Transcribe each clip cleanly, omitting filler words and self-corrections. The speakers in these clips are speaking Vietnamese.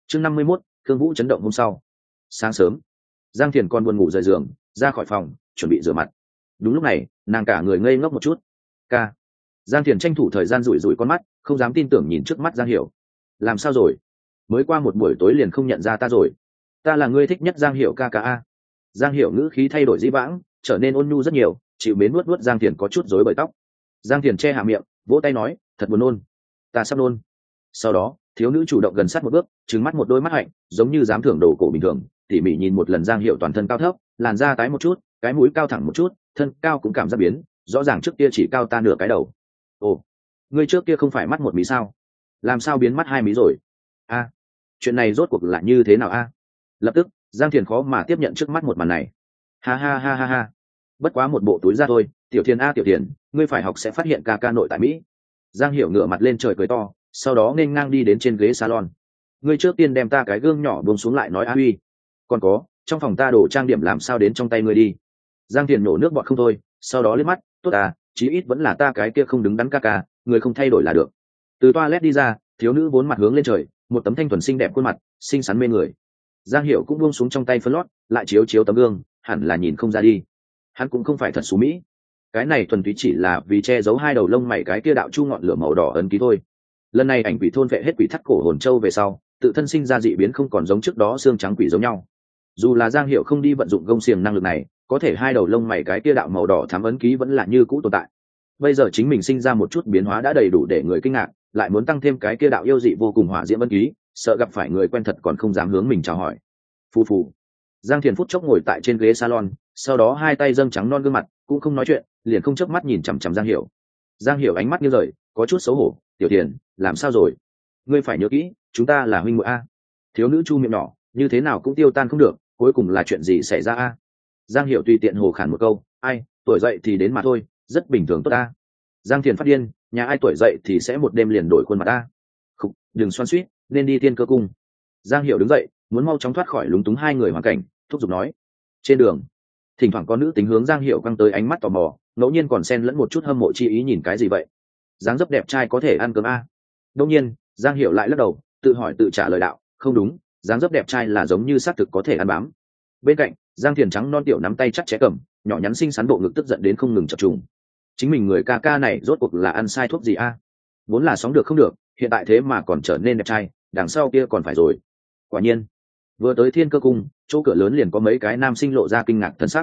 Chương 51, Thương Vũ chấn động hôm sau. Sáng sớm, Giang Thiền còn buồn ngủ rời giường, ra khỏi phòng, chuẩn bị rửa mặt. Đúng lúc này, nàng cả người ngây ngốc một chút. Ca. Giang Thiền tranh thủ thời gian rủi rủi con mắt, không dám tin tưởng nhìn trước mắt Giang Hiểu. Làm sao rồi? Mới qua một buổi tối liền không nhận ra ta rồi. Ta là người thích nhất Giang Hiểu ca ca a. Giang Hiểu ngữ khí thay đổi dĩ vãng, trở nên ôn nhu rất nhiều, chịu mến nuốt nuốt Giang Thiền có chút rối bời tóc. Giang Thiền che hạ miệng, vỗ tay nói, thật buồn nôn. Ta sắp nôn. Sau đó, thiếu nữ chủ động gần sát một bước, trừng mắt một đôi mắt hạnh, giống như dám thưởng đồ cổ bình thường, tỉ mỉ nhìn một lần Giang Hiểu toàn thân cao thấp, làn da tái một chút, cái mũi cao thẳng một chút, thân cao cũng cảm giác biến, rõ ràng trước kia chỉ cao ta nửa cái đầu. Ồ, ngươi trước kia không phải mắt một mí sao? Làm sao biến mắt hai mí rồi? A, chuyện này rốt cuộc là như thế nào a? Lập tức, Giang Thiền khó mà tiếp nhận trước mắt một màn này. Ha ha ha ha ha. Bất quá một bộ túi ra thôi, Tiểu Thiền a Tiểu Thiền, ngươi phải học sẽ phát hiện ca ca nội tại Mỹ. Giang Hiểu ngửa mặt lên trời cười to, sau đó nên ngang đi đến trên ghế salon. Ngươi trước tiên đem ta cái gương nhỏ buông xuống lại nói a huy. Còn có, trong phòng ta đồ trang điểm làm sao đến trong tay ngươi đi? Giang Thiền nổ nước bọt không thôi, sau đó liếc mắt, tốt à, chí ít vẫn là ta cái kia không đứng đắn ca ca, người không thay đổi là được. Từ toilet đi ra, thiếu nữ vốn mặt hướng lên trời, một tấm thanh thuần xinh đẹp khuôn mặt, xinh xắn mê người. Giang Hiểu cũng buông xuống trong tay phấn lót, lại chiếu chiếu tấm gương, hẳn là nhìn không ra đi. Hắn cũng không phải thật xú mỹ, cái này thuần túy chỉ là vì che giấu hai đầu lông mày cái kia đạo chu ngọn lửa màu đỏ ấn ký thôi. Lần này ảnh quỷ thôn vệ hết quỷ thắt cổ hồn châu về sau, tự thân sinh ra dị biến không còn giống trước đó xương trắng quỷ giống nhau. Dù là Giang Hiểu không đi vận dụng gông xiềng năng lực này, có thể hai đầu lông mày cái kia đạo màu đỏ thắm ấn ký vẫn là như cũ tồn tại. Bây giờ chính mình sinh ra một chút biến hóa đã đầy đủ để người kinh ngạc, lại muốn tăng thêm cái kia đạo yêu dị vô cùng hỏa diễm ấn ký, sợ gặp phải người quen thật còn không dám hướng mình chào hỏi. Phù phù. Giang Thiền phút chốc ngồi tại trên ghế salon, sau đó hai tay dâng trắng non gương mặt, cũng không nói chuyện, liền không chớp mắt nhìn chằm chằm Giang Hiểu. Giang Hiểu ánh mắt như rời, có chút xấu hổ, Tiểu Thiền, làm sao rồi? Ngươi phải nhớ kỹ, chúng ta là huynh muội a. Thiếu nữ chu miệng nhỏ, như thế nào cũng tiêu tan không được, cuối cùng là chuyện gì xảy ra a? Giang Hiểu tùy tiện hồ khản một câu, ai, tuổi dậy thì đến mà thôi, rất bình thường tốt a. Giang Thiền phát điên, nhà ai tuổi dậy thì sẽ một đêm liền đổi khuôn mặt a. Khục, đừng xoan xuýt, nên đi tiên cơ cung. Giang Hiểu đứng dậy, muốn mau chóng thoát khỏi lúng túng hai người hoàn cảnh, thúc giục nói. Trên đường, thỉnh thoảng có nữ tính hướng Giang Hiểu căng tới ánh mắt tò mò, ngẫu nhiên còn xen lẫn một chút hâm mộ chi ý nhìn cái gì vậy? Dáng dấp đẹp trai có thể ăn cơm a? Đương nhiên, Giang Hiểu lại lắc đầu, tự hỏi tự trả lời đạo, không đúng, dáng dấp đẹp trai là giống như xác thực có thể ăn bám. Bên cạnh, Giang Thiền trắng non tiểu nắm tay chắc ché cầm, nhỏ nhắn xinh xắn bộ ngực tức giận đến không ngừng chập trùng. Chính mình người ca ca này rốt cuộc là ăn sai thuốc gì a? Vốn là sóng được không được, hiện tại thế mà còn trở nên đẹp trai, đằng sau kia còn phải rồi. Quả nhiên, vừa tới Thiên Cơ cung, chỗ cửa lớn liền có mấy cái nam sinh lộ ra kinh ngạc thân sắc.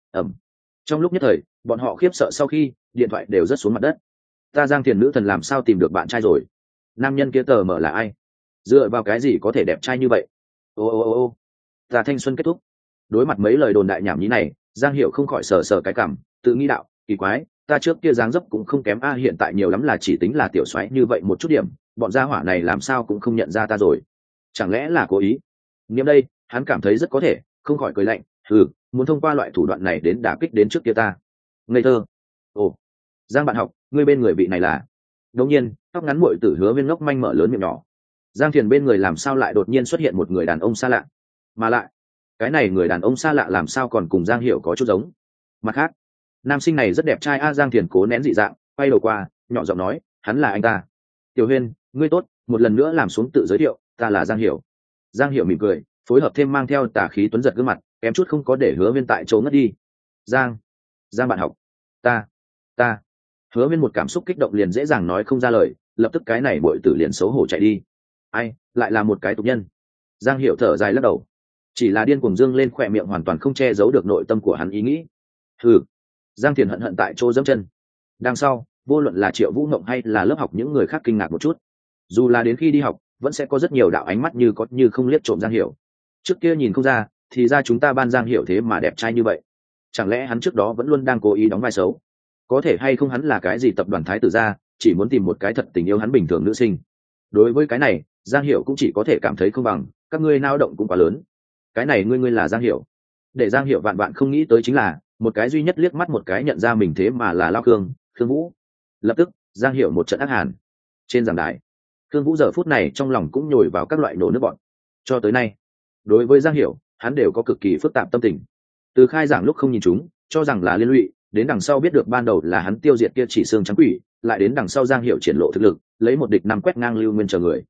Trong lúc nhất thời, bọn họ khiếp sợ sau khi điện thoại đều rớt xuống mặt đất. Ta Giang Thiền nữ thần làm sao tìm được bạn trai rồi? Nam nhân kia tờ mở là ai? Dựa vào cái gì có thể đẹp trai như vậy? Ô, ta thanh xuân kết thúc. Đối mặt mấy lời đồn đại nhảm nhí này, Giang Hiểu không khỏi sờ sờ cái cằm, tự nghĩ đạo, kỳ quái, ta trước kia dáng dấp cũng không kém a, hiện tại nhiều lắm là chỉ tính là tiểu xoáy như vậy một chút điểm, bọn gia hỏa này làm sao cũng không nhận ra ta rồi. Chẳng lẽ là cố ý? Niệm đây, hắn cảm thấy rất có thể, không khỏi cười lạnh, muốn thông qua loại thủ đoạn này đến đả kích đến trước kia ta. Ngây thơ. Ồ, Giang bạn học, ngươi bên người vị này là? Đương nhiên, tóc ngắn muội tử Hứa Viên ngốc manh mở lớn miệng nhỏ. Giang Thiền bên người làm sao lại đột nhiên xuất hiện một người đàn ông xa lạ? Mà lại, cái này người đàn ông xa lạ làm sao còn cùng Giang Hiểu có chút giống? Mặt khác, nam sinh này rất đẹp trai a. Giang Thiền cố nén dị dạng, quay đầu qua, nhỏ giọng nói, hắn là anh ta. Tiểu Huyên, ngươi tốt, một lần nữa làm xuống tự giới thiệu, ta là Giang Hiểu. Giang Hiểu mỉm cười, phối hợp thêm mang theo tà khí tuấn giật gương mặt, kém chút không có để Hứa Viên tại chỗ ngất đi. Giang bạn học, ta. Hứa Viên một cảm xúc kích động liền dễ dàng nói không ra lời, lập tức cái này bội tử liền xấu hổ chạy đi. Ai, lại là một cái tục nhân. Giang Hiểu thở dài lắc đầu, chỉ là điên cuồng dương lên khỏe miệng hoàn toàn không che giấu được nội tâm của hắn ý nghĩ. Giang Thiền hận tại chỗ dẫm chân. Đằng sau, vô luận là Triệu Vũ Mộng hay là lớp học những người khác kinh ngạc một chút. Dù là đến khi đi học, vẫn sẽ có rất nhiều đạo ánh mắt như có như không liếc trộm Giang Hiểu. Trước kia nhìn không ra, thì ra chúng ta ban Giang Hiểu thế mà đẹp trai như vậy. Chẳng lẽ hắn trước đó vẫn luôn đang cố ý đóng vai xấu? Có thể hay không hắn là cái gì tập đoàn thái tử gia, chỉ muốn tìm một cái thật tình yêu hắn bình thường nữ sinh. Đối với cái này, Giang Hiểu cũng chỉ có thể cảm thấy không bằng, các ngươi nao động cũng quá lớn. Cái này ngươi là Giang Hiểu. Để Giang Hiểu vạn không nghĩ tới chính là, một cái duy nhất liếc mắt một cái nhận ra mình thế mà là Lao Khương Vũ. Lập tức, Giang Hiểu một trận ác hàn. Trên giảng đài, Khương Vũ giờ phút này trong lòng cũng nhồi vào các loại nổ nước bọn. Cho tới nay, đối với Giang Hiểu, hắn đều có cực kỳ phức tạp tâm tình. Từ khai giảng lúc không nhìn chúng, cho rằng là liên lụy, đến đằng sau biết được ban đầu là hắn tiêu diệt kia chỉ xương trắng quỷ, lại đến đằng sau Giang Hiểu triển lộ thực lực, lấy một địch năm quét ngang Lưu Nguyên chờ người.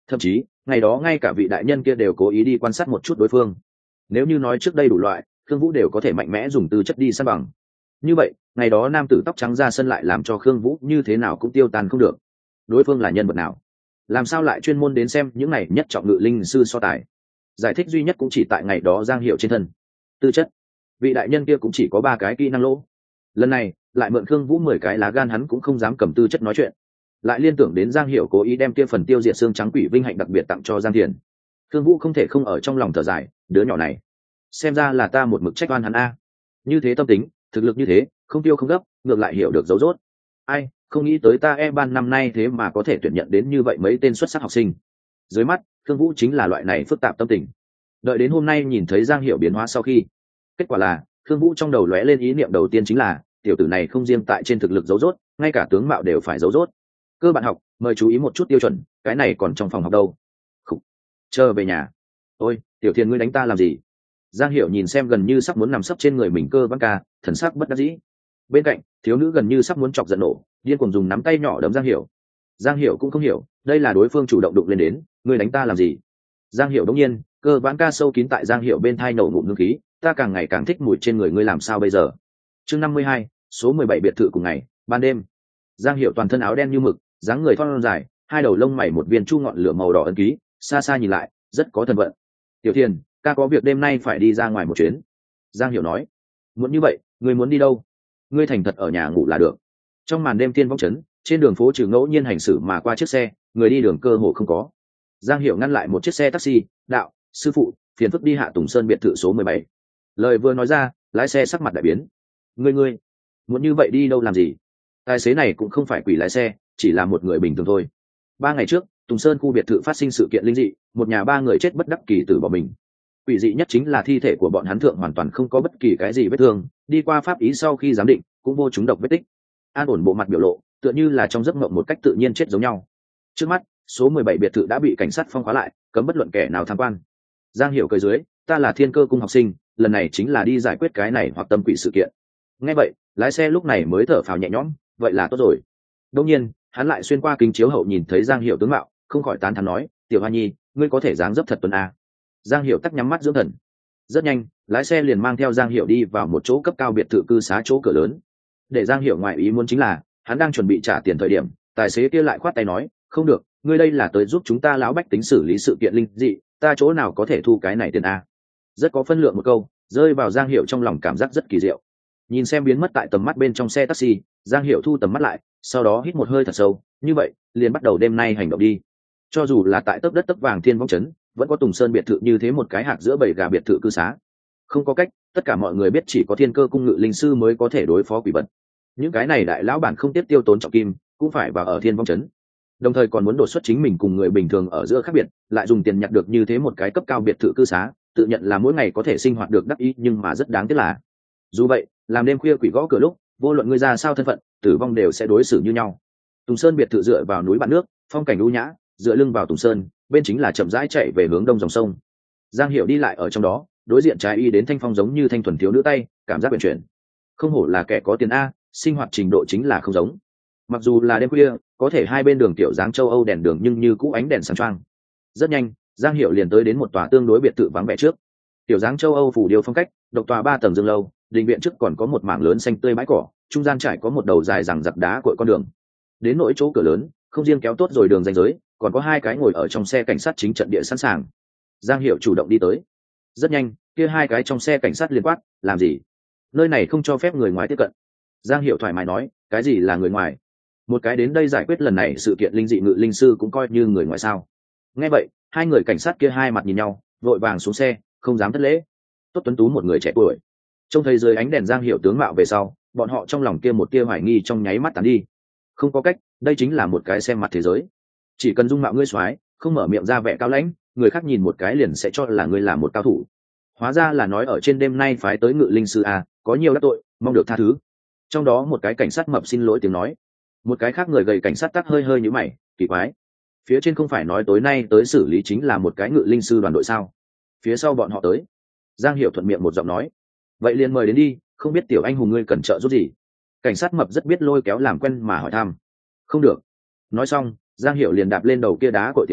thậm chí ngày đó ngay cả vị đại nhân kia đều cố ý đi quan sát một chút đối phương. Nếu như nói trước đây đủ loại khương vũ đều có thể mạnh mẽ dùng tư chất đi săn bằng, như vậy ngày đó nam tử tóc trắng ra sân lại làm cho khương vũ như thế nào cũng tiêu tan không được. Đối phương là nhân vật nào, làm sao lại chuyên môn đến xem những này nhất trọng ngự linh sư so tài? Giải thích duy nhất cũng chỉ tại ngày đó Giang Hiểu trên thân. Tư chất, vị đại nhân kia cũng chỉ có 3 cái kỹ năng lỗ, lần này lại mượn khương vũ 10 cái lá gan hắn cũng không dám cầm tư chất nói chuyện. Lại liên tưởng đến Giang Hiểu cố ý đem kia phần tiêu diệt xương trắng quỷ vinh hạnh đặc biệt tặng cho Giang Thiền, khương vũ không thể không ở trong lòng thở dài, đứa nhỏ này xem ra là ta một mực trách oan hắn a. Như thế tâm tính, thực lực như thế, không tiêu không gấp, ngược lại hiểu được dấu rốt. Ai, không nghĩ tới ta ban năm nay thế mà có thể tuyển nhận đến như vậy mấy tên xuất sắc học sinh. Dưới mắt khương vũ chính là loại này phức tạp tâm tình. Đợi đến hôm nay nhìn thấy Giang Hiểu biến hóa sau khi, kết quả là khương vũ trong đầu lóe lên ý niệm đầu tiên chính là tiểu tử này không riêng tại trên thực lực dấu rốt, ngay cả tướng mạo đều phải dấu rốt. Cơ bạn học mời chú ý một chút tiêu chuẩn, cái này còn trong phòng học đâu. Khủ. Chờ về nhà. Ôi tiểu Thiên ngươi đánh ta làm gì? Giang Hiểu nhìn xem gần như sắp muốn nằm sấp trên người mình Cơ Văn Ca, thần sắc bất đắc dĩ. Bên cạnh thiếu nữ gần như sắp muốn chọc giận nổ, điên cuồng dùng nắm tay nhỏ đấm Giang Hiểu. Giang Hiểu cũng không hiểu, đây là đối phương chủ động đụng lên đến, ngươi đánh ta làm gì? Giang Hiểu đống nhiên, Cơ Văn Ca sâu kín tại Giang Hiểu bên thai nổ ngụm hương khí, ta càng ngày càng thích mùi trên người ngươi, làm sao bây giờ? Chương 52, số 17 biệt thự cùng ngày, ban đêm. Giang Hiểu toàn thân áo đen như mực, dáng người thon dài, hai đầu lông mày một viên chu ngọn lửa màu đỏ ấn ký, xa xa nhìn lại rất có thần vận. Tiểu Thiền, ca có việc đêm nay phải đi ra ngoài một chuyến. Giang Hiểu nói. Muốn như vậy, ngươi muốn đi đâu? Ngươi thành thật ở nhà ngủ là được. Trong màn đêm tiên vong trấn, trên đường phố trừ ngẫu nhiên hành xử mà qua chiếc xe, người đi đường cơ hồ không có. Giang Hiểu ngăn lại một chiếc xe taxi, đạo, sư phụ, phiền phức đi Hạ Tùng Sơn biệt thự số 17. Lời vừa nói ra, lái xe sắc mặt đại biến. Ngươi, muốn như vậy đi đâu làm gì? Tài xế này cũng không phải quỷ lái xe, chỉ là một người bình thường thôi. 3 ngày trước, Tùng Sơn khu biệt thự phát sinh sự kiện linh dị, một nhà 3 người chết bất đắc kỳ tử bỏ mình. Quỷ dị nhất chính là thi thể của bọn hắn thượng hoàn toàn không có bất kỳ cái gì vết thương, đi qua pháp ý sau khi giám định, cũng vô chúng độc vết tích. An ổn bộ mặt biểu lộ, tựa như là trong giấc mộng một cách tự nhiên chết giống nhau. Trước mắt, số 17 biệt thự đã bị cảnh sát phong khóa lại, cấm bất luận kẻ nào tham quan. Giang Hiểu cười dưới, ta là Thiên Cơ cung học sinh, lần này chính là đi giải quyết cái này hoặc tâm quỷ sự kiện. Nghe vậy, lái xe lúc này mới thở phào nhẹ nhõm, vậy là tốt rồi. Đương nhiên, hắn lại xuyên qua kính chiếu hậu nhìn thấy Giang Hiểu tướng mạo, không khỏi tán thán nói, tiểu Hoa Nhi, ngươi có thể dáng dấp thật tuấn a. Giang Hiểu tắc nhắm mắt dưỡng thần. Rất nhanh, lái xe liền mang theo Giang Hiểu đi vào một chỗ cấp cao biệt thự cư xá chỗ cửa lớn. Để Giang Hiểu ngoài ý muốn chính là, hắn đang chuẩn bị trả tiền thời điểm, tài xế kia lại khoát tay nói, không được, ngươi đây là tới giúp chúng ta lão bách tính xử lý sự kiện linh dị, ta chỗ nào có thể thu cái này tiền a. Rất có phân lượng một câu, rơi vào Giang Hiểu trong lòng cảm giác rất kỳ diệu. Nhìn xem biến mất tại tầm mắt bên trong xe taxi, Giang Hiểu thu tầm mắt lại, sau đó hít một hơi thật sâu, như vậy liền bắt đầu đêm nay hành động đi. Cho dù là tại tấp đất tấp vàng Thiên Vong trấn, vẫn có Tùng Sơn biệt thự như thế một cái hạt giữa bầy gà biệt thự cư xá. Không có cách, tất cả mọi người biết chỉ có Thiên Cơ cung ngự linh sư mới có thể đối phó quỷ vật. Những cái này đại lão bản không tiếp tiêu tốn trọng kim, cũng phải vào ở Thiên Vong trấn. Đồng thời còn muốn đột xuất chính mình cùng người bình thường ở giữa khác biệt, lại dùng tiền nhặt được như thế một cái cấp cao biệt thự cư xá, tự nhận là mỗi ngày có thể sinh hoạt được đắc ý, nhưng mà rất đáng tiếc là, dù vậy, làm đêm khuya quỷ gõ cửa lúc, vô luận ngươi ra sao thân phận, tử vong đều sẽ đối xử như nhau. Tùng Sơn biệt thự dựa vào núi bạn nước, phong cảnh ưu nhã, dựa lưng vào Tùng Sơn, bên chính là chậm rãi chạy về hướng đông dòng sông. Giang Hiểu đi lại ở trong đó, đối diện trái y đến thanh phong giống như thanh thuần thiếu nữ tay, cảm giác quyền chuyển. Không hổ là kẻ có tiền a, sinh hoạt trình độ chính là không giống. Mặc dù là đêm khuya, có thể hai bên đường tiểu dáng châu Âu đèn đường nhưng như cũ ánh đèn sáng choang. Rất nhanh, Giang Hiểu liền tới đến một tòa tương đối biệt thự vắng vẻ trước. Tiểu dáng châu Âu phủ điêu phong cách, độc tòa 3 tầng dương lâu, đình viện trước còn có một mảng lớn xanh tươi bãi cỏ, trung gian trải có một đầu dài rằng giặc đá cội con đường. Đến nỗi chỗ cửa lớn, không riêng kéo tốt rồi đường ranh giới, còn có 2 cái ngồi ở trong xe cảnh sát chính trận địa sẵn sàng. Giang Hiểu chủ động đi tới. Rất nhanh, kia 2 cái trong xe cảnh sát liên quát, làm gì? Nơi này không cho phép người ngoài tiếp cận. Giang Hiểu thoải mái nói, cái gì là người ngoài? Một cái đến đây giải quyết lần này sự kiện linh dị ngự linh sư cũng coi như người ngoài sao? Nghe vậy, 2 người cảnh sát kia hai mặt nhìn nhau, vội vàng xuống xe, không dám thất lễ. Tốt tuấn tú một người trẻ tuổi. Trông thấy dưới ánh đèn Giang Hiểu tướng mạo về sau, bọn họ trong lòng kia một tia hoài nghi trong nháy mắt tàn đi. Không có cách, đây chính là một cái xem mặt thế giới. Chỉ cần dung mạo ngươi soái, không mở miệng ra vẻ cao lãnh, người khác nhìn một cái liền sẽ cho là ngươi là một cao thủ. Hóa ra là nói ở trên đêm nay phái tới ngự linh sư a, có nhiều đắc tội, mong được tha thứ. Trong đó một cái cảnh sát mập xin lỗi tiếng nói, một cái khác người gầy cảnh sát tắc hơi hơi nhíu mày, kỳ quái. Phía trên không phải nói tối nay tới xử lý chính là một cái ngự linh sư đoàn đội sao? Phía sau bọn họ tới. Giang Hiểu thuận miệng một giọng nói, vậy liền mời đến đi, không biết tiểu anh hùng ngươi cần trợ giúp gì? Cảnh sát mập rất biết lôi kéo làm quen mà hỏi thăm. Không được. Nói xong, Giang Hiểu liền đạp lên đầu kia đá cội tiểu đạo,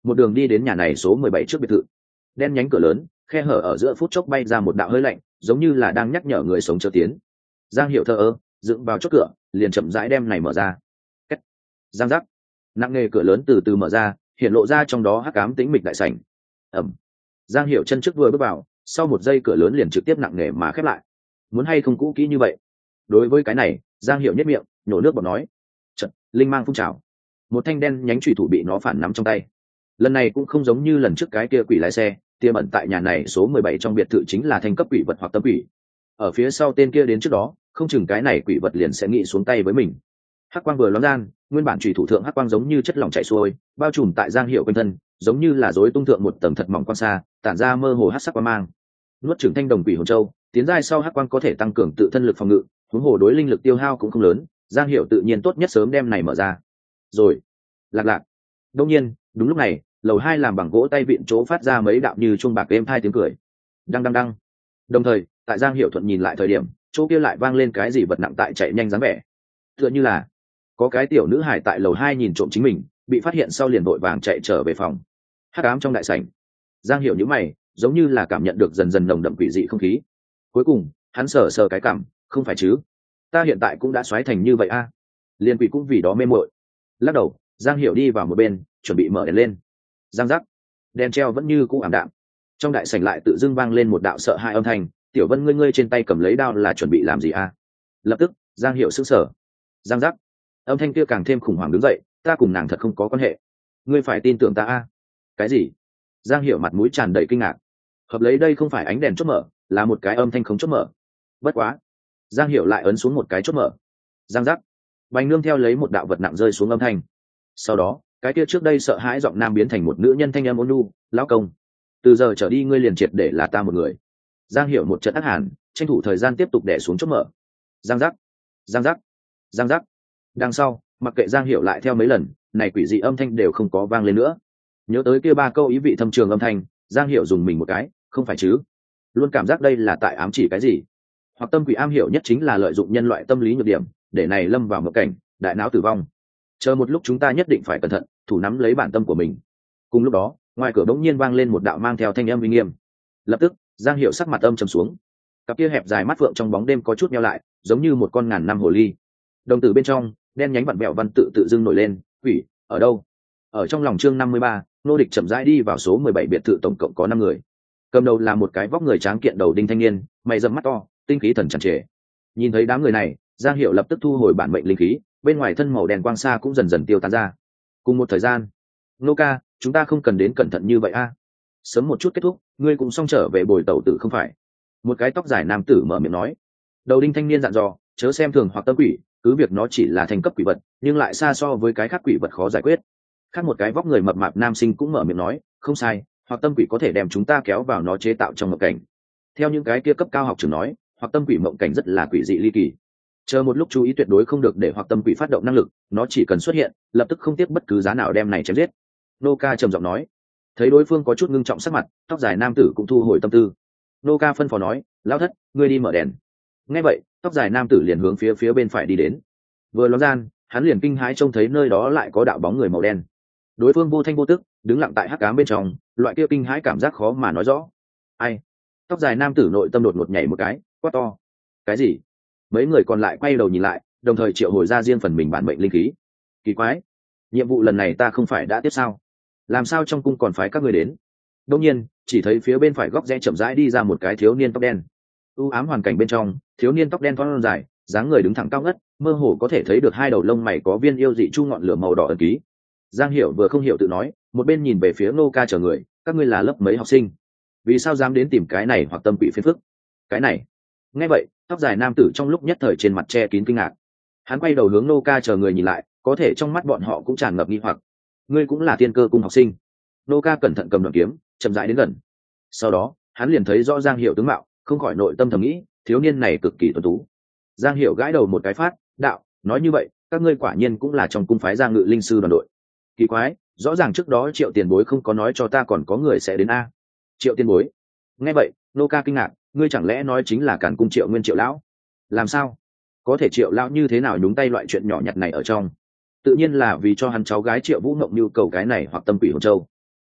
một đường đi đến nhà này số 17 trước biệt thự. Đen nhánh cửa lớn, khe hở ở giữa phút chốc bay ra một đạo hơi lạnh, giống như là đang nhắc nhở người sống chớ tiến. Giang Hiểu thờ ơ dựng vào chốt cửa, liền chậm rãi đem này mở ra. Cách. Giang giác. Nặng nề cửa lớn từ từ mở ra, hiện lộ ra trong đó hắc ám tĩnh mịch đại sảnh. Ẩm. Giang Hiểu chân trước vừa bước vào, sau một giây cửa lớn liền trực tiếp nặng nề mà khép lại. Muốn hay không cũ kỹ như vậy? Đối với cái này, Giang Hiểu nhếch miệng, nhổ nước bọt nói. Trận, linh mang phun trào. Một thanh đen nhánh chùy thủ bị nó phản nắm trong tay. Lần này cũng không giống như lần trước cái kia quỷ lái xe, tiềm ẩn tại nhà này số 17 trong biệt thự chính là thanh cấp quỷ vật hoặc tâm quỷ. Ở phía sau tên kia đến trước đó, không chừng cái này quỷ vật liền sẽ nghĩ xuống tay với mình. Hắc quang vừa lóe gian, nguyên bản chùy thủ thượng hắc quang giống như chất lỏng chảy xuôi, bao trùm tại Giang Hiểu quanh thân, giống như là rối tung thượng một tầng thật mỏng quang sa, tản ra mơ hồ hắc sắc quang mang. Nuốt trưởng thanh đồng quỷ hồn châu, tiến giai sau hắc quang có thể tăng cường tự thân lực phòng ngự, huống hồ đối linh lực tiêu hao cũng không lớn, Giang Hiểu tự nhiên tốt nhất sớm đem này mở ra. Rồi, lạc lạc. Đương nhiên, đúng lúc này, lầu 2 làm bằng gỗ tay vịn chỗ phát ra mấy đạo như chuông bạc êm tai tiếng cười. Đăng đăng đăng. Đồng thời, tại Giang Hiểu thuận nhìn lại thời điểm, chỗ kia lại vang lên cái gì vật nặng tại chạy nhanh dáng vẻ. Tựa như là có cái tiểu nữ hài tại lầu 2 nhìn trộm chính mình, bị phát hiện sau liền vội vàng chạy trở về phòng. Hắc ám trong đại sảnh. Giang Hiểu nhíu mày, giống như là cảm nhận được dần dần nồng đậm quỷ dị không khí. Cuối cùng, hắn sờ sờ cái cảm, không phải chứ? Ta hiện tại cũng đã xoáy thành như vậy a. Liên quỷ cũng vì đó mê muội. Lắc đầu, Giang Hiểu đi vào một bên, chuẩn bị mở đèn lên. Giang giác. Đèn treo vẫn như cũ ảm đạm. Trong đại sảnh lại tự dưng vang lên một đạo sợ hãi âm thanh, "Tiểu Vân, ngươi trên tay cầm lấy đao là chuẩn bị làm gì a?" Lập tức, Giang Hiểu sững sờ. Giang giác. Âm thanh kia càng thêm khủng hoảng đứng dậy, "Ta cùng nàng thật không có quan hệ. Ngươi phải tin tưởng ta a." Cái gì? Giang Hiểu mặt mũi tràn đầy kinh ngạc. Hợp lấy đây không phải ánh đèn chốt mở, là một cái âm thanh không chốt mở. Bất quá, Giang Hiểu lại ấn xuống một cái chốt mở. Giang giác. Bành nương theo lấy một đạo vật nặng rơi xuống âm thanh. Sau đó, cái kia trước đây sợ hãi giọng nam biến thành một nữ nhân thanh âm ôn nhu, "Lão công, từ giờ trở đi ngươi liền triệt để là ta một người." Giang Hiểu một trận ác hàn, tranh thủ thời gian tiếp tục đè xuống chốt mở. Giang giác. Giang giác. Giang giác. Đằng sau, mặc kệ Giang Hiểu lại theo mấy lần, này quỷ dị âm thanh đều không có vang lên nữa. Nhớ tới kia ba câu ý vị thâm trường âm thanh, Giang Hiểu dùng mình một cái, không phải chứ? Luôn cảm giác đây là tại ám chỉ cái gì? Hoặc tâm quỷ am hiểu nhất chính là lợi dụng nhân loại tâm lý nhược điểm, để này lâm vào một cảnh đại não tử vong. Chờ một lúc chúng ta nhất định phải cẩn thận, thủ nắm lấy bản tâm của mình. Cùng lúc đó, ngoài cửa bỗng nhiên vang lên một đạo mang theo thanh âm uy nghiêm. Lập tức, Giang Hiểu sắc mặt âm trầm xuống. Cặp kia hẹp dài mắt phượng trong bóng đêm có chút nheo lại, giống như một con ngàn năm hồ ly. Đồng tử bên trong, đen nhánh vặn vẹo văn tự dưng nổi lên, "Quỷ, ở đâu?" Ở trong lòng chương 53, nô địch chậm rãi đi vào số 17 biệt thự, tổng cộng có 5 người. Cầm đầu là một cái vóc người tráng kiện đầu đinh thanh niên, mày rậm mắt to, tinh khí thần tràn trề. Nhìn thấy đám người này, Giang Hiểu lập tức thu hồi bản mệnh linh khí, bên ngoài thân màu đen quang xa cũng dần dần tiêu tán ra. Cùng một thời gian, "Nô ca, chúng ta không cần đến cẩn thận như vậy a. Sớm một chút kết thúc, ngươi cũng xong trở về bồi tẩu tử không phải?" Một cái tóc dài nam tử mở miệng nói. Đầu đinh thanh niên dặn dò, "Chớ xem thường hoặc tâm quỷ, cứ việc nó chỉ là thành cấp quỷ vật, nhưng lại xa so với cái khác quỷ vật khó giải quyết." Khác một cái vóc người mập mạp nam sinh cũng mở miệng nói, "Không sai, hoặc tâm quỷ có thể đem chúng ta kéo vào nó chế tạo trong mộng cảnh. Theo những cái kia cấp cao học trưởng nói, hoặc tâm quỷ mộng cảnh rất là quỷ dị ly kỳ. Chờ một lúc chú ý tuyệt đối không được để hoặc tâm quỷ phát động năng lực, nó chỉ cần xuất hiện, lập tức không tiếc bất cứ giá nào đem này chém giết." Nô ca trầm giọng nói. Thấy đối phương có chút ngưng trọng sắc mặt, tóc dài nam tử cũng thu hồi tâm tư. Nô ca phân phó nói, "Lão thất, ngươi đi mở đèn." Nghe vậy, tóc dài nam tử liền hướng phía bên phải đi đến. Vừa ló gian, hắn liền kinh hãi trông thấy nơi đó lại có đạo bóng người màu đen. Đối phương vô thanh vô tức, đứng lặng tại hắc ám bên trong, loại kia kinh hãi cảm giác khó mà nói rõ. "Ai?" Tóc dài nam tử nội tâm đột ngột nhảy một cái, quát to. "Cái gì?" Mấy người còn lại quay đầu nhìn lại, đồng thời triệu hồi ra riêng phần mình bản mệnh linh khí. Kỳ quái, nhiệm vụ lần này ta không phải đã tiếp sao? Làm sao trong cung còn phái các người đến? Đương nhiên, chỉ thấy phía bên phải góc rẽ chậm rãi đi ra một cái thiếu niên tóc đen. U ám hoàn cảnh bên trong, thiếu niên tóc đen thon dài, dáng người đứng thẳng cao ngất, mơ hồ có thể thấy được hai đầu lông mày có viên yêu dị chu ngọn lửa màu đỏ ẩn ký. Giang Hiểu vừa không hiểu tự nói, một bên nhìn về phía Nô ca chờ người, "Các ngươi là lớp mấy học sinh? Vì sao dám đến tìm cái này hoặc tâm quỷ phiền phức?" Cái này. Nghe vậy, tóc dài nam tử trong lúc nhất thời trên mặt che kín kinh ngạc. Hắn quay đầu hướng Nô ca chờ người nhìn lại, có thể trong mắt bọn họ cũng tràn ngập nghi hoặc. "Ngươi cũng là Thiên Cơ cung học sinh?" Nô ca cẩn thận cầm đoạn kiếm, chậm rãi đến gần. Sau đó, hắn liền thấy rõ Giang Hiểu tướng mạo, không khỏi nội tâm thầm nghĩ, thiếu niên này cực kỳ tuấn tú. Giang Hiểu gãi đầu một cái phát, "Đạo, nói như vậy, các ngươi quả nhiên cũng là trong cung phái Giang Ngự linh sư đoàn đội. Kỳ quái, rõ ràng trước đó Triệu tiền bối không có nói cho ta còn có người sẽ đến a." Triệu tiền bối? Nghe vậy, Nô ca kinh ngạc, "Ngươi chẳng lẽ nói chính là Càn cung Triệu Nguyên Triệu lão?" "Làm sao? Có thể Triệu lão như thế nào nhúng tay loại chuyện nhỏ nhặt này ở trong?" "Tự nhiên là vì cho hắn cháu gái Triệu Vũ Mộng nhu cầu cái này hoặc tâm quỷ hồn châu."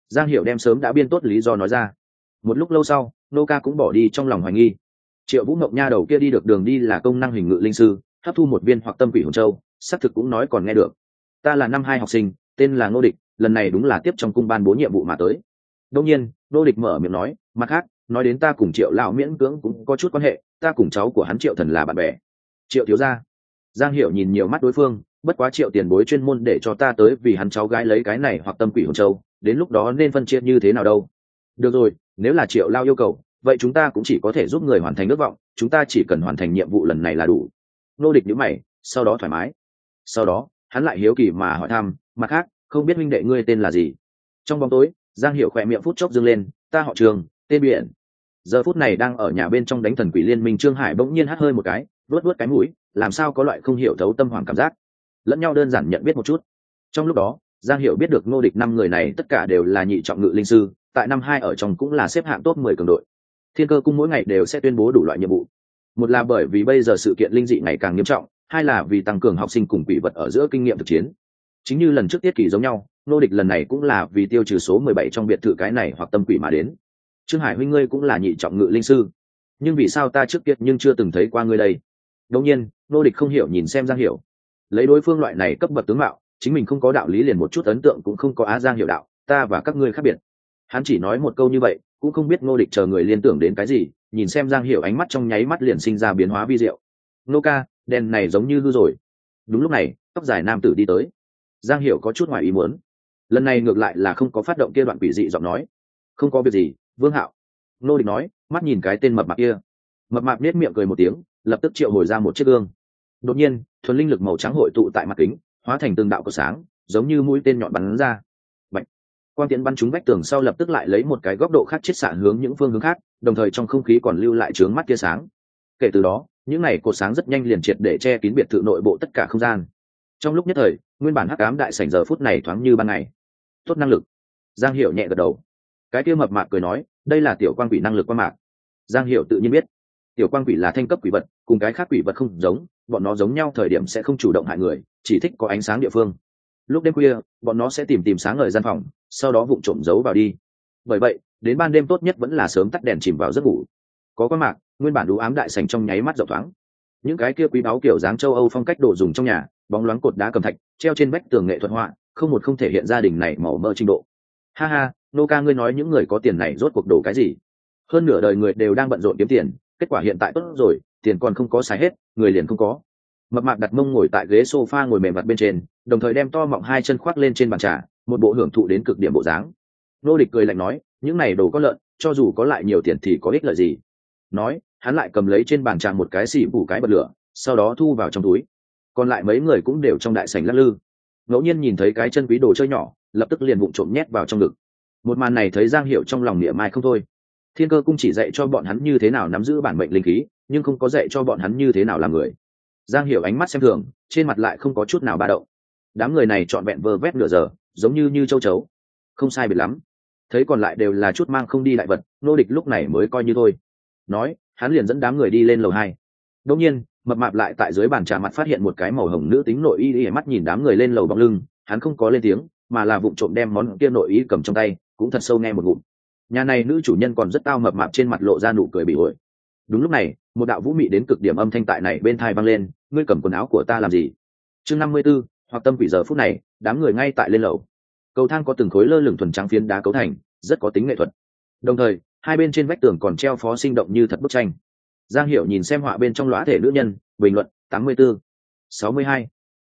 Giang Hiểu đem sớm đã biên tốt lý do nói ra. Một lúc lâu sau, nô ca cũng bỏ đi trong lòng hoài nghi. Triệu Vũ Mộng nha đầu kia đi được đường đi là công năng hình ngự linh sư, hấp thu một viên hoặc tâm quỷ hồn châu, xác thực cũng nói còn nghe được. Ta là năm 2 học sinh, tên là Ngô Địch, lần này đúng là tiếp trong cung ban bố nhiệm vụ mà tới. Đương nhiên, Ngô Địch mở miệng nói, mặt khác, nói đến ta cùng Triệu lão miễn cưỡng cũng có chút quan hệ, ta cùng cháu của hắn Triệu Thần là bạn bè. Triệu thiếu gia. Giang Hiểu nhìn nhiều mắt đối phương, bất quá Triệu tiền bối chuyên môn để cho ta tới vì hắn cháu gái lấy cái này hoặc tâm quỷ hồn châu, đến lúc đó nên phân chia như thế nào đâu. Được rồi, nếu là Triệu lao yêu cầu, vậy chúng ta cũng chỉ có thể giúp người hoàn thành ước vọng, chúng ta chỉ cần hoàn thành nhiệm vụ lần này là đủ. Ngô Địch nhíu mày, sau đó thoải mái. Sau đó, hắn lại hiếu kỳ mà hỏi thăm, mặt khác, không biết huynh đệ ngươi tên là gì? Trong bóng tối, Giang Hiểu khỏe miệng phút chốc dương lên, ta họ Trường, tên Biển. Giờ phút này đang ở nhà bên trong đánh thần quỷ liên minh Trương Hải bỗng nhiên hắt hơi một cái, vuốt cái mũi, làm sao có loại không hiểu thấu tâm hoàng cảm giác. Lẫn nhau đơn giản nhận biết một chút. Trong lúc đó, Giang Hiểu biết được Ngô Địch 5 người này tất cả đều là nhị trọng ngự linh sư, tại năm 2 ở trong cũng là xếp hạng top 10 cường đội. Thiên Cơ cung mỗi ngày đều sẽ tuyên bố đủ loại nhiệm vụ. Một là bởi vì bây giờ sự kiện linh dị ngày càng nghiêm trọng, hai là vì tăng cường học sinh cùng quỷ vật ở giữa kinh nghiệm thực chiến. Chính như lần trước tiết kỳ giống nhau, Ngô Địch lần này cũng là vì tiêu trừ số 17 trong biệt thự cái này hoặc tâm quỷ mà đến. Trương Hải huynh ngươi cũng là nhị trọng ngự linh sư, nhưng vì sao ta trước kia nhưng chưa từng thấy qua ngươi đây? Đương nhiên, Ngô Địch không hiểu nhìn xem Giang Hiểu. Lấy đối phương loại này cấp bậc tướng mạo, chính mình không có đạo lý liền một chút ấn tượng cũng không có. Á Giang Hiểu đạo, ta và các ngươi khác biệt. Hắn chỉ nói một câu như vậy, cũng không biết Ngô Địch chờ người liên tưởng đến cái gì, nhìn xem Giang Hiểu ánh mắt trong nháy mắt liền sinh ra biến hóa vi diệu. Nô ca, đèn này giống như hư rồi. Đúng lúc này, tóc dài nam tử đi tới. Giang Hiểu có chút ngoài ý muốn. Lần này ngược lại là không có phát động kia đoạn quỷ dị giọng nói. Không có việc gì, Vương Hạo. Ngô Địch nói, mắt nhìn cái tên mập mạp kia. Mập mạp nết miệng cười một tiếng, lập tức triệu hồi ra một chiếc gương. Đột nhiên, thuần linh lực màu trắng hội tụ tại mặt kính, hóa thành từng đạo của sáng, giống như mũi tên nhọn bắn ra. Bạch. Quang tiễn bắn trúng vách tường sau lập tức lại lấy một cái góc độ khác chiết xạ hướng những phương hướng khác, đồng thời trong không khí còn lưu lại chướng mắt tia sáng. Kể từ đó, những này cột sáng rất nhanh liền triệt để che kín biệt thự nội bộ tất cả không gian. Trong lúc nhất thời, nguyên bản hắc ám đại sảnh giờ phút này thoáng như ban ngày. Tốt năng lực. Giang Hiểu nhẹ gật đầu. Cái kia mập mạp cười nói, đây là tiểu quang quỷ năng lực quang mạc. Giang Hiểu tự nhiên biết, tiểu quang quỷ là thanh cấp quỷ vật, cùng cái khác quỷ vật không giống, bọn nó giống nhau thời điểm sẽ không chủ động hại người, chỉ thích có ánh sáng địa phương. Lúc đêm khuya, bọn nó sẽ tìm sáng ngời gian phòng, sau đó vụng trộm giấu vào đi. Bởi vậy, đến ban đêm tốt nhất vẫn là sớm tắt đèn chìm vào giấc ngủ. Có quang mạc, nguyên bản đủ ám đại sảnh trong nháy mắt rộng thoáng. Những cái kia quý báu kiểu dáng châu Âu phong cách đồ dùng trong nhà, bóng loáng cột đá cầm thạch, treo trên vách tường nghệ thuật họa, không một không thể hiện gia đình này màu mơ trình độ. Ha ha, nô ca ngươi nói những người có tiền này rốt cuộc đổ cái gì? Hơn nửa đời người đều đang bận rộn kiếm tiền, kết quả hiện tại tốt rồi, tiền còn không có xài hết, người liền không có. Mập mạp đặt mông ngồi tại ghế sofa ngồi mềm mặt bên trên, đồng thời đem to mọng hai chân khoác lên trên bàn trà, một bộ hưởng thụ đến cực điểm bộ dáng. Nô Địch cười lạnh nói, những này đồ có lợn, cho dù có lại nhiều tiền thì có ích lợi gì? Nói, hắn lại cầm lấy trên bàn trà một cái xì phủ cái bật lửa, sau đó thu vào trong túi. Còn lại mấy người cũng đều trong đại sảnh lắc lư. Ngẫu nhiên nhìn thấy cái chân quý đồ chơi nhỏ, lập tức liền vụng trộm nhét vào trong ngực. Một màn này thấy Giang Hiểu trong lòng niệm mai không thôi. Thiên Cơ cung chỉ dạy cho bọn hắn như thế nào nắm giữ bản mệnh linh khí, nhưng không có dạy cho bọn hắn như thế nào làm người. Giang Hiểu ánh mắt xem thường, trên mặt lại không có chút nào ba động. Đám người này trọn vẹn vơ vét nửa giờ, giống như châu chấu. Không sai biệt lắm. Thấy còn lại đều là chút mang không đi đại vật, Nô Địch lúc này mới coi như thôi. Nói, hắn liền dẫn đám người đi lên lầu 2. Đột nhiên, mập mạp lại tại dưới bàn trà mặt phát hiện một cái màu hồng nữ tính nội y mắt nhìn đám người lên lầu bóng lưng, hắn không có lên tiếng, mà là vụng trộm đem món kia nội y cầm trong tay, cũng thật sâu nghe một ngụm. Nhà này nữ chủ nhân còn rất tao, mập mạp trên mặt lộ ra nụ cười bị ổi. Đúng lúc này, một đạo vũ mị đến cực điểm âm thanh tại này bên tai vang lên, ngươi cầm quần áo của ta làm gì? Chương 54, hoặc tâm quỷ giờ phút này, đám người ngay tại lên lầu. Cầu thang có từng khối lơ lửng thuần trắng phiến đá cấu thành, rất có tính nghệ thuật. Đồng thời, hai bên trên vách tường còn treo phó sinh động như thật bức tranh. Giang Hiểu nhìn xem họa bên trong lõa thể nữ nhân, bình luận, 84, 62,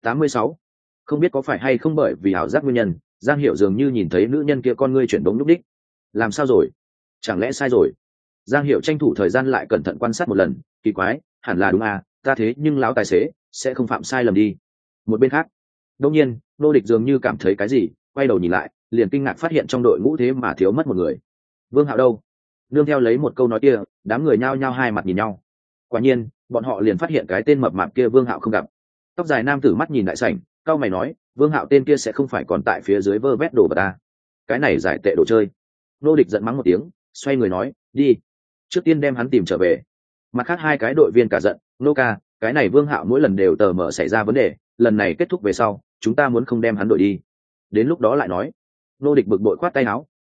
86. Không biết có phải hay không bởi vì ảo giác nguyên nhân, Giang Hiểu dường như nhìn thấy nữ nhân kia con ngươi chuyển đống lúc đích. Làm sao rồi? Chẳng lẽ sai rồi? Giang Hiểu tranh thủ thời gian lại cẩn thận quan sát một lần, kỳ quái, hẳn là đúng à, ta thế nhưng láo tài xế sẽ không phạm sai lầm đi. Một bên khác, đột nhiên, Nô Địch dường như cảm thấy cái gì, quay đầu nhìn lại, liền kinh ngạc phát hiện trong đội ngũ thế mà thiếu mất một người. Vương Hạo đâu? Nương theo lấy một câu nói kia, đám người nhao nhao hai mặt nhìn nhau. Quả nhiên, bọn họ liền phát hiện cái tên mập mạp kia Vương Hạo không gặp. Tóc dài nam tử mắt nhìn đại sảnh, cau mày nói, Vương Hạo tên kia sẽ không phải còn tại phía dưới vơ vét đồ vật ta? Cái này giải tệ đồ chơi. Nô Địch giận mắng một tiếng, xoay người nói, đi, trước tiên đem hắn tìm trở về. Mặt khác hai cái đội viên cả giận, nô ca, cái này Vương Hạo mỗi lần đều tờ mở xảy ra vấn đề, lần này kết thúc về sau, chúng ta muốn không đem hắn đội đi, đến lúc đó lại nói. Nô Địch bực bội khoát tay áo,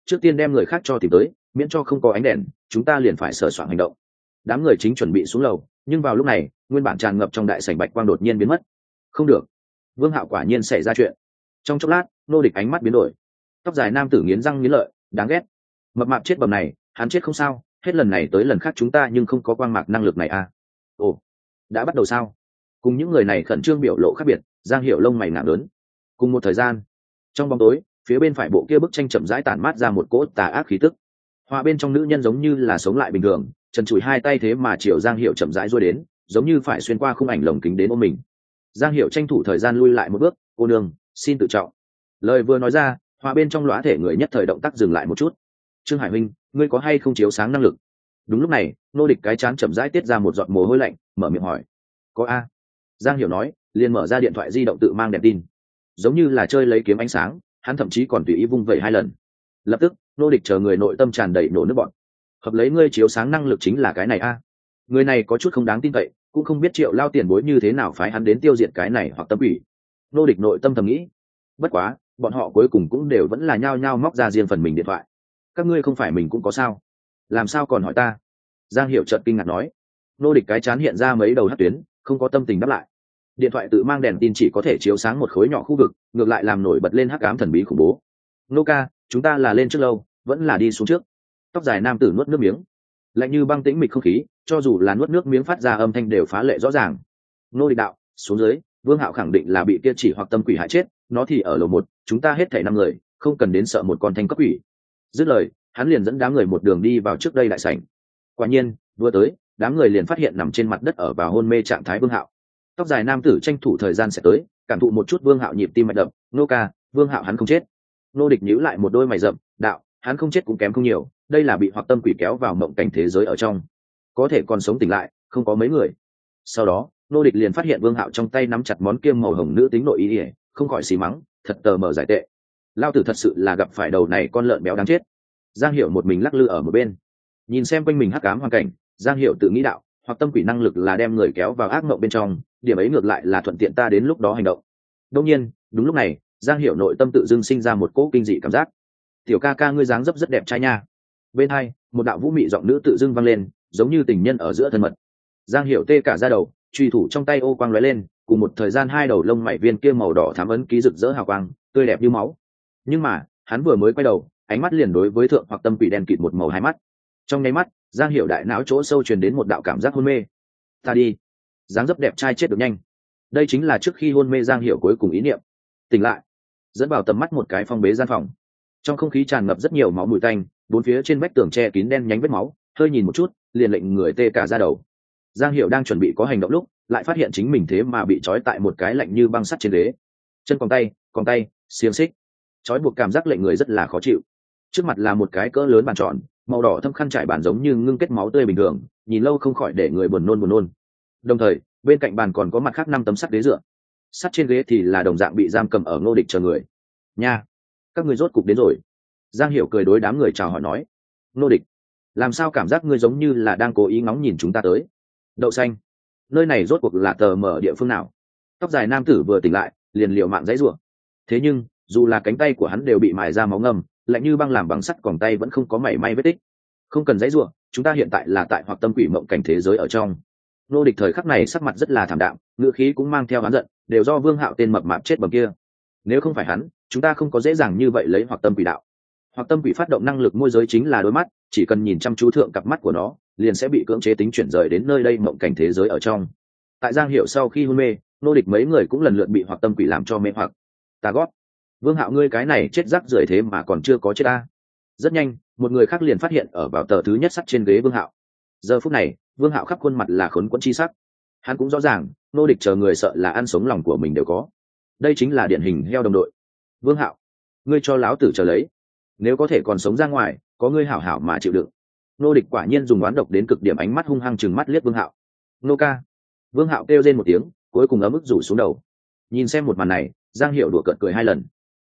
trước tiên đem người khác cho tìm tới, miễn cho không có ánh đèn chúng ta liền phải sờ soạn hành động. Đám người chính chuẩn bị xuống lầu, nhưng vào lúc này nguyên bản tràn ngập trong đại sảnh bạch quang đột nhiên biến mất. Không được, Vương Hạo quả nhiên xảy ra chuyện. Trong chốc lát Nô Địch ánh mắt biến đổi. Tóc dài nam tử nghiến răng nghiến lợi, đáng ghét, mập mạp chết bầm này, hắn chết không sao, hết lần này tới lần khác chúng ta nhưng không có quang mạc năng lực này à. Ồ, đã bắt đầu sao? Cùng những người này khẩn trương biểu lộ khác biệt, Giang Hiểu lông mày nặng lớn. Cùng một thời gian, trong bóng tối phía bên phải bộ kia bức tranh chậm rãi tản mát ra một cỗ tà ác khí tức. Họa bên trong nữ nhân giống như là sống lại bình thường, trần trụi hai tay thế mà chiều Giang Hiểu chậm rãi duỗi đến, giống như phải xuyên qua khung ảnh lồng kính đến ôm mình. Giang Hiểu tranh thủ thời gian lui lại một bước, cô nương xin tự trọng. Lời vừa nói ra, họa bên trong lóa thể người nhất thời động tác dừng lại một chút. Trương Hải Minh, ngươi có hay không chiếu sáng năng lực? Đúng lúc này Nô Địch cái chán chậm rãi tiết ra một giọt mồ hôi lạnh, mở miệng hỏi. Có a. Giang Hiểu nói, liền mở ra điện thoại di động tự mang đèn tin, giống như là chơi lấy kiếm ánh sáng, hắn thậm chí còn tùy ý vung vẩy 2 lần. Lập tức Nô Địch chờ người nội tâm tràn đầy nổ nước bọt. Hợp lấy ngươi chiếu sáng năng lực chính là cái này a. Người này có chút không đáng tin cậy, cũng không biết Triệu lao tiền bối như thế nào phái hắn đến tiêu diệt cái này hoặc tâm ủy. Nô Địch nội tâm thầm nghĩ. Bất quá bọn họ cuối cùng cũng đều vẫn là nhao nhao móc ra riêng phần mình điện thoại. Các ngươi không phải mình cũng có sao, làm sao còn hỏi ta? Giang Hiểu chợt kinh ngạc nói. Nô Địch cái chán hiện ra mấy đầu hắc tuyến, không có tâm tình đáp lại. Điện thoại tự mang đèn tin chỉ có thể chiếu sáng một khối nhỏ khu vực, ngược lại làm nổi bật lên hắc ám thần bí khủng bố. Nô ca, chúng ta là lên trước lâu vẫn là đi xuống trước? Tóc dài nam tử nuốt nước miếng, lạnh như băng tĩnh mịch không khí, cho dù là nuốt nước miếng phát ra âm thanh đều phá lệ rõ ràng. Nô Địch đạo, xuống dưới. Vương Hạo khẳng định là bị kia chỉ hoặc tâm quỷ hại chết, nó thì ở lầu 1, chúng ta hết thảy 5 người, không cần đến sợ một con thanh cấp quỷ. Dứt lời hắn liền dẫn đám người một đường đi vào trước đây đại sảnh. Quả nhiên vừa tới, đám người liền phát hiện nằm trên mặt đất ở vào hôn mê trạng thái Vương Hạo. Tóc dài nam tử tranh thủ thời gian sẽ tới, cảm thụ một chút Vương Hạo nhịp tim mạch đập. Nô ca, Vương Hạo hắn không chết. Nô Địch nhíu lại một đôi mày rậm, đạo, hắn không chết cũng kém không nhiều, đây là bị hoặc tâm quỷ kéo vào mộng cảnh thế giới ở trong, có thể còn sống tỉnh lại không có mấy người. Sau đó Nô Địch liền phát hiện Vương Hạo trong tay nắm chặt món kiêm màu hồng nữ tính nội y, không khỏi xì mắng, thật tờ mờ giải tệ, lao tử thật sự là gặp phải đầu này con lợn béo đáng chết. Giang Hiểu một mình lắc lư ở một bên, nhìn xem quanh mình hắc ám hoàn cảnh. Giang Hiểu tự nghĩ đạo, hoặc tâm quỷ năng lực là đem người kéo vào ác mộng bên trong, điểm ấy ngược lại là thuận tiện ta đến lúc đó hành động. Đương nhiên đúng lúc này Giang Hiểu nội tâm tự dưng sinh ra một cỗ kinh dị cảm giác. Tiểu ca ca ngươi dáng dấp rất đẹp trai nha. Bên hai một đạo vũ mị giọng nữ tự dưng vang lên, giống như tình nhân ở giữa thân mật. Giang Hiểu tê cả da đầu, truy thủ trong tay ô quang lóe lên, cùng một thời gian 2 đầu lông mày viên kia màu đỏ thắm ấn ký rực rỡ hào quang, tươi đẹp như máu. Nhưng mà hắn vừa mới quay đầu, ánh mắt liền đối với thượng hoặc tâm quỷ đen kịt một màu hai mắt. Trong nháy mắt Giang Hiểu đại não chỗ sâu truyền đến một đạo cảm giác hôn mê. Ta đi, dáng dấp đẹp trai chết được nhanh. Đây chính là trước khi hôn mê Giang Hiểu cuối cùng ý niệm. Tỉnh lại, dẫn vào tầm mắt một cái phong bế gian phòng. Trong không khí tràn ngập rất nhiều máu mùi tanh, bốn phía trên vách tường che kín đen nhánh vết máu, hơi nhìn một chút liền lệnh người tê cả da đầu. Giang Hiểu đang chuẩn bị có hành động lúc, lại phát hiện chính mình thế mà bị trói tại một cái lạnh như băng sắt trên ghế. Chân còng tay, xiềng xích, trói buộc cảm giác lệnh người rất là khó chịu. Trước mặt là một cái cỡ lớn bàn tròn, màu đỏ thâm khăn trải bàn giống như ngưng kết máu tươi bình thường, nhìn lâu không khỏi để người buồn nôn. Đồng thời bên cạnh bàn còn có mặt khác 5 tấm sắt ghế dựa, sắt trên ghế thì là đồng dạng bị giam cầm ở Ngô Địch chờ người. Nha, các ngươi rốt cục đến rồi. Giang Hiểu cười đối đám người chào hỏi nói. Ngô Địch, làm sao cảm giác ngươi giống như là đang cố ý ngóng nhìn chúng ta tới? Đậu xanh, nơi này rốt cuộc là tờ mở địa phương nào? Tóc dài nam tử vừa tỉnh lại liền liều mạng giãy giụa. Thế nhưng dù là cánh tay của hắn đều bị mài ra máu ngầm, lạnh như băng làm bằng sắt còng tay vẫn không có mảy may vết tích. Không cần giãy giụa, chúng ta hiện tại là tại hoặc tâm quỷ mộng cảnh thế giới ở trong. Ngô Địch thời khắc này sắc mặt rất là thảm đạm, ngữ khí cũng mang theo oán giận, đều do Vương Hạo tên mập mạp chết bầm kia. Nếu không phải hắn, chúng ta không có dễ dàng như vậy lấy hoặc tâm quỷ đạo. Hoặc tâm quỷ phát động năng lực môi giới chính là đôi mắt, chỉ cần nhìn chăm chú thượng cặp mắt của nó, liền sẽ bị cưỡng chế tính chuyển rời đến nơi đây mộng cảnh thế giới ở trong. Tại Giang Hiểu sau khi hôn mê, Ngô Địch mấy người cũng lần lượt bị hoặc tâm quỷ làm cho mê hoặc. Ta gót, Vương Hạo ngươi cái này chết rắc rưởi thế mà còn chưa có chết ta. Rất nhanh một người khác liền phát hiện ở vào tờ thứ nhất sắt trên ghế Vương Hạo. Giờ phút này Vương Hạo khắp khuôn mặt là khốn quẫn chi sắc. Hắn cũng rõ ràng Ngô Địch chờ người sợ là ăn sống lòng của mình đều có. Đây chính là điển hình heo đồng đội. Vương Hạo, ngươi cho láo tử chờ lấy, nếu có thể còn sống ra ngoài, có ngươi hảo hảo mà chịu đựng. Ngô Địch quả nhiên dùng oán độc đến cực điểm, ánh mắt hung hăng chừng mắt liếc Vương Hạo. Nô ca. Vương Hạo kêu lên một tiếng, cuối cùng ấm ức rủ xuống đầu. Nhìn xem một màn này, Giang Hiểu đùa cợt cười 2 lần.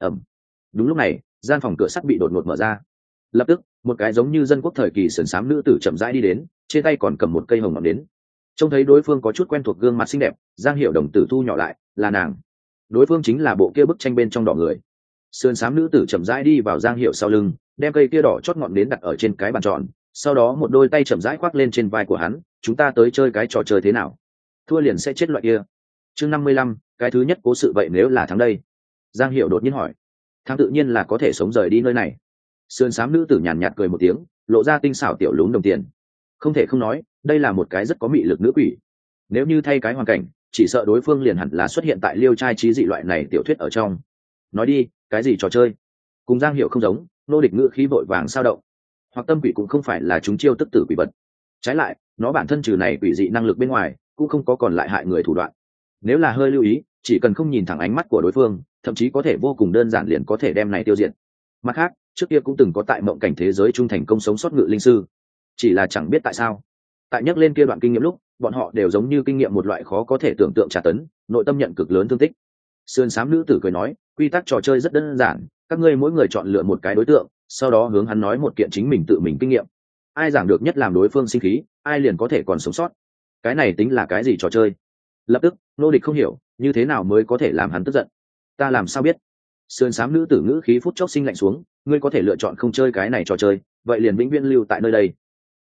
Đúng lúc này gian phòng cửa sắt bị đột ngột mở ra, lập tức một cái giống như dân quốc thời kỳ sườn xám nữ tử chậm rãi đi đến, trên tay còn cầm một cây hồng ngọn đến. Trông thấy đối phương có chút quen thuộc gương mặt xinh đẹp, Giang Hiểu đồng tử thu nhỏ lại, là nàng. Đối phương chính là bộ kia bức tranh bên trong đỏ người. Sườn xám nữ tử chậm rãi đi vào Giang Hiểu sau lưng, đem cây kia đỏ chót ngọn nến đặt ở trên cái bàn tròn, sau đó một đôi tay chậm rãi khoác lên trên vai của hắn. Chúng ta tới chơi cái trò chơi thế nào? Thua liền sẽ chết loại kia. Chương 55, cái thứ nhất cố sự vậy nếu là thắng đây? Giang Hiểu đột nhiên hỏi. Thắng tự nhiên là có thể sống rời đi nơi này. Sườn xám nữ tử nhàn nhạt cười một tiếng, lộ ra tinh xảo tiểu lún đồng tiền. Không thể không nói, đây là một cái rất có mị lực nữ quỷ. Nếu như thay cái hoàn cảnh, chỉ sợ đối phương liền hẳn là xuất hiện tại Liêu trai trí dị loại này tiểu thuyết ở trong. Nói đi, cái gì trò chơi? Cùng Giang Hiểu không giống, nô địch ngữ khí vội vàng sao động. Hoặc tâm quỷ cũng không phải là chúng chiêu tức tử quỷ vật. Trái lại, nó bản thân trừ này quỷ dị năng lực bên ngoài, cũng không có còn lại hại người thủ đoạn. Nếu là hơi lưu ý, chỉ cần không nhìn thẳng ánh mắt của đối phương, thậm chí có thể vô cùng đơn giản liền có thể đem này tiêu diệt. Mặt khác, trước kia cũng từng có tại mộng cảnh thế giới trung thành công sống sót ngự linh sư, chỉ là chẳng biết tại sao, tại nhắc lên kia đoạn kinh nghiệm lúc, bọn họ đều giống như kinh nghiệm một loại khó có thể tưởng tượng tra tấn, nội tâm nhận cực lớn thương tích. Sườn xám nữ tử cười nói, quy tắc trò chơi rất đơn giản, các ngươi mỗi người chọn lựa một cái đối tượng, sau đó hướng hắn nói một kiện chính mình tự mình kinh nghiệm. Ai giảng được nhất làm đối phương sinh khí, ai liền có thể còn sống sót. Cái này tính là cái gì trò chơi? Lập tức, nô địch không hiểu, như thế nào mới có thể làm hắn tức giận? Ta làm sao biết? Sườn xám nữ tử ngữ khí phút chốc sinh lạnh xuống, ngươi có thể lựa chọn không chơi cái này trò chơi, vậy liền vĩnh viễn lưu tại nơi đây.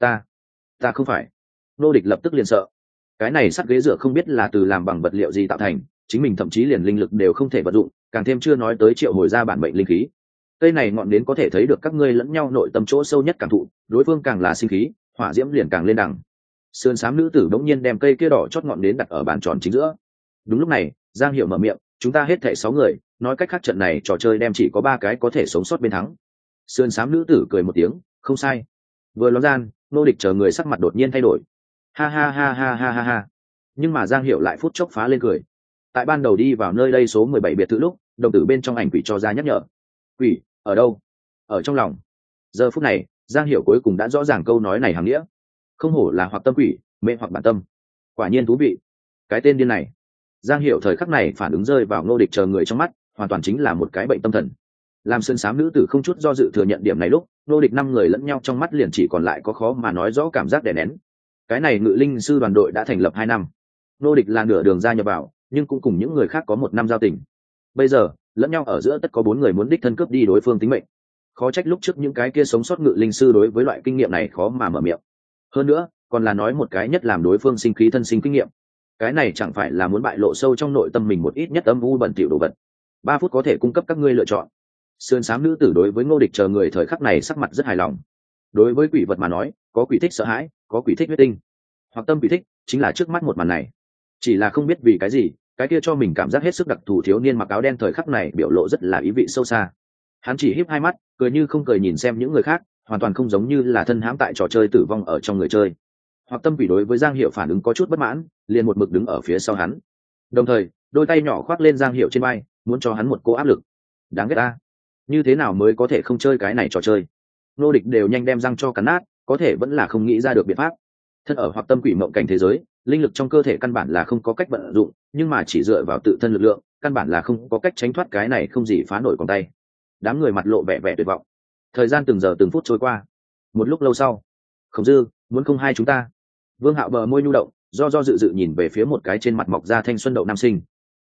Ta không phải. Nô địch lập tức liền sợ. Cái này sắt ghế dựa không biết là từ làm bằng vật liệu gì tạo thành, chính mình thậm chí liền linh lực đều không thể vận dụng, càng thêm chưa nói tới triệu hồi ra bản mệnh linh khí. Cây này ngọn đến có thể thấy được các ngươi lẫn nhau nội tâm chỗ sâu nhất cảm thụ, đối phương càng là sinh khí, hỏa diễm liền càng lên đằng. Sườn xám nữ tử bỗng nhiên đem cây kia đỏ chót ngọn đến đặt ở bàn tròn chính giữa. Đúng lúc này, Giang Hiểu mở miệng, chúng ta hết thảy 6 người, nói cách khác trận này trò chơi đem chỉ có 3 cái có thể sống sót bên thắng. Sườn xám nữ tử cười một tiếng, không sai. Vừa nói gian, nô địch chờ người sắc mặt đột nhiên thay đổi. Ha ha ha ha ha ha ha. Nhưng mà Giang Hiểu lại phút chốc phá lên cười. Tại ban đầu đi vào nơi đây số 17 biệt thự lúc, đồng tử bên trong ảnh quỷ cho ra nhắc nhở. Quỷ, ở đâu? Ở trong lòng. Giờ phút này, Giang Hiểu cuối cùng đã rõ ràng câu nói này hàm nghĩa. Không hổ là hoặc tâm quỷ, mê hoặc bản tâm. Quả nhiên thú vị. Cái tên điên này. Giang Hiểu thời khắc này phản ứng rơi vào nô địch chờ người trong mắt, hoàn toàn chính là một cái bệnh tâm thần. Làm sơn xám nữ tử không chút do dự thừa nhận điểm này lúc, nô địch 5 người lẫn nhau trong mắt liền chỉ còn lại có khó mà nói rõ cảm giác đè nén. Cái này ngự linh sư đoàn đội đã thành lập 2 năm. Nô địch là nửa đường gia nhập vào, nhưng cũng cùng những người khác có 1 năm giao tình. Bây giờ, lẫn nhau ở giữa tất có 4 người muốn đích thân cướp đi đối phương tính mệnh. Khó trách lúc trước những cái kia sống sót ngự linh sư đối với loại kinh nghiệm này khó mà mở miệng. Hơn nữa, còn là nói một cái nhất làm đối phương sinh khí thân sinh kinh nghiệm. Cái này chẳng phải là muốn bại lộ sâu trong nội tâm mình một ít nhất âm u bẩn thỉu đồ vật. 3 phút có thể cung cấp các ngươi lựa chọn. Sườn xám nữ tử đối với Ngô Địch chờ người thời khắc này sắc mặt rất hài lòng. Đối với quỷ vật mà nói, có quỷ thích sợ hãi, có quỷ thích huyết tinh, hoặc tâm quỷ thích chính là trước mắt một màn này. Chỉ là không biết vì cái gì, cái kia cho mình cảm giác hết sức đặc thù thiếu niên mặc áo đen thời khắc này biểu lộ rất là ý vị sâu xa. Hắn chỉ híp 2 mắt, cười như không cười nhìn xem những người khác, hoàn toàn không giống như là thân hãm tại trò chơi tử vong ở trong người chơi. Hoặc tâm quỷ đối với Giang Hiểu phản ứng có chút bất mãn, liền một mực đứng ở phía sau hắn. Đồng thời, đôi tay nhỏ khoác lên Giang Hiểu trên vai, muốn cho hắn một cỗ áp lực. Đáng ghét ta, như thế nào mới có thể không chơi cái này trò chơi? Nô địch đều nhanh đem răng cho cắn nát, có thể vẫn là không nghĩ ra được biện pháp. Thân ở hoặc tâm quỷ mộng cảnh thế giới, linh lực trong cơ thể căn bản là không có cách vận dụng, nhưng mà chỉ dựa vào tự thân lực lượng, căn bản là không có cách tránh thoát cái này không gì phá nổi con tay. Đám người mặt lộ vẻ vẻ tuyệt vọng. Thời gian từng giờ từng phút trôi qua. Một lúc lâu sau, Khổng Dư, muốn không hai chúng ta? Vương Hạo bờ môi nhu động, do dự dự nhìn về phía một cái trên mặt mọc ra thanh xuân đậu nam sinh.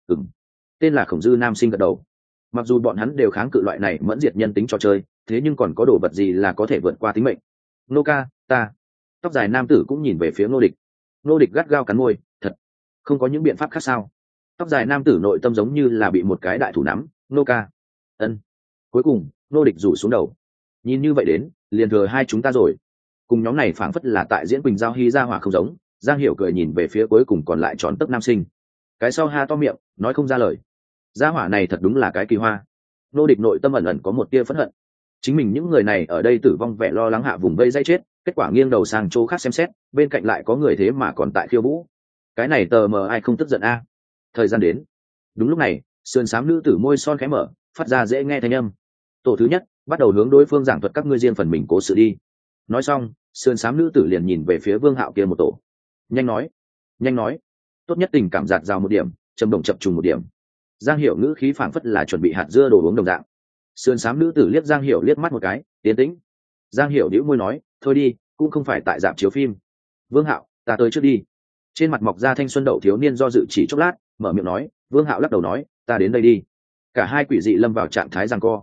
Tên là Khổng Dư nam sinh gật đầu. Mặc dù bọn hắn đều kháng cự loại này mẫn diệt nhân tính trò chơi, thế nhưng còn có đồ vật gì là có thể vượt qua tính mệnh? Nô ca, ta. Tóc dài nam tử cũng nhìn về phía Ngô Địch. Ngô Địch gắt gao cắn môi, thật, không có những biện pháp khác sao? Tóc dài nam tử nội tâm giống như là bị một cái đại thủ nắm. Nô ca, ân. Cuối cùng, Ngô Địch rủ xuống đầu. Nhìn như vậy đến, liền thừa hai chúng ta rồi. Cùng nhóm này phảng phất là tại diễn Quỳnh Giao Hy ra hỏa không giống. Giang Hiểu cười nhìn về phía cuối cùng còn lại tròn tấc nam sinh. Cái sau ha to miệng, nói không ra lời. Gia hỏa này thật đúng là cái kỳ hoa. Ngô Địch nội tâm ẩn ẩn có một tia phẫn hận. Chính mình những người này ở đây tử vong vẻ lo lắng hạ vùng vây dây chết, kết quả nghiêng đầu sang chỗ khác xem xét, bên cạnh lại có người thế mà còn tại khiêu vũ. Cái này tờ mờ ai không tức giận a? Thời gian đến. Đúng lúc này, sườn xám nữ tử môi son khẽ mở, phát ra dễ nghe thanh âm. Tổ thứ nhất, bắt đầu hướng đối phương giảng thuật các ngươi riêng phần mình cố sự đi. Nói xong, sườn xám nữ tử liền nhìn về phía Vương Hạo kia một tổ. Nhanh nói, tốt nhất tình cảm giạt rào một điểm, trầm động chập trùng một điểm. Giang Hiểu ngữ khí phảng phất là chuẩn bị hạt dưa đồ uống đồng dạng. Sườn xám nữ tử liếc Giang Hiểu liếc mắt một cái, tiến tĩnh. Giang Hiểu đĩu môi nói, thôi đi, cũng không phải tại rạp chiếu phim. Vương Hạo, ta tới trước đi. Trên mặt mọc ra thanh xuân đậu thiếu niên do dự chỉ chốc lát, mở miệng nói. Vương Hạo lắc đầu nói, ta đến đây đi. Cả hai quỷ dị lâm vào trạng thái giằng co.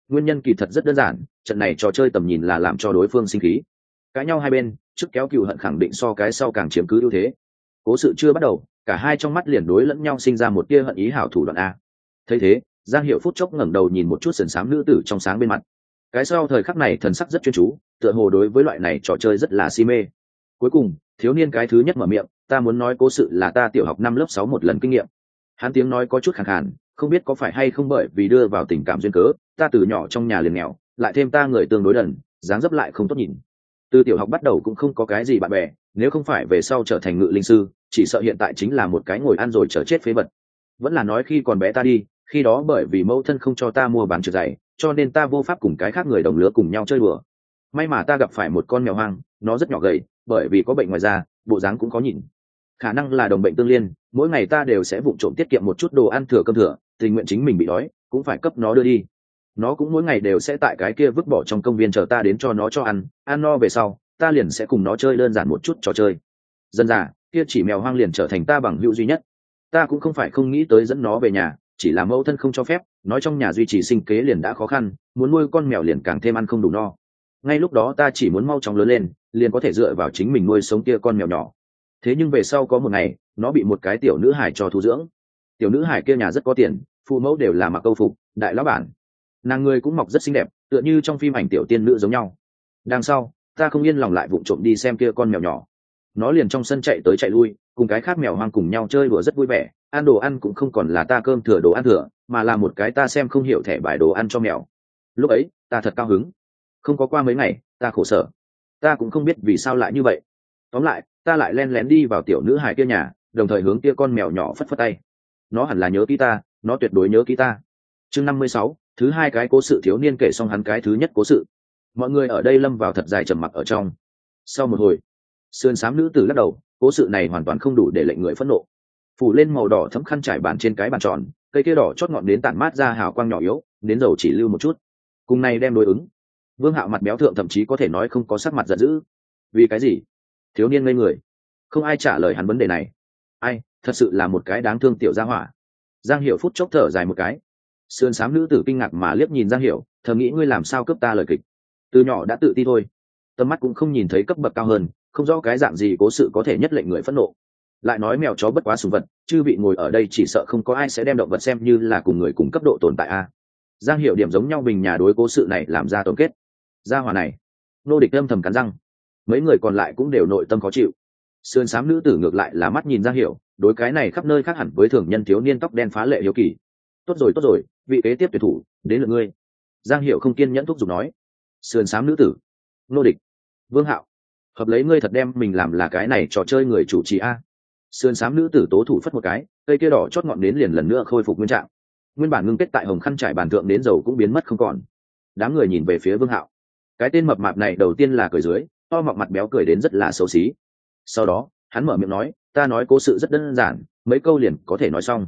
Nguyên nhân kỳ thật rất đơn giản, trận này trò chơi tầm nhìn là làm cho đối phương sinh khí. Cãi nhau hai bên, trước kéo cừu hận khẳng định so cái sau càng chiếm cứ ưu thế. Cố sự chưa bắt đầu, cả hai trong mắt liền đối lẫn nhau sinh ra một tia hận ý hảo thủ đoạn a. Thấy thế, Giang Hiểu phút chốc ngẩng đầu nhìn một chút sườn xám nữ tử trong sáng bên mặt. Cái sau thời khắc này thần sắc rất chuyên chú, tựa hồ đối với loại này trò chơi rất là si mê. Cuối cùng, thiếu niên cái thứ nhất mở miệng, ta muốn nói cố sự là ta tiểu học năm lớp 6 một lần kinh nghiệm. Hắn tiếng nói có chút khàn khàn, không biết có phải hay không bởi vì đưa vào tình cảm duyên cớ, ta từ nhỏ trong nhà liền nghèo, lại thêm ta người tương đối đần, dáng dấp lại không tốt nhìn. Từ tiểu học bắt đầu cũng không có cái gì bạn bè, nếu không phải về sau trở thành ngự linh sư, chỉ sợ hiện tại chính là một cái ngồi ăn rồi chờ chết phế vật. Vẫn là nói khi còn bé ta đi, khi đó bởi vì mẫu thân không cho ta mua bán trượt giày, cho nên ta vô pháp cùng cái khác người đồng lứa cùng nhau chơi đùa. May mà ta gặp phải một con mèo hoang, nó rất nhỏ gầy, bởi vì có bệnh ngoài da, bộ dáng cũng có nhìn. Khả năng là đồng bệnh tương liên, mỗi ngày ta đều sẽ vụng trộm tiết kiệm một chút đồ ăn thừa cơm thừa, tình nguyện chính mình bị đói, cũng phải cấp nó đưa đi. Nó cũng mỗi ngày đều sẽ tại cái kia vứt bỏ trong công viên chờ ta đến cho nó cho ăn no về sau, ta liền sẽ cùng nó chơi đơn giản một chút trò chơi. Dần dà, kia chỉ mèo hoang liền trở thành ta bằng hữu duy nhất. Ta cũng không phải không nghĩ tới dẫn nó về nhà, chỉ là mẫu thân không cho phép, nói trong nhà duy trì sinh kế liền đã khó khăn, muốn nuôi con mèo liền càng thêm ăn không đủ no. Ngay lúc đó ta chỉ muốn mau chóng lớn lên, liền có thể dựa vào chính mình nuôi sống kia con mèo nhỏ. Thế nhưng về sau có một ngày, nó bị một cái tiểu nữ hải cho thu dưỡng. Tiểu nữ hải kia nhà rất có tiền, phụ mẫu đều là mặc câu phục, đại lão bản. Nàng người cũng mọc rất xinh đẹp, tựa như trong phim ảnh tiểu tiên nữ giống nhau. Đằng sau, ta không yên lòng lại vụng trộm đi xem kia con mèo nhỏ. Nó liền trong sân chạy tới chạy lui, cùng cái khác mèo hoang cùng nhau chơi đùa rất vui vẻ, ăn đồ ăn cũng không còn là ta cơm thừa đồ ăn thừa, mà là một cái ta xem không hiểu thẻ bài đồ ăn cho mèo. Lúc ấy, ta thật cao hứng. Không có qua mấy ngày, ta khổ sở. Ta cũng không biết vì sao lại như vậy. Tóm lại, ta lại len lén đi vào tiểu nữ hài kia nhà, đồng thời hướng kia con mèo nhỏ phất phất tay. Nó hẳn là nhớ kỹ ta, nó tuyệt đối nhớ kỹ ta. Chương 56, thứ hai cái cố sự thiếu niên kể xong hắn cái thứ nhất cố sự. Mọi người ở đây lâm vào thật dài trầm mặc ở trong. Sau một hồi, sườn xám nữ tử lắc đầu, cố sự này hoàn toàn không đủ để lệnh người phẫn nộ. Phủ lên màu đỏ thấm khăn trải bàn trên cái bàn tròn, cây kia đỏ chót ngọn đến tản mát ra hào quang nhỏ yếu, đến dầu chỉ lưu một chút. Cùng này đem đối ứng. Vương Hạo mặt béo thượng thậm chí có thể nói không có sắc mặt giận dữ. Vì cái gì? Thiếu niên ngây người, không ai trả lời hắn vấn đề này. Ai, thật sự là một cái đáng thương tiểu gia hỏa. Giang Hiểu phút chốc thở dài một cái. Sườn xám nữ tử kinh ngạc mà liếc nhìn Giang Hiểu, thầm nghĩ ngươi làm sao cướp ta lời kịch. Từ nhỏ đã tự ti thôi, tầm mắt cũng không nhìn thấy cấp bậc cao hơn, không rõ cái dạng gì cố sự có thể nhất lệnh người phẫn nộ. Lại nói mèo chó bất quá sùng vật, chư vị ngồi ở đây chỉ sợ không có ai sẽ đem động vật xem như là cùng người cùng cấp độ tồn tại a. Giang Hiểu điểm giống nhau bình nhà đối cố sự này làm ra tổng kết. Gia hỏa này, nô địch âm thầm cắn răng. Mấy người còn lại cũng đều nội tâm khó chịu. Sườn xám nữ tử ngược lại là mắt nhìn Giang Hiểu, đối cái này khắp nơi khác hẳn với thường nhân thiếu niên tóc đen phá lệ hiếu kỳ. Tốt rồi, vị kế tiếp tuyển thủ, đến lượt ngươi. Giang Hiểu không kiên nhẫn thúc giục nói. Sườn xám nữ tử, nô địch, Vương Hạo, hợp lấy ngươi thật đem mình làm là cái này trò chơi người chủ trì a. Sườn xám nữ tử tố thủ phất một cái, cây kia đỏ chót ngọn đến liền lần nữa khôi phục nguyên trạng. Nguyên bản ngưng kết tại hồng khăn trải bàn thượng đến dầu cũng biến mất không còn. Đám người nhìn về phía Vương Hạo. Cái tên mập mạp này đầu tiên là cười dưới, to mọc mặt béo cười đến rất là xấu xí. Sau đó, hắn mở miệng nói, ta nói cố sự rất đơn giản, mấy câu liền có thể nói xong.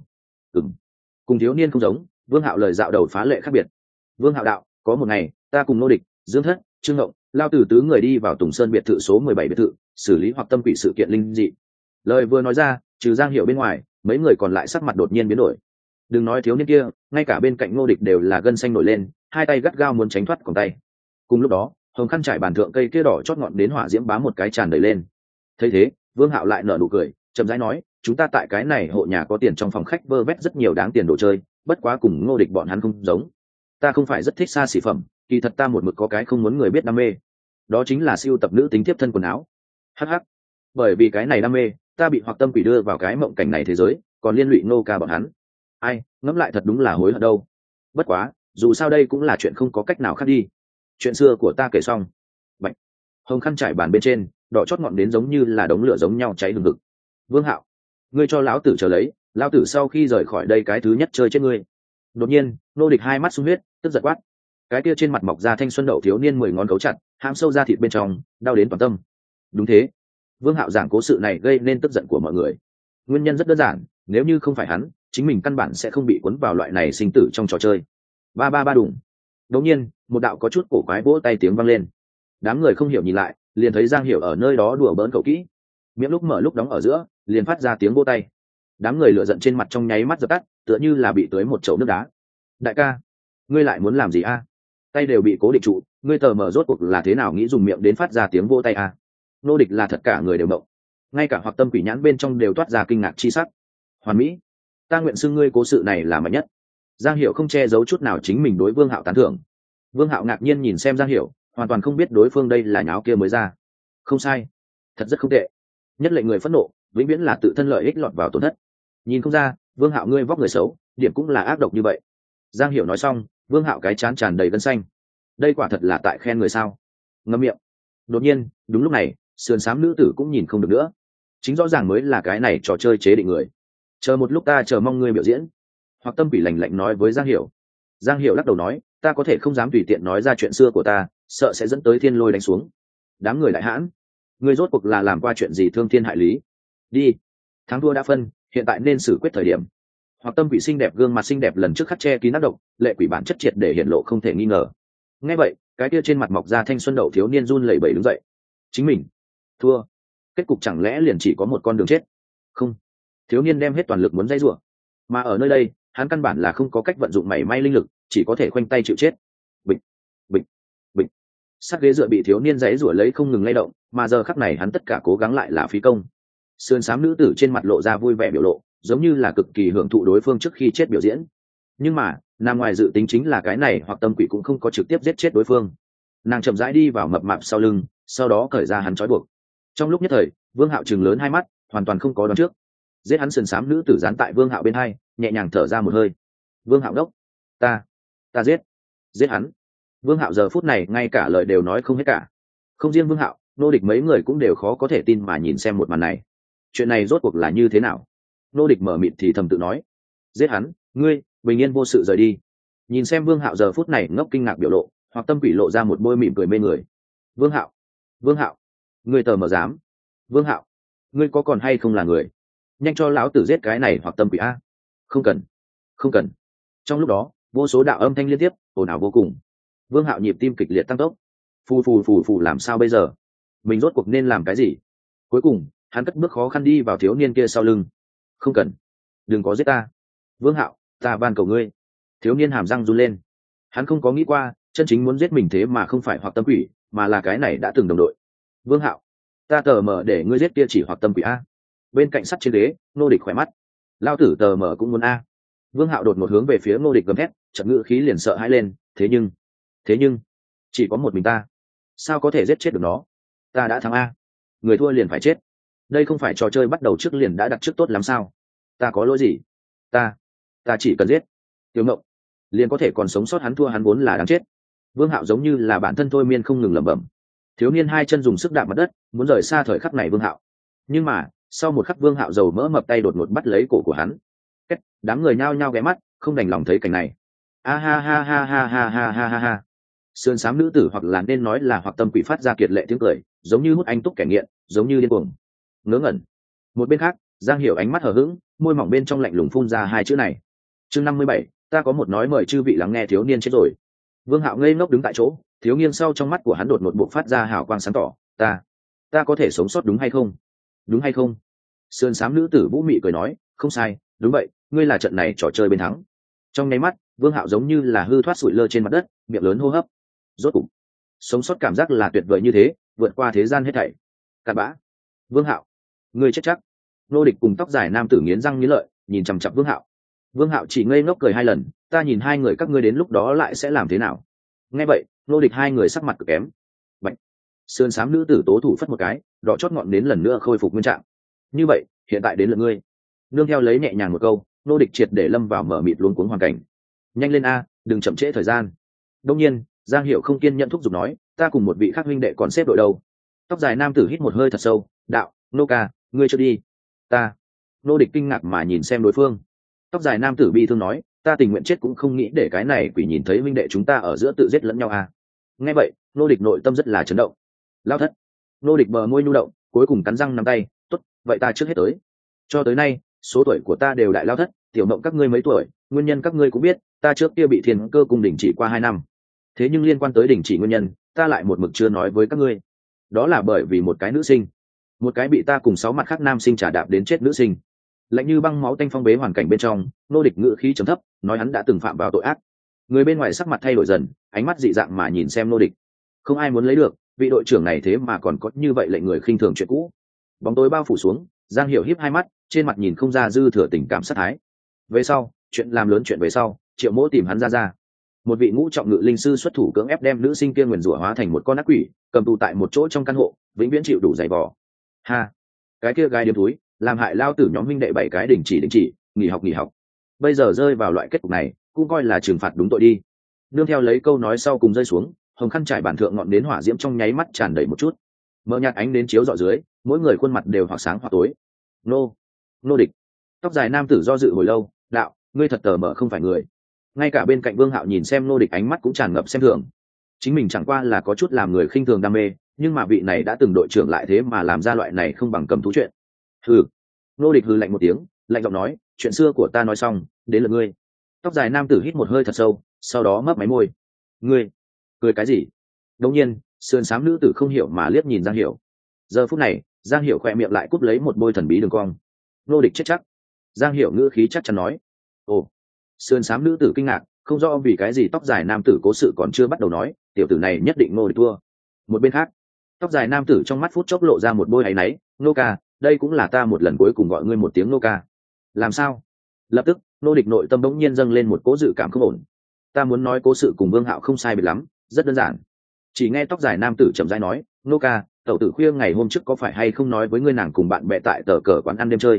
Cùng thiếu niên không giống, Vương Hạo lời dạo đầu phá lệ khác biệt. Vương Hạo đạo, có một ngày, ta cùng nô địch, Dương Thất, Trương Ngộng, Lao Tử tứ người đi vào Tùng Sơn biệt thự số 17 biệt thự, xử lý hoặc tâm quỷ sự kiện linh dị. Lời vừa nói ra, trừ Giang Hiểu bên ngoài, mấy người còn lại sắc mặt đột nhiên biến đổi. Đừng nói thiếu niên kia, ngay cả bên cạnh Ngô Địch đều là gân xanh nổi lên, hai tay gắt gao muốn tránh thoát còng tay. Cùng lúc đó, hồng khăn trải bàn thượng cây kia đỏ chót ngọn đến hỏa diễm bám một cái tràn đầy lên. Thấy thế, Vương Hạo lại nở nụ cười, chậm rãi nói, chúng ta tại cái này hộ nhà có tiền trong phòng khách vơ vét rất nhiều đáng tiền đồ chơi, bất quá cùng Ngô Địch bọn hắn không giống. Ta không phải rất thích xa xỉ phẩm, kỳ thật ta một mực có cái không muốn người biết đam mê, đó chính là siêu tập nữ tính tiếp thân quần áo. Hắc, bởi vì cái này đam mê, ta bị hoặc tâm quỷ đưa vào cái mộng cảnh này thế giới, còn liên lụy Ngô ca bọn hắn. Ai, ngẫm lại thật đúng là hối hận đâu. Bất quá, dù sao đây cũng là chuyện không có cách nào khác đi. Chuyện xưa của ta kể xong. Bạch. Hồng khăn trải bàn bên trên, đỏ chót ngọn đến giống như là đống lửa giống nhau cháy hừng hực. Vương Hạo, ngươi cho lão tử chờ lấy, lão tử sau khi rời khỏi đây cái thứ nhất chơi chết ngươi. Đột nhiên, Nô Địch hai mắt sung huyết, tức giận quát. Cái kia trên mặt mọc ra thanh xuân đậu thiếu niên 10 ngón cấu chặt, hãm sâu ra thịt bên trong, đau đến toàn tâm. Đúng thế, Vương Hạo giảng cố sự này gây nên tức giận của mọi người. Nguyên nhân rất đơn giản, nếu như không phải hắn, chính mình căn bản sẽ không bị cuốn vào loại này sinh tử trong trò chơi. Ba ba ba đùng. Đột nhiên, một đạo có chút cổ quái vỗ tay tiếng vang lên. Đám người không hiểu nhìn lại, liền thấy Giang Hiểu ở nơi đó đùa bỡn cậu kỹ, miệng lúc mở lúc đóng ở giữa, liền phát ra tiếng vỗ tay. Đám người lửa giận trên mặt trong nháy mắt dập tắt, tựa như là bị tưới một chậu nước đá. Đại ca, ngươi lại muốn làm gì a? tay đều bị cố định trụ, ngươi tờ mở rốt cuộc là thế nào nghĩ dùng miệng đến phát ra tiếng vỗ tay à? Nô Địch là thật cả người đều mộng, ngay cả hoặc tâm quỷ nhãn bên trong đều toát ra kinh ngạc chi sắc. Hoàn mỹ, ta nguyện xưng ngươi cố sự này là mạnh nhất. Giang Hiểu không che giấu chút nào chính mình đối Vương Hạo tán thưởng. Vương Hạo ngạc nhiên nhìn xem Giang Hiểu, hoàn toàn không biết đối phương đây là nháo kia mới ra. Không sai, thật rất không tệ. Nhất lệnh người phẫn nộ, vĩnh viễn là tự thân lợi ích lọt vào tổn thất. Nhìn không ra, Vương Hạo ngươi vóc người xấu, điểm cũng là ác độc như vậy. Giang Hiểu nói xong, Vương Hạo cái chán tràn đầy gân xanh. Đây quả thật là tại khen người sao? Ngậm miệng. Đột nhiên, đúng lúc này, sườn xám nữ tử cũng nhìn không được nữa. Chính rõ ràng mới là cái này trò chơi chế định người. Chờ một lúc ta chờ mong ngươi biểu diễn. Hoặc tâm bị lạnh lạnh nói với Giang Hiểu. Giang Hiểu lắc đầu nói, ta có thể không dám tùy tiện nói ra chuyện xưa của ta, sợ sẽ dẫn tới thiên lôi đánh xuống. Đám người đại hãn, ngươi rốt cuộc là làm qua chuyện gì thương thiên hại lý? Đi, thắng thua đã phân, hiện tại nên xử quyết thời điểm. Hoặc tâm quỷ xinh đẹp, gương mặt xinh đẹp lần trước khắc che kín ác độc, lệ quỷ bản chất triệt để hiện lộ không thể nghi ngờ. Nghe vậy, cái kia trên mặt mọc ra thanh xuân đậu thiếu niên run lẩy bẩy đứng dậy. Chính mình thua, kết cục chẳng lẽ liền chỉ có một con đường chết? Không, thiếu niên đem hết toàn lực muốn dây rủa, mà ở nơi đây hắn căn bản là không có cách vận dụng mảy may linh lực, chỉ có thể khoanh tay chịu chết. Bịch bịch bịch, sát ghế dựa bị thiếu niên dãy rủa lấy không ngừng lay động, mà giờ khắc này hắn tất cả cố gắng lại là phí công. Sườn xám nữ tử trên mặt lộ ra vui vẻ biểu lộ, giống như là cực kỳ hưởng thụ đối phương trước khi chết biểu diễn. Nhưng mà nằm ngoài dự tính chính là cái này hoặc tâm quỷ cũng không có trực tiếp giết chết đối phương. Nàng chậm rãi đi vào mập mạp sau lưng, sau đó cởi ra hắn trói buộc. Trong lúc nhất thời, Vương Hạo trừng lớn hai mắt, hoàn toàn không có đoán trước. Giết hắn, sườn xám nữ tử dán tại Vương Hạo bên hai, nhẹ nhàng thở ra một hơi. Vương Hạo đốc, ta giết hắn. Vương Hạo giờ phút này ngay cả lời đều nói không hết cả. Không riêng Vương Hạo, Nô Địch mấy người cũng đều khó có thể tin mà nhìn xem một màn này. Chuyện này rốt cuộc là như thế nào? Nô Địch mở mịt thì thầm tự nói, giết hắn, ngươi bình yên vô sự rời đi. Nhìn xem Vương Hạo giờ phút này ngốc kinh ngạc biểu lộ, hoặc tâm quỷ lộ ra một bôi mỉm cười mê người. Vương Hạo, ngươi tờ mờ dám? Vương Hạo, ngươi có còn hay không là người? Nhanh cho lão tử giết cái này hoặc tâm quỷ a! Không cần. Trong lúc đó, vô số đạo âm thanh liên tiếp, ồn ào vô cùng. Vương Hạo nhịp tim kịch liệt tăng tốc. Phù làm sao bây giờ? Mình rốt cuộc nên làm cái gì? Cuối cùng, hắn cất bước khó khăn đi vào thiếu niên kia sau lưng. Không cần, đừng có giết ta. Vương Hạo, ta van cầu ngươi. Thiếu niên hàm răng run lên. Hắn không có nghĩ qua, chân chính muốn giết mình thế mà không phải hoặc tâm quỷ, mà là cái này đã từng đồng đội. Vương Hạo, ta tờ mờ để ngươi giết kia chỉ hoặc tâm quỷ a. Bên cạnh sắt trên ghế, Nô Địch khỏe mắt. Lao tử tờ mờ cũng muốn a. Vương Hạo đột một hướng về phía Nô Địch gầm thét, chợt ngữ khí liền sợ hãi lên. Thế nhưng chỉ có một mình ta, sao có thể giết chết được nó? Ta đã thắng a, người thua liền phải chết. Đây không phải trò chơi bắt đầu trước liền đã đặt trước tốt lắm sao? Ta có lỗi gì? Ta chỉ cần giết Tiểu Ngộng liền có thể còn sống sót, hắn thua hắn vốn là đáng chết. Vương Hạo giống như là bản thân thôi miên không ngừng lẩm bẩm. Thiếu niên hai chân dùng sức đạp mặt đất, muốn rời xa thời khắc này Vương Hạo. Nhưng mà sau một khắc, Vương Hạo dầu mỡ mập tay đột ngột bắt lấy cổ của hắn. Đám người nhao nhao ghé mắt, không đành lòng thấy cảnh này. A ha ha ha ha ha ha ha ha ha. Sườn xám nữ tử, hoặc là nên nói là hoặc tâm quỷ, phát ra kiệt lệ tiếng cười, giống như hút anh túc kẻ nghiện, giống như điên cuồng. Ngớ ngẩn. Một bên khác, Giang Hiểu ánh mắt hờ hững, môi mỏng bên trong lạnh lùng phun ra hai chữ này. Chương 57, ta có một nói mời chư vị lắng nghe. Thiếu niên chết rồi. Vương Hạo ngây ngốc đứng tại chỗ, thiếu niên sau trong mắt của hắn đột ngột bộc phát ra hào quang sáng tỏ. Ta có thể sống sót đúng hay không? Đúng hay không? Sườn xám nữ tử vũ mị cười nói, không sai, đúng vậy, ngươi là trận này trò chơi bên thắng. Trong nháy mắt, Vương Hạo giống như là hư thoát sụi lơ trên mặt đất, miệng lớn hô hấp. Rốt cục, sống sót cảm giác là tuyệt vời như thế, vượt qua thế gian hết thảy. Cặn bã. Vương Hạo, ngươi chết chắc. Nô Địch cùng tóc dài nam tử nghiến răng nghiến lợi, nhìn chằm chằm Vương Hạo. Vương Hạo chỉ ngây ngốc cười hai lần, ta nhìn hai người các ngươi đến lúc đó lại sẽ làm thế nào? Nghe vậy, Nô Địch hai người sắc mặt cực kém. Bạch. Sườn xám nữ tử tố thủ phất một cái, đỏ chót ngọn đến lần nữa khôi phục nguyên trạng. Như vậy, hiện tại đến lượt ngươi. Nương theo lấy nhẹ nhàng một câu, Nô Địch triệt để lâm vào mở mịt luống cuống hoàn cảnh. Nhanh lên a, đừng chậm trễ thời gian. Đông nhiên, Giang Hiểu không kiên nhẫn thúc giục nói, ta cùng một vị khác huynh đệ còn xếp đội đâu. Tóc dài nam tử hít một hơi thật sâu, đạo, Nô ca, ngươi chưa đi. Nô Địch kinh ngạc mà nhìn xem đối phương. Tóc dài nam tử bi thương nói, ta tình nguyện chết cũng không nghĩ để cái này quỷ nhìn thấy huynh đệ chúng ta ở giữa tự giết lẫn nhau a. Nghe vậy, Nô Địch nội tâm rất là chấn động. Lao thất. Nô Địch bờ môi nhu động, cuối cùng cắn răng nắm tay, tốt, vậy ta trước hết tới. Cho tới nay, số tuổi của ta đều đại lao thất, tiểu mộng các ngươi mấy tuổi, nguyên nhân các ngươi cũng biết, ta trước kia bị Thiên Cơ cung đình chỉ qua 2 năm. Thế nhưng liên quan tới đình chỉ nguyên nhân, ta lại một mực chưa nói với các ngươi. Đó là bởi vì một cái nữ sinh, một cái bị ta cùng 6 mặt khác nam sinh trả đạp đến chết nữ sinh. Lạnh như băng máu tanh phong bế hoàn cảnh bên trong, Nô Địch ngữ khí trầm thấp, nói hắn đã từng phạm vào tội ác. Người bên ngoài sắc mặt thay đổi dần, ánh mắt dị dạng mà nhìn xem nô địch. Không ai muốn lấy được, vị đội trưởng này thế mà còn có như vậy lệnh người khinh thường chuyện cũ. Bóng tối bao phủ xuống, Giang Hiểu híp hai mắt, trên mặt nhìn không ra dư thừa tình cảm sát thái. Về sau, chuyện làm lớn chuyện về sau, Triệu Mỗ tìm hắn ra. Một vị ngũ trọng ngự linh sư xuất thủ cưỡng ép đem nữ sinh kia nguyền rủa hóa thành một con ác quỷ, cầm tù tại một chỗ trong căn hộ, vĩnh viễn chịu đủ dày vò. Ha, cái kia gái điếm túi, làm hại lao tử nhóm huynh đệ 7 cái đình chỉ, nghỉ học. Bây giờ rơi vào loại kết cục này, cũng coi là trừng phạt đúng tội đi. Nương theo lấy câu nói sau cùng rơi xuống, hồng khăn trải bản thượng ngọn đến hỏa diễm trong nháy mắt tràn đầy một chút. Mờ nhạt ánh đến chiếu rọi dưới, mỗi người khuôn mặt đều hoặc sáng hoặc tối. Nô địch. Tóc dài nam tử do dự hồi lâu, đạo, ngươi thật tờ mờ không phải người. Ngay cả bên cạnh Vương Hạo nhìn xem nô địch ánh mắt cũng tràn ngập xem thường. Chính mình chẳng qua là có chút làm người khinh thường đam mê, nhưng mà vị này đã từng đội trưởng lại thế mà làm ra loại này không bằng cầm thú chuyện. Hừ. Nô địch hừ lạnh một tiếng, lạnh giọng nói, chuyện xưa của ta nói xong, đến lượt ngươi. Tóc dài nam tử hít một hơi thật sâu, sau đó mấp máy môi. Ngươi cười cái gì? Đột nhiên, sườn xám nữ tử không hiểu mà liếc nhìn Giang Hiểu. Giờ phút này, Giang Hiểu khỏe miệng lại cúp lấy một bôi thần bí đường cong. Nô địch chết chắc. Giang Hiểu ngữ khí chắc chắn nói. Ồ. Sườn xám nữ tử kinh ngạc, không rõ vì cái gì tóc dài nam tử cố sự còn chưa bắt đầu nói, tiểu tử này nhất định nô địch thua. Một bên khác, tóc dài nam tử trong mắt phút chốc lộ ra một bôi áy náy. Nô ca, đây cũng là ta một lần cuối cùng gọi ngươi một tiếng nô ca. Làm sao? Lập tức, nô địch nội tâm bỗng nhiên dâng lên một cố dự cảm không ổn. Ta muốn nói cố sự cùng Vương Hạo không sai biệt lắm, rất đơn giản. Chỉ nghe tóc dài nam tử chậm rãi nói, nô ca, tẩu tử khuya ngày hôm trước có phải hay không nói với ngươi nàng cùng bạn bè tại tờ cờ quán ăn đêm chơi?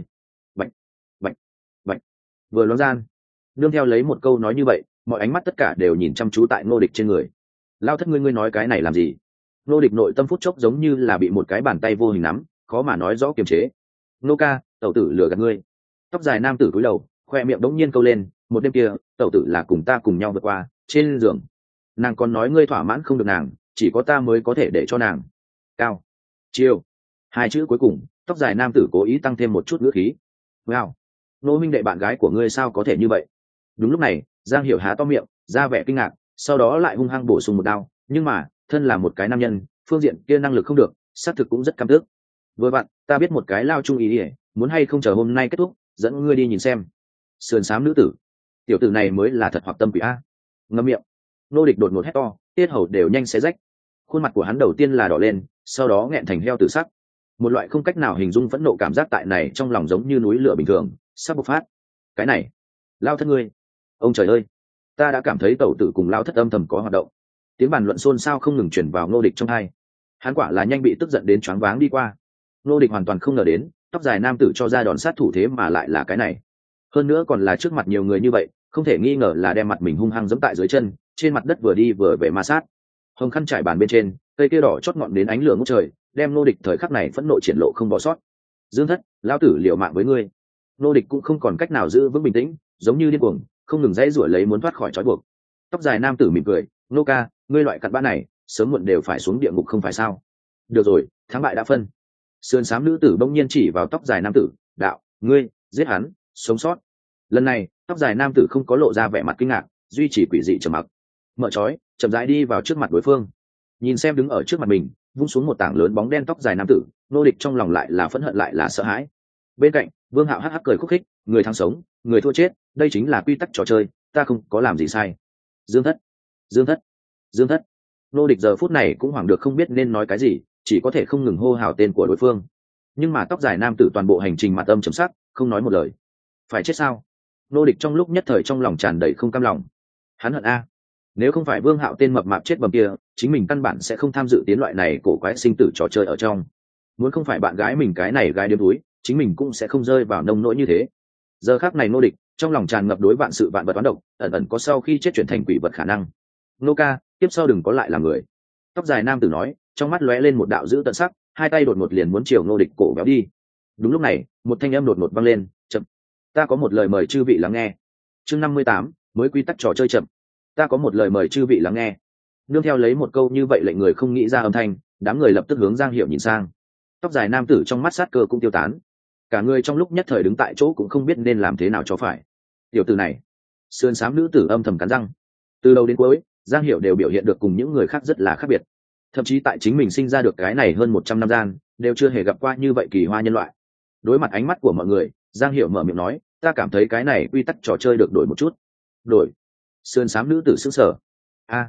Bạch. Vừa loáng gian, nương theo lấy một câu nói như vậy, mọi ánh mắt tất cả đều nhìn chăm chú tại nô địch trên người. Lao thất ngươi nói cái này làm gì? Nô địch nội tâm phút chốc giống như là bị một cái bàn tay vô hình nắm, khó mà nói rõ kiềm chế. Nô ca, tẩu tử lừa gạt ngươi. Tóc dài nam tử cúi đầu, khoe miệng đống nhiên câu lên, một đêm kia, tẩu tử là cùng ta cùng nhau vượt qua, trên giường. Nàng còn nói ngươi thỏa mãn không được nàng, chỉ có ta mới có thể để cho nàng. Cao. Chiêu. Hai chữ cuối cùng, tóc dài nam tử cố ý tăng thêm một chút ngữ khí. Wow. Nô minh đệ bạn gái của ngươi sao có thể như vậy? Đúng lúc này, Giang Hiểu há to miệng, ra vẻ kinh ngạc, sau đó lại hung hăng bổ sung một đao. Nhưng mà, thân là một cái nam nhân, phương diện kia năng lực không được, xác thực cũng rất căm tức. Vừa vặn, ta biết một cái lao chung ý ỉa, muốn hay không chờ hôm nay kết thúc, dẫn ngươi đi nhìn xem. Sườn xám nữ tử, tiểu tử này mới là thật hoặc tâm quỷ a. Ngậm miệng. Nô địch đột ngột hét to, tiết hầu đều nhanh xé rách. Khuôn mặt của hắn đầu tiên là đỏ lên, sau đó nghẹn thành heo tử sắc. Một loại không cách nào hình dung phẫn nộ cảm giác tại này trong lòng giống như núi lửa bình thường, sắp bộc phát. Cái này, lao thất ngươi, ông trời ơi, ta đã cảm thấy tẩu tử cùng lao thất âm thầm có hoạt động. Tiếng bàn luận xôn xao không ngừng chuyển vào Nô địch trong hai. Hắn quả là nhanh bị tức giận đến choáng váng đi qua. Nô địch hoàn toàn không ngờ đến, tóc dài nam tử cho ra đòn sát thủ thế mà lại là cái này. Hơn nữa còn là trước mặt nhiều người như vậy, không thể nghi ngờ là đem mặt mình hung hăng giẫm tại dưới chân, trên mặt đất vừa đi vừa về ma sát. Hồng khăn trải bàn bên trên, cây kia đỏ chót ngọn đến ánh lửa ngút trời, đem Nô địch thời khắc này phẫn nộ triển lộ không bỏ sót. Dương thất, lão tử liều mạng với ngươi. Nô địch cũng không còn cách nào giữ vững bình tĩnh, giống như điên cuồng, không ngừng dãy giụa lấy muốn thoát khỏi trói buộc. Tóc dài nam tử mỉm cười, Nô ca, ngươi loại cặn bã này, sớm muộn đều phải xuống địa ngục không phải sao? Được rồi, thắng bại đã phân. Sườn xám nữ tử bỗng nhiên chỉ vào tóc dài nam tử, đạo, ngươi giết hắn, sống sót. Lần này, tóc dài nam tử không có lộ ra vẻ mặt kinh ngạc, duy trì quỷ dị trầm mặc. Mở trói, chậm rãi đi vào trước mặt đối phương. Nhìn xem đứng ở trước mặt mình, vung xuống một tảng lớn bóng đen tóc dài nam tử, Nô địch trong lòng lại là phẫn hận lại là sợ hãi. Bên cạnh, Vương Hạo hắc hắc cười khúc khích, người thắng sống, người thua chết, đây chính là quy tắc trò chơi, ta không có làm gì sai. Dương thất, Dương thất, Dương thất. Nô địch giờ phút này cũng hoảng được không biết nên nói cái gì, chỉ có thể không ngừng hô hào tên của đối phương. Nhưng mà tóc dài nam tử toàn bộ hành trình mặt âm trầm sắc, không nói một lời. Phải chết sao? Nô địch trong lúc nhất thời trong lòng tràn đầy không cam lòng. Hắn hận a, nếu không phải Vương Hạo tên mập mạp chết bầm kia, chính mình căn bản sẽ không tham dự tiến loại này cổ quái sinh tử trò chơi ở trong. Muốn không phải bạn gái mình cái này gái điếm túi, chính mình cũng sẽ không rơi vào nông nỗi như thế. Giờ khắc này Nô địch trong lòng tràn ngập đối vạn sự vạn vật toán độc, ẩn ẩn có sau khi chết chuyển thành quỷ vật khả năng. Nô ca, tiếp sau đừng có lại làm người. Tóc dài nam tử nói, trong mắt lóe lên một đạo dữ tận sắc, hai tay đột ngột liền muốn chiều Nô địch cổ béo đi. Đúng lúc này, một thanh âm đột ngột vang lên, chậm. Ta có một lời mời chư vị lắng nghe. Chương 58, mới quy tắc trò chơi chậm. Ta có một lời mời chư vị lắng nghe. Nương theo lấy một câu như vậy lệnh người không nghĩ ra âm thanh, đám người lập tức hướng Giang Hiểu nhìn sang. Tóc dài nam tử trong mắt sát cơ cũng tiêu tán. Cả người trong lúc nhất thời đứng tại chỗ cũng không biết nên làm thế nào cho phải. Tiểu tử này, sườn xám nữ tử âm thầm cắn răng. Từ đầu đến cuối, Giang Hiểu đều biểu hiện được cùng những người khác rất là khác biệt. Thậm chí tại chính mình sinh ra được cái này hơn 100 năm gian, đều chưa hề gặp qua như vậy kỳ hoa nhân loại. Đối mặt ánh mắt của mọi người, Giang Hiểu mở miệng nói, ta cảm thấy cái này quy tắc trò chơi được đổi một chút. Đổi? Sườn xám nữ tử sững sờ. A,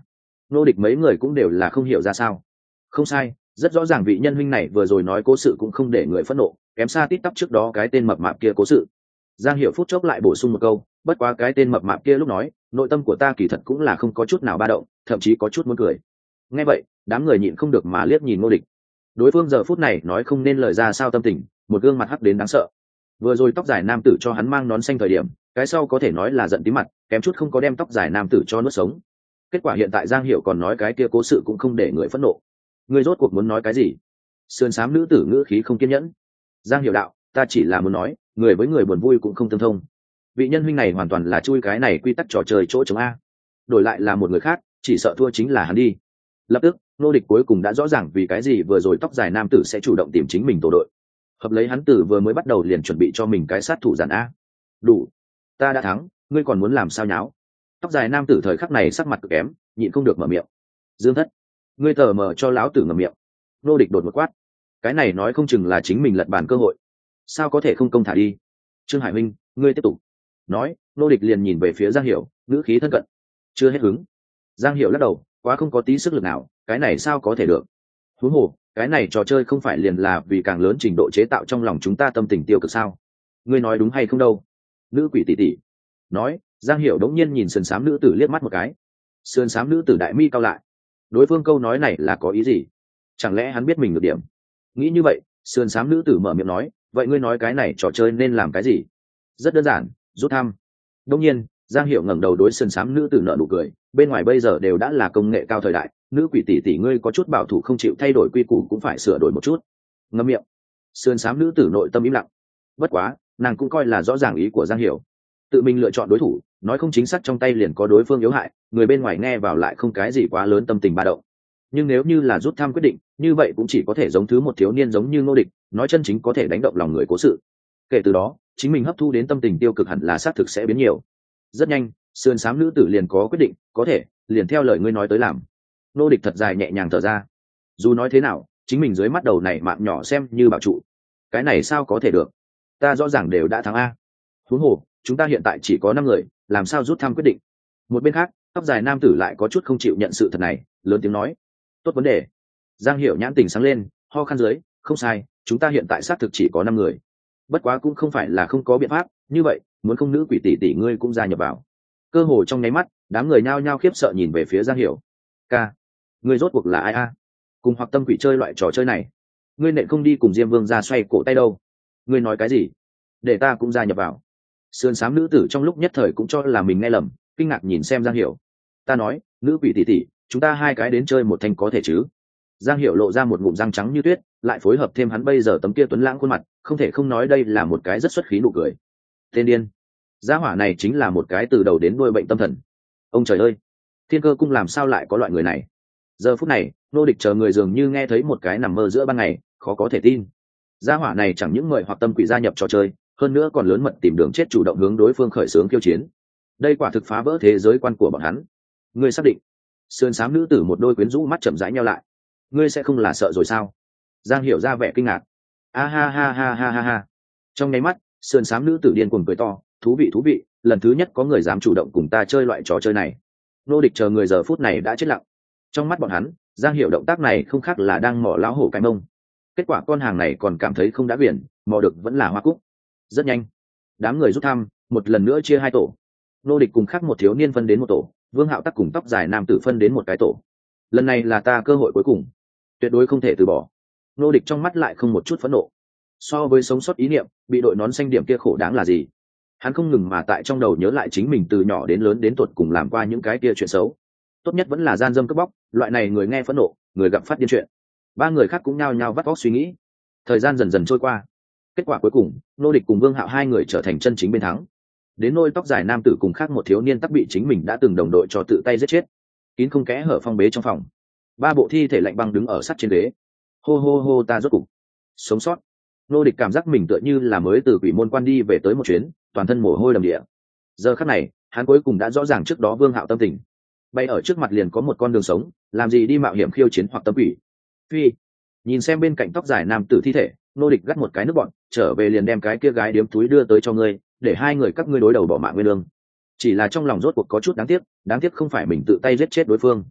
Nô Địch mấy người cũng đều là không hiểu ra sao. Không sai, rất rõ ràng vị nhân huynh này vừa rồi nói cố sự cũng không để người phẫn nộ, kém xa tít tắp trước đó cái tên mập mạp kia cố sự. Giang Hiểu phút chốc lại bổ sung một câu, bất quá cái tên mập mạp kia lúc nói, nội tâm của ta kỳ thật cũng là không có chút nào ba động, thậm chí có chút muốn cười. Nghe vậy, đám người nhịn không được mà liếc nhìn Ngô Địch. Đối phương giờ phút này nói không nên lời ra sao tâm tình, một gương mặt hắc đến đáng sợ. Vừa rồi tóc dài nam tử cho hắn mang nón xanh thời điểm, cái sau có thể nói là giận tí mặt, kém chút không có đem tóc dài nam tử cho nuốt sống. Kết quả hiện tại Giang Hiểu còn nói cái kia cố sự cũng không để người phẫn nộ. Ngươi rốt cuộc muốn nói cái gì? Sườn xám nữ tử ngữ khí không kiên nhẫn. Giang Hiểu đạo, ta chỉ là muốn nói, người với người buồn vui cũng không tương thông. Vị nhân huynh này hoàn toàn là chui cái này quy tắc trò chơi chỗ chống a. Đổi lại là một người khác, chỉ sợ thua chính là hắn đi. Lập tức, Nô Địch cuối cùng đã rõ ràng vì cái gì vừa rồi tóc dài nam tử sẽ chủ động tìm chính mình tổ đội. Hợp lấy hắn tử vừa mới bắt đầu liền chuẩn bị cho mình cái sát thủ giản a. Đủ, ta đã thắng, ngươi còn muốn làm sao nháo? Tóc dài nam tử thời khắc này sắc mặt cực kém, nhịn không được mở miệng. Dương Thất, ngươi tờ mờ cho lão tử ngậm miệng. Nô Địch đột một quát, cái này nói không chừng là chính mình lật bàn cơ hội, sao có thể không công thả đi? Trương Hải Minh, ngươi tiếp tục. Nói, Nô Địch liền nhìn về phía Giang Hiểu, ngữ khí thân cận. Chưa hết hứng. Giang Hiểu lắc đầu, quá không có tí sức lực nào, cái này sao có thể được? Huống hồ, cái này trò chơi không phải liền là vì càng lớn trình độ chế tạo trong lòng chúng ta tâm tình tiêu cực sao? Ngươi nói đúng hay không đâu? Nữ quỷ tỷ tỷ. Nói, Giang Hiểu đống nhiên nhìn sườn xám nữ tử liếc mắt một cái. Sườn xám nữ tử đại mi cao lại. Đối phương câu nói này là có ý gì? Chẳng lẽ hắn biết mình được điểm? Nghĩ như vậy, sườn xám nữ tử mở miệng nói, vậy ngươi nói cái này trò chơi nên làm cái gì? Rất đơn giản, rút thăm. Đương nhiên, Giang Hiểu ngẩng đầu đối sườn xám nữ tử nở nụ cười, bên ngoài bây giờ đều đã là công nghệ cao thời đại, nữ quỷ tỷ tỷ ngươi có chút bảo thủ không chịu thay đổi quy củ cũng phải sửa đổi một chút. Ngậm miệng. Sườn xám nữ tử nội tâm im lặng. Bất quá, nàng cũng coi là rõ ràng ý của Giang Hiểu. Tự mình lựa chọn đối thủ, nói không chính xác trong tay liền có đối phương yếu hại, người bên ngoài nghe vào lại không cái gì quá lớn tâm tình ba động. Nhưng nếu như là rút thăm quyết định, như vậy cũng chỉ có thể giống thứ một thiếu niên giống như Ngô Địch, nói chân chính có thể đánh động lòng người cố sự. Kể từ đó, chính mình hấp thu đến tâm tình tiêu cực hẳn là xác thực sẽ biến nhiều. Rất nhanh, sườn xám nữ tử liền có quyết định, có thể, liền theo lời ngươi nói tới làm. Ngô Địch thật dài nhẹ nhàng thở ra. Dù nói thế nào, chính mình dưới mắt đầu này mạng nhỏ xem như bảo trụ. Cái này sao có thể được? Ta rõ ràng đều đã thắng a. Huống hồ, chúng ta hiện tại chỉ có 5 người, làm sao rút thăm quyết định? Một bên khác, tóc dài nam tử lại có chút không chịu nhận sự thật này, lớn tiếng nói. Tốt vấn đề. Giang Hiểu nhãn tình sáng lên, ho khan dưới, không sai, chúng ta hiện tại xác thực chỉ có 5 người. Bất quá cũng không phải là không có biện pháp, như vậy, muốn không nữ quỷ tỷ tỷ ngươi cũng gia nhập vào. Cơ hồ trong nháy mắt, đám người nhao nhao khiếp sợ nhìn về phía Giang Hiểu. Ca, ngươi rốt cuộc là ai a? Cùng Hoặc Tâm Quỷ chơi loại trò chơi này, ngươi nện không đi cùng Diêm Vương ra xoay cổ tay đâu? Ngươi nói cái gì? Để ta cũng gia nhập vào. Sườn xám nữ tử trong lúc nhất thời cũng cho là mình nghe lầm, kinh ngạc nhìn xem Giang Hiểu. Ta nói, nữ quỷ tỷ tỷ, chúng ta hai cái đến chơi một thanh có thể chứ? Giang Hiểu lộ ra một ngụm răng trắng như tuyết, lại phối hợp thêm hắn bây giờ tấm kia tuấn lãng khuôn mặt, không thể không nói đây là một cái rất xuất khí nụ cười. Tên điên, gia hỏa này chính là một cái từ đầu đến đuôi bệnh tâm thần. Ông trời ơi, Thiên Cơ cung làm sao lại có loại người này? Giờ phút này, Nô Địch chờ người dường như nghe thấy một cái nằm mơ giữa ban ngày, khó có thể tin. Gia hỏa này chẳng những mời Hoặc Tâm Quỷ gia nhập trò chơi, hơn nữa còn lớn mật tìm đường chết chủ động hướng đối phương khởi xướng khiêu chiến. Đây quả thực phá vỡ thế giới quan của bọn hắn. Ngươi xác định? Sườn xám nữ tử một đôi quyến rũ mắt chậm rãi nheo lại. Ngươi sẽ không là sợ rồi sao? Giang Hiểu ra vẻ kinh ngạc. A ha ha ha ha ha ha. Trong nháy mắt, sườn xám nữ tử điên cuồng cười to, thú vị, lần thứ nhất có người dám chủ động cùng ta chơi loại trò chơi này. Nô Địch chờ người giờ phút này đã chết lặng. Trong mắt bọn hắn, Giang Hiểu động tác này không khác là đang mò lão hổ cái mông. Kết quả con hàng này còn cảm thấy không đã biển, mò được vẫn là hoa cúc. Rất nhanh, đám người rút thăm, một lần nữa chia 2 tổ. Nô Địch cùng khác một thiếu niên phân đến một tổ, Vương Hạo Tắc cùng tóc dài nam tử phân đến một cái tổ. Lần này là ta cơ hội cuối cùng, tuyệt đối không thể từ bỏ. Nô Địch trong mắt lại không một chút phẫn nộ. So với sống sót ý niệm, bị đội nón xanh điểm kia khổ đáng là gì? Hắn không ngừng mà tại trong đầu nhớ lại chính mình từ nhỏ đến lớn đến tuột cùng làm qua những cái kia chuyện xấu. Tốt nhất vẫn là gian dâm cướp bóc, loại này người nghe phẫn nộ, người gặp phát điên chuyện. 3 người khác cũng nhao nhao vắt óc suy nghĩ. Thời gian dần dần trôi qua. Kết quả cuối cùng, Nô Địch cùng Vương Hạo 2 người trở thành chân chính bên thắng. Đến nôi tóc dài nam tử cùng khác một thiếu niên tắc bị chính mình đã từng đồng đội cho tự tay giết chết. Kín không kẽ hở phong bế trong phòng. 3 bộ thi thể lạnh băng đứng ở sắt trên ghế. Hô hô hô, ta rốt cục sống sót. Nô Địch cảm giác mình tựa như là mới từ quỷ môn quan đi về tới một chuyến, toàn thân mồ hôi đầm địa. Giờ khắc này, hắn cuối cùng đã rõ ràng trước đó Vương Hạo tâm tình. Bay ở trước mặt liền có một con đường sống, làm gì đi mạo hiểm khiêu chiến Hoặc Tâm Quỷ. Phi, nhìn xem bên cạnh tóc dài nam tử thi thể, Nô Địch gắt một cái nước bọn, trở về liền đem cái kia gái điếm túi đưa tới cho ngươi, để 2 người các ngươi đối đầu bỏ mạng nguyên lương. Chỉ là trong lòng rốt cuộc có chút đáng tiếc không phải mình tự tay giết chết đối phương.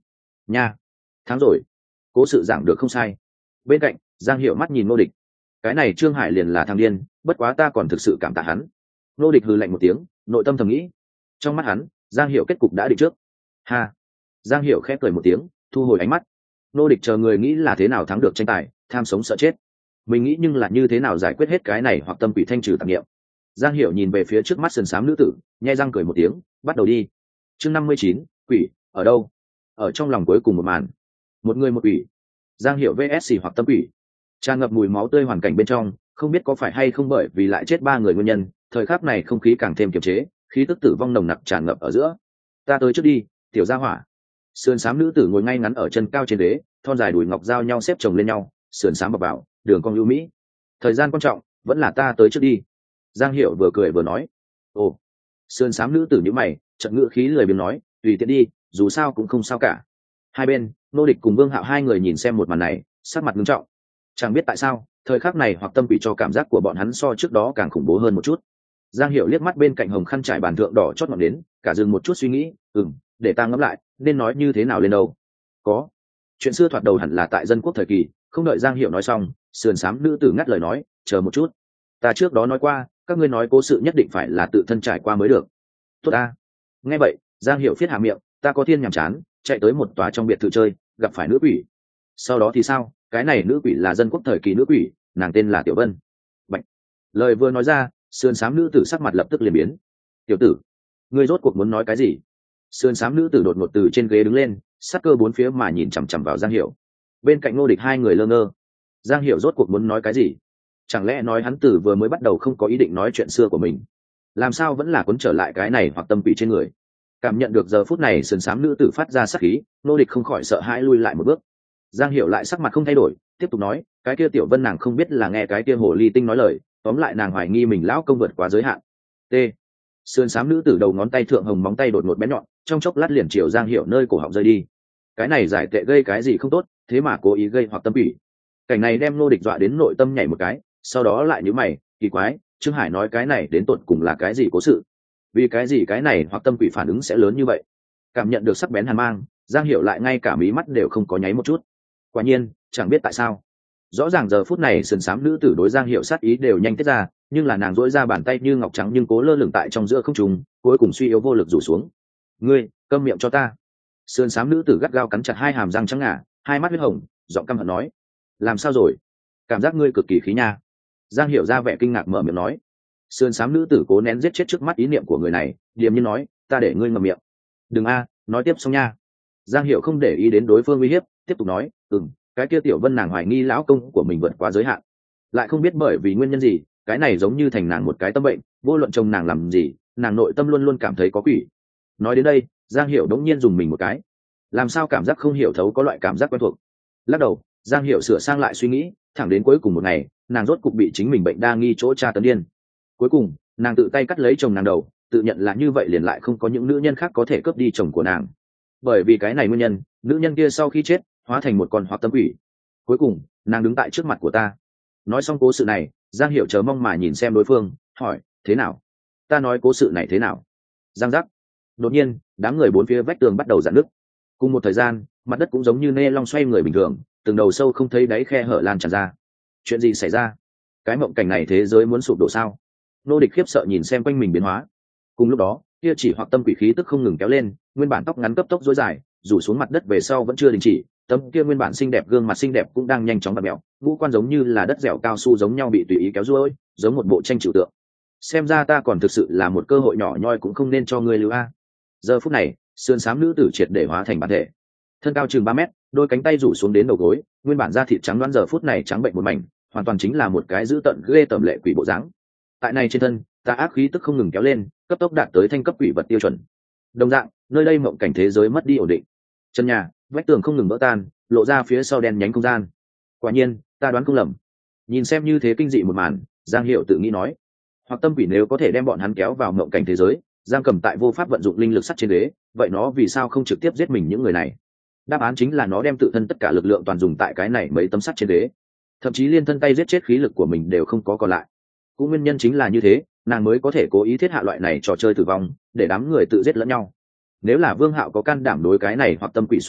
nha, thắng rồi, cố sự giảng được không sai. Bên cạnh Giang Hiểu mắt nhìn Ngô Địch, cái này Trương Hải liền là thằng điên, bất quá ta còn thực sự cảm tạ hắn. Ngô Địch hừ lạnh một tiếng, nội tâm thầm nghĩ, trong mắt hắn Giang Hiểu kết cục đã định trước. Ha. Giang Hiểu khẽ cười một tiếng, thu hồi ánh mắt. Ngô Địch chờ người nghĩ là thế nào thắng được tranh tài, tham sống sợ chết, mình nghĩ nhưng là như thế nào giải quyết hết cái này hoặc tâm quỷ thanh trừ tạp nghiệm. Giang Hiểu nhìn về phía trước mắt sườn xám nữ tử, nhai răng cười một tiếng, bắt đầu đi. Chương 59, quỷ ở đâu? Ở trong lòng cuối cùng một màn, một người một quỷ. Giang Hiểu vs hoặc tâm quỷ, tràn ngập mùi máu tươi hoàn cảnh bên trong, không biết có phải hay không bởi vì lại chết ba người nguyên nhân, thời khắc này không khí càng thêm kiềm chế, khí tức tử vong nồng nặc tràn ngập ở giữa. Ta tới trước đi, tiểu gia hỏa. Sườn xám nữ tử ngồi ngay ngắn ở chân cao trên ghế, thon dài đùi ngọc giao nhau xếp chồng lên nhau, sườn xám bọc vào, đường cong ưu mỹ. Thời gian quan trọng, vẫn là ta tới trước đi. Giang Hiểu vừa cười vừa nói. Ồ. Sườn xám nữ tử nhíu mày, chợt ngữ khí lười biếng nói, tùy tiện đi, dù sao cũng không sao cả. Hai bên, Nô Địch cùng Vương Hạo hai người nhìn xem một màn này, sắc mặt nghiêm trọng. Chẳng biết tại sao, thời khắc này hoặc tâm quỷ cho cảm giác của bọn hắn so trước đó càng khủng bố hơn một chút. Giang Hiểu liếc mắt bên cạnh hồng khăn trải bàn thượng đỏ chót ngọn đến, cả dừng một chút suy nghĩ, để ta ngẫm lại, nên nói như thế nào lên đâu. Có. Chuyện xưa thoạt đầu hẳn là tại dân quốc thời kỳ, không đợi Giang Hiểu nói xong, sườn xám nữ tử ngắt lời nói, chờ một chút. Ta trước đó nói qua, các ngươi nói cố sự nhất định phải là tự thân trải qua mới được. Tốt ta. Nghe vậy, Giang Hiểu phiết hạ miệng, ta có thiên nhàm chán, chạy tới một tòa trong biệt thự chơi, gặp phải nữ quỷ. Sau đó thì sao? Cái này nữ quỷ là dân quốc thời kỳ nữ quỷ, nàng tên là Tiểu Vân. Bạch. Lời vừa nói ra, sườn xám nữ tử sắc mặt lập tức liền biến. Tiểu tử, ngươi rốt cuộc muốn nói cái gì? Sườn xám nữ tử đột ngột từ trên ghế đứng lên, sắc cơ bốn phía mà nhìn chằm chằm vào Giang Hiểu. Bên cạnh Ngô Địch hai người lơ ngơ. Giang Hiểu rốt cuộc muốn nói cái gì? Chẳng lẽ nói hắn từ vừa mới bắt đầu không có ý định nói chuyện xưa của mình, làm sao vẫn là cuốn trở lại cái này hoặc tâm quỷ trên người? Cảm nhận được giờ phút này sườn xám nữ tử phát ra sát khí, Ngô Địch không khỏi sợ hãi lui lại một bước. Giang Hiểu lại sắc mặt không thay đổi, tiếp tục nói, cái kia Tiểu Vân nàng không biết là nghe cái kia hồ ly tinh nói lời, tóm lại nàng hoài nghi mình lão công vượt quá giới hạn. T. Sườn xám nữ tử đầu ngón tay thượng hồng móng tay đột ngột bén nhọn, trong chốc lát liền chiều Giang Hiểu nơi cổ họng rơi đi. Cái này giải tệ gây cái gì không tốt, thế mà cố ý gây hoặc tâm quỷ. Cảnh này đem Ngô Địch dọa đến nội tâm nhảy một cái, sau đó lại nhíu mày, kỳ quái, Trương Hải nói cái này đến tột cùng là cái gì cố sự? Vì cái gì cái này hoặc tâm quỷ phản ứng sẽ lớn như vậy? Cảm nhận được sắc bén hàn mang, Giang Hiểu lại ngay cả mí mắt đều không có nháy một chút. Quả nhiên, chẳng biết tại sao, rõ ràng giờ phút này sườn xám nữ tử đối Giang Hiểu sát ý đều nhanh tiết ra, nhưng là nàng duỗi ra bàn tay như ngọc trắng nhưng cố lơ lửng tại trong giữa không trung, cuối cùng suy yếu vô lực rủ xuống. Ngươi, câm miệng cho ta! Sườn xám nữ tử gắt gao cắn chặt hai hàm răng trắng ngà, hai mắt huyết hồng, giọng căm hận nói: làm sao rồi? Cảm giác ngươi cực kỳ khí nha. Giang Hiểu ra vẻ kinh ngạc mở miệng nói. Sườn xám nữ tử cố nén giết chết trước mắt ý niệm của người này, điềm nhiên nói, ta để ngươi ngậm miệng. Đừng nói tiếp xong nha. Giang Hiểu không để ý đến đối phương uy hiếp, tiếp tục nói, cái kia Tiểu Vân nàng hoài nghi lão công của mình vượt quá giới hạn, lại không biết bởi vì nguyên nhân gì, cái này giống như thành nàng một cái tâm bệnh, vô luận chồng nàng làm gì, nàng nội tâm luôn luôn cảm thấy có quỷ. Nói đến đây, Giang Hiểu đống nhiên dùng mình một cái, làm sao cảm giác không hiểu thấu có loại cảm giác quen thuộc. Lắc đầu, Giang Hiểu sửa sang lại suy nghĩ, thẳng đến cuối cùng một ngày, nàng rốt cục bị chính mình bệnh đa nghi chỗ tra tấn điên. Cuối cùng, nàng tự tay cắt lấy chồng nàng đầu, tự nhận là như vậy liền lại không có những nữ nhân khác có thể cướp đi chồng của nàng. Bởi vì cái này nguyên nhân, nữ nhân kia sau khi chết hóa thành một con hoặc tâm quỷ. Cuối cùng, nàng đứng tại trước mặt của ta. Nói xong cố sự này, Giang Hiểu chờ mong mà nhìn xem đối phương, hỏi, thế nào? Ta nói cố sự này thế nào? Giang giác. Đột nhiên, đám người bốn phía vách tường bắt đầu rạn nứt. Cùng một thời gian, mặt đất cũng giống như nê long xoay người bình thường, từng đầu sâu không thấy đáy khe hở lan tràn ra. Chuyện gì xảy ra? Cái mộng cảnh này thế giới muốn sụp đổ sao? Nô Địch khiếp sợ nhìn xem quanh mình biến hóa. Cùng lúc đó, kia chỉ hoặc tâm quỷ khí tức không ngừng kéo lên, nguyên bản tóc ngắn cấp tốc rối dài, rủ xuống mặt đất về sau vẫn chưa đình chỉ, tấm kia nguyên bản xinh đẹp gương mặt xinh đẹp cũng đang nhanh chóng bật mèo, ngũ quan giống như là đất dẻo cao su giống nhau bị tùy ý kéo ruôi, giống một bộ tranh trừu tượng. Xem ra ta còn thực sự là một cơ hội nhỏ nhoi cũng không nên cho ngươi lưu a. Giờ phút này, sườn xám nữ tử triệt để hóa thành bản thể, thân cao chừng 3 mét, đôi cánh tay rủ xuống đến đầu gối, nguyên bản da thịt trắng đoán giờ phút này trắng bệnh một mảnh, hoàn toàn chính là một cái dữ tợn ghê tởm lệ quỷ bộ dáng. Tại này trên thân, tà ác khí tức không ngừng kéo lên, cấp tốc đạt tới thanh cấp quỷ vật tiêu chuẩn. Đồng dạng, nơi đây mộng cảnh thế giới mất đi ổn định. Chân nhà, vách tường không ngừng vỡ tan, lộ ra phía sau đen nhánh không gian. Quả nhiên, ta đoán không lầm. Nhìn xem như thế kinh dị một màn, Giang Hiểu tự nghĩ nói, hoặc tâm quỷ nếu có thể đem bọn hắn kéo vào mộng cảnh thế giới, Giang Cầm tại vô pháp vận dụng linh lực sắt trên đế, vậy nó vì sao không trực tiếp giết mình những người này? Đáp án chính là nó đem tự thân tất cả lực lượng toàn dùng tại cái này mấy tấm sắt trên đế, thậm chí liên thân tay giết chết khí lực của mình đều không có còn lại. Cũng nguyên nhân chính là như thế, nàng mới có thể cố ý thiết hạ loại này trò chơi tử vong, để đám người tự giết lẫn nhau. Nếu là Vương Hạo có can đảm đối cái này hoặc tâm quỷ xuất thủ,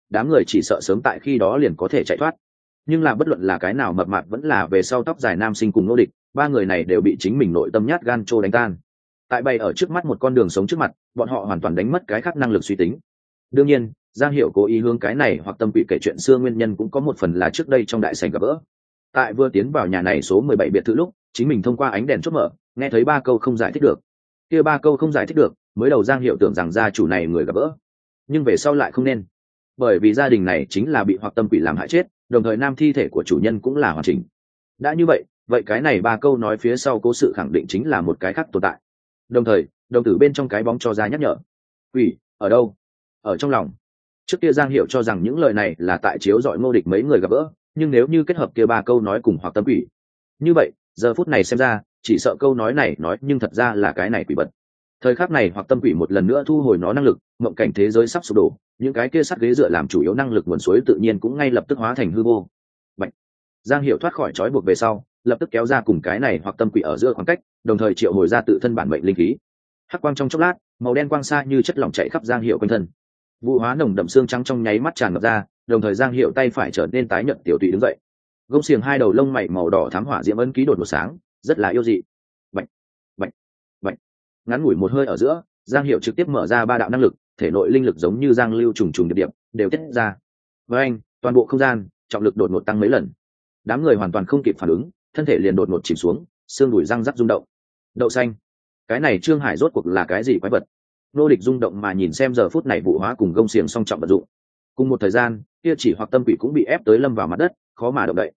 đám người chỉ sợ sớm tại khi đó liền có thể chạy thoát. Nhưng là bất luận là cái nào mập mạp vẫn là về sau tóc dài nam sinh cùng Ngô Địch, ba người này đều bị chính mình nội tâm nhát gan trô đánh tan. Tại bày ở trước mắt một con đường sống trước mặt, bọn họ hoàn toàn đánh mất cái khác năng lực suy tính. Đương nhiên, Giang Hiểu cố ý hướng cái này hoặc tâm quỷ kể chuyện xưa nguyên nhân cũng có một phần là trước đây trong đại sảnh gặp gỡ. Tại vừa tiến vào nhà này số 17 biệt thự lúc, chính mình thông qua ánh đèn chốt mở, nghe thấy 3 câu không giải thích được. Kia 3 câu không giải thích được, mới đầu Giang Hiểu tưởng rằng gia chủ này người gặp gỡ, nhưng về sau lại không nên. Bởi vì gia đình này chính là bị hoặc tâm quỷ làm hại chết, đồng thời nam thi thể của chủ nhân cũng là hoàn chỉnh. Đã như vậy, vậy cái này 3 câu nói phía sau cố sự khẳng định chính là một cái khác tồn tại. Đồng thời, đồng tử bên trong cái bóng cho ra nhắc nhở. Quỷ, ở đâu? Ở trong lòng. Trước kia Giang Hiểu cho rằng những lời này là tại chiếu dọi Ngô Địch mấy người gặp gỡ, nhưng nếu như kết hợp kia 3 câu nói cùng hoặc tâm quỷ, như vậy giờ phút này xem ra chỉ sợ câu nói này nói nhưng thật ra là cái này quỷ vật. Thời khắc này hoặc tâm quỷ một lần nữa thu hồi nó năng lực, mộng cảnh thế giới sắp sụp đổ, những cái kia sắt ghế dựa làm chủ yếu năng lực nguồn suối tự nhiên cũng ngay lập tức hóa thành hư vô. Bạch. Giang Hiểu thoát khỏi trói buộc về sau, lập tức kéo ra cùng cái này hoặc tâm quỷ ở giữa khoảng cách, đồng thời triệu hồi ra tự thân bản mệnh linh khí. Hắc quang trong chốc lát, màu đen quang xa như chất lỏng chạy khắp Giang Hiểu quanh thân. Vụ hóa nồng đậm xương trắng trong nháy mắt tràn ngập ra, đồng thời Giang Hiểu tay phải trở nên tái nhợt tiểu tụy đứng dậy. Gông xiềng hai đầu lông mày màu đỏ thám hỏa diễm ấn ký đột một sáng, rất là yêu dị. Bạch, bạch, bạch. Ngắn ngủi một hơi ở giữa, Giang Hiểu trực tiếp mở ra 3 đạo năng lực, thể nội linh lực giống như giang lưu trùng trùng điệp điệp, đều tiết ra. Với anh, toàn bộ không gian, trọng lực đột ngột tăng mấy lần. Đám người hoàn toàn không kịp phản ứng, thân thể liền đột ngột chìm xuống, xương đùi răng rắc rung động. Đậu xanh, cái này Trương Hải rốt cuộc là cái gì quái vật? Nô Địch rung động mà nhìn xem giờ phút này vụ hóa cùng gông xiềng song trọng vận dụng. Cùng một thời gian, kia chỉ hoặc tâm quỷ cũng bị ép tới lâm vào mặt đất, khó mà động đậy.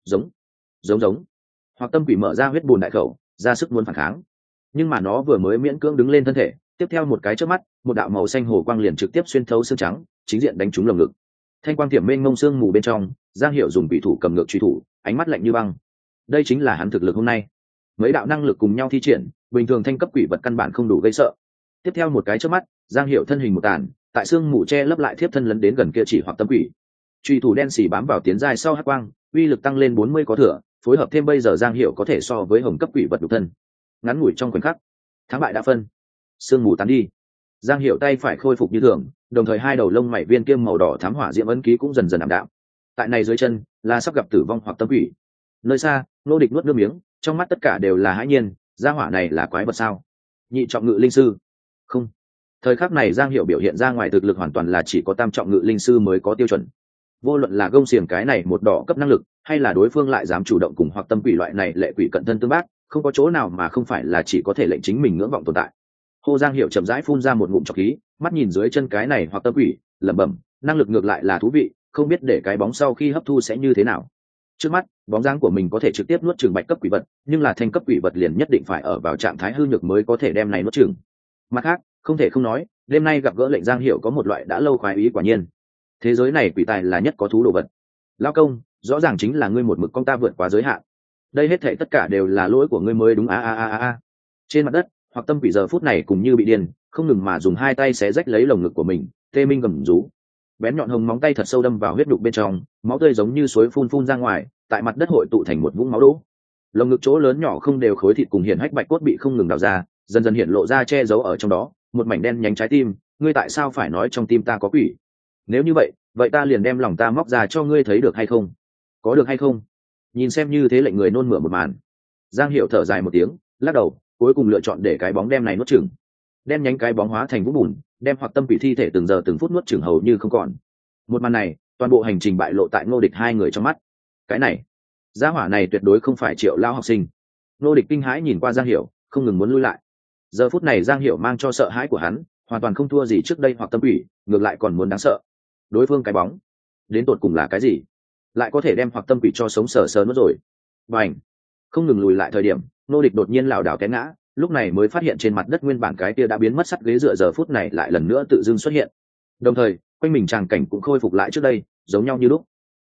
Giống. Hoặc tâm quỷ mở ra huyết bùn đại khẩu, ra sức muốn phản kháng. Nhưng mà nó vừa mới miễn cưỡng đứng lên thân thể, tiếp theo một cái chớp mắt, một đạo màu xanh hồ quang liền trực tiếp xuyên thấu xương trắng, chính diện đánh trúng lồng ngực. Thanh quang tiệm mênh mông xương mù bên trong, Giang Hiểu dùng quỷ thủ cầm ngược truy thủ, ánh mắt lạnh như băng. Đây chính là hắn thực lực hôm nay. Mấy đạo năng lực cùng nhau thi triển, bình thường thanh cấp quỷ vật căn bản không đủ gây sợ. Tiếp theo một cái chớp mắt, Giang Hiểu thân hình một tàn, tại xương mù che lấp lại thiếp thân lấn đến gần kia chỉ hoặc tâm quỷ. Truy thủ đen xỉ bám vào tiến dài sau hắc quang, uy lực tăng lên 40 có thừa, phối hợp thêm bây giờ Giang Hiểu có thể so với hồng cấp quỷ vật độc thân. Ngắn ngủi trong khoảnh khắc, thắng bại đã phân, sương mù tán đi. Giang Hiểu tay phải khôi phục như thường, đồng thời hai đầu lông mày viên kiêm màu đỏ thám hỏa diễm ấn ký cũng dần dần ảm đạm. Tại này dưới chân là sắp gặp tử vong hoặc tâm quỷ. Nơi xa, Nô Địch nuốt nước miếng, trong mắt tất cả đều là hãi nhiên, gia hỏa này là quái vật sao? Nhị trọng ngự linh sư? Không. Thời khắc này Giang Hiểu biểu hiện ra ngoài thực lực hoàn toàn là chỉ có tam trọng ngự linh sư mới có tiêu chuẩn. Vô luận là gông xiềng cái này một đỏ cấp năng lực, hay là đối phương lại dám chủ động cùng hoặc tâm quỷ loại này lệ quỷ cận thân tương bác, không có chỗ nào mà không phải là chỉ có thể lệnh chính mình ngưỡng vọng tồn tại. Hồ Giang Hiểu chậm rãi phun ra một ngụm trọc khí, mắt nhìn dưới chân cái này hoặc tâm quỷ, lẩm bẩm, năng lực ngược lại là thú vị, không biết để cái bóng sau khi hấp thu sẽ như thế nào. Trước mắt, bóng dáng của mình có thể trực tiếp nuốt chửng bạch cấp quỷ vật, nhưng là thanh cấp quỷ vật liền nhất định phải ở vào trạng thái hư nhược mới có thể đem này nuốt chửng. Mặt khác, không thể không nói, đêm nay gặp gỡ lệnh Giang Hiểu có một loại đã lâu khoái ý quả nhiên. Thế giới này quỷ tài là nhất có thú đồ vật. Lão công, rõ ràng chính là ngươi một mực con ta vượt quá giới hạn. Đây hết thảy tất cả đều là lỗi của ngươi mới đúng a. Trên mặt đất, hoặc tâm quỷ giờ phút này cũng như bị điên, không ngừng mà dùng hai tay xé rách lấy lồng ngực của mình, tê minh gầm rú. Bén nhọn hồng móng tay thật sâu đâm vào huyết đục bên trong, máu tươi giống như suối phun ra ngoài, tại mặt đất hội tụ thành một vũng máu đỗ. Lồng ngực chỗ lớn nhỏ không đều khối thịt cùng hiển hách bạch cốt bị không ngừng đào ra, dần dần hiện lộ ra che giấu ở trong đó, một mảnh đen nhánh trái tim, ngươi tại sao phải nói trong tim ta có quỷ? Nếu như vậy, vậy ta liền đem lòng ta móc ra cho ngươi thấy được hay không? Có được hay không? Nhìn xem như thế lệnh người nôn mửa một màn. Giang Hiểu thở dài một tiếng, lắc đầu, cuối cùng lựa chọn để cái bóng đem này nuốt chửng. Đem nhánh cái bóng hóa thành vũng bùn, đem hoặc tâm quỷ thi thể từng giờ từng phút nuốt chửng hầu như không còn. Một màn này, toàn bộ hành trình bại lộ tại Ngô Địch hai người trong mắt. Cái này, gia hỏa này tuyệt đối không phải Triệu lao học sinh. Ngô Địch kinh hãi nhìn qua Giang Hiểu, không ngừng muốn lui lại. Giờ phút này Giang Hiểu mang cho sợ hãi của hắn, hoàn toàn không thua gì trước đây hoặc tâm quỷ, ngược lại còn muốn đáng sợ. Đối phương cái bóng, đến tột cùng là cái gì? Lại có thể đem hoặc tâm quỷ cho sống sờ sờ nuốt rồi. Bành! Không ngừng lùi lại thời điểm, Ngô Địch đột nhiên lảo đảo té ngã, lúc này mới phát hiện trên mặt đất nguyên bản cái kia đã biến mất sắt ghế dựa giờ phút này lại lần nữa tự dưng xuất hiện. Đồng thời, quanh mình tràng cảnh cũng khôi phục lại trước đây, giống nhau như lúc.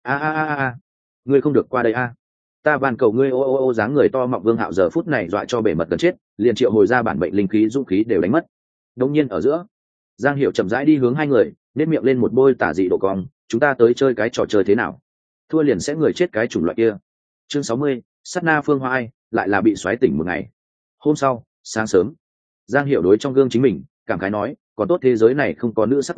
A, ngươi không được qua đây a. Ta van cầu ngươi ô dáng người to mọng Vương Hạo giờ phút này dọa cho bể mật gần chết, liền triệu hồi ra bản mệnh linh khí dũng khí đều đánh mất. Đống nhiên ở giữa, Giang Hiểu chậm rãi đi hướng hai người, nét miệng lên một bôi tả dị độ cong, chúng ta tới chơi cái trò chơi thế nào? Thua liền sẽ người chết cái chủng loại kia. Chương 60, sát na phương hoa ai, lại là bị xoáy tỉnh một ngày. Hôm sau, sáng sớm, Giang Hiểu đối trong gương chính mình, cảm khái nói, còn tốt thế giới này không có nữ sát quỷ,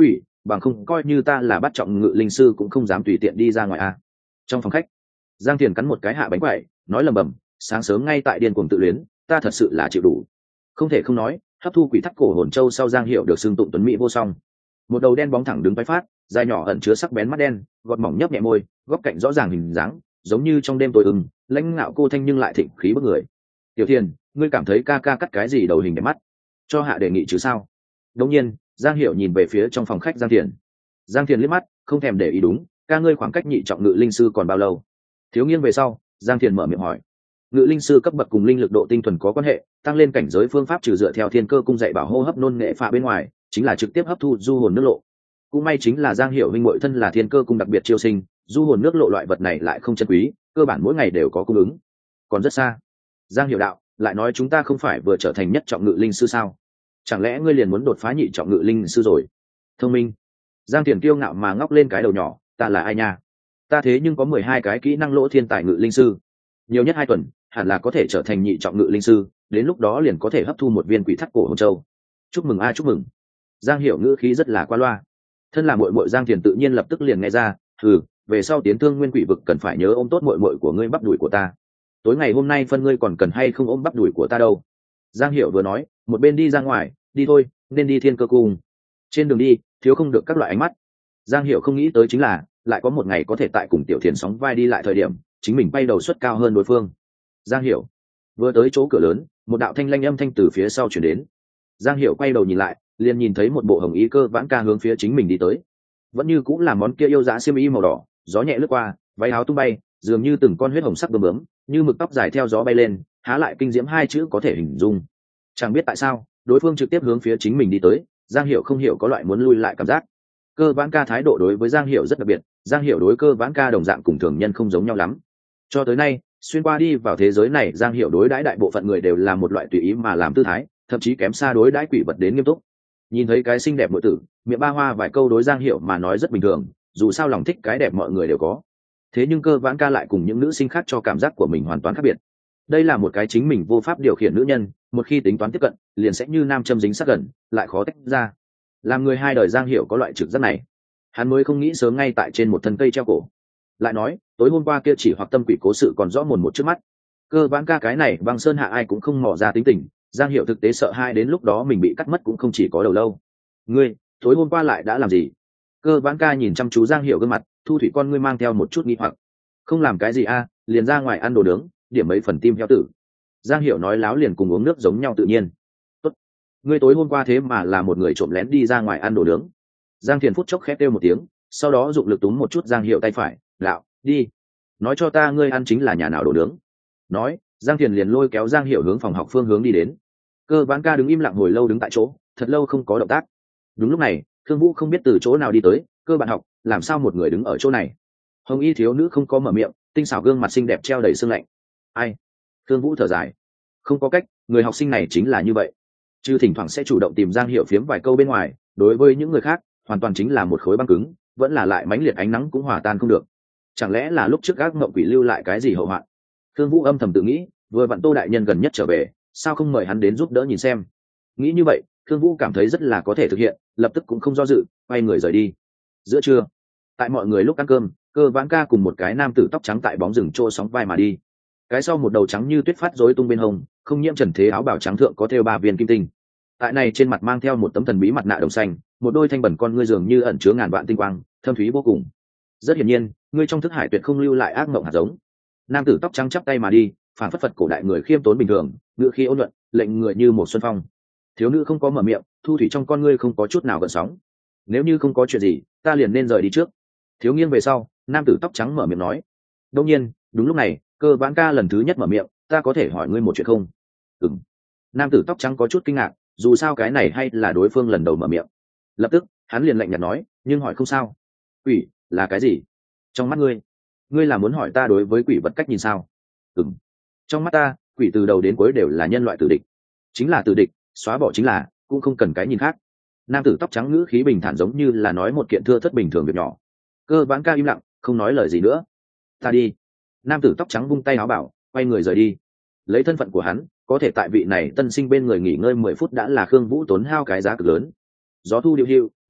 bằng không coi như ta là bắt trọng ngự linh sư cũng không dám tùy tiện đi ra ngoài a. Trong phòng khách, Giang Thiền cắn một cái hạ bánh quẩy, nói lầm bầm, sáng sớm ngay tại điên cuồng tự luyến, ta thật sự là chịu đủ. Không thể không nói, hấp thu quỷ thắt cổ hồn châu sau Giang Hiệu được xưng tụng tuấn mỹ vô song. Một đầu đen bóng thẳng đứng bay phát, dài nhỏ ẩn chứa sắc bén mắt đen, gọt mỏng nhấp nhẹ môi, góc cạnh rõ ràng hình dáng, giống như trong đêm tối lãnh ngạo cô thanh nhưng lại thịnh khí bức người. Tiểu Thiền, ngươi cảm thấy ca ca cắt cái gì đầu hình đẹp mắt? Cho hạ đề nghị chứ sao? Đống nhiên, Giang Hiệu nhìn về phía trong phòng khách Giang Thiền. Giang Thiền liếc mắt, không thèm để ý đúng, ca ngươi khoảng cách nhị trọng ngự linh sư còn bao lâu? Thiếu nghiêng về sau, Giang Thiền mở miệng hỏi. Ngự linh sư cấp bậc cùng linh lực độ tinh thuần có quan hệ, tăng lên cảnh giới phương pháp trừ dựa theo thiên cơ cung dạy bảo hô hấp nôn nghệ phạ bên ngoài, chính là trực tiếp hấp thu du hồn nước lộ. Cũng may chính là Giang Hiểu huynh muội thân là thiên cơ cung đặc biệt chiêu sinh, du hồn nước lộ loại vật này lại không chân quý, cơ bản mỗi ngày đều có cung ứng. Còn rất xa. Giang Hiểu đạo, lại nói chúng ta không phải vừa trở thành nhất trọng ngự linh sư sao? Chẳng lẽ ngươi liền muốn đột phá nhị trọng ngự linh sư rồi? Thông minh. Giang Tiền kiêu ngạo mà ngóc lên cái đầu nhỏ, ta là ai nha? Ta thế nhưng có 12 cái kỹ năng lỗ thiên tài ngự linh sư, nhiều nhất 2 tuần hẳn là có thể trở thành nhị trọng ngự linh sư, đến lúc đó liền có thể hấp thu một viên quỷ thắt cổ hồn châu. Chúc mừng a chúc mừng. Giang Hiểu ngữ khí rất là qua loa. Thân là muội muội Giang Tiền tự nhiên lập tức liền nghe ra, về sau tiến thương nguyên quỷ vực cần phải nhớ ôm tốt muội muội của ngươi bắp đùi của ta. Tối ngày hôm nay phân ngươi còn cần hay không ôm bắp đùi của ta đâu. Giang Hiểu vừa nói, một bên đi ra ngoài, đi thôi, nên đi thiên cơ cung. Trên đường đi, thiếu không được các loại ánh mắt. Giang Hiểu không nghĩ tới chính là, lại có một ngày có thể tại cùng Tiểu Thiền sóng vai đi lại thời điểm, chính mình bay đầu suất cao hơn đối phương. Giang Hiểu vừa tới chỗ cửa lớn, một đạo thanh lanh âm thanh từ phía sau chuyển đến. Giang Hiểu quay đầu nhìn lại, liền nhìn thấy một bộ hồng y cơ vãn ca hướng phía chính mình đi tới. Vẫn như cũng là món kia yêu dã xiêm y màu đỏ, gió nhẹ lướt qua, váy áo tung bay, dường như từng con huyết hồng sắc bướm bướm, như mực tóc dài theo gió bay lên, há lại kinh diễm hai chữ có thể hình dung. Chẳng biết tại sao, đối phương trực tiếp hướng phía chính mình đi tới, Giang Hiểu không hiểu có loại muốn lui lại cảm giác. Cơ vãn ca thái độ đối với Giang Hiểu rất đặc biệt, Giang Hiểu đối cơ vãn ca đồng dạng cùng thường nhân không giống nhau lắm. Cho tới nay, xuyên qua đi vào thế giới này, Giang Hiểu đối đãi đại bộ phận người đều là một loại tùy ý mà làm tư thái, thậm chí kém xa đối đãi quỷ vật đến nghiêm túc. Nhìn thấy cái xinh đẹp muội tử, miệng ba hoa vài câu đối Giang Hiểu mà nói rất bình thường, dù sao lòng thích cái đẹp mọi người đều có. Thế nhưng cơ vãn ca lại cùng những nữ sinh khác cho cảm giác của mình hoàn toàn khác biệt. Đây là một cái chính mình vô pháp điều khiển nữ nhân, một khi tính toán tiếp cận, liền sẽ như nam châm dính sát gần, lại khó tách ra. Làm người hai đời Giang Hiểu có loại trực giác này, hắn mới không nghĩ sớm ngay tại trên một thân cây treo cổ. Lại nói, tối hôm qua kia chỉ hoặc tâm quỷ cố sự còn rõ mồn một trước mắt. Cơ vãn ca cái này băng sơn hạ ai cũng không mò ra tính tình, Giang Hiểu thực tế sợ hai đến lúc đó mình bị cắt mất cũng không chỉ có đầu lâu. Ngươi, tối hôm qua lại đã làm gì? Cơ vãn ca nhìn chăm chú Giang Hiểu gương mặt, thu thủy con ngươi mang theo một chút nghi hoặc. Không làm cái gì a, liền ra ngoài ăn đồ nướng, điểm mấy phần tim heo tử. Giang Hiểu nói láo liền cùng uống nước giống nhau tự nhiên. Tốt, ngươi tối hôm qua thế mà là một người trộm lén đi ra ngoài ăn đồ nướng. Giang Thiền phút chốc khép kêu một tiếng, sau đó dụng lực túm một chút Giang Hiểu tay phải, đạo, đi, nói cho ta ngươi ăn chính là nhà nào đồ nướng. Nói, Giang Thiền liền lôi kéo Giang Hiểu hướng phòng học phương hướng đi đến. Cơ vãn ca đứng im lặng hồi lâu đứng tại chỗ, thật lâu không có động tác. Đúng lúc này, Thương Vũ không biết từ chỗ nào đi tới, cơ bạn học, làm sao một người đứng ở chỗ này? Hồng y thiếu nữ không có mở miệng, tinh xảo gương mặt xinh đẹp treo đầy sương lạnh. Ai? Thương Vũ thở dài. Không có cách, người học sinh này chính là như vậy. Chứ thỉnh thoảng sẽ chủ động tìm Giang Hiểu phiếm vài câu bên ngoài, đối với những người khác, hoàn toàn chính là một khối băng cứng, vẫn là lại mãnh liệt ánh nắng cũng hòa tan không được. Chẳng lẽ là lúc trước gác ngộng quỷ lưu lại cái gì hậu hoạn? Thương Vũ âm thầm tự nghĩ, vừa vặn Tô đại nhân gần nhất trở về, sao không mời hắn đến giúp đỡ nhìn xem? Nghĩ như vậy, Thương Vũ cảm thấy rất là có thể thực hiện, lập tức cũng không do dự, quay người rời đi. Giữa trưa, tại mọi người lúc ăn cơm, cơ vãn ca cùng một cái nam tử tóc trắng tại bóng rừng trô sóng vai mà đi. Cái sau một đầu trắng như tuyết phát rối tung bên hông, không nhiễm trần thế áo bào trắng thượng có thêu 3 viên kim tinh. Tại này trên mặt mang theo một tấm thần bí mặt nạ đồng xanh, một đôi thanh bẩn con ngươi dường như ẩn chứa ngàn vạn tinh quang, thâm thúy vô cùng. Rất hiển nhiên, ngươi trong thức hải tuyệt không lưu lại ác mộng hạt giống. Nam tử tóc trắng chắp tay mà đi, phản phất phật cổ đại người khiêm tốn bình thường, ngữ khí ôn nhuận, lệnh người như một xuân phong. Thiếu nữ không có mở miệng, thu thủy trong con ngươi không có chút nào gợn sóng. Nếu như không có chuyện gì, ta liền nên rời đi trước. Thiếu nghiêng về sau, nam tử tóc trắng mở miệng nói. Đương nhiên, đúng lúc này, cơ vãn ca lần thứ nhất mở miệng, ta có thể hỏi ngươi một chuyện không? Ừm. Nam tử tóc trắng có chút kinh ngạc, dù sao cái này hay là đối phương lần đầu mở miệng. Lập tức, hắn liền lạnh nhạt nói, nhưng hỏi không sao. Quỷ là cái gì? Trong mắt ngươi là muốn hỏi ta đối với quỷ vật cách nhìn sao? Ừm. Trong mắt ta, quỷ từ đầu đến cuối đều là nhân loại tử địch. Chính là tử địch, xóa bỏ chính là, cũng không cần cái nhìn khác. Nam tử tóc trắng ngữ khí bình thản giống như là nói một kiện thưa thất bình thường việc nhỏ. Cơ vãn ca im lặng, không nói lời gì nữa. Ta đi. Nam tử tóc trắng vung tay áo bảo, quay người rời đi. Lấy thân phận của hắn, có thể tại vị này tân sinh bên người nghỉ ngơi 10 phút đã là Khương Vũ tốn hao cái giá cực lớn. Gió thu điệu hưu,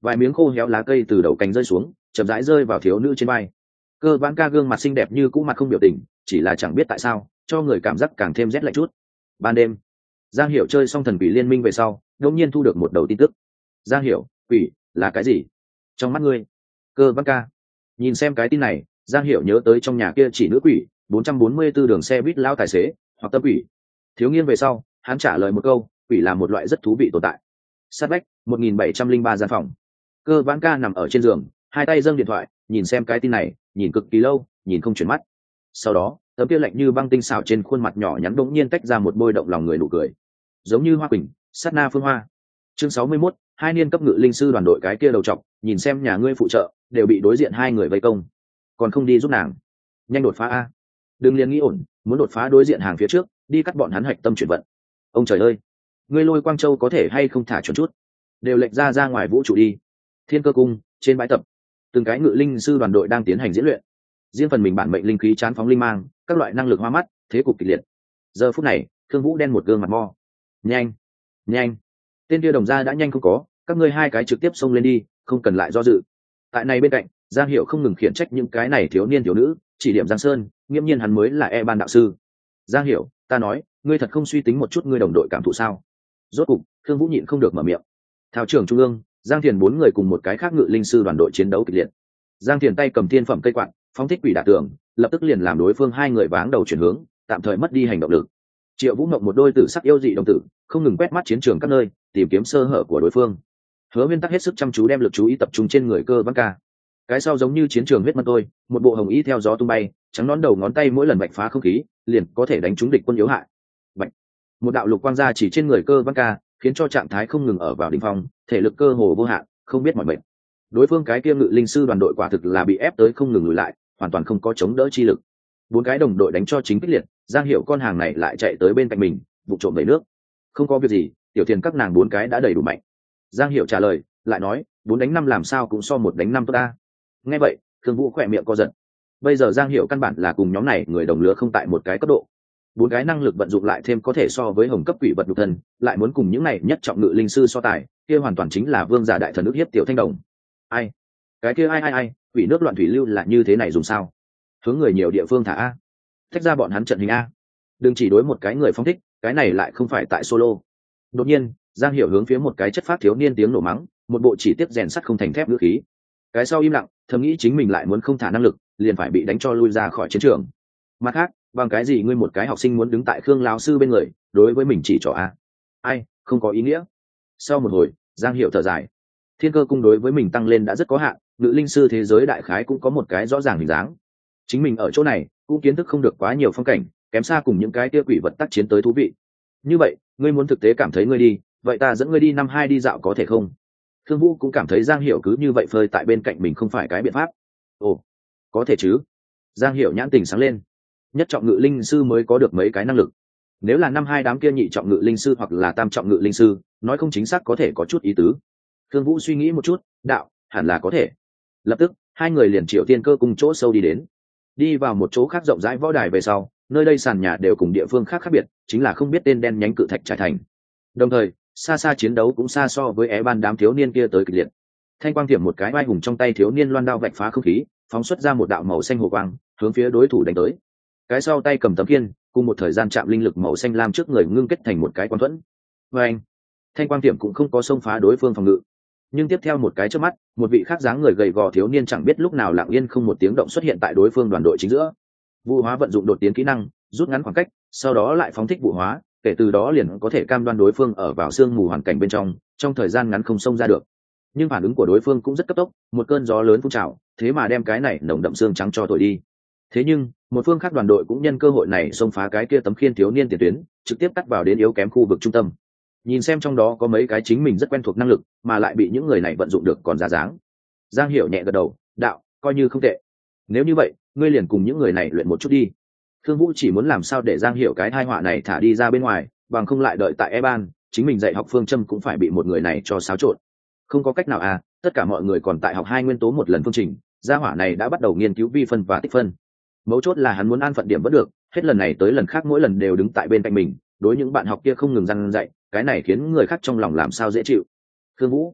vài miếng khô héo lá cây từ đầu cành rơi xuống, chậm rãi rơi vào thiếu nữ trên vai. Cơ vãn ca gương mặt xinh đẹp như cũ mặt không biểu tình, chỉ là chẳng biết tại sao cho người cảm giác càng thêm rét lạnh chút. Ban đêm, Giang Hiểu chơi xong thần quỷ liên minh về sau, đột nhiên thu được một đầu tin tức. Giang Hiểu, quỷ là cái gì trong mắt ngươi? Cơ vãn ca nhìn xem cái tin này, Giang Hiểu nhớ tới trong nhà kia chỉ nữ quỷ 444 đường xe buýt lao tài xế hoặc tâm quỷ. Thiếu nghiêng về sau, hắn trả lời một câu, quỷ là một loại rất thú vị tồn tại. Sát vách 1703 gian phòng, Cơ vãn ca nằm ở trên giường, hai tay dâng điện thoại, nhìn xem cái tin này, nhìn cực kỳ lâu, nhìn không chuyển mắt. Sau đó, tấm kia lạnh như băng tinh xảo trên khuôn mặt nhỏ nhắn đống nhiên tách ra một bôi động lòng người nụ cười, giống như hoa quỳnh, sát na phương hoa. Chương 61, hai niên cấp ngự linh sư đoàn đội cái kia đầu trọc, nhìn xem nhà ngươi phụ trợ đều bị đối diện hai người vây công, còn không đi giúp nàng, nhanh đột phá a. Đừng liền nghĩ ổn, muốn đột phá đối diện hàng phía trước, đi cắt bọn hắn hạch tâm chuyển vận. Ông trời ơi, ngươi Lôi Quang Châu có thể hay không thả chuẩn chút, đều lệch ra ngoài vũ trụ đi. Thiên Cơ Cung trên bãi tập, từng cái ngự linh sư đoàn đội đang tiến hành diễn luyện. Riêng phần mình bản mệnh linh khí chán phóng linh mang, các loại năng lực hoa mắt, thế cục kịch liệt. Giờ phút này, Thương Vũ đen một gương mặt mo. Nhanh, nhanh, tên kia đồng gia đã nhanh không có, các ngươi hai cái trực tiếp xông lên đi, không cần lại do dự. Tại này bên cạnh, Giang Hiểu không ngừng khiển trách những cái này thiếu niên thiếu nữ, chỉ điểm Giang Sơn, nghiêm nhiên hắn mới là ban đạo sư. Giang Hiểu, ta nói, ngươi thật không suy tính một chút ngươi đồng đội cảm thụ sao? Rốt cục, Thương Vũ nhịn không được mở miệng. Thao trưởng trung ương, Giang Thiền bốn người cùng một cái khác ngự linh sư đoàn đội chiến đấu kịch liệt. Giang Thiền tay cầm thiên phẩm cây quạt, phóng thích quỷ đả tường, lập tức liền làm đối phương hai người váng đầu chuyển hướng, tạm thời mất đi hành động lực. Triệu Vũ Ngọc một đôi tử sắc yêu dị đồng tử, không ngừng quét mắt chiến trường các nơi, tìm kiếm sơ hở của đối phương. Hứa Nguyên Tắc hết sức chăm chú đem lực chú ý tập trung trên người Cơ Vãn ca. Cái sau giống như chiến trường huyết mân tôi, một bộ hồng y theo gió tung bay, trắng nón đầu ngón tay mỗi lần bạch phá không khí, liền có thể đánh trúng địch quân yếu hại. Bạch. Một đạo lục quang ra chỉ trên người Cơ Vãn ca, khiến cho trạng thái không ngừng ở vào đỉnh phong, thể lực cơ hồ vô hạn, không biết mỏi mệt. Đối phương cái kia ngự linh sư đoàn đội quả thực là bị ép tới không ngừng lùi lại, hoàn toàn không có chống đỡ chi lực. Bốn cái đồng đội đánh cho chính kích liệt, Giang Hiểu con hàng này lại chạy tới bên cạnh mình, vụ trộm đầy nước. Không có việc gì, tiểu tiền các nàng bốn cái đã đầy đủ mạnh. Giang Hiểu trả lời, lại nói, 4 đánh 5 làm sao cũng so 1 đánh 5 tốt ta. Nghe vậy, Thương Vũ khỏe miệng co giật. Bây giờ Giang Hiểu căn bản là cùng nhóm này người đồng lứa không tại một cái cấp độ. 4 cái năng lực vận dụng lại thêm có thể so với hồng cấp quỷ vật nhục thân, lại muốn cùng những này nhất trọng ngự linh sư so tài, kia hoàn toàn chính là vương giả đại thần ức hiếp tiểu thanh đồng. Ai? Cái kia ai, quỷ nước loạn thủy lưu là như thế này dùng sao? Hướng người nhiều địa phương thả a. Tách ra bọn hắn trận hình a. Đừng chỉ đối một cái người phong thích, cái này lại không phải tại solo. Đột nhiên, Giang Hiểu hướng phía một cái chất phát thiếu niên tiếng nổ mắng, một bộ chỉ tiếp rèn sắt không thành thép ngữ khí. Cái sau im lặng, thầm nghĩ chính mình lại muốn không thả năng lực, liền phải bị đánh cho lui ra khỏi chiến trường. Mặt khác, bằng cái gì ngươi một cái học sinh muốn đứng tại Khương lão sư bên người, đối với mình chỉ trỏ a? Ai, không có ý nghĩa. Sau một hồi, Giang Hiểu thở dài. Thiên Cơ Cung đối với mình tăng lên đã rất có hạn, ngự linh sư thế giới đại khái cũng có một cái rõ ràng hình dáng. Chính mình ở chỗ này, cũng kiến thức không được quá nhiều phong cảnh, kém xa cùng những cái kia quỷ vật tác chiến tới thú vị. Như vậy, ngươi muốn thực tế cảm thấy ngươi đi, vậy ta dẫn ngươi đi 5-2 đi dạo có thể không? Thương Vũ cũng cảm thấy Giang Hiểu cứ như vậy phơi tại bên cạnh mình không phải cái biện pháp. Ồ, có thể chứ. Giang Hiểu nhãn tình sáng lên. Nhất trọng ngự linh sư mới có được mấy cái năng lực. Nếu là 5-2 đám kia nhị trọng ngự linh sư hoặc là tam trọng ngự linh sư, nói không chính xác có thể có chút ý tứ. Thương Vũ suy nghĩ một chút, đạo, hẳn là có thể. Lập tức, hai người liền Triệu Thiên Cơ cùng chỗ sâu đi đến. Đi vào một chỗ khác rộng rãi võ đài về sau, nơi đây sàn nhà đều cùng địa phương khác khác biệt, chính là không biết tên đen nhánh cự thạch trải thành. Đồng thời, xa xa chiến đấu cũng xa so với ban đám thiếu niên kia tới kịch liệt. Thanh quang tiệm một cái oai hùng trong tay thiếu niên loan đao vạch phá không khí, phóng xuất ra một đạo màu xanh hồ quang, hướng phía đối thủ đánh tới. Cái sau tay cầm tấm kiên, cùng một thời gian chạm linh lực màu xanh lam trước người ngưng kết thành một cái quang thuẫn. Và anh, thanh quang tiệm cũng không có xông phá đối phương phòng ngự, nhưng tiếp theo một cái chớp mắt, một vị khác dáng người gầy gò thiếu niên chẳng biết lúc nào lặng yên không một tiếng động xuất hiện tại đối phương đoàn đội chính giữa. Vũ hóa vận dụng đột tiến kỹ năng, rút ngắn khoảng cách, sau đó lại phóng thích vũ hóa, kể từ đó liền có thể cam đoan đối phương ở vào sương mù hoàn cảnh bên trong thời gian ngắn không xông ra được. Nhưng phản ứng của đối phương cũng rất cấp tốc, một cơn gió lớn phun trào, thế mà đem cái này nồng đậm xương trắng cho thổi đi. Thế nhưng, một phương khác đoàn đội cũng nhân cơ hội này xông phá cái kia tấm khiên thiếu niên tiền tuyến, trực tiếp cắt vào đến yếu kém khu vực trung tâm. Nhìn xem trong đó có mấy cái chính mình rất quen thuộc năng lực, mà lại bị những người này vận dụng được còn ra dáng. Giang Hiểu nhẹ gật đầu, đạo, coi như không tệ. Nếu như vậy, ngươi liền cùng những người này luyện một chút đi. Thương Vũ chỉ muốn làm sao để Giang Hiểu cái tai họa này thả đi ra bên ngoài, bằng không lại đợi tại ban, chính mình dạy học phương châm cũng phải bị một người này cho xáo trộn. Không có cách nào à, tất cả mọi người còn tại học 2 nguyên tố một lần phương trình, gia hỏa này đã bắt đầu nghiên cứu vi phân và tích phân. Mấu chốt là hắn muốn an phận điểm vẫn được, hết lần này tới lần khác mỗi lần đều đứng tại bên cạnh mình, đối những bạn học kia không ngừng răn dạy, cái này khiến người khác trong lòng làm sao dễ chịu. Thương Vũ,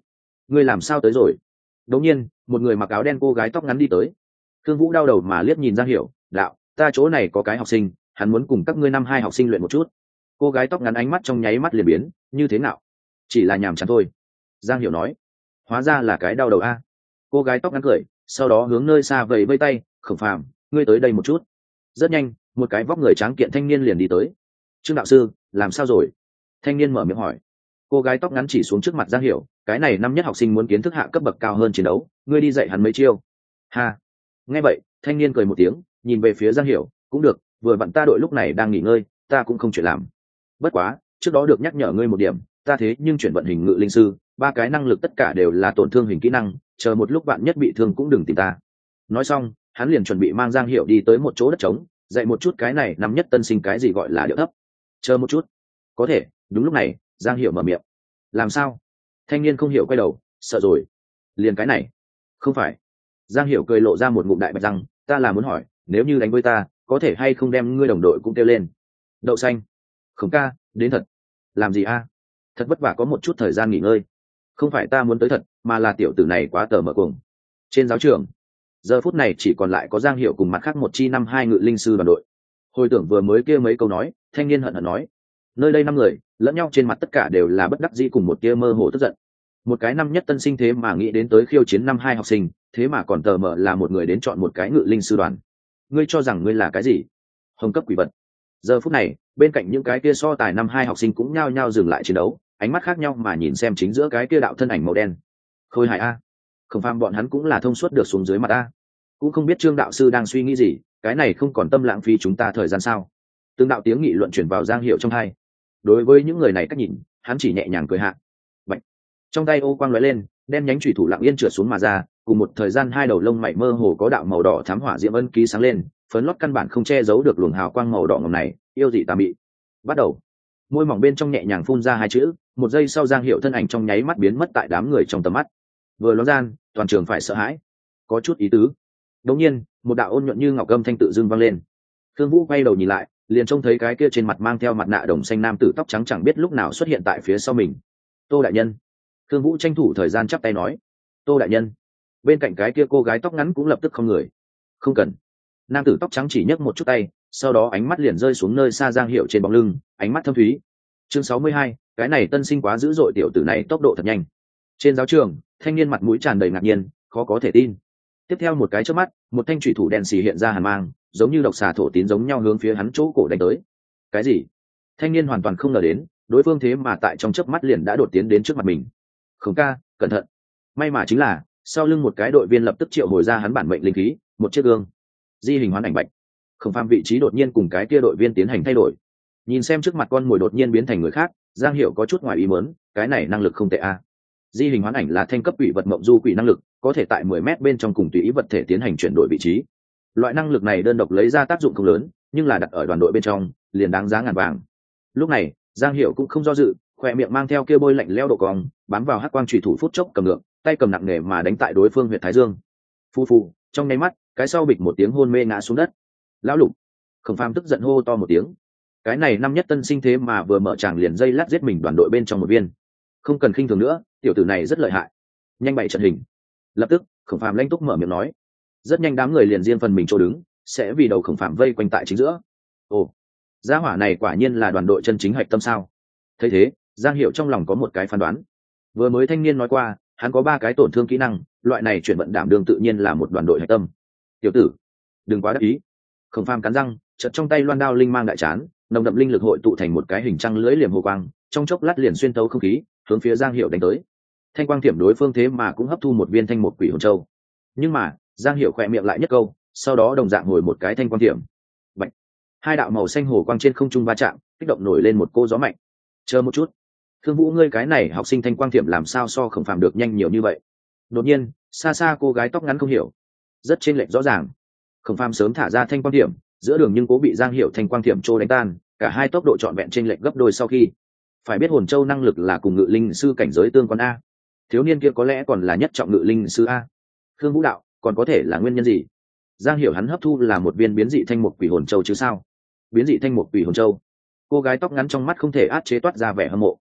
ngươi làm sao tới rồi? Đột nhiên một người mặc áo đen cô gái tóc ngắn đi tới. Thương Vũ đau đầu mà liếc nhìn Giang Hiểu, đạo, ta chỗ này có cái học sinh, hắn muốn cùng các ngươi năm hai học sinh luyện một chút. Cô gái tóc ngắn ánh mắt trong nháy mắt liền biến, như thế nào? Chỉ là nhàm chán thôi. Giang Hiểu nói. Hóa ra là cái đau đầu a. Cô gái tóc ngắn cười, sau đó hướng nơi xa vẫy vây tay, Khổng Phàm, ngươi tới đây một chút. Rất nhanh, một cái vóc người tráng kiện thanh niên liền đi tới. Trương đạo sư, làm sao rồi? Thanh niên mở miệng hỏi. Cô gái tóc ngắn chỉ xuống trước mặt Giang Hiểu, cái này năm nhất học sinh muốn kiến thức hạ cấp bậc cao hơn chiến đấu, ngươi đi dạy hắn mấy chiêu. Ha. Nghe vậy, thanh niên cười một tiếng, nhìn về phía Giang Hiểu, cũng được, vừa vặn ta đội lúc này đang nghỉ ngơi, ta cũng không chuyện làm. Bất quá, trước đó được nhắc nhở ngươi một điểm, ta thế nhưng chuyển vận hình ngự linh sư, ba cái năng lực tất cả đều là tổn thương hình kỹ năng, chờ một lúc bạn nhất bị thương cũng đừng tìm ta. Nói xong, hắn liền chuẩn bị mang Giang Hiểu đi tới một chỗ đất trống, dạy một chút cái này năm nhất tân sinh cái gì gọi là điệu thấp. Chờ một chút. Có thể. Đúng lúc này, Giang Hiểu mở miệng. Làm sao? Thanh niên không hiểu quay đầu, sợ rồi. Liền cái này? Không phải. Giang Hiểu cười lộ ra một ngụm đại bạch răng, ta là muốn hỏi, nếu như đánh với ta, có thể hay không đem ngươi đồng đội cũng kêu lên? Đậu xanh. Khổng ca, đến thật. Làm gì a? Thật vất vả có một chút thời gian nghỉ ngơi. Không phải ta muốn tới thật, mà là tiểu tử này quá tờ mở cuồng. Trên giáo trường, giờ phút này chỉ còn lại có Giang Hiểu cùng mặt khác một chi năm hai ngự linh sư đoàn đội. Hồi tưởng vừa mới kia mấy câu nói, thanh niên hận hận nói, nơi đây năm người, lẫn nhau trên mặt tất cả đều là bất đắc dĩ cùng một tia mơ hồ tức giận. Một cái năm nhất tân sinh thế mà nghĩ đến tới khiêu chiến năm hai học sinh, thế mà còn tờ mở là một người đến chọn một cái ngự linh sư đoàn. Ngươi cho rằng ngươi là cái gì? Hồng cấp quỷ vật. Giờ phút này, bên cạnh những cái kia so tài năm hai học sinh cũng nhao nhao dừng lại chiến đấu, ánh mắt khác nhau mà nhìn xem chính giữa cái kia đạo thân ảnh màu đen. Khôi hài a. Không phàm bọn hắn cũng là thông suốt được xuống dưới mặt a. Cũng không biết Trương đạo sư đang suy nghĩ gì, cái này không còn tâm lãng phí chúng ta thời gian sao? Từng đạo tiếng nghị luận truyền vào Giang Hiểu trong tai. Đối với những người này cách nhìn, hắn chỉ nhẹ nhàng cười hạ. Bạch. Trong tay ô quang lóe lên, đen nhánh chủy thủ lặng yên trượt xuống mà ra, cùng một thời gian hai đầu lông mày mơ hồ có đạo màu đỏ thám hỏa diễm ân ký sáng lên, phấn lót căn bản không che giấu được luồng hào quang màu đỏ ngầm này, yêu dị tà mị. Bắt đầu. Môi mỏng bên trong nhẹ nhàng phun ra hai chữ, một giây sau Giang Hiểu thân ảnh trong nháy mắt biến mất tại đám người trong tầm mắt. Vừa ló gian, toàn trường phải sợ hãi. Có chút ý tứ. Đống nhiên, một đạo ôn nhuận như ngọc âm thanh tự dưng vang lên. Thương Vũ quay đầu nhìn lại, liền trông thấy cái kia trên mặt mang theo mặt nạ đồng xanh nam tử tóc trắng chẳng biết lúc nào xuất hiện tại phía sau mình. Tô đại nhân. Thương Vũ tranh thủ thời gian chắp tay nói. Tô đại nhân. Bên cạnh cái kia cô gái tóc ngắn cũng lập tức không người. Không cần. Nam tử tóc trắng chỉ nhấc một chút tay, sau đó ánh mắt liền rơi xuống nơi xa Giang Hiểu trên bóng lưng, ánh mắt thâm thúy. Chương 62, cái này tân sinh quá dữ dội, tiểu tử này tốc độ thật nhanh. Trên giáo trường, thanh niên mặt mũi tràn đầy ngạc nhiên, khó có thể tin. Tiếp theo một cái chớp mắt, một thanh chủy thủ đen xì hiện ra hàn mang, giống như độc xà thổ tín giống nhau hướng phía hắn chỗ cổ đánh tới. Cái gì? Thanh niên hoàn toàn không ngờ đến, đối phương thế mà tại trong chớp mắt liền đã đột tiến đến trước mặt mình. Khổng ca, cẩn thận. May mà chính là, sau lưng một cái đội viên lập tức triệu hồi ra hắn bản mệnh linh khí, một chiếc gương. Di hình hoán ảnh bạch. Khổng Phàm vị trí đột nhiên cùng cái kia đội viên tiến hành thay đổi. Nhìn xem trước mặt con mồi đột nhiên biến thành người khác, Giang Hiểu có chút ngoài ý muốn, cái này năng lực không tệ a. Di hình hoán ảnh là thanh cấp quỷ vật mộng du quỷ năng lực, có thể tại 10 mét bên trong cùng tùy ý vật thể tiến hành chuyển đổi vị trí. Loại năng lực này đơn độc lấy ra tác dụng không lớn, nhưng là đặt ở đoàn đội bên trong, liền đáng giá ngàn vàng. Lúc này, Giang Hiểu cũng không do dự, khỏe miệng mang theo kia bôi lạnh lẽo độ cong, bám vào hắc quang chủy thủ phút chốc cầm ngược, tay cầm nặng nề mà đánh tại đối phương huyệt thái dương. Phu phu, trong nháy mắt, cái sau bịch một tiếng hôn mê ngã xuống đất. Lão Lục. Khổng Phàm tức giận hô to một tiếng. Cái này năm nhất tân sinh thế mà vừa mở tràng liền dây lát giết mình đoàn đội bên trong một viên. Không cần khinh thường nữa, tiểu tử này rất lợi hại. Nhanh bày trận hình. Lập tức, Khổng Phàm lanh túc mở miệng nói. Rất nhanh đám người liền riêng phần mình chỗ đứng, sẽ vì đầu Khổng Phàm vây quanh tại chính giữa. Ồ, gia hỏa này quả nhiên là đoàn đội chân chính hạch tâm sao? Thấy thế, Giang Hiểu trong lòng có một cái phán đoán. Vừa mới thanh niên nói qua, hắn có 3 cái tổn thương kỹ năng, loại này chuyển vận đảm đương tự nhiên là một đoàn đội hạch tâm. Tiểu tử, đừng quá đắc ý. Khổng Phàm cắn răng, chợt trong tay loan đao linh mang đại chán, nồng đậm linh lực hội tụ thành một cái hình trăng lưỡi liềm hồ quang, trong chốc lát liền xuyên thấu không khí, hướng phía Giang Hiểu đánh tới. Thanh quang tiệm đối phương thế mà cũng hấp thu một viên thanh một quỷ hồn châu. Nhưng mà, Giang Hiểu khẽ miệng lại nhất câu, sau đó đồng dạng hồi một cái thanh quang tiệm. Bạch. Hai đạo màu xanh hồ quang trên không trung va chạm, kích động nổi lên một cô gió mạnh. Chờ một chút, Thương Vũ ngươi cái này học sinh thanh quang tiệm làm sao so Khổng Phàm được nhanh nhiều như vậy? Đột nhiên, xa xa cô gái tóc ngắn không hiểu, rất chênh lệch rõ ràng. Khổng Phàm sớm thả ra thanh quang tiệm, giữa đường nhưng cố bị Giang Hiểu thanh quang tiệm trô đánh tan, cả hai tốc độ trọn vẹn chênh lệch gấp đôi sau khi. Phải biết hồn châu năng lực là cùng ngự linh sư cảnh giới tương quan a. Thiếu niên kia có lẽ còn là nhất trọng ngự linh sư a. Thương Vũ đạo, còn có thể là nguyên nhân gì? Giang Hiểu hắn hấp thu là một viên biến dị thanh mục quỷ hồn châu chứ sao? Biến dị thanh mục quỷ hồn châu. Cô gái tóc ngắn trong mắt không thể át chế toát ra vẻ hâm mộ.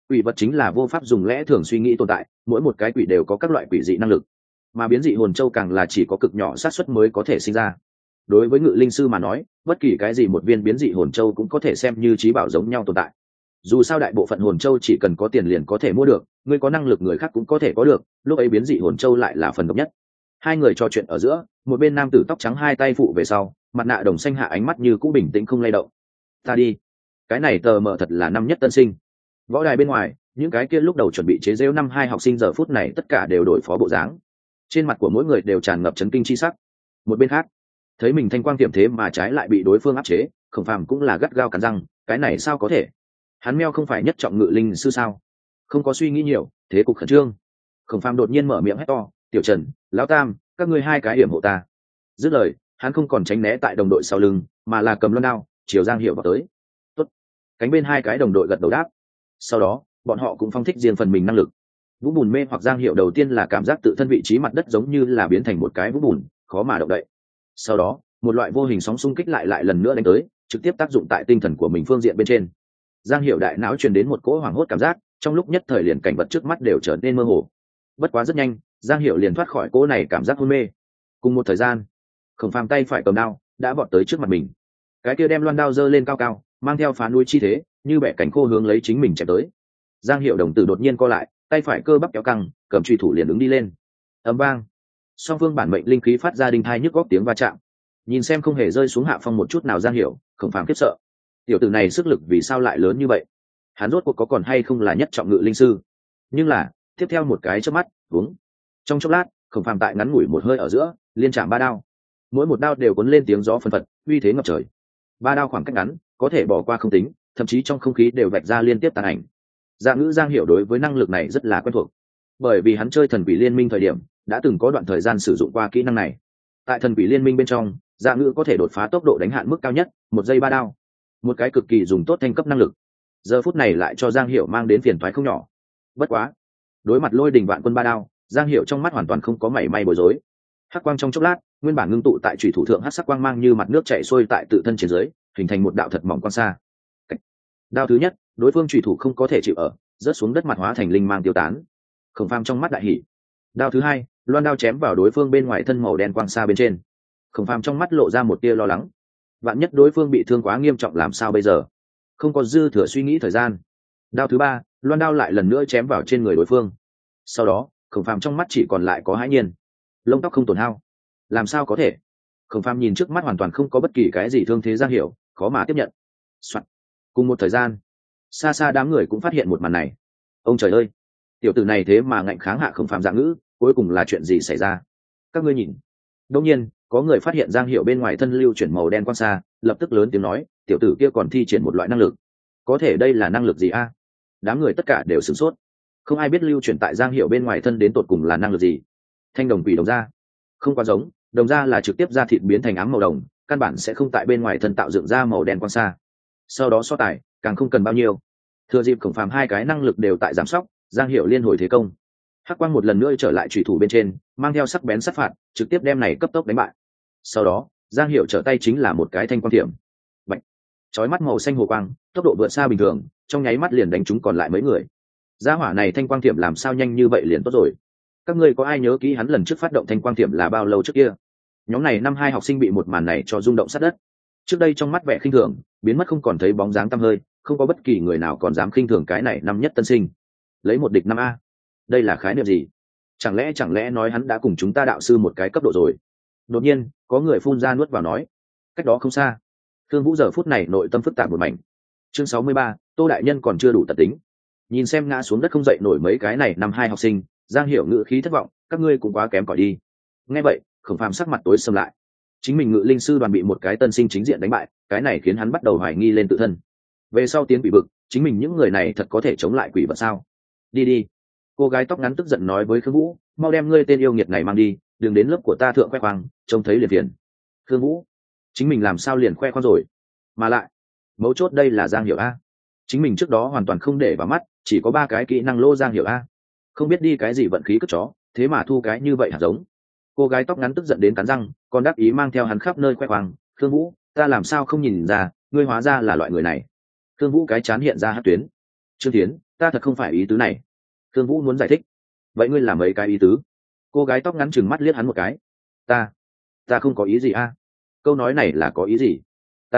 Quỷ vật chính là vô pháp dùng lẽ thường suy nghĩ tồn tại, mỗi một cái quỷ đều có các loại quỷ dị năng lực, mà biến dị hồn châu càng là chỉ có cực nhỏ xác suất mới có thể sinh ra. Đối với ngự linh sư mà nói, bất kỳ cái gì một viên biến dị hồn châu cũng có thể xem như trí bảo giống nhau tồn tại. Dù sao đại bộ phận hồn châu chỉ cần có tiền liền có thể mua được, người có năng lực người khác cũng có thể có được, lúc ấy biến dị hồn châu lại là phần độc nhất. Hai người trò chuyện ở giữa, một bên nam tử tóc trắng hai tay phụ về sau, mặt nạ đồng xanh hạ ánh mắt như cũ bình tĩnh không lay động. Ta đi, cái này tờ mờ thật là năm nhất tân sinh. Võ đài bên ngoài, những cái kia lúc đầu chuẩn bị chế giễu năm hai học sinh giờ phút này tất cả đều đổi phó bộ dáng, trên mặt của mỗi người đều tràn ngập chấn kinh chi sắc. Một bên khác, thấy mình thanh quang tiệm thế mà trái lại bị đối phương áp chế, Khổng Phàm cũng là gắt gao cắn răng, cái này sao có thể? Hắn meo không phải nhất trọng ngự linh sư sao? Không có suy nghĩ nhiều, thế cục khẩn trương. Khổng Phàm đột nhiên mở miệng hét to, "Tiểu Trần, Lão Tam, các ngươi hai cái hiểm hộ ta." Dứt lời, hắn không còn tránh né tại đồng đội sau lưng, mà là cầm loan đao, chiều Giang Hiểu vào tới. Tốt. Cánh bên hai cái đồng đội gật đầu đáp. Sau đó, bọn họ cũng phong thích riêng phần mình năng lực. Vũ bùn mê hoặc Giang Hiểu đầu tiên là cảm giác tự thân vị trí mặt đất giống như là biến thành một cái vũ bùn, khó mà động đậy. Sau đó, một loại vô hình sóng xung kích lại lần nữa đánh tới, trực tiếp tác dụng tại tinh thần của mình phương diện bên trên. Giang Hiểu đại não truyền đến một cỗ hoảng hốt cảm giác, trong lúc nhất thời liền cảnh vật trước mắt đều trở nên mơ hồ. Bất quá rất nhanh, Giang Hiểu liền thoát khỏi cỗ này cảm giác hôn mê. Cùng một thời gian, Khổng Phàm tay phải cầm đao, đã vọt tới trước mặt mình. Cái kia đem loan đao giơ lên cao cao, mang theo phá núi chi thế, như bẻ cánh khô hướng lấy chính mình chém tới. Giang Hiểu đồng tử đột nhiên co lại, tay phải cơ bắp kéo căng, cầm truy thủ liền ứng đi lên. Ầm vang, song phương bản mệnh linh khí phát ra đinh thai nhức góc tiếng va chạm. Nhìn xem không hề rơi xuống hạ phong một chút nào Giang Hiểu, Khổng Phàm khiếp sợ. Tiểu tử này sức lực vì sao lại lớn như vậy? Hắn rốt cuộc có còn hay không là nhất trọng ngự linh sư? Nhưng là, tiếp theo một cái chớp mắt, đúng. Trong chốc lát, Khổng Phàm tại ngắn ngủi một hơi ở giữa, liên chạm ba đao. Mỗi một đao đều cuốn lên tiếng gió phân phật, uy thế ngập trời. Ba đao khoảng cách ngắn, có thể bỏ qua không tính, thậm chí trong không khí đều vạch ra liên tiếp tàn ảnh. Dạ Ngữ Giang Hiểu đối với năng lực này rất là quen thuộc, bởi vì hắn chơi thần quỷ liên minh thời điểm đã từng có đoạn thời gian sử dụng qua kỹ năng này. Tại thần quỷ liên minh bên trong, Dạ Ngữ có thể đột phá tốc độ đánh hạn mức cao nhất, một giây ba đao, một cái cực kỳ dùng tốt thanh cấp năng lực. Giờ phút này lại cho Giang Hiểu mang đến phiền toái không nhỏ. Bất quá, đối mặt lôi đình vạn quân ba đao, Giang Hiểu trong mắt hoàn toàn không có mảy may bối rối. Hắc quang trong chốc lát, nguyên bản ngưng tụ tại chủy thủ thượng hắc sắc quang mang như mặt nước chảy xuôi tại tự thân trên dưới, hình thành một đạo thật mỏng quang xa. Đao thứ nhất, đối phương chủy thủ không có thể chịu ở, rớt xuống đất mặt hóa thành linh mang tiêu tán. Khổng Phàm trong mắt đại hỉ. Đao thứ hai, loan đao chém vào đối phương bên ngoài thân màu đen quang xa bên trên. Khổng Phàm trong mắt lộ ra một tia lo lắng. Vạn nhất đối phương bị thương quá nghiêm trọng làm sao bây giờ? Không có dư thừa suy nghĩ thời gian. Đao thứ ba, loan đao lại lần nữa chém vào trên người đối phương. Sau đó, Khổng Phàm trong mắt chỉ còn lại có hãi nhiên. Lông tóc không tổn hao. Làm sao có thể? Khổng Phàm nhìn trước mắt hoàn toàn không có bất kỳ cái gì thương thế Giang Hiểu, khó mà tiếp nhận. Soạn. Cùng một thời gian, xa xa đám người cũng phát hiện một màn này. Ông trời ơi, tiểu tử này thế mà ngạnh kháng hạ Khổng Phàm Dạ Ngữ, cuối cùng là chuyện gì xảy ra? Các ngươi nhìn. Đương nhiên, có người phát hiện Giang Hiểu bên ngoài thân lưu chuyển màu đen quang xa, lập tức lớn tiếng nói, tiểu tử kia còn thi triển một loại năng lực. Có thể đây là năng lực gì a? Đám người tất cả đều sửng sốt. Không ai biết lưu chuyển tại Giang Hiểu bên ngoài thân đến tột cùng là năng lực gì. Thanh đồng quỷ đồng ra. Không quá giống, đồng ra là trực tiếp ra thịt biến thành ám màu đồng, căn bản sẽ không tại bên ngoài thân tạo dựng ra màu đen quang xa. Sau đó so tài, càng không cần bao nhiêu. Thừa dịp Khổng Phàm hai cái năng lực đều tại giảm sóc, Giang Hiểu liên hồi thế công. Hắc quang một lần nữa trở lại chủy thủ bên trên, mang theo sắc bén sát phạt, trực tiếp đem này cấp tốc đánh bại. Sau đó, Giang Hiểu trở tay chính là một cái thanh quang tiệm. Bạch. Chói mắt màu xanh hồ quang, tốc độ vượt xa bình thường, trong nháy mắt liền đánh trúng còn lại mấy người. Gia hỏa này thanh quang tiệm làm sao nhanh như vậy liền tốt rồi? Các ngươi có ai nhớ kỹ hắn lần trước phát động thanh quang tiệm là bao lâu trước kia? Nhóm này năm hai học sinh bị một màn này cho rung động sát đất. Trước đây trong mắt vẻ khinh thường biến mất không còn thấy bóng dáng tăm hơi, không có bất kỳ người nào còn dám khinh thường cái này năm nhất tân sinh. Lấy một địch năm a, đây là khái niệm gì? Chẳng lẽ nói hắn đã cùng chúng ta đạo sư một cái cấp độ rồi? Đột nhiên có người phun ra nuốt vào nói. Cách đó không xa, Thương Vũ giờ phút này nội tâm phức tạp một mảnh. Chương 63, Tô đại nhân còn chưa đủ tật tính. Nhìn xem ngã xuống đất không dậy nổi mấy cái này năm hai học sinh, Giang Hiểu ngữ khí thất vọng, các ngươi cũng quá kém cỏi đi. Nghe vậy, Khổng Phàm sắc mặt tối sầm lại. Chính mình ngự linh sư đoàn bị một cái tân sinh chính diện đánh bại, cái này khiến hắn bắt đầu hoài nghi lên tự thân. Về sau tiến quỷ vực, chính mình những người này thật có thể chống lại quỷ vật sao? Đi đi. Cô gái tóc ngắn tức giận nói với Khương Vũ, mau đem ngươi tên yêu nghiệt này mang đi, đừng đến lớp của ta thượng khoe khoang, trông thấy liền phiền. Khương Vũ, chính mình làm sao liền khoe khoang rồi? Mà lại, mấu chốt đây là Giang Hiểu a. Chính mình trước đó hoàn toàn không để vào mắt, chỉ có 3 cái kỹ năng lô Giang Hiểu a. Không biết đi cái gì vận khí cất chó, thế mà thu cái như vậy hạt giống. Cô gái tóc ngắn tức giận đến cắn răng, còn đắc ý mang theo hắn khắp nơi khoe khoang, Khương Vũ, ta làm sao không nhìn ra, ngươi hóa ra là loại người này. Khương Vũ cái chán hiện ra hất tuyến. Trương Thiến, ta thật không phải ý tứ này. Thương Vũ muốn giải thích. Vậy ngươi làm mấy cái ý tứ? Cô gái tóc ngắn chừng mắt liếc hắn một cái. Ta không có ý gì a. Câu nói này là có ý gì?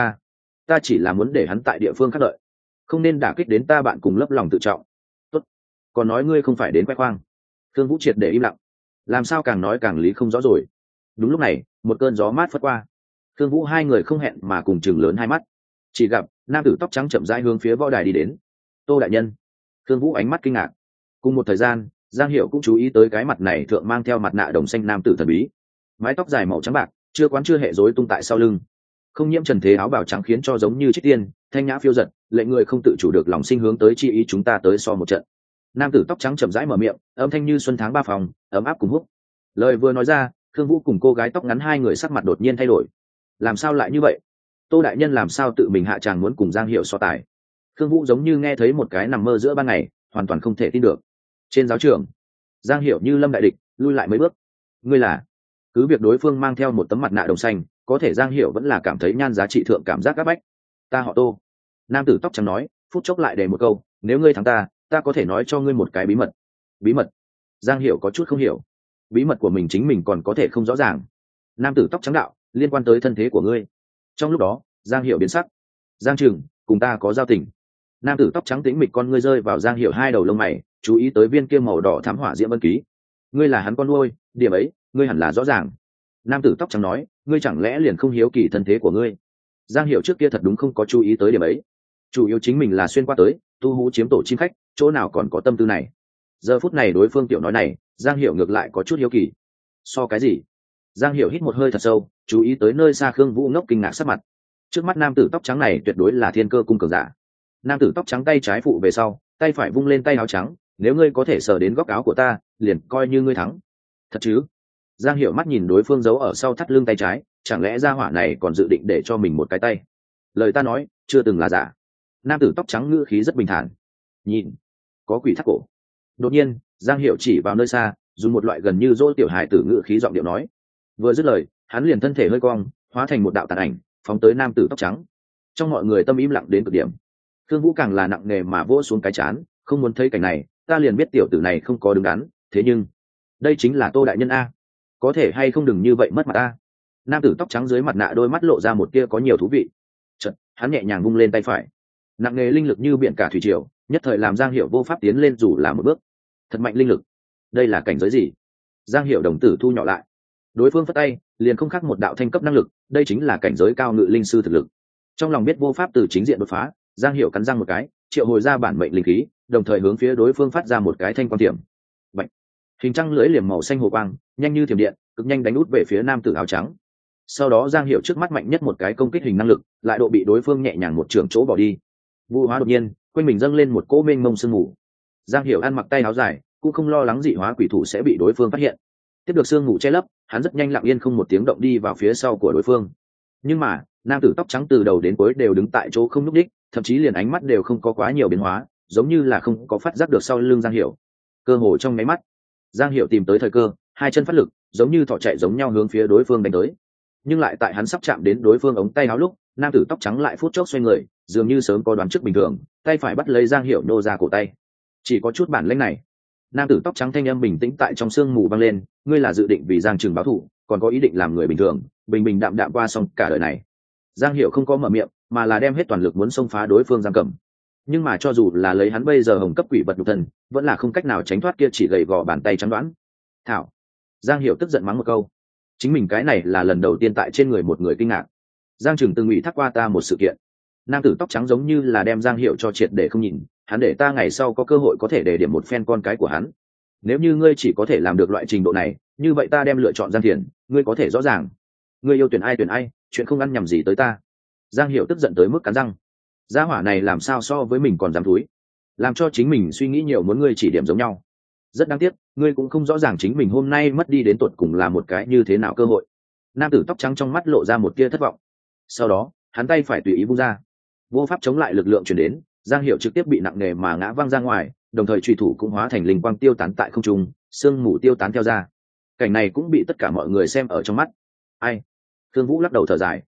Ta chỉ là muốn để hắn tại địa phương khác đợi, không nên đả kích đến ta bạn cùng lớp lòng tự trọng. Tốt. Còn nói ngươi không phải đến khoe khoang. Thương Vũ triệt để im lặng. Làm sao càng nói càng lý không rõ rồi. Đúng lúc này, một cơn gió mát phất qua. Thương Vũ hai người không hẹn mà cùng chừng lớn hai mắt. Chỉ gặp nam tử tóc trắng chậm rãi hướng phía võ đài đi đến. Tô đại nhân. Thương Vũ ánh mắt kinh ngạc. Cùng một thời gian, Giang Hiểu cũng chú ý tới cái mặt này thượng mang theo mặt nạ đồng xanh nam tử thần bí. Mái tóc dài màu trắng bạc, chưa quán chưa hệ rối tung tại sau lưng. Không nhiễm trần thế áo bào trắng khiến cho giống như trích tiên, thanh nhã phiêu dật, lệnh người không tự chủ được lòng sinh hướng tới chi ý chúng ta tới so một trận. Nam tử tóc trắng chậm rãi mở miệng, âm thanh như xuân tháng ba phòng, ấm áp cùng hút. Lời vừa nói ra, Thương Vũ cùng cô gái tóc ngắn hai người sắc mặt đột nhiên thay đổi. Làm sao lại như vậy? Tô đại nhân làm sao tự mình hạ tràng muốn cùng Giang Hiểu so tài? Thương Vũ giống như nghe thấy một cái nằm mơ giữa ban ngày, hoàn toàn không thể tin được. Trên giáo trường, Giang Hiểu như lâm đại địch, lui lại mấy bước. Ngươi là? Cứ việc đối phương mang theo một tấm mặt nạ đồng xanh, có thể Giang Hiểu vẫn là cảm thấy nhan giá trị thượng cảm giác áp bách. Ta họ Tô. Nam tử tóc trắng nói, phút chốc lại để một câu, nếu ngươi thắng ta có thể nói cho ngươi một cái bí mật. Bí mật? Giang Hiểu có chút không hiểu. Bí mật của mình chính mình còn có thể không rõ ràng. Nam tử tóc trắng đạo, liên quan tới thân thế của ngươi. Trong lúc đó, Giang Hiểu biến sắc. Giang Trừng, cùng ta có giao tình. Nam tử tóc trắng tĩnh mịch con ngươi rơi vào Giang Hiểu hai đầu lông mày, chú ý tới viên kia màu đỏ thám hỏa diễm ân ký. Ngươi là hắn con nuôi, điểm ấy ngươi hẳn là rõ ràng. Nam tử tóc trắng nói, ngươi chẳng lẽ liền không hiếu kỳ thân thế của ngươi? Giang Hiểu trước kia thật đúng không có chú ý tới điểm ấy, chủ yếu chính mình là xuyên qua tới tu hú chiếm tổ chim khách, chỗ nào còn có tâm tư này. Giờ phút này đối phương tiểu nói này, Giang Hiểu ngược lại có chút hiếu kỳ. So cái gì? Giang Hiểu hít một hơi thật sâu, chú ý tới nơi xa Khương Vũ ngốc kinh ngạc sắc mặt. Trước mắt nam tử tóc trắng này tuyệt đối là thiên cơ cung cường giả. Nam tử tóc trắng tay trái phụ về sau, tay phải vung lên tay áo trắng, nếu ngươi có thể sờ đến góc áo của ta, liền coi như ngươi thắng. Thật chứ? Giang Hiểu mắt nhìn đối phương giấu ở sau thắt lưng tay trái, chẳng lẽ gia hỏa này còn dự định để cho mình một cái tay? Lời ta nói chưa từng là giả. Nam tử tóc trắng ngữ khí rất bình thản. Nhìn, có quỷ thắt cổ. Đột nhiên, Giang Hiểu chỉ vào nơi xa, dùng một loại gần như dỗ tiểu hài tử ngữ khí giọng điệu nói. Vừa dứt lời, hắn liền thân thể hơi cong, hóa thành một đạo tàn ảnh, phóng tới nam tử tóc trắng. Trong mọi người tâm im lặng đến cực điểm. Thương Vũ càng là nặng nề mà vỗ xuống cái chán, không muốn thấy cảnh này, ta liền biết tiểu tử này không có đứng đắn, thế nhưng đây chính là Tô đại nhân a, có thể hay không đừng như vậy mất mặt a. Nam tử tóc trắng dưới mặt nạ đôi mắt lộ ra một tia có nhiều thú vị. Chợt, hắn nhẹ nhàng vung lên tay phải, nặng nề linh lực như biển cả thủy triều, nhất thời làm Giang Hiểu vô pháp tiến lên dù là một bước. Thật mạnh linh lực, đây là cảnh giới gì? Giang Hiểu đồng tử thu nhỏ lại. Đối phương phất tay, liền không khác một đạo thanh cấp năng lực, đây chính là cảnh giới cao ngự linh sư thực lực. Trong lòng biết vô pháp từ chính diện đột phá, Giang Hiểu cắn răng một cái, triệu hồi ra bản mệnh linh khí, đồng thời hướng phía đối phương phát ra một cái thanh quang tiềm. Bạch. Hình trăng lưỡi liềm màu xanh hồ quang, nhanh như thiểm điện, cực nhanh đánh út về phía nam tử áo trắng. Sau đó Giang Hiểu trước mắt mạnh nhất một cái công kích hình năng lực, lại độ bị đối phương nhẹ nhàng một trường chỗ bỏ đi. Vũ hóa đột nhiên, quanh mình dâng lên một cỗ mênh mông sương mù. Giang Hiểu ăn mặc tay áo dài, cũng không lo lắng dị hóa quỷ thủ sẽ bị đối phương phát hiện. Tiếp được sương mù che lấp, hắn rất nhanh lặng yên không một tiếng động đi vào phía sau của đối phương. Nhưng mà, nam tử tóc trắng từ đầu đến cuối đều đứng tại chỗ không nhúc nhích, thậm chí liền ánh mắt đều không có quá nhiều biến hóa, giống như là không có phát giác được sau lưng Giang Hiểu. Cơ hồ trong mấy mắt, Giang Hiểu tìm tới thời cơ, hai chân phát lực, giống như thỏ chạy giống nhau hướng phía đối phương đánh tới. Nhưng lại tại hắn sắp chạm đến đối phương ống tay áo lúc, nam tử tóc trắng lại phút chốc xoay người, dường như sớm có đoán trước bình thường, tay phải bắt lấy Giang Hiểu nô ra cổ tay. Chỉ có chút bản lĩnh này. Nam tử tóc trắng thanh âm bình tĩnh tại trong sương mù vang lên, ngươi là dự định vì Giang Trừng báo thù, còn có ý định làm người bình thường, bình bình đạm đạm qua xong cả đời này. Giang Hiểu không có mở miệng, mà là đem hết toàn lực muốn xông phá đối phương giam cầm. Nhưng mà cho dù là lấy hắn bây giờ hồng cấp quỷ vật nhục thân, vẫn là không cách nào tránh thoát kia chỉ gầy gò bàn tay trắng đoán. Thảo. Giang Hiểu tức giận mắng một câu. Chính mình cái này là lần đầu tiên tại trên người một người kinh ngạc. Giang Trừng từng ủy thác qua ta một sự kiện. Nam tử tóc trắng giống như là đem Giang Hiểu cho triệt để không nhìn, hắn để ta ngày sau có cơ hội có thể để điểm một phen con cái của hắn. Nếu như ngươi chỉ có thể làm được loại trình độ này, như vậy ta đem lựa chọn Giang Thiền, ngươi có thể rõ ràng. Ngươi yêu tuyển ai, chuyện không ăn nhầm gì tới ta. Giang Hiểu tức giận tới mức cắn răng. Gia hỏa này làm sao so với mình còn dám thúi, làm cho chính mình suy nghĩ nhiều muốn ngươi chỉ điểm giống nhau. Rất đáng tiếc, ngươi cũng không rõ ràng chính mình hôm nay mất đi đến tột cùng là một cái như thế nào cơ hội. Nam tử tóc trắng trong mắt lộ ra một tia thất vọng. Sau đó, hắn tay phải tùy ý vung ra, vô pháp chống lại lực lượng truyền đến, Giang Hiểu trực tiếp bị nặng nề mà ngã văng ra ngoài, đồng thời chủy thủ cũng hóa thành linh quang tiêu tán tại không trung, sương mù tiêu tán theo ra. Cảnh này cũng bị tất cả mọi người xem ở trong mắt. Ai? Thương Vũ lắc đầu thở dài.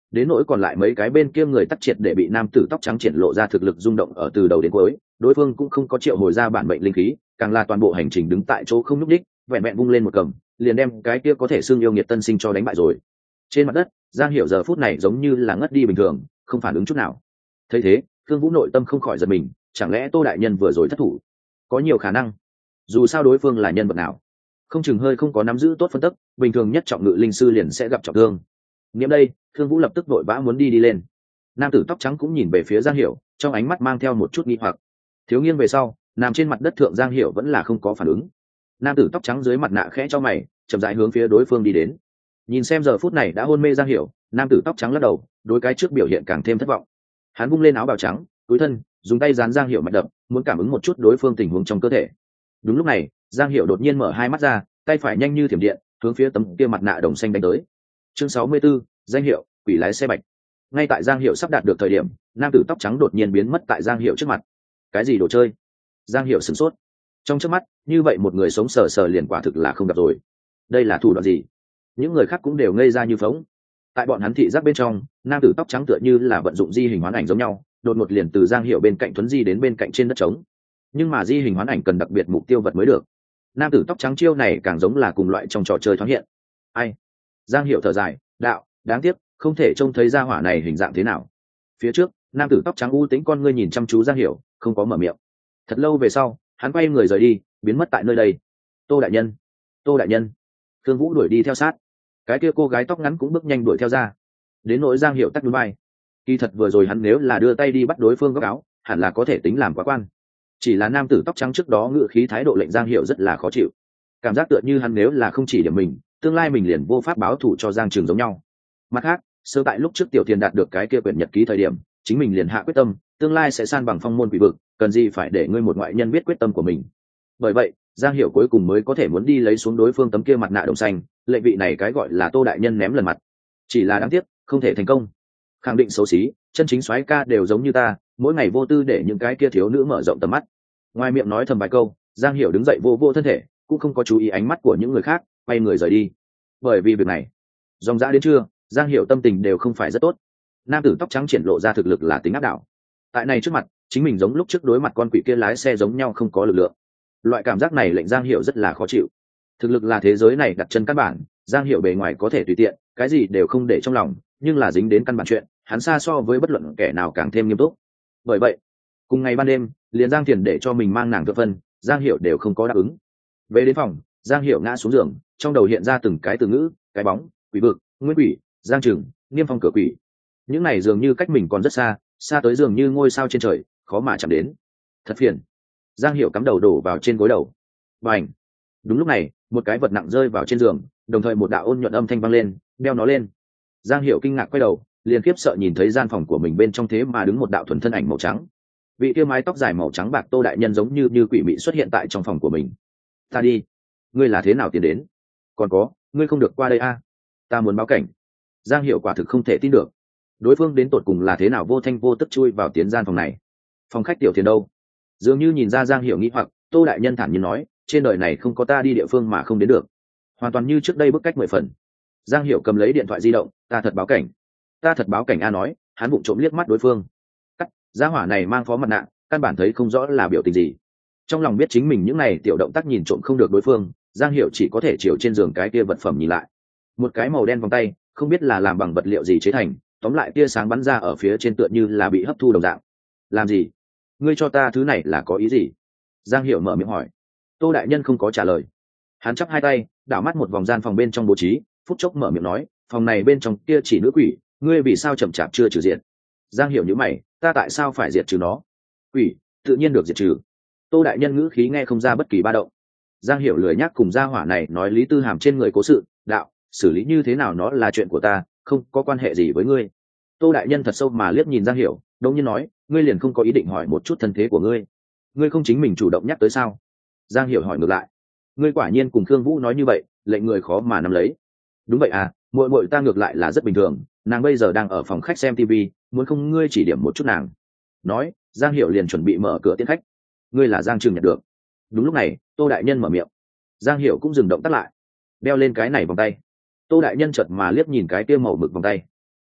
đến nỗi còn lại mấy cái bên kia người tắc triệt để bị nam tử tóc trắng triển lộ ra thực lực rung động ở từ đầu đến cuối, đối phương cũng không có triệu hồi ra bản mệnh linh khí, càng là toàn bộ hành trình đứng tại chỗ không nhúc đích, vẹn vẹn vung lên một cầm liền đem cái kia có thể xưng yêu nghiệt tân sinh cho đánh bại rồi. Trên mặt đất, Giang Hiểu giờ phút này giống như là ngất đi bình thường, không phản ứng chút nào. Thấy thế, Thương Vũ nội tâm không khỏi giật mình, chẳng lẽ Tô đại nhân vừa rồi thất thủ? Có nhiều khả năng. Dù sao đối phương là nhân vật nào, không chừng hơi không có nắm giữ tốt phân tích, bình thường nhất trọng ngự linh sư liền sẽ gặp trọng thương. Nghiệm đây, Thương Vũ lập tức vội vã muốn đi lên. Nam tử tóc trắng cũng nhìn về phía Giang Hiểu, trong ánh mắt mang theo một chút nghi hoặc. Thiếu nghiêng về sau, nằm trên mặt đất thượng Giang Hiểu vẫn là không có phản ứng. Nam tử tóc trắng dưới mặt nạ khẽ cho mày, chậm rãi hướng phía đối phương đi đến. Nhìn xem giờ phút này đã hôn mê Giang Hiểu, nam tử tóc trắng lắc đầu, đối cái trước biểu hiện càng thêm thất vọng. Hắn vung lên áo bào trắng, cúi thân, dùng tay dán Giang Hiểu mạch đập, muốn cảm ứng một chút đối phương tình huống trong cơ thể. Đúng lúc này, Giang Hiểu đột nhiên mở hai mắt ra, tay phải nhanh như thiểm điện, hướng phía tấm kia mặt nạ đồng xanh đánh tới. Chương 64, danh hiệu quỷ lái xe bạch. Ngay tại Giang Hiểu sắp đạt được thời điểm, nam tử tóc trắng đột nhiên biến mất tại Giang Hiểu trước mặt. Cái gì đồ chơi? Giang Hiểu sửng sốt. Trong chớp mắt, như vậy một người sống sờ sờ liền quả thực là không gặp rồi. Đây là thủ đoạn gì? Những người khác cũng đều ngây ra như phỗng. Tại bọn hắn thị giác bên trong, nam tử tóc trắng tựa như là vận dụng di hình hoán ảnh giống nhau, đột ngột liền từ Giang Hiểu bên cạnh thuấn di đến bên cạnh trên đất trống. Nhưng mà di hình hoán ảnh cần đặc biệt mục tiêu vật mới được. Nam tử tóc trắng chiêu này càng giống là cùng loại trong trò chơi thoáng hiện. Ai? Giang Hiểu thở dài, đạo, đáng tiếc, không thể trông thấy gia hỏa này hình dạng thế nào. Phía trước, nam tử tóc trắng u tính con ngươi nhìn chăm chú Giang Hiểu, không có mở miệng. Thật lâu về sau, hắn quay người rời đi, biến mất tại nơi đây. Tô đại nhân, Tô đại nhân. Thương Vũ đuổi đi theo sát. Cái kia cô gái tóc ngắn cũng bước nhanh đuổi theo ra. Đến nỗi Giang Hiểu tắt núi bay. Kỳ thật vừa rồi hắn nếu là đưa tay đi bắt đối phương góc áo, hẳn là có thể tính làm quá quan. Chỉ là nam tử tóc trắng trước đó ngự khí thái độ lệnh Giang Hiểu rất là khó chịu. Cảm giác tựa như hắn nếu là không chỉ điểm mình, tương lai mình liền vô pháp báo thù cho Giang Trường giống nhau. Mặt khác, sơ tại lúc trước Tiểu Thiên đạt được cái kia quyển nhật ký thời điểm, chính mình liền hạ quyết tâm, tương lai sẽ san bằng phong môn quỷ vực, cần gì phải để ngươi một ngoại nhân biết quyết tâm của mình. Bởi vậy, Giang Hiểu cuối cùng mới có thể muốn đi lấy xuống đối phương tấm kia mặt nạ đồng xanh, lệnh vị này cái gọi là Tô đại nhân ném lần mặt. Chỉ là đáng tiếc, không thể thành công. Khẳng định xấu xí, chân chính soái ca đều giống như ta, mỗi ngày vô tư để những cái kia thiếu nữ mở rộng tầm mắt. Ngoài miệng nói thầm vài câu, Giang Hiểu đứng dậy vô vô thân thể, cũng không có chú ý ánh mắt của những người khác, quay người rời đi. Bởi vì việc này, dòng dã đến trưa, Giang Hiểu tâm tình đều không phải rất tốt. Nam tử tóc trắng triển lộ ra thực lực là tính áp đảo. Tại này trước mặt, chính mình giống lúc trước đối mặt con quỷ kia lái xe giống nhau không có lực lượng. Loại cảm giác này lệnh Giang Hiểu rất là khó chịu. Thực lực là thế giới này đặt chân căn bản, Giang Hiểu bề ngoài có thể tùy tiện, cái gì đều không để trong lòng, nhưng là dính đến căn bản chuyện, hắn xa so với bất luận kẻ nào càng thêm nghiêm túc. Bởi vậy, cùng ngày ban đêm, liền Giang Thiền để cho mình mang nàng thượng phân, Giang Hiểu đều không có đáp ứng. Về đến phòng, Giang Hiểu ngã xuống giường, trong đầu hiện ra từng cái từ ngữ, cái bóng, quỷ vực, nguyên quỷ, Giang Trừng, Niêm Phong cửa quỷ. Những này dường như cách mình còn rất xa, xa tới dường như ngôi sao trên trời, khó mà chạm đến. Thật phiền. Giang Hiểu cắm đầu đổ vào trên gối đầu. Bành. Đúng lúc này, một cái vật nặng rơi vào trên giường, đồng thời một đạo ôn nhuận âm thanh vang lên, đeo nó lên. Giang Hiểu kinh ngạc quay đầu, liền khiếp sợ nhìn thấy gian phòng của mình bên trong thế mà đứng một đạo thuần thân ảnh màu trắng. Vị kia mái tóc dài màu trắng bạc Tô đại nhân giống như quỷ mị xuất hiện tại trong phòng của mình. Ta đi, ngươi là thế nào tiến đến? Còn có, ngươi không được qua đây a? Ta muốn báo cảnh. Giang Hiểu quả thực không thể tin được. Đối phương đến tột cùng là thế nào vô thanh vô tức chui vào tiến gian phòng này? Phòng khách Tiểu Thiền đâu? Dường như nhìn ra Giang Hiểu nghĩ hoặc, Tô đại nhân thản nhiên nói, trên đời này không có ta đi địa phương mà không đến được. Hoàn toàn như trước đây bức cách 10 phần. Giang Hiểu cầm lấy điện thoại di động, ta thật báo cảnh. Ta thật báo cảnh a nói, hắn vụng trộm liếc mắt đối phương. Cắt, gia hỏa này mang phó mặt nạ, căn bản thấy không rõ là biểu tình gì. Trong lòng biết chính mình những này tiểu động tác nhìn trộm không được đối phương, Giang Hiểu chỉ có thể chiều trên giường cái kia vật phẩm nhìn lại. Một cái màu đen vòng tay, không biết là làm bằng vật liệu gì chế thành, tóm lại tia sáng bắn ra ở phía trên tựa như là bị hấp thu đồng dạng. Làm gì? Ngươi cho ta thứ này là có ý gì? Giang Hiểu mở miệng hỏi. Tô đại nhân không có trả lời. Hắn chắp hai tay, đảo mắt một vòng gian phòng bên trong bố trí, phút chốc mở miệng nói, phòng này bên trong kia chỉ nữ quỷ, ngươi vì sao chậm chạp chưa trừ diệt? Giang Hiểu nhíu mày, ta tại sao phải diệt trừ nó? Quỷ, tự nhiên được diệt trừ. Tô đại nhân ngữ khí nghe không ra bất kỳ ba động. Giang Hiểu lười nhắc cùng gia hỏa này nói Lý Tư Hàm trên người cố sự, đạo, xử lý như thế nào nó là chuyện của ta, không có quan hệ gì với ngươi. Tô đại nhân thật sâu mà liếc nhìn Giang Hiểu, đống nhiên nói, ngươi liền không có ý định hỏi một chút thân thế của ngươi? Ngươi không chính mình chủ động nhắc tới sao? Giang Hiểu hỏi ngược lại. Ngươi quả nhiên cùng Khương Vũ nói như vậy, lệnh người khó mà nắm lấy. Đúng vậy à, muội muội ta ngược lại là rất bình thường, nàng bây giờ đang ở phòng khách xem TV, muốn không ngươi chỉ điểm một chút nàng. Nói, Giang Hiểu liền chuẩn bị mở cửa tiễn khách. Ngươi là Giang Trừng nhận được. Đúng lúc này, Tô đại nhân mở miệng. Giang Hiểu cũng dừng động tác lại, đeo lên cái này vòng tay. Tô đại nhân chợt mà liếc nhìn cái kia màu mực vòng tay.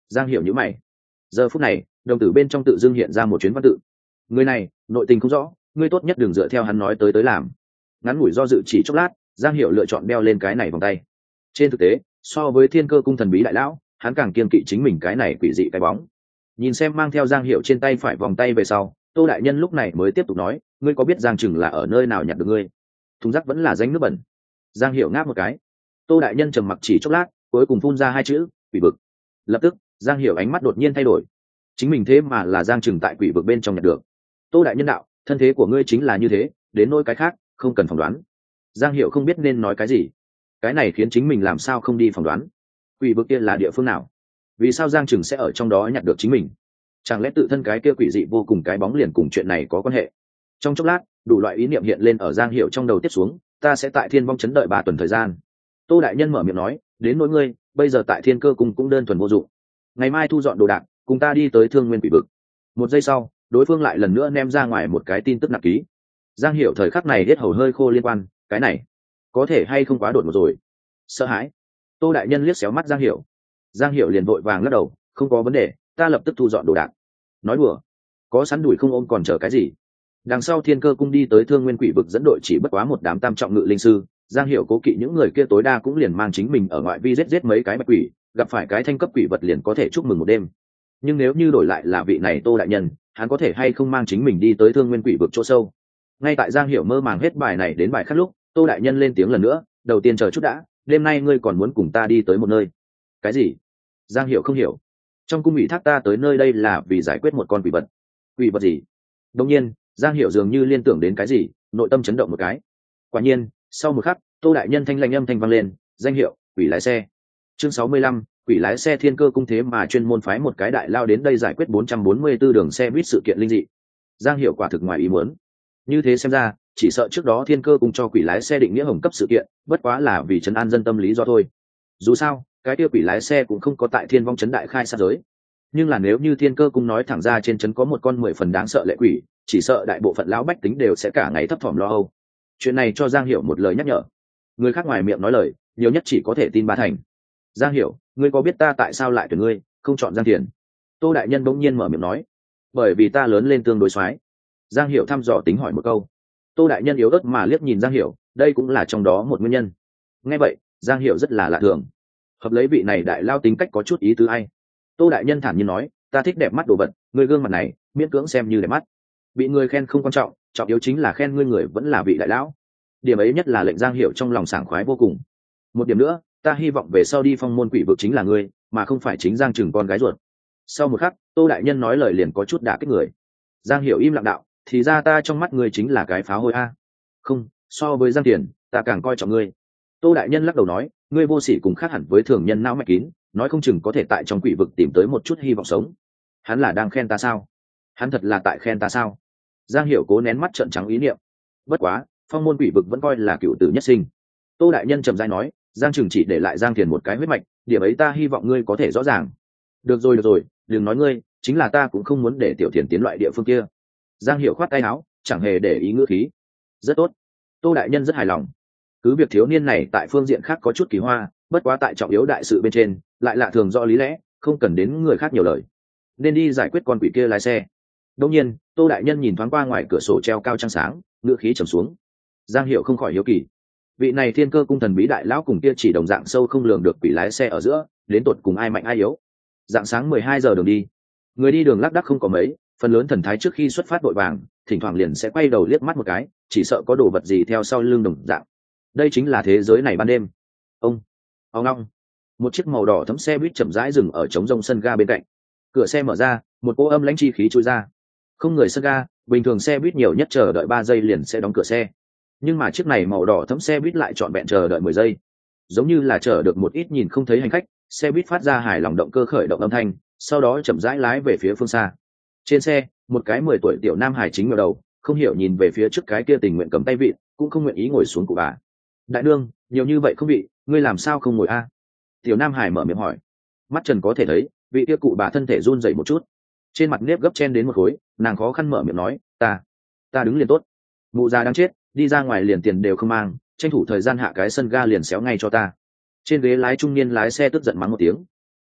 Giang Hiểu nhíu mày. Giờ phút này đồng tử bên trong tự dưng hiện ra một chuyến văn tự. Người này nội tình không rõ, ngươi tốt nhất đừng dựa theo hắn nói tới làm. Ngắn ngủi do dự chỉ chốc lát, Giang Hiểu lựa chọn đeo lên cái này vòng tay. Trên thực tế, so với Thiên Cơ cung thần bí đại lão, hắn càng kiên kỵ chính mình cái này quỷ dị cái bóng. Nhìn xem mang theo Giang Hiểu trên tay phải vòng tay về sau, Tô đại nhân lúc này mới tiếp tục nói, ngươi có biết Giang Trừng là ở nơi nào nhặt được ngươi? Thùng rác vẫn là danh nước bẩn. Giang Hiểu ngáp một cái. Tô đại nhân trầm mặc chỉ chốc lát, cuối cùng phun ra hai chữ, quỷ vực. Lập tức, Giang Hiểu ánh mắt đột nhiên thay đổi. Chính mình thế mà là Giang Trừng tại quỷ vực bên trong nhặt được. Tô đại nhân đạo, thân thế của ngươi chính là như thế, đến nỗi cái khác không cần phỏng đoán. Giang Hiểu không biết nên nói cái gì. Cái này khiến chính mình làm sao không đi phỏng đoán. Quỷ vực kia là địa phương nào? Vì sao Giang Trừng sẽ ở trong đó nhặt được chính mình? Chẳng lẽ tự thân cái kia quỷ dị vô cùng cái bóng liền cùng chuyện này có quan hệ? Trong chốc lát, đủ loại ý niệm hiện lên ở Giang Hiểu trong đầu tiếp xuống. Ta sẽ tại Thiên Vong Trấn đợi 3 tuần thời gian. Tô đại nhân mở miệng nói, đến nỗi ngươi bây giờ tại Thiên Cơ cung cũng đơn thuần vô dụng. Ngày mai thu dọn đồ đạc, cùng ta đi tới Thương Nguyên quỷ vực. Một giây sau, đối phương lại lần nữa ném ra ngoài một cái tin tức nặng ký. Giang Hiểu thời khắc này hết hầu hơi khô liên quan, cái này có thể hay không quá đột ngột rồi? Sợ hãi. Tô đại nhân liếc xéo mắt Giang Hiểu. Giang Hiểu liền vội vàng lắc đầu, không có vấn đề, ta lập tức thu dọn đồ đạc. Nói đùa, có sẵn đuổi không ôm còn chờ cái gì? Đằng sau Thiên Cơ cung đi tới Thương Nguyên quỷ vực dẫn đội chỉ bất quá một đám tam trọng ngự linh sư. Giang Hiểu cố kỵ những người kia tối đa cũng liền mang chính mình ở ngoại vi giết mấy cái bạch quỷ, gặp phải cái thanh cấp quỷ vật liền có thể chúc mừng một đêm. Nhưng nếu như đổi lại là vị này Tô đại nhân, hắn có thể hay không mang chính mình đi tới Thương Nguyên quỷ vực chỗ sâu? Ngay tại Giang Hiểu mơ màng hết bài này đến bài khác lúc, Tô đại nhân lên tiếng lần nữa, đầu tiên chờ chút đã, đêm nay ngươi còn muốn cùng ta đi tới một nơi. Cái gì? Giang Hiểu không hiểu. Trong cung ủy thác ta tới nơi đây là vì giải quyết một con quỷ vật. Quỷ vật gì? Đột nhiên, Giang Hiểu dường như liên tưởng đến cái gì, nội tâm chấn động một cái. Quả nhiên, sau một khắc, Tô đại nhân thanh lãnh âm thanh vang lên, danh hiệu, quỷ lái xe. Chương 65, quỷ lái xe Thiên Cơ cung thế mà chuyên môn phái một cái đại lao đến đây giải quyết 444 đường xe buýt sự kiện linh dị. Giang Hiểu quả thực ngoài ý muốn. Như thế xem ra, chỉ sợ trước đó Thiên Cơ cung cho quỷ lái xe định nghĩa hồng cấp sự kiện, bất quá là vì trấn an dân tâm lý do thôi. Dù sao, cái kia quỷ lái xe cũng không có tại Thiên Vong trấn đại khai sát giới. Nhưng là nếu như Thiên Cơ cung nói thẳng ra trên trấn có một con 10 phần đáng sợ lệ quỷ, chỉ sợ đại bộ phận lão bách tính đều sẽ cả ngày thấp thỏm lo âu. Chuyện này cho Giang Hiểu một lời nhắc nhở. Người khác ngoài miệng nói lời, nhiều nhất chỉ có thể tin ba thành. Giang Hiểu, ngươi có biết ta tại sao lại tuyển ngươi, không chọn Giang Thiền? Tô đại nhân bỗng nhiên mở miệng nói. Bởi vì ta lớn lên tương đối soái. Giang Hiểu thăm dò tính hỏi một câu. Tô đại nhân yếu ớt mà liếc nhìn Giang Hiểu, đây cũng là trong đó một nguyên nhân. Nghe vậy, Giang Hiểu rất là lạ thường. Hợp lấy vị này đại lao tính cách có chút ý tứ ai. Tô đại nhân thản nhiên nói, ta thích đẹp mắt đồ vật, người gương mặt này miễn cưỡng xem như đẹp mắt. Bị người khen không quan trọng, trọng yếu chính là khen ngươi người vẫn là vị đại lão. Điểm ấy nhất là lệnh Giang Hiểu trong lòng sảng khoái vô cùng. Một điểm nữa, ta hy vọng về sau đi phong môn quỷ vực chính là ngươi, mà không phải chính Giang Trừng con gái ruột. Sau một khắc, Tô đại nhân nói lời liền có chút đả kích người. Giang Hiểu im lặng đạo, thì ra ta trong mắt ngươi chính là cái pháo hôi a. Không, so với Giang Tiền, ta càng coi trọng ngươi. Tô đại nhân lắc đầu nói, ngươi vô sỉ cùng khác hẳn với thường nhân não mạch kín, nói không chừng có thể tại trong quỷ vực tìm tới một chút hy vọng sống. Hắn là đang khen ta sao? Hắn thật là tại khen ta sao? Giang Hiểu cố nén mắt trợn trắng ý niệm. Bất quá, phong môn quỷ vực vẫn coi là cựu tử nhất sinh. Tô đại nhân trầm dai nói, Giang Trừng chỉ để lại Giang Thiền một cái huyết mạch, điểm ấy ta hy vọng ngươi có thể rõ ràng. Được rồi, đừng nói ngươi, chính là ta cũng không muốn để Tiểu Thiền tiến loại địa phương kia. Giang Hiểu khoát tay áo, chẳng hề để ý ngữ khí. Rất tốt. Tô đại nhân rất hài lòng. Cứ việc thiếu niên này tại phương diện khác có chút kỳ hoa, bất quá tại trọng yếu đại sự bên trên, lại lạ thường rõ lý lẽ, không cần đến người khác nhiều lời. Nên đi giải quyết con quỷ kia lái xe. Đương nhiên, Tô đại nhân nhìn thoáng qua ngoài cửa sổ treo cao trăng sáng, ngữ khí trầm xuống. Giang Hiểu không khỏi hiếu kỳ. Vị này Thiên Cơ cung thần bí đại lão cùng kia chỉ đồng dạng sâu không lường được quỷ lái xe ở giữa, đến tột cùng ai mạnh ai yếu. Dạng sáng 12 giờ đường đi, người đi đường lác đác không có mấy, phần lớn thần thái trước khi xuất phát vội vàng, thỉnh thoảng liền sẽ quay đầu liếc mắt một cái, chỉ sợ có đồ vật gì theo sau lưng đồng dạng. Đây chính là thế giới này ban đêm. Ông ngong, một chiếc màu đỏ thấm xe buýt chậm rãi dừng ở trống rông sân ga bên cạnh. Cửa xe mở ra, một cỗ âm lãnh chi khí trôi ra. Không người sân ga, bình thường xe buýt nhiều nhất chờ đợi 3 giây liền sẽ đóng cửa xe. Nhưng mà chiếc này màu đỏ thấm xe buýt lại trọn vẹn chờ đợi 10 giây. Giống như là chờ được một ít nhìn không thấy hành khách, xe buýt phát ra hài lòng động cơ khởi động âm thanh, sau đó chậm rãi lái về phía phương xa. Trên xe, một cái 10 tuổi tiểu nam hải chính ngẩng đầu, không hiểu nhìn về phía trước cái kia tình nguyện cầm tay vịn, cũng không nguyện ý ngồi xuống cụ bà. Đại nương, nhiều như vậy không vị, ngươi làm sao không ngồi a? Tiểu nam hải mở miệng hỏi. Mắt trần có thể thấy, vị kia cụ bà thân thể run rẩy một chút, trên mặt nếp gấp chen đến một khối, nàng khó khăn mở miệng nói, ta đứng liền tốt. Mụ già đang chết, đi ra ngoài liền tiền đều không mang, tranh thủ thời gian hạ cái sân ga liền xéo ngay cho ta. Trên ghế lái trung niên lái xe tức giận mắng một tiếng.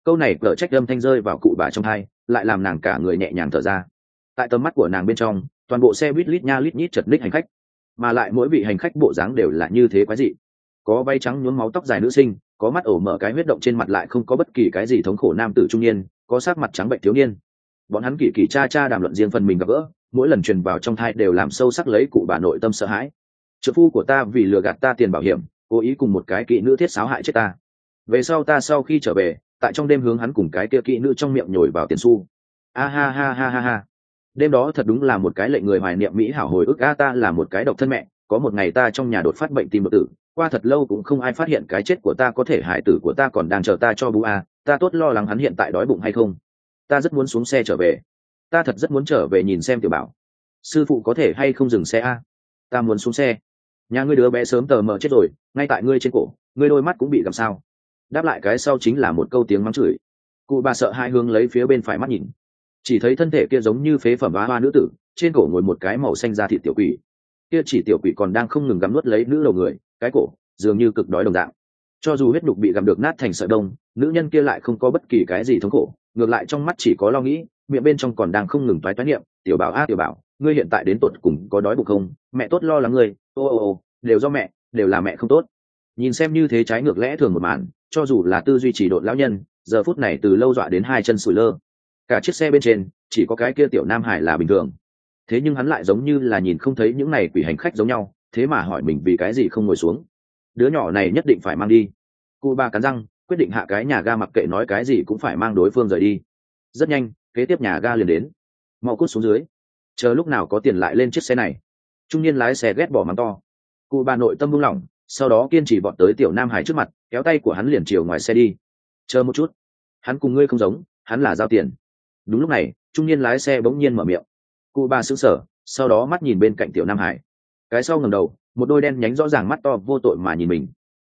câu này cở trách âm thanh rơi vào cụ bà trong hai, lại làm nàng cả người nhẹ nhàng thở ra. Tại tầm mắt của nàng bên trong, toàn bộ xe buýt lít nha lít nhít chật ních hành khách, mà lại mỗi vị hành khách bộ dáng đều là như thế quái dị. Có váy trắng nhuốm máu tóc dài nữ sinh, có mắt ổ mở cái huyết động trên mặt lại không có bất kỳ cái gì thống khổ nam tử trung niên, có sắc mặt trắng bệnh thiếu niên. Bọn hắn kỳ kỳ cha cha đàm luận riêng phần mình gặp gỡ, mỗi lần truyền vào trong thai đều làm sâu sắc lấy cụ bà nội tâm sợ hãi. Trợ phu của ta vì lừa gạt ta tiền bảo hiểm, cố ý cùng một cái kỵ nữ thiết sáo hại chết ta. Về sau ta sau khi trở về, tại trong đêm hướng hắn cùng cái kia kỵ nữ trong miệng nhồi vào tiền xu. A ha ha ha ha ha. Đêm đó thật đúng là một cái lệnh người hoài niệm mỹ hảo hồi ức. Ta là một cái độc thân mẹ, có một ngày ta trong nhà đột phát bệnh tim đột tử, qua thật lâu cũng không ai phát hiện cái chết của ta, có thể hải tử của ta còn đang chờ ta cho bú ta tốt lo lắng hắn hiện tại đói bụng hay không. Ta rất muốn xuống xe trở về, ta thật rất muốn trở về nhìn xem tiểu bảo. Sư phụ có thể hay không dừng xe ta muốn xuống xe. Nhà ngươi đứa bé sớm tờ mờ chết rồi, ngay tại ngươi trên cổ, ngươi đôi mắt cũng bị làm sao. Đáp lại cái sau chính là một câu tiếng mắng chửi. Cụ bà sợ hai hướng lấy phía bên phải mắt nhìn, chỉ thấy thân thể kia giống như phế phẩm hoa nữ tử, trên cổ ngồi một cái màu xanh da thịt tiểu quỷ. Kia chỉ tiểu quỷ còn đang không ngừng gặm nuốt lấy nữ đầu người, cái cổ dường như cực đói đồng dạng. Cho dù huyết nhục bị gặm được nát thành sợi đông, nữ nhân kia lại không có bất kỳ cái gì thống khổ, ngược lại trong mắt chỉ có lo nghĩ, miệng bên trong còn đang không ngừng toái niệm, tiểu bảo tiểu bảo, ngươi hiện tại đến tột cùng có đói bụng không? Mẹ tốt lo lắng ngươi. Ô, đều do mẹ, đều là mẹ không tốt. Nhìn xem như thế trái ngược lẽ thường một màn, cho dù là tư duy trì độn lão nhân, giờ phút này từ lâu dọa đến hai chân sủi lơ. Cả chiếc xe bên trên chỉ có cái kia tiểu nam hải là bình thường, thế nhưng hắn lại giống như là nhìn không thấy những này quỷ hành khách giống nhau, thế mà hỏi mình vì cái gì không ngồi xuống. Đứa nhỏ này nhất định phải mang đi. Cụ bà cắn răng quyết định hạ cái nhà ga, mặc kệ nói cái gì cũng phải mang đối phương rời đi. Rất nhanh kế tiếp nhà ga liền đến. Mau cút xuống dưới, chờ lúc nào có tiền lại lên chiếc xe này. Trung niên lái xe ghét bỏ mắng to. Cụ bà nội tâm buông lỏng, sau đó kiên trì vọt tới tiểu nam hải trước mặt, kéo tay của hắn liền chiều ngoài xe đi. Chờ một chút, hắn cùng ngươi không giống, hắn là giao tiền. Đúng lúc này trung niên lái xe bỗng nhiên mở miệng. Cụ bà sững sờ, sau đó mắt nhìn bên cạnh tiểu nam hải. Cái sau ngẩng đầu, một đôi đen nhánh rõ ràng mắt to vô tội mà nhìn mình.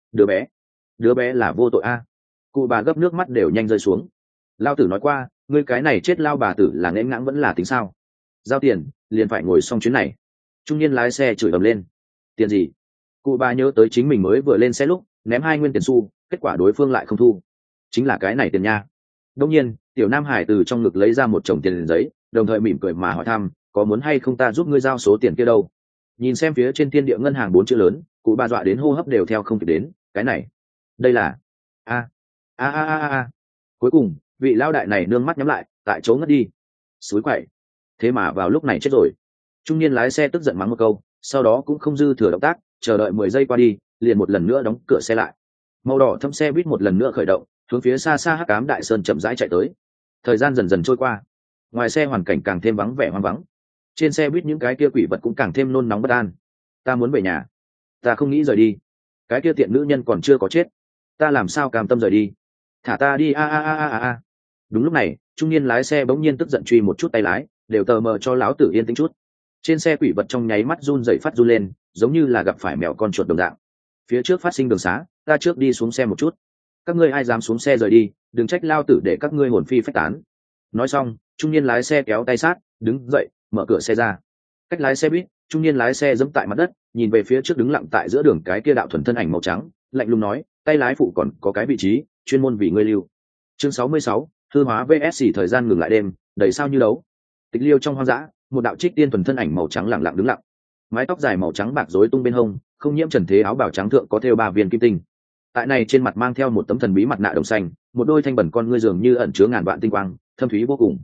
Đứa bé là vô tội Cụ bà gấp nước mắt đều nhanh rơi xuống. Lao tử nói qua, ngươi cái này chết lao bà tử là nghẽn ngãng vẫn là tính sao? Giao tiền liền phải ngồi xong chuyến này. Trung niên lái xe chửi ầm lên. Tiền gì? Cụ bà nhớ tới chính mình mới vừa lên xe lúc ném 2 nguyên tiền xu, kết quả đối phương lại không thu. Chính là cái này tiền nha. Đông nhiên tiểu nam hải từ trong ngực lấy ra một chồng tiền giấy, đồng thời mỉm cười mà hỏi thăm, có muốn hay không ta giúp ngươi giao số tiền kia đâu? Nhìn xem phía trên thiên địa ngân hàng 4 chữ lớn, cụ bà dọa đến hô hấp đều theo không kịp đến. Cái này, đây là Cuối cùng vị lao đại này nương mắt nhắm lại, tại chỗ ngất đi. Suối quậy, thế mà vào lúc này chết rồi. Trung niên lái xe tức giận mắng một câu, sau đó cũng không dư thừa động tác, chờ đợi 10 giây qua đi, liền một lần nữa đóng cửa xe lại. Màu đỏ thâm xe buýt một lần nữa khởi động, hướng phía xa xa hắc ám đại sơn chậm rãi chạy tới. Thời gian dần dần trôi qua, ngoài xe hoàn cảnh càng thêm vắng vẻ hoang vắng. Trên xe buýt những cái kia quỷ vật cũng càng thêm nôn nóng bất an. Ta muốn về nhà, ta không nghĩ rời đi. Cái kia tiện nữ nhân còn chưa có chết, ta làm sao cam tâm rời đi? Thả ta đi Đúng lúc này trung niên lái xe bỗng nhiên tức giận truy một chút tay lái, đều tờ mờ cho lão tử yên tĩnh chút. Trên xe quỷ vật trong nháy mắt run rẩy phát run lên, giống như là gặp phải mèo con chuột đồng dạng. Phía trước phát sinh đường xá, ta trước đi xuống xe một chút. Các ngươi ai dám xuống xe rời đi, đừng trách lao tử để các ngươi hồn phi phách tán. Nói xong trung niên lái xe kéo tay sát, đứng dậy mở cửa xe ra. Cách lái xe buýt, trung niên lái xe giẫm tại mặt đất, nhìn về phía trước đứng lặng tại giữa đường cái kia đạo thuần thân ảnh màu trắng, lạnh lùng nói, tay lái phụ còn có cái vị trí chuyên môn vì ngươi lưu. Chương 66, hư hóa vs thời gian ngừng lại đêm, đầy sao như đấu. Tịch liêu trong hoang dã, một đạo trích tiên thuần thân ảnh màu trắng lặng lặng đứng lặng. Mái tóc dài màu trắng bạc rối tung bên hông, không nhiễm trần thế áo bào trắng thượng có thêu 3 viên kim tinh. Tại này trên mặt mang theo một tấm thần bí mặt nạ đồng xanh, một đôi thanh bẩn con ngươi dường như ẩn chứa ngàn vạn tinh quang, thâm thúy vô cùng.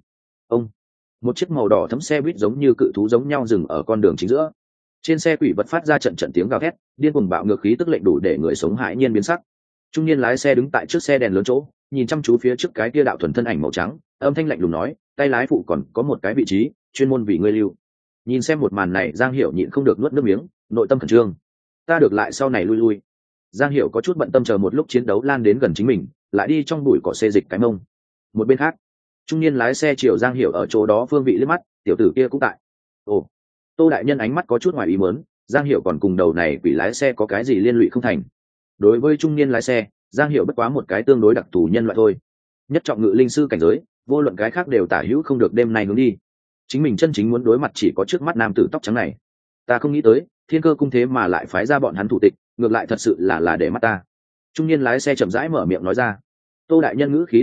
Một chiếc màu đỏ thấm xe buýt giống như cự thú giống nhau dừng ở con đường chính giữa. Trên xe quỷ vật phát ra trận trận tiếng gào thét, điên cuồng bạo ngược khí tức lệnh đủ để người sống hãi nhiên biến sắc. Trung niên lái xe đứng tại trước xe đèn lớn chỗ, nhìn chăm chú phía trước cái kia đạo thuần thân ảnh màu trắng, âm thanh lạnh lùng nói, tay lái phụ còn có một cái vị trí chuyên môn vì ngươi lưu. Nhìn xem một màn này, Giang Hiểu nhịn không được nuốt nước miếng, nội tâm khẩn trương. Ta được lại sau này lui. Giang Hiểu có chút bận tâm chờ một lúc chiến đấu lan đến gần chính mình, lại đi trong bụi cỏ xê dịch cái mông. Một bên khác, trung niên lái xe chiều Giang Hiểu ở chỗ đó phương vị liếc mắt, tiểu tử kia cũng tại. Ồ, Tô đại nhân ánh mắt có chút ngoài ý muốn, Giang Hiểu còn cùng đầu này quỷ lái xe có cái gì liên lụy không thành. Đối với trung niên lái xe, Giang Hiểu bất quá một cái tương đối đặc thù nhân loại thôi. Nhất trọng ngự linh sư cảnh giới, vô luận cái khác đều tả hữu không được đêm nay hướng đi. Chính mình chân chính muốn đối mặt chỉ có trước mắt nam tử tóc trắng này. Ta không nghĩ tới, Thiên Cơ cung thế mà lại phái ra bọn hắn thủ tịch, ngược lại thật sự là để mắt ta. Trung niên lái xe chậm rãi mở miệng nói ra. Tô đại nhân ngữ khí lạnh nhạt,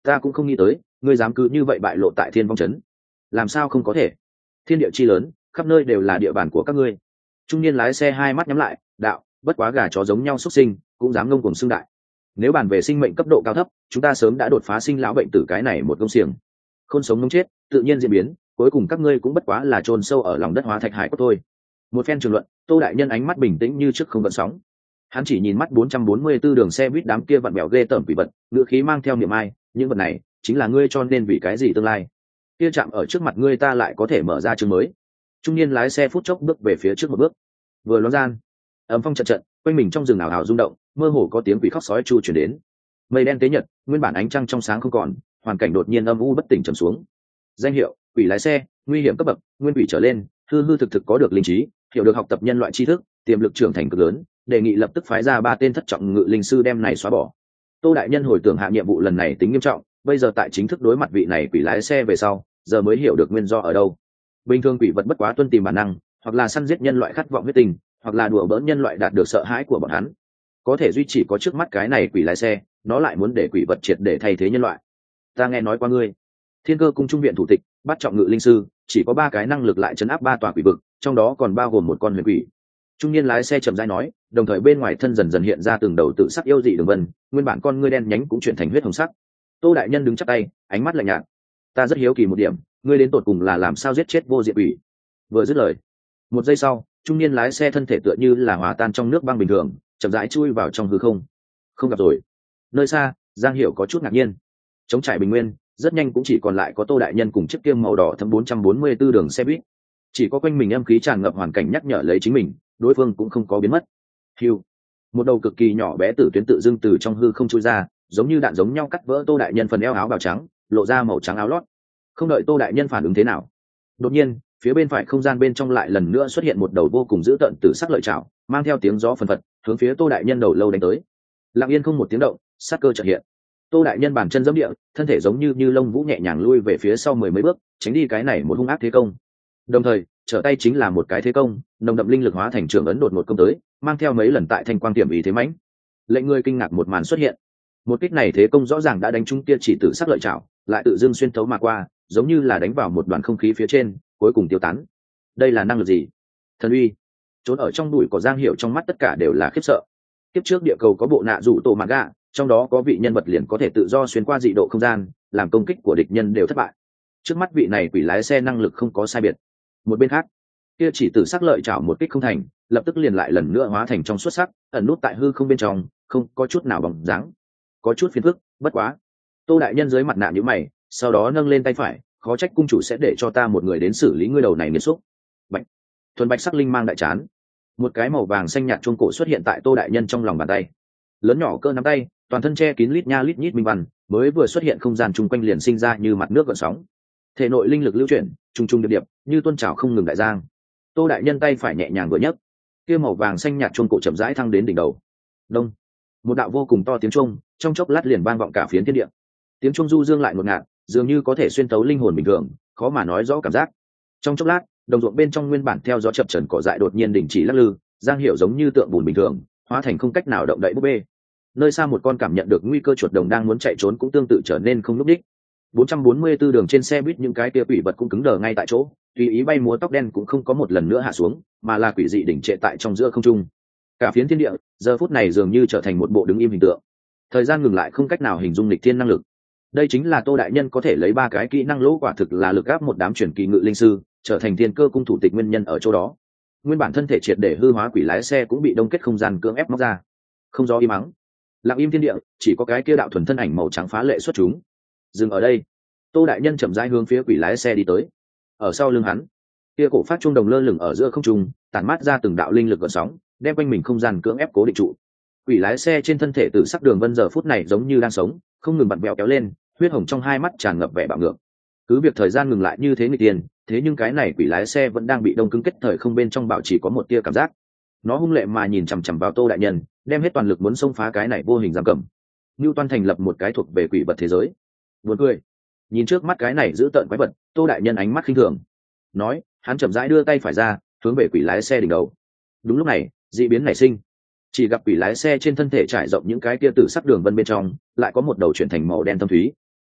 ta cũng không nghĩ tới ngươi dám cứ như vậy bại lộ tại thiên vong trấn. Làm sao không có thể? Thiên địa chi lớn, khắp nơi đều là địa bàn của các ngươi. Trung niên lái xe hai mắt nhắm lại, đạo, bất quá gà chó giống nhau xuất sinh, cũng dám ngông cuồng xưng đại. Nếu bàn về sinh mệnh cấp độ cao thấp, chúng ta sớm đã đột phá sinh lão bệnh tử cái này một công xiềng. Khôn sống ngông chết, tự nhiên diễn biến, cuối cùng các ngươi cũng bất quá là chôn sâu ở lòng đất hóa thạch hải của tôi. Một phen trường luận, Tô đại nhân ánh mắt bình tĩnh như trước không gợn sóng. Hắn chỉ nhìn mắt 444 đường xe buýt đám kia vặn bèo ghê tởm quỷ vật, ngữ khí mang theo niệm ai, những vật này chính là ngươi cho nên vì cái gì tương lai. Kia chạm ở trước mặt ngươi ta lại có thể mở ra chương mới. Trung niên lái xe phút chốc bước về phía trước một bước. Vừa loáng gian, ấm phong trận trận, quanh mình trong rừng ảo ảo rung động, mơ hồ có tiếng quỷ khóc sói chu truyền đến. Mây đen tế nhật, nguyên bản ánh trăng trong sáng không còn, hoàn cảnh đột nhiên âm u bất tỉnh trầm xuống. Danh hiệu: quỷ lái xe, nguy hiểm cấp bậc, nguyên quỷ trở lên, hư hư thực thực có được linh trí, hiểu được học tập nhân loại tri thức, tiềm lực trưởng thành cực lớn, đề nghị lập tức phái ra 3 tên thất trọng ngự linh sư đem này xóa bỏ. Tô đại nhân hồi tưởng hạ nhiệm vụ lần này tính nghiêm trọng, bây giờ tại chính thức đối mặt vị này quỷ lái xe về sau, giờ mới hiểu được nguyên do ở đâu. Bình thường quỷ vật bất quá tuân tìm bản năng, hoặc là săn giết nhân loại khát vọng huyết tình, hoặc là đùa bỡn nhân loại đạt được sợ hãi của bọn hắn. Có thể duy chỉ có trước mắt cái này quỷ lái xe, nó lại muốn để quỷ vật triệt để thay thế nhân loại. Ta nghe nói qua ngươi, Thiên Cơ cung trung viện thủ tịch, bắt trọng ngự linh sư, chỉ có 3 cái năng lực lại chấn áp 3 tòa quỷ vực, trong đó còn bao gồm một con huyền quỷ. Trung niên lái xe chậm rãi nói, đồng thời bên ngoài thân dần dần hiện ra từng đầu tự sắc yêu dị đường vân, nguyên bản con ngươi đen nhánh cũng chuyển thành huyết hồng sắc. Tô đại nhân đứng chắp tay, ánh mắt lạnh nhạt. Ta rất hiếu kỳ một điểm, ngươi đến tột cùng là làm sao giết chết vô diệt quỷ? Vừa dứt lời, một giây sau, trung niên lái xe thân thể tựa như là hòa tan trong nước băng bình thường, chậm rãi chui vào trong hư không. Không gặp rồi. Nơi xa, Giang Hiểu có chút ngạc nhiên. Trống trải bình nguyên, rất nhanh cũng chỉ còn lại có Tô đại nhân cùng chiếc kiêm màu đỏ thấm 444 đường xe buýt. Chỉ có quanh mình âm khí tràn ngập hoàn cảnh nhắc nhở lấy chính mình, đối phương cũng không có biến mất. Hưu, một đầu cực kỳ nhỏ bé tử tuyến tự dưng từ trong hư không chui ra, giống như đạn giống nhau cắt vỡ Tô đại nhân phần eo áo bào trắng, lộ ra màu trắng áo lót. Không đợi Tô đại nhân phản ứng thế nào, đột nhiên phía bên phải không gian bên trong lại lần nữa xuất hiện một đầu vô cùng dữ tợn tử sắc lợi chảo, mang theo tiếng gió phần phật, hướng phía Tô đại nhân đầu lâu đánh tới. Lặng yên không một tiếng động, sát cơ chợt hiện. Tô đại nhân bàn chân giẫm địa, thân thể giống như lông vũ nhẹ nhàng lui về phía sau 10 mấy bước, tránh đi cái này một hung ác thế công. Đồng thời, trở tay chính là một cái thế công, nồng đậm linh lực hóa thành trường ấn đột ngột công tới, mang theo mấy lần tại thanh quang tiềm ý thế mãnh. Lệnh người kinh ngạc một màn xuất hiện. Một kích này thế công rõ ràng đã đánh trúng tia chỉ tử sắc lợi chảo, lại tự dưng xuyên thấu mà qua, giống như là đánh vào một đoàn không khí phía trên, cuối cùng tiêu tán. Đây là năng lực gì? Thần uy. Trốn ở trong bụi của Giang Hiểu trong mắt tất cả đều là khiếp sợ. Kiếp trước địa cầu có bộ nạ rủ tổ mạ gạ, trong đó có vị nhân vật liền có thể tự do xuyên qua dị độ không gian, làm công kích của địch nhân đều thất bại. Trước mắt vị này quỷ lái xe năng lực không có sai biệt. Một bên khác, kia chỉ tử sắc lợi chảo một kích không thành, lập tức liền lại lần nữa hóa thành trong xuất sắc, ẩn nút tại hư không bên trong, không có chút nào bóng dáng. Có chút phiền phức, bất quá. Tô đại nhân dưới mặt nạ nhíu mày, sau đó nâng lên tay phải, khó trách cung chủ sẽ để cho ta một người đến xử lý ngươi đầu này nghiệt xúc. Bạch, thuần bạch sắc linh mang đại chán, một cái màu vàng xanh nhạt chuông cổ xuất hiện tại Tô đại nhân trong lòng bàn tay, lớn nhỏ cỡ nắm tay, toàn thân che kín lít nha lít nhít minh văn, mới vừa xuất hiện không gian chung quanh liền sinh ra như mặt nước gợn sóng. Thể nội linh lực lưu chuyển, trung trung điệp điệp, như tuôn trào không ngừng đại giang. Tô đại nhân tay phải nhẹ nhàng vừa nhấc, kia màu vàng xanh nhạt chuông cổ chậm rãi thăng đến đỉnh đầu. Đông, một đạo vô cùng to tiếng chuông, trong chốc lát liền vang vọng cả phiến thiên địa. Tiếng chuông du dương lại ngột ngạt, dường như có thể xuyên tấu linh hồn bình thường, khó mà nói rõ cảm giác. Trong chốc lát, đồng ruộng bên trong nguyên bản theo gió chập chờn cỏ dại đột nhiên đình chỉ lắc lư, Giang Hiểu giống như tượng bùn bình thường, hóa thành không cách nào động đậy búp bê. Nơi xa một con cảm nhận được nguy cơ chuột đồng đang muốn chạy trốn cũng tương tự trở nên không lúc đích. 444 đường trên xe buýt những cái kia quỷ vật cũng cứng đờ ngay tại chỗ, tùy ý bay múa tóc đen cũng không có một lần nữa hạ xuống, mà là quỷ dị đỉnh trệ tại trong giữa không trung. Cả phiến thiên địa, giờ phút này dường như trở thành một bộ đứng im hình tượng. Thời gian ngừng lại không cách nào hình dung lịch thiên năng lực. Đây chính là Tô đại nhân có thể lấy 3 cái kỹ năng lỗ quả thực là lực áp một đám truyền kỳ ngự linh sư, trở thành Thiên Cơ cung thủ tịch nguyên nhân ở chỗ đó. Nguyên bản thân thể triệt để hư hóa quỷ lái xe cũng bị đông kết không gian cưỡng ép móc ra. Không gió im mắng, lặng im thiên địa, chỉ có cái kia đạo thuần thân ảnh màu trắng phá lệ xuất chúng. Dừng ở đây. Tô đại nhân chậm rãi hướng phía quỷ lái xe đi tới. Ở sau lưng hắn, kia cổ phát trung đồng lơ lửng ở giữa không trung, tản mát ra từng đạo linh lực gợn sóng, đem quanh mình không gian cưỡng ép cố định trụ. Quỷ lái xe trên thân thể từ sắc đường vân giờ phút này giống như đang sống, không ngừng bật bèo kéo lên, huyết hồng trong hai mắt tràn ngập vẻ bạo ngược. Cứ việc thời gian ngừng lại như thế nghịch tiền, thế nhưng cái này quỷ lái xe vẫn đang bị đông cứng kết thời không bên trong bảo chỉ có một tia cảm giác. Nó hung lệ mà nhìn chằm chằm vào Tô đại nhân, đem hết toàn lực muốn xông phá cái này vô hình giam cầm. Newton thành lập một cái thuộc về quỷ vật thế giới. Buồn cười. Nhìn trước mắt cái này giữ tợn quái vật, Tô đại nhân ánh mắt khinh thường. Nói, hắn chậm rãi đưa tay phải ra, hướng về quỷ lái xe đỉnh đầu. Đúng lúc này, dị biến nảy sinh. Chỉ gặp quỷ lái xe trên thân thể trải rộng những cái kia tử sắc đường vân bên trong, lại có một đầu chuyển thành màu đen thâm thúy.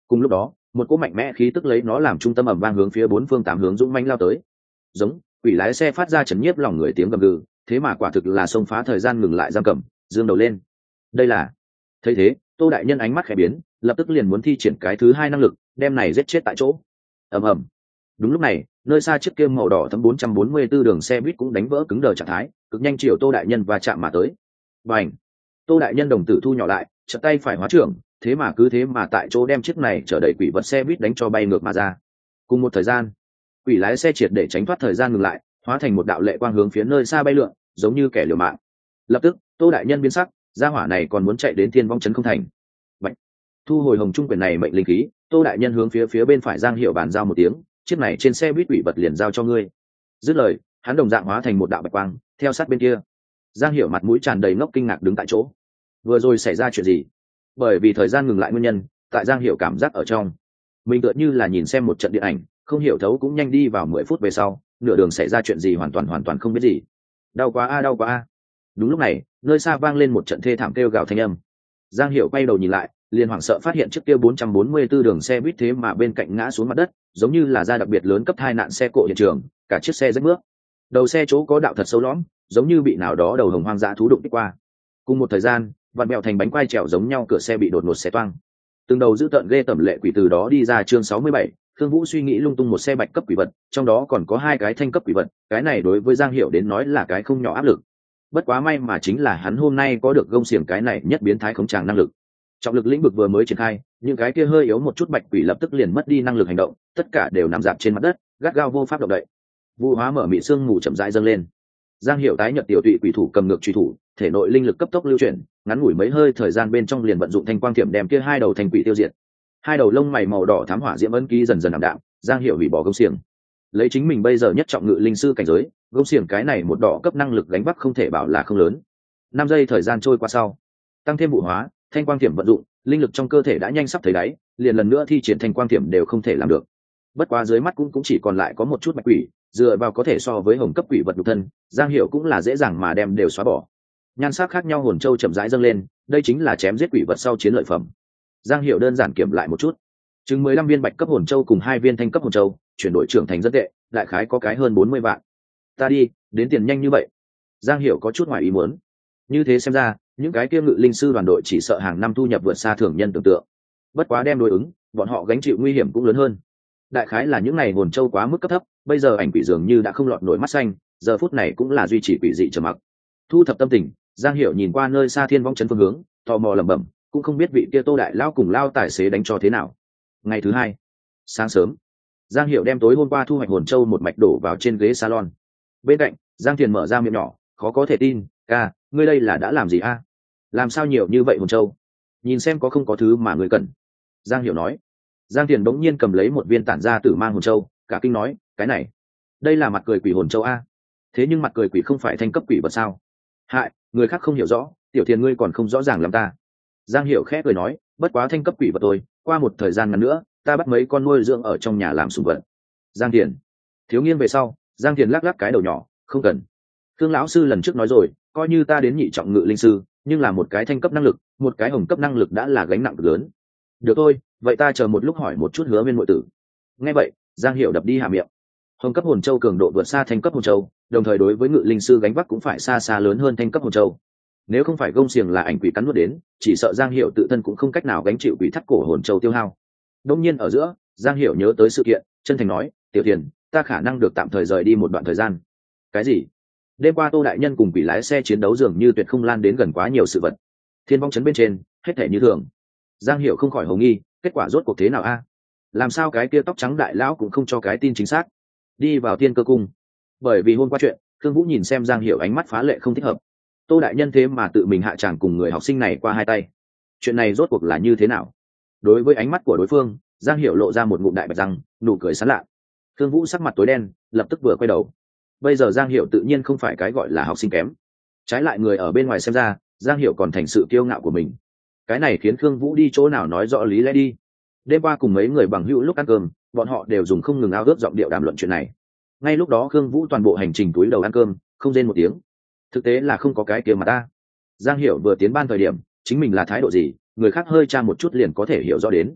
Cùng lúc đó một cỗ mạnh mẽ khí tức lấy nó làm trung tâm ầm vang hướng phía bốn phương tám hướng dũng mãnh lao tới. Giống quỷ lái xe phát ra chấn nhiếp lòng người tiếng gầm gừ, thế mà quả thực là xông phá thời gian ngừng lại giam cầm, dương đầu lên. Đây là thấy thế Tô đại nhân ánh mắt khẽ biến, lập tức liền muốn thi triển cái thứ hai năng lực, đem này giết chết tại chỗ. Ầm ầm. Đúng lúc này nơi xa chiếc kia màu đỏ thấm 444 đường xe buýt cũng đánh vỡ cứng đờ trạng thái, cực nhanh chiều Tô đại nhân và chạm mà tới. Bành. Tô đại nhân đồng tử thu nhỏ lại, chợt tay phải hóa trưởng, thế mà tại chỗ đem chiếc này chở đầy quỷ vật xe buýt đánh cho bay ngược mà ra. Cùng một thời gian quỷ lái xe triệt để tránh thoát thời gian ngừng lại, hóa thành một đạo lệ quang hướng phía nơi xa bay lượn, giống như kẻ liều mạng. Lập tức Tô đại nhân biến sắc, gia hỏa này còn muốn chạy đến thiên vong trấn không thành. Bạch. Thu hồi hồng trung quyền này mệnh linh khí, Tô đại nhân hướng phía bên phải Giang Hiểu bàn giao một tiếng, chiếc này trên xe buýt quỷ vật liền giao cho ngươi. Dứt lời hắn đồng dạng hóa thành một đạo bạch quang theo sát bên kia. Giang Hiểu mặt mũi tràn đầy ngốc kinh ngạc đứng tại chỗ. Vừa rồi xảy ra chuyện gì? Bởi vì thời gian ngừng lại nguyên nhân, tại Giang Hiểu cảm giác ở trong mình tựa như là nhìn xem một trận điện ảnh, không hiểu thấu cũng nhanh đi vào 10 phút về sau, nửa đường xảy ra chuyện gì hoàn toàn không biết gì. Đau quá a, đau quá a. Đúng lúc này nơi xa vang lên một trận thê thảm kêu gào thanh âm. Giang Hiểu quay đầu nhìn lại, liền hoảng sợ phát hiện chiếc kia 444 đường xe buýt thế mà bên cạnh ngã xuống mặt đất, giống như là ra đặc biệt lớn cấp tai nạn xe cộ hiện trường, cả chiếc xe rách bước. Đầu xe chỗ có đạo thật sâu lõm, giống như bị nào đó đầu hồng hoang dã thú đụng đi qua. Cùng một thời gian vặn mèo thành bánh quai trèo giống nhau, cửa xe bị đột ngột xé toang. Từng đầu dữ tợn ghê tởm lệ quỷ từ đó đi ra. Chương 67, Thương Vũ suy nghĩ lung tung, một xe bạch cấp quỷ vật, trong đó còn có 2 cái thanh cấp quỷ vật, cái này đối với Giang Hiểu đến nói là cái không nhỏ áp lực. Bất quá may mà chính là hắn hôm nay có được gông xiềng cái này nhất biến thái khống tràng năng lực. Trọng lực lĩnh vực vừa mới triển khai, những cái kia hơi yếu một chút bạch quỷ lập tức liền mất đi năng lực hành động, tất cả đều nằm dạp trên mặt đất, gắt gao vô pháp động đậy. Vũ hóa mở mị xương mù chậm rãi dâng lên. Giang Hiểu tái nhợt tiểu tụy quỷ thủ cầm ngược truy thủ, thể nội linh lực cấp tốc lưu chuyển, ngắn ngủi mấy hơi thời gian bên trong liền vận dụng thanh quang thiểm đem kia 2 đầu thanh quỷ tiêu diệt. 2 đầu lông mày màu đỏ thám hỏa diễm ấn ký dần dần ảm đạm, Giang Hiểu hủy bỏ gông xiềng. Lấy chính mình bây giờ nhất trọng ngự linh sư cảnh giới, gông xiềng cái này một đỏ cấp năng lực gánh vác không thể bảo là không lớn. 5 giây thời gian trôi qua sau, tăng thêm vụ hóa, thanh quang thiểm vận dụng, linh lực trong cơ thể đã nhanh sắp thấy đáy, liền lần nữa thi triển thanh quang thiểm đều không thể làm được. Bất quá dưới mắt cũng chỉ còn lại có một chút bạch quỷ, dựa vào có thể so với hồng cấp quỷ vật nhục thân, Giang Hiểu cũng là dễ dàng mà đem đều xóa bỏ. Nhan sắc khác nhau hồn châu chậm rãi dâng lên, đây chính là chém giết quỷ vật sau chiến lợi phẩm. Giang Hiểu đơn giản kiểm lại một chút, chừng 15 viên bạch cấp hồn châu cùng 2 viên thanh cấp hồn châu, chuyển đổi trưởng thành rất tệ, đại khái có cái hơn 40 vạn. Ta đi, đến tiền nhanh như vậy. Giang Hiểu có chút ngoài ý muốn. Như thế xem ra, những cái kia ngự linh sư đoàn đội chỉ sợ hàng năm thu nhập vượt xa thường nhân tưởng tượng. Bất quá đem đối ứng, bọn họ gánh chịu nguy hiểm cũng lớn hơn. Đại khái là những này hồn châu quá mức cấp thấp, bây giờ ảnh quỷ dường như đã không lọt nổi mắt xanh, giờ phút này cũng là duy trì quỷ dị trầm mặc. Thu thập tâm tình, Giang Hiểu nhìn qua nơi xa thiên vong trấn phương hướng, tò mò lẩm bẩm, cũng không biết vị kia Tô đại lão cùng lao tài xế đánh cho thế nào. Ngày thứ 2, sáng sớm, Giang Hiểu đem tối hôm qua thu hoạch hồn châu một mạch đổ vào trên ghế salon. Bên cạnh, Giang Thiền mở ra miệng nhỏ, khó có thể tin, "Ca, ngươi đây là đã làm gì a? Làm sao nhiều như vậy hồn châu? Nhìn xem có không có thứ mà ngươi cần." Giang Hiểu nói. Giang Thiền bỗng nhiên cầm lấy một viên tản ra tử mang hồn châu, cả kinh nói, "Cái này, đây là mặt cười quỷ hồn châu a?" Thế nhưng mặt cười quỷ không phải thanh cấp quỷ vật sao? Hại, người khác không hiểu rõ, tiểu Thiền ngươi còn không rõ ràng lắm ta. Giang Hiểu khẽ cười nói, "Bất quá thanh cấp quỷ vật tôi, qua một thời gian ngắn nữa, ta bắt mấy con nuôi dưỡng ở trong nhà làm sủng vật." Giang Thiền thiếu nghiêng về sau, Giang Thiền lắc lắc cái đầu nhỏ, "Không cần. Khương lão sư lần trước nói rồi, coi như ta đến nhị trọng ngự linh sư, nhưng là một cái thanh cấp năng lực, một cái hồng cấp năng lực đã là gánh nặng cực lớn." "Được thôi, vậy ta chờ một lúc hỏi một chút Hứa Viên muội tử." Nghe vậy, Giang Hiểu đập đi hạ miệng. Hồng cấp hồn châu cường độ vượt xa thanh cấp hồn châu, đồng thời đối với ngự linh sư gánh vác cũng phải xa xa lớn hơn thanh cấp hồn châu. Nếu không phải gông xiềng là ảnh quỷ cắn nuốt đến, chỉ sợ Giang Hiểu tự thân cũng không cách nào gánh chịu quỷ thắt cổ hồn châu tiêu hao. Đông nhiên ở giữa, Giang Hiểu nhớ tới sự kiện, chân thành nói, "Tiểu Thiền, ta khả năng được tạm thời rời đi một đoạn thời gian." "Cái gì?" Đêm qua Tô đại nhân cùng quỷ lái xe chiến đấu dường như tuyệt không lan đến gần quá nhiều sự vật. Thiên vong trấn bên trên, hết thể như thường. Giang Hiểu không khỏi hồ nghi, kết quả rốt cuộc thế nào a? Làm sao cái kia tóc trắng đại lão cũng không cho cái tin chính xác? Đi vào Thiên Cơ cung. Bởi vì hôm qua chuyện, Khương Vũ nhìn xem Giang Hiểu ánh mắt phá lệ không thích hợp. Tô đại nhân thế mà tự mình hạ tràng cùng người học sinh này qua 2 tay. Chuyện này rốt cuộc là như thế nào? Đối với ánh mắt của đối phương, Giang Hiểu lộ ra một ngụm đại bạch răng, nụ cười sán lạ. Khương Vũ sắc mặt tối đen, lập tức vừa quay đầu. Bây giờ Giang Hiểu tự nhiên không phải cái gọi là học sinh kém. Trái lại người ở bên ngoài xem ra, Giang Hiểu còn thành sự kiêu ngạo của mình. Cái này khiến Khương Vũ đi chỗ nào nói rõ lý lẽ đi. Đêm qua cùng mấy người bằng hữu lúc ăn cơm, bọn họ đều dùng không ngừng ao ước giọng điệu đàm luận chuyện này. Ngay lúc đó Khương Vũ toàn bộ hành trình túi đầu ăn cơm, không rên một tiếng. Thực tế là không có cái kia mà ta. Giang Hiểu vừa tiến ban thời điểm, chính mình là thái độ gì, người khác hơi tra một chút liền có thể hiểu rõ đến.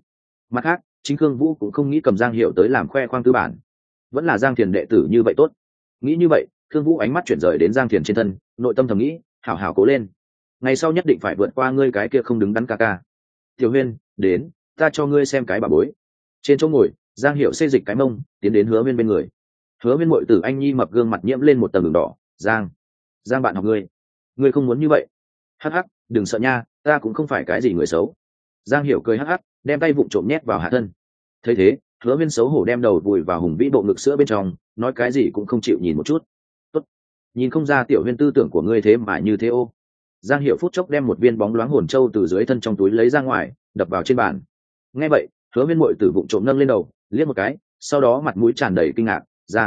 Mặt khác chính Khương Vũ cũng không nghĩ cầm Giang Hiểu tới làm khoe khoang tư bản, vẫn là Giang Thiền đệ tử như vậy tốt. Nghĩ như vậy Khương Vũ ánh mắt chuyển rời đến Giang Thiền trên thân, nội tâm thầm nghĩ hảo hảo cố lên, ngày sau nhất định phải vượt qua ngươi cái kia không đứng đắn ca ca. Tiểu Huyên đến, ta cho ngươi xem cái bà bối. Trên chỗ ngồi Giang Hiểu xê dịch cái mông tiến đến Hứa Huyên bên người. Hứa Huyên muội tử anh nhi mập gương mặt nhiễm lên một tầng đường đỏ. Giang bạn học ngươi không muốn như vậy. Hắc hắc, đừng sợ nha, ta cũng không phải cái gì người xấu. Giang Hiểu cười hắc hắc, đem tay vụng trộm nhét vào hạ thân. Thấy thế Hứa Huyên xấu hổ đem đầu vùi vào hùng vĩ bộ ngực sữa bên trong, nói cái gì cũng không chịu nhìn một chút. Tốt, nhìn không ra Tiểu Huyên tư tưởng của ngươi thế mà như thế ô. Giang Hiểu phút chốc đem một viên bóng loáng hồn châu từ dưới thân trong túi lấy ra ngoài, đập vào trên bàn. Nghe vậy Hứa Huyên muội tử vụng trộm nâng lên đầu liếc một cái, sau đó mặt mũi tràn đầy kinh ngạc.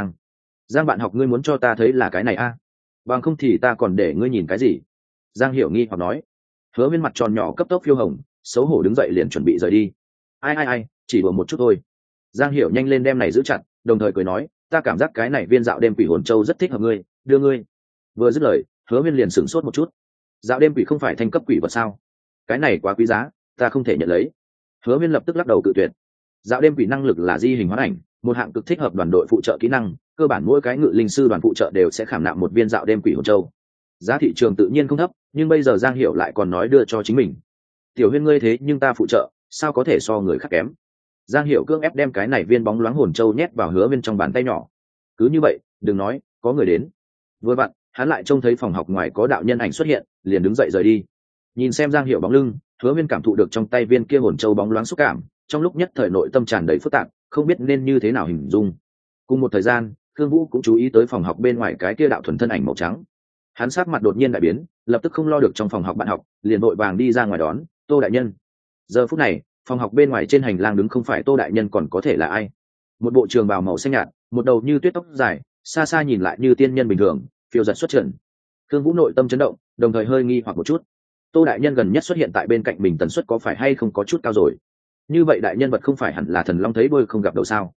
Giang bạn học ngươi muốn cho ta thấy là cái này a? Bằng không thì ta còn để ngươi nhìn cái gì? Giang Hiểu nghi hoặc nói. Hứa Huyên mặt tròn nhỏ cấp tốc phiêu hồng, xấu hổ đứng dậy liền chuẩn bị rời đi. Ai, chỉ đùa một chút thôi. Giang Hiểu nhanh lên đem này giữ chặt, đồng thời cười nói, ta cảm giác cái này viên dạo đêm quỷ hồn châu rất thích hợp ngươi, đưa ngươi. Vừa dứt lời Hứa Huyên liền sửng sốt một chút. Dạo đêm quỷ không phải thanh cấp quỷ vật sao? Cái này quá quý giá, ta không thể nhận lấy. Hứa Huyên lập tức lắc đầu cự tuyệt. Dạo đêm quỷ năng lực là di hình hóa ảnh, một hạng cực thích hợp đoàn đội phụ trợ kỹ năng, cơ bản mỗi cái ngự linh sư đoàn phụ trợ đều sẽ khảm nạm một viên dạo đêm quỷ hồn châu. Giá thị trường tự nhiên không thấp, nhưng bây giờ Giang Hiểu lại còn nói đưa cho chính mình. Tiểu Huyên ngươi thế nhưng ta phụ trợ, sao có thể so người khác kém? Giang Hiểu cưỡng ép đem cái này viên bóng loáng hồn châu nhét vào Hứa Huyên trong bàn tay nhỏ. Cứ như vậy, đừng nói, có người đến. Vừa vặn, hắn lại trông thấy phòng học ngoài có đạo nhân ảnh xuất hiện, liền đứng dậy rời đi. Nhìn xem Giang Hiểu bóng lưng, Hứa Huyên cảm thụ được trong tay viên kia hồn châu bóng loáng xúc cảm, trong lúc nhất thời nội tâm tràn đầy phức tạp, không biết nên như thế nào hình dung. Cùng một thời gian Khương Vũ cũng chú ý tới phòng học bên ngoài cái kia đạo thuần thân ảnh màu trắng. Hắn sắc mặt đột nhiên đại biến, lập tức không lo được trong phòng học bạn học, liền vội vàng đi ra ngoài đón. Tô đại nhân. Giờ phút này phòng học bên ngoài trên hành lang đứng không phải Tô đại nhân còn có thể là ai? Một bộ trường bào màu xanh nhạt, một đầu như tuyết tóc dài, xa xa nhìn lại như tiên nhân bình thường, phiêu giật xuất trần. Khương Vũ nội tâm chấn động, đồng thời hơi nghi hoặc một chút. Tô đại nhân gần nhất xuất hiện tại bên cạnh mình tần suất có phải hay không có chút cao rồi? Như vậy đại nhân vật không phải hẳn là thần long thấy đôi không gặp đâu sao?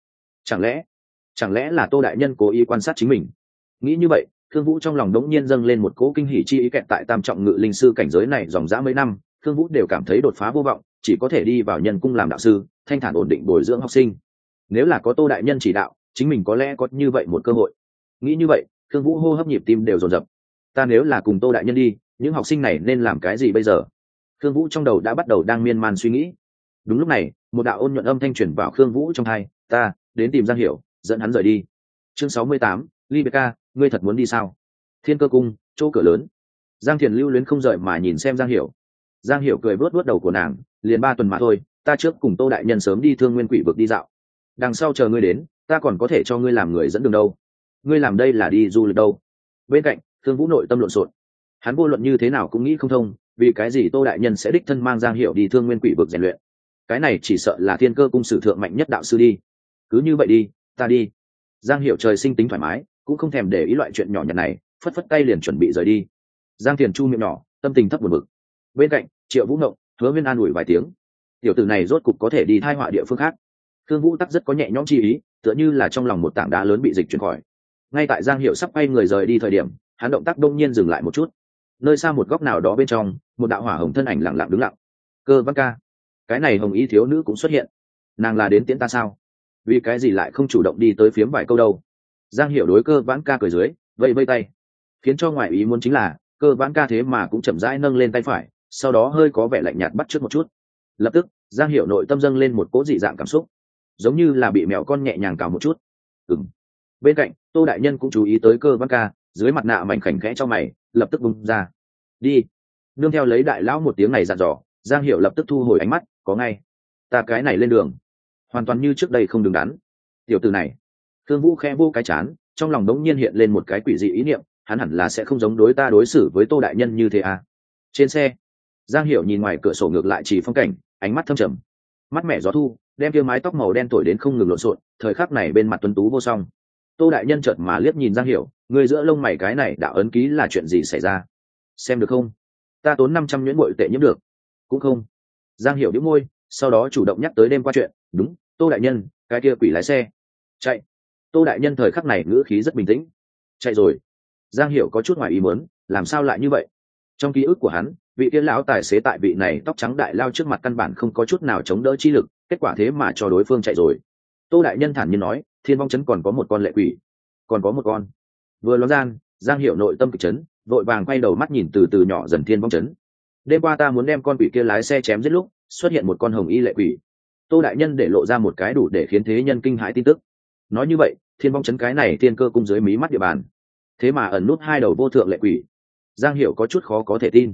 Chẳng lẽ là Tô đại nhân cố ý quan sát chính mình? Nghĩ như vậy Khương Vũ trong lòng đống nhiên dâng lên một cỗ kinh hỉ chi ý. Kẹt tại tam trọng ngự linh sư cảnh giới này dòng dã mấy năm, Khương Vũ đều cảm thấy đột phá vô vọng, chỉ có thể đi vào nhân cung làm đạo sư, thanh thản ổn định bồi dưỡng học sinh. Nếu là có Tô đại nhân chỉ đạo, chính mình có lẽ có như vậy một cơ hội. Nghĩ như vậy Khương Vũ hô hấp nhịp tim đều dồn dập. Ta nếu là cùng Tô đại nhân đi, những học sinh này nên làm cái gì bây giờ? Khương Vũ trong đầu đã bắt đầu đang miên man suy nghĩ. Đúng lúc này một đạo ôn nhuận âm thanh truyền vào Khương Vũ trong tai, ta đến tìm Giang Hiểu, dẫn hắn rời đi. Chương 68, Libeka, ngươi thật muốn đi sao? Thiên Cơ cung, chỗ cửa lớn. Giang Thiền lưu luyến không rời mà nhìn xem Giang Hiểu. Giang Hiểu cười vuốt vuốt đầu của nàng, liền 3 tuần mà thôi, ta trước cùng Tô đại nhân sớm đi Thương Nguyên Quỷ vực đi dạo. Đằng sau chờ ngươi đến, ta còn có thể cho ngươi làm người dẫn đường đâu. Ngươi làm đây là đi du lịch đâu? Bên cạnh Khương Vũ nội tâm lộn xộn. Hắn vô luận như thế nào cũng nghĩ không thông, vì cái gì Tô đại nhân sẽ đích thân mang Giang Hiểu đi Thương Nguyên Quỷ vực rèn luyện. Cái này chỉ sợ là Thiên Cơ cung sử thượng mạnh nhất đạo sư đi. Cứ như vậy đi, ta đi. Giang Hiểu trời sinh tính thoải mái, cũng không thèm để ý loại chuyện nhỏ nhặt này, phất phất tay liền chuẩn bị rời đi. Giang Thiền chu miệng nhỏ, tâm tình thấp buồn bực. Bên cạnh Triệu Vũ Ngộng, Hứa Viên an ủi vài tiếng. Tiểu tử này rốt cục có thể đi thai họa địa phương khác. Khương Vũ tắc rất có nhẹ nhõm chi ý, tựa như là trong lòng một tảng đá lớn bị dịch chuyển khỏi. Ngay tại Giang Hiểu sắp quay người rời đi thời điểm, hắn động tác đông nhiên dừng lại một chút. Nơi xa một góc nào đó bên trong, một đạo hỏa hồng thân ảnh lặng lặng đứng lặng. Cơ Văn Ca, cái này hồng y thiếu nữ cũng xuất hiện. Nàng là đến tiễn ta sao? Vì cái gì lại không chủ động đi tới phiếm vài câu đâu? Giang Hiểu đối Cơ Vãn Ca cười dưới, vẫy vẫy tay. Khiến cho ngoại ý muốn chính là Cơ Vãn Ca thế mà cũng chậm rãi nâng lên tay phải, sau đó hơi có vẻ lạnh nhạt bắt chước một chút. Lập tức Giang Hiểu nội tâm dâng lên một cỗ dị dạng cảm xúc, giống như là bị mèo con nhẹ nhàng cào một chút. Bên cạnh Tô đại nhân cũng chú ý tới Cơ Vãn Ca, dưới mặt nạ mảnh khảnh khẽ cho mày, lập tức bung ra. Đi. Nương theo lấy đại lão một tiếng này dặn dò, Giang Hiểu lập tức thu hồi ánh mắt, có ngay. Ta cái này lên đường, hoàn toàn như trước đây không đứng đắn. Tiểu tử này. Thương Vũ khẽ vô cái chán, trong lòng đống nhiên hiện lên một cái quỷ dị ý niệm, hắn hẳn là sẽ không giống đối ta đối xử với Tô đại nhân như thế à? Trên xe, Giang Hiểu nhìn ngoài cửa sổ ngược lại chỉ phong cảnh, ánh mắt thâm trầm. Mắt mẹ gió thu, đem kia mái tóc màu đen thổi đến không ngừng lộn xộn, thời khắc này bên mặt tuấn tú vô song. Tô đại nhân chợt mà liếc nhìn Giang Hiểu, người giữa lông mày cái này đạo ấn ký là chuyện gì xảy ra? Xem được không? Ta tốn 500 nhuyễn bội tệ nhiễm được. Cũng không. Giang Hiểu nhếch môi, sau đó chủ động nhắc tới đêm qua chuyện. Đúng, Tô đại nhân, cái kia quỷ lái xe. Chạy. Tô đại nhân thời khắc này ngữ khí rất bình tĩnh. Chạy rồi. Giang Hiểu có chút ngoài ý muốn, làm sao lại như vậy? Trong ký ức của hắn, vị kia lão tài xế tại vị này tóc trắng đại lao trước mặt căn bản không có chút nào chống đỡ chi lực, kết quả thế mà cho đối phương chạy rồi. Tô đại nhân thản nhiên nói, thiên vong trấn còn có một con lệ quỷ. Còn có một con. Vừa nói gian, Giang Hiểu nội tâm kịch chấn, vội vàng quay đầu mắt nhìn từ từ nhỏ dần thiên vong trấn. Đêm qua ta muốn đem con quỷ kia lái xe chém giết lúc, xuất hiện một con hồng y lệ quỷ. Tô đại nhân để lộ ra một cái đủ để khiến thế nhân kinh hãi tin tức. Nói như vậy, thiên vong trấn cái này thiên cơ cung dưới mí mắt địa bàn, thế mà ẩn nút hai đầu vô thượng lệ quỷ. Giang Hiểu có chút khó có thể tin.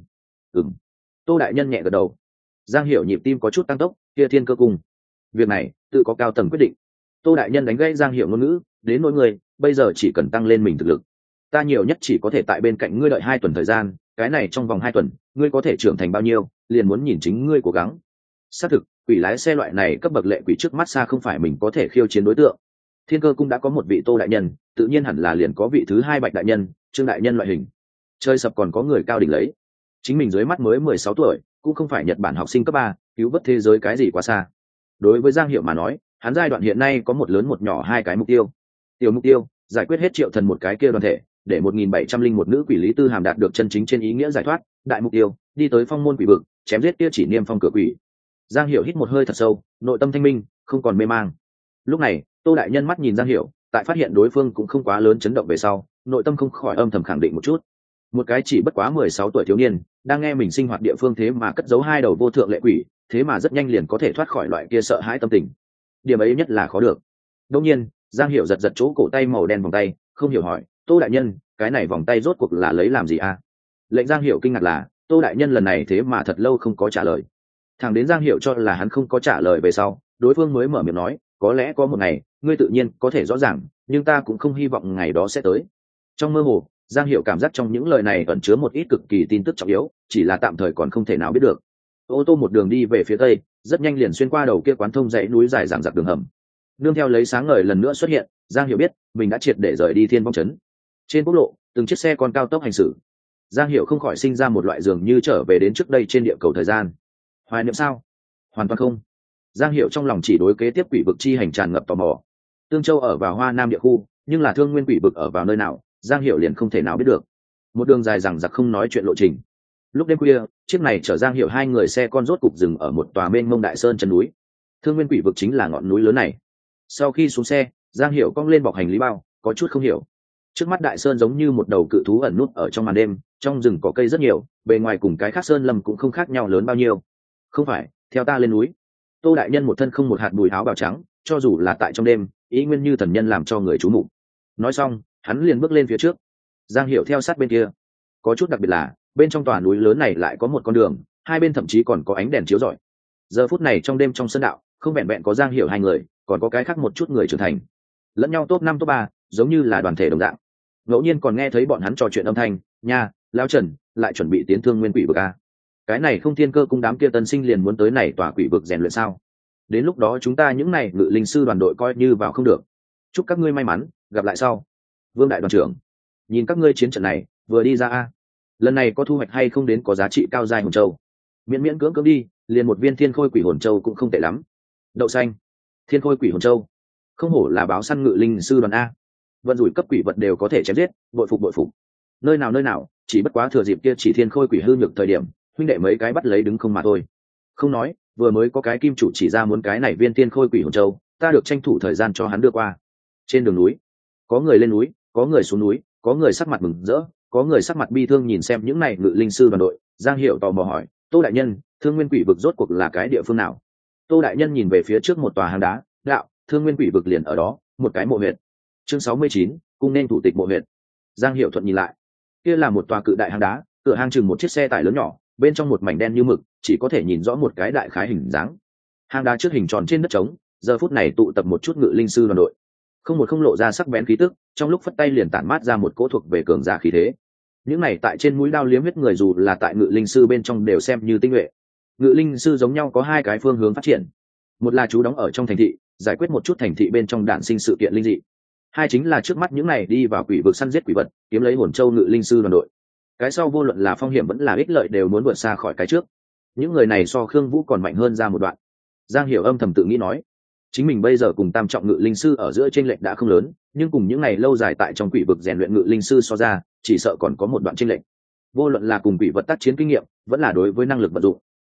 Tô đại nhân nhẹ gật đầu. Giang Hiểu nhịp tim có chút tăng tốc, kia thiên cơ cung, việc này tự có cao tầng quyết định. Tô đại nhân đánh gãy Giang Hiểu ngôn ngữ, đến nỗi người bây giờ chỉ cần tăng lên mình thực lực, ta nhiều nhất chỉ có thể tại bên cạnh ngươi đợi 2 tuần thời gian, cái này trong vòng 2 tuần ngươi có thể trưởng thành bao nhiêu liền muốn nhìn chính ngươi cố gắng. Xác thực, quỷ lái xe loại này cấp bậc lệ quỷ trước mắt xa không phải mình có thể khiêu chiến đối tượng. Thiên cơ cung đã có một vị Tô đại nhân, tự nhiên hẳn là liền có vị thứ 2 Bạch đại nhân, Trương đại nhân loại hình. Chơi sập còn có người cao đỉnh lấy. Chính mình dưới mắt mới 16 tuổi, cũng không phải Nhật Bản học sinh cấp 3, cứu vớt thế giới cái gì quá xa. Đối với Giang Hiểu mà nói, hắn giai đoạn hiện nay có một lớn một nhỏ 2 cái mục tiêu. Tiểu mục tiêu, giải quyết hết Triệu Thần một cái kia đoàn thể, để 1701 nữ quỷ Lý Tư Hàm đạt được chân chính trên ý nghĩa giải thoát. Đại mục tiêu, đi tới phong môn quỷ vực, chém giết kia chỉ niêm phong cửa quỷ. Giang Hiểu hít một hơi thật sâu, nội tâm thanh minh, không còn mê mang. Lúc này, Tô đại nhân mắt nhìn Giang Hiểu, tại phát hiện đối phương cũng không quá lớn chấn động về sau, nội tâm không khỏi âm thầm khẳng định một chút. Một cái chỉ bất quá 16 tuổi thiếu niên, đang nghe mình sinh hoạt địa phương thế mà cất giấu 2 đầu vô thượng lệ quỷ, thế mà rất nhanh liền có thể thoát khỏi loại kia sợ hãi tâm tình. Điểm ấy nhất là khó được. Đương nhiên, Giang Hiểu giật giật chỗ cổ tay màu đen vòng tay, không hiểu hỏi, Tô đại nhân, cái này vòng tay rốt cuộc là lấy làm gì a? Lệnh Giang Hiểu kinh ngạc là, Tô đại nhân lần này thế mà thật lâu không có trả lời. Thằng đến Giang Hiểu cho là hắn không có trả lời về sau, đối phương mới mở miệng nói, có lẽ có một ngày, ngươi tự nhiên có thể rõ ràng, nhưng ta cũng không hy vọng ngày đó sẽ tới. Trong mơ hồ, Giang Hiểu cảm giác trong những lời này ẩn chứa một ít cực kỳ tin tức trọng yếu, chỉ là tạm thời còn không thể nào biết được. Ô tô một đường đi về phía tây, rất nhanh liền xuyên qua đầu kia quán thông dãy núi dài dằng dặc đường hầm. Nương theo lấy sáng ngời lần nữa xuất hiện, Giang Hiểu biết mình đã triệt để rời đi Thiên Vong trấn. Trên quốc lộ, từng chiếc xe con cao tốc hành xử. Giang Hiểu không khỏi sinh ra một loại dường như trở về đến trước đây trên địa cầu thời gian. Hoài niệm sao? Hoàn toàn không. Giang Hiểu trong lòng chỉ đối kế tiếp quỷ vực chi hành tràn ngập tò mò. Tương Châu ở vào Hoa Nam địa khu, nhưng là Thương Nguyên quỷ vực ở vào nơi nào, Giang Hiểu liền không thể nào biết được. Một đường dài dằng dặc không nói chuyện lộ trình. Lúc đêm khuya, chiếc này chở Giang Hiểu 2 người xe con rốt cục dừng ở một tòa mênh mông đại sơn chân núi. Thương Nguyên quỷ vực chính là ngọn núi lớn này. Sau khi xuống xe, Giang Hiểu cong lên bọc hành lý bao, có chút không hiểu. Trước mắt đại sơn giống như một đầu cự thú ẩn nút ở trong màn đêm, trong rừng có cây rất nhiều, bề ngoài cùng cái khác sơn lâm cũng không khác nhau lớn bao nhiêu. Không phải, theo ta lên núi. Tô đại nhân một thân không một hạt bụi, áo bào trắng, cho dù là tại trong đêm, ý nguyên như thần nhân làm cho người chú mục. Nói xong, hắn liền bước lên phía trước. Giang Hiểu theo sát bên kia. Có chút đặc biệt là, bên trong tòa núi lớn này lại có một con đường, 2 bên thậm chí còn có ánh đèn chiếu rọi. Giờ phút này trong đêm trong sân đạo, không vẹn vẹn có Giang Hiểu 2 người, còn có cái khác một chút người trưởng thành. Lẫn nhau top 5 top 3, giống như là đoàn thể đồng dạng. Ngẫu nhiên còn nghe thấy bọn hắn trò chuyện âm thanh, nha, lão Trần, lại chuẩn bị tiến Thương Nguyên quỷ vực a. Cái này không Thiên Cơ cung đám kia tân sinh liền muốn tới này tòa quỷ vực rèn luyện sao? Đến lúc đó chúng ta những này ngự linh sư đoàn đội coi như vào không được. Chúc các ngươi may mắn, gặp lại sau. Vương đại đoàn trưởng, nhìn các ngươi chiến trận này, vừa đi ra a. Lần này có thu hoạch hay không đến có giá trị cao dài hồn châu. Miễn miễn cưỡng cưỡng đi, liền một viên thiên khôi quỷ hồn châu cũng không tệ lắm. Đậu xanh, thiên khôi quỷ hồn châu, không hổ là báo săn ngự linh sư đoàn a. Vận rủi cấp quỷ vật đều có thể chém giết, bội phục bội phục. Nơi nào, chỉ bất quá thừa dịp kia chỉ thiên khôi quỷ hư nhược thời điểm, huynh đệ mấy cái bắt lấy đứng không mà thôi. Không nói, vừa mới có cái kim chủ chỉ ra muốn cái này viên thiên khôi quỷ hồn châu, ta được tranh thủ thời gian cho hắn đưa qua. Trên đường núi, có người lên núi, có người xuống núi, có người sắc mặt mừng rỡ, có người sắc mặt bi thương nhìn xem những này ngự linh sư đoàn đội. Giang Hiểu tò mò hỏi, Tô đại nhân, Thương Nguyên quỷ vực rốt cuộc là cái địa phương nào? Tô đại nhân nhìn về phía trước một tòa hang đá, đạo, Thương Nguyên quỷ vực liền ở đó, một cái mộ huyệt. Chương 69, cung nên thủ tịch mộ huyệt. Giang Hiểu thuận nhìn lại, kia là một tòa cự đại hang đá, cửa hang chừng một chiếc xe tải lớn nhỏ, bên trong một mảnh đen như mực, chỉ có thể nhìn rõ một cái đại khái hình dáng. Hang đá trước hình tròn trên đất trống, giờ phút này tụ tập một chút ngự linh sư đoàn đội, không lộ ra sắc bén khí tức, trong lúc phất tay liền tản mát ra một cỗ thuộc về cường giả khí thế. Những này tại trên mũi đao liếm huyết người dù là tại ngự linh sư bên trong đều xem như tinh nhuệ. Ngự linh sư giống nhau có 2 cái phương hướng phát triển, một là chú đóng ở trong thành thị, giải quyết một chút thành thị bên trong đản sinh sự kiện linh dị. 2 chính là trước mắt những này đi vào quỷ vực săn giết quỷ vật, kiếm lấy hồn châu ngự linh sư đoàn đội. Cái sau vô luận là phong hiểm vẫn là ích lợi đều muốn vượt xa khỏi cái trước. Những người này so Khương Vũ còn mạnh hơn ra một đoạn. Giang Hiểu âm thầm tự nghĩ nói, chính mình bây giờ cùng tam trọng ngự linh sư ở giữa chênh lệch đã không lớn, nhưng cùng những ngày lâu dài tại trong quỷ vực rèn luyện ngự linh sư so ra, chỉ sợ còn có một đoạn chênh lệch. Vô luận là cùng quỷ vật tác chiến kinh nghiệm, vẫn là đối với năng lực vận dụng.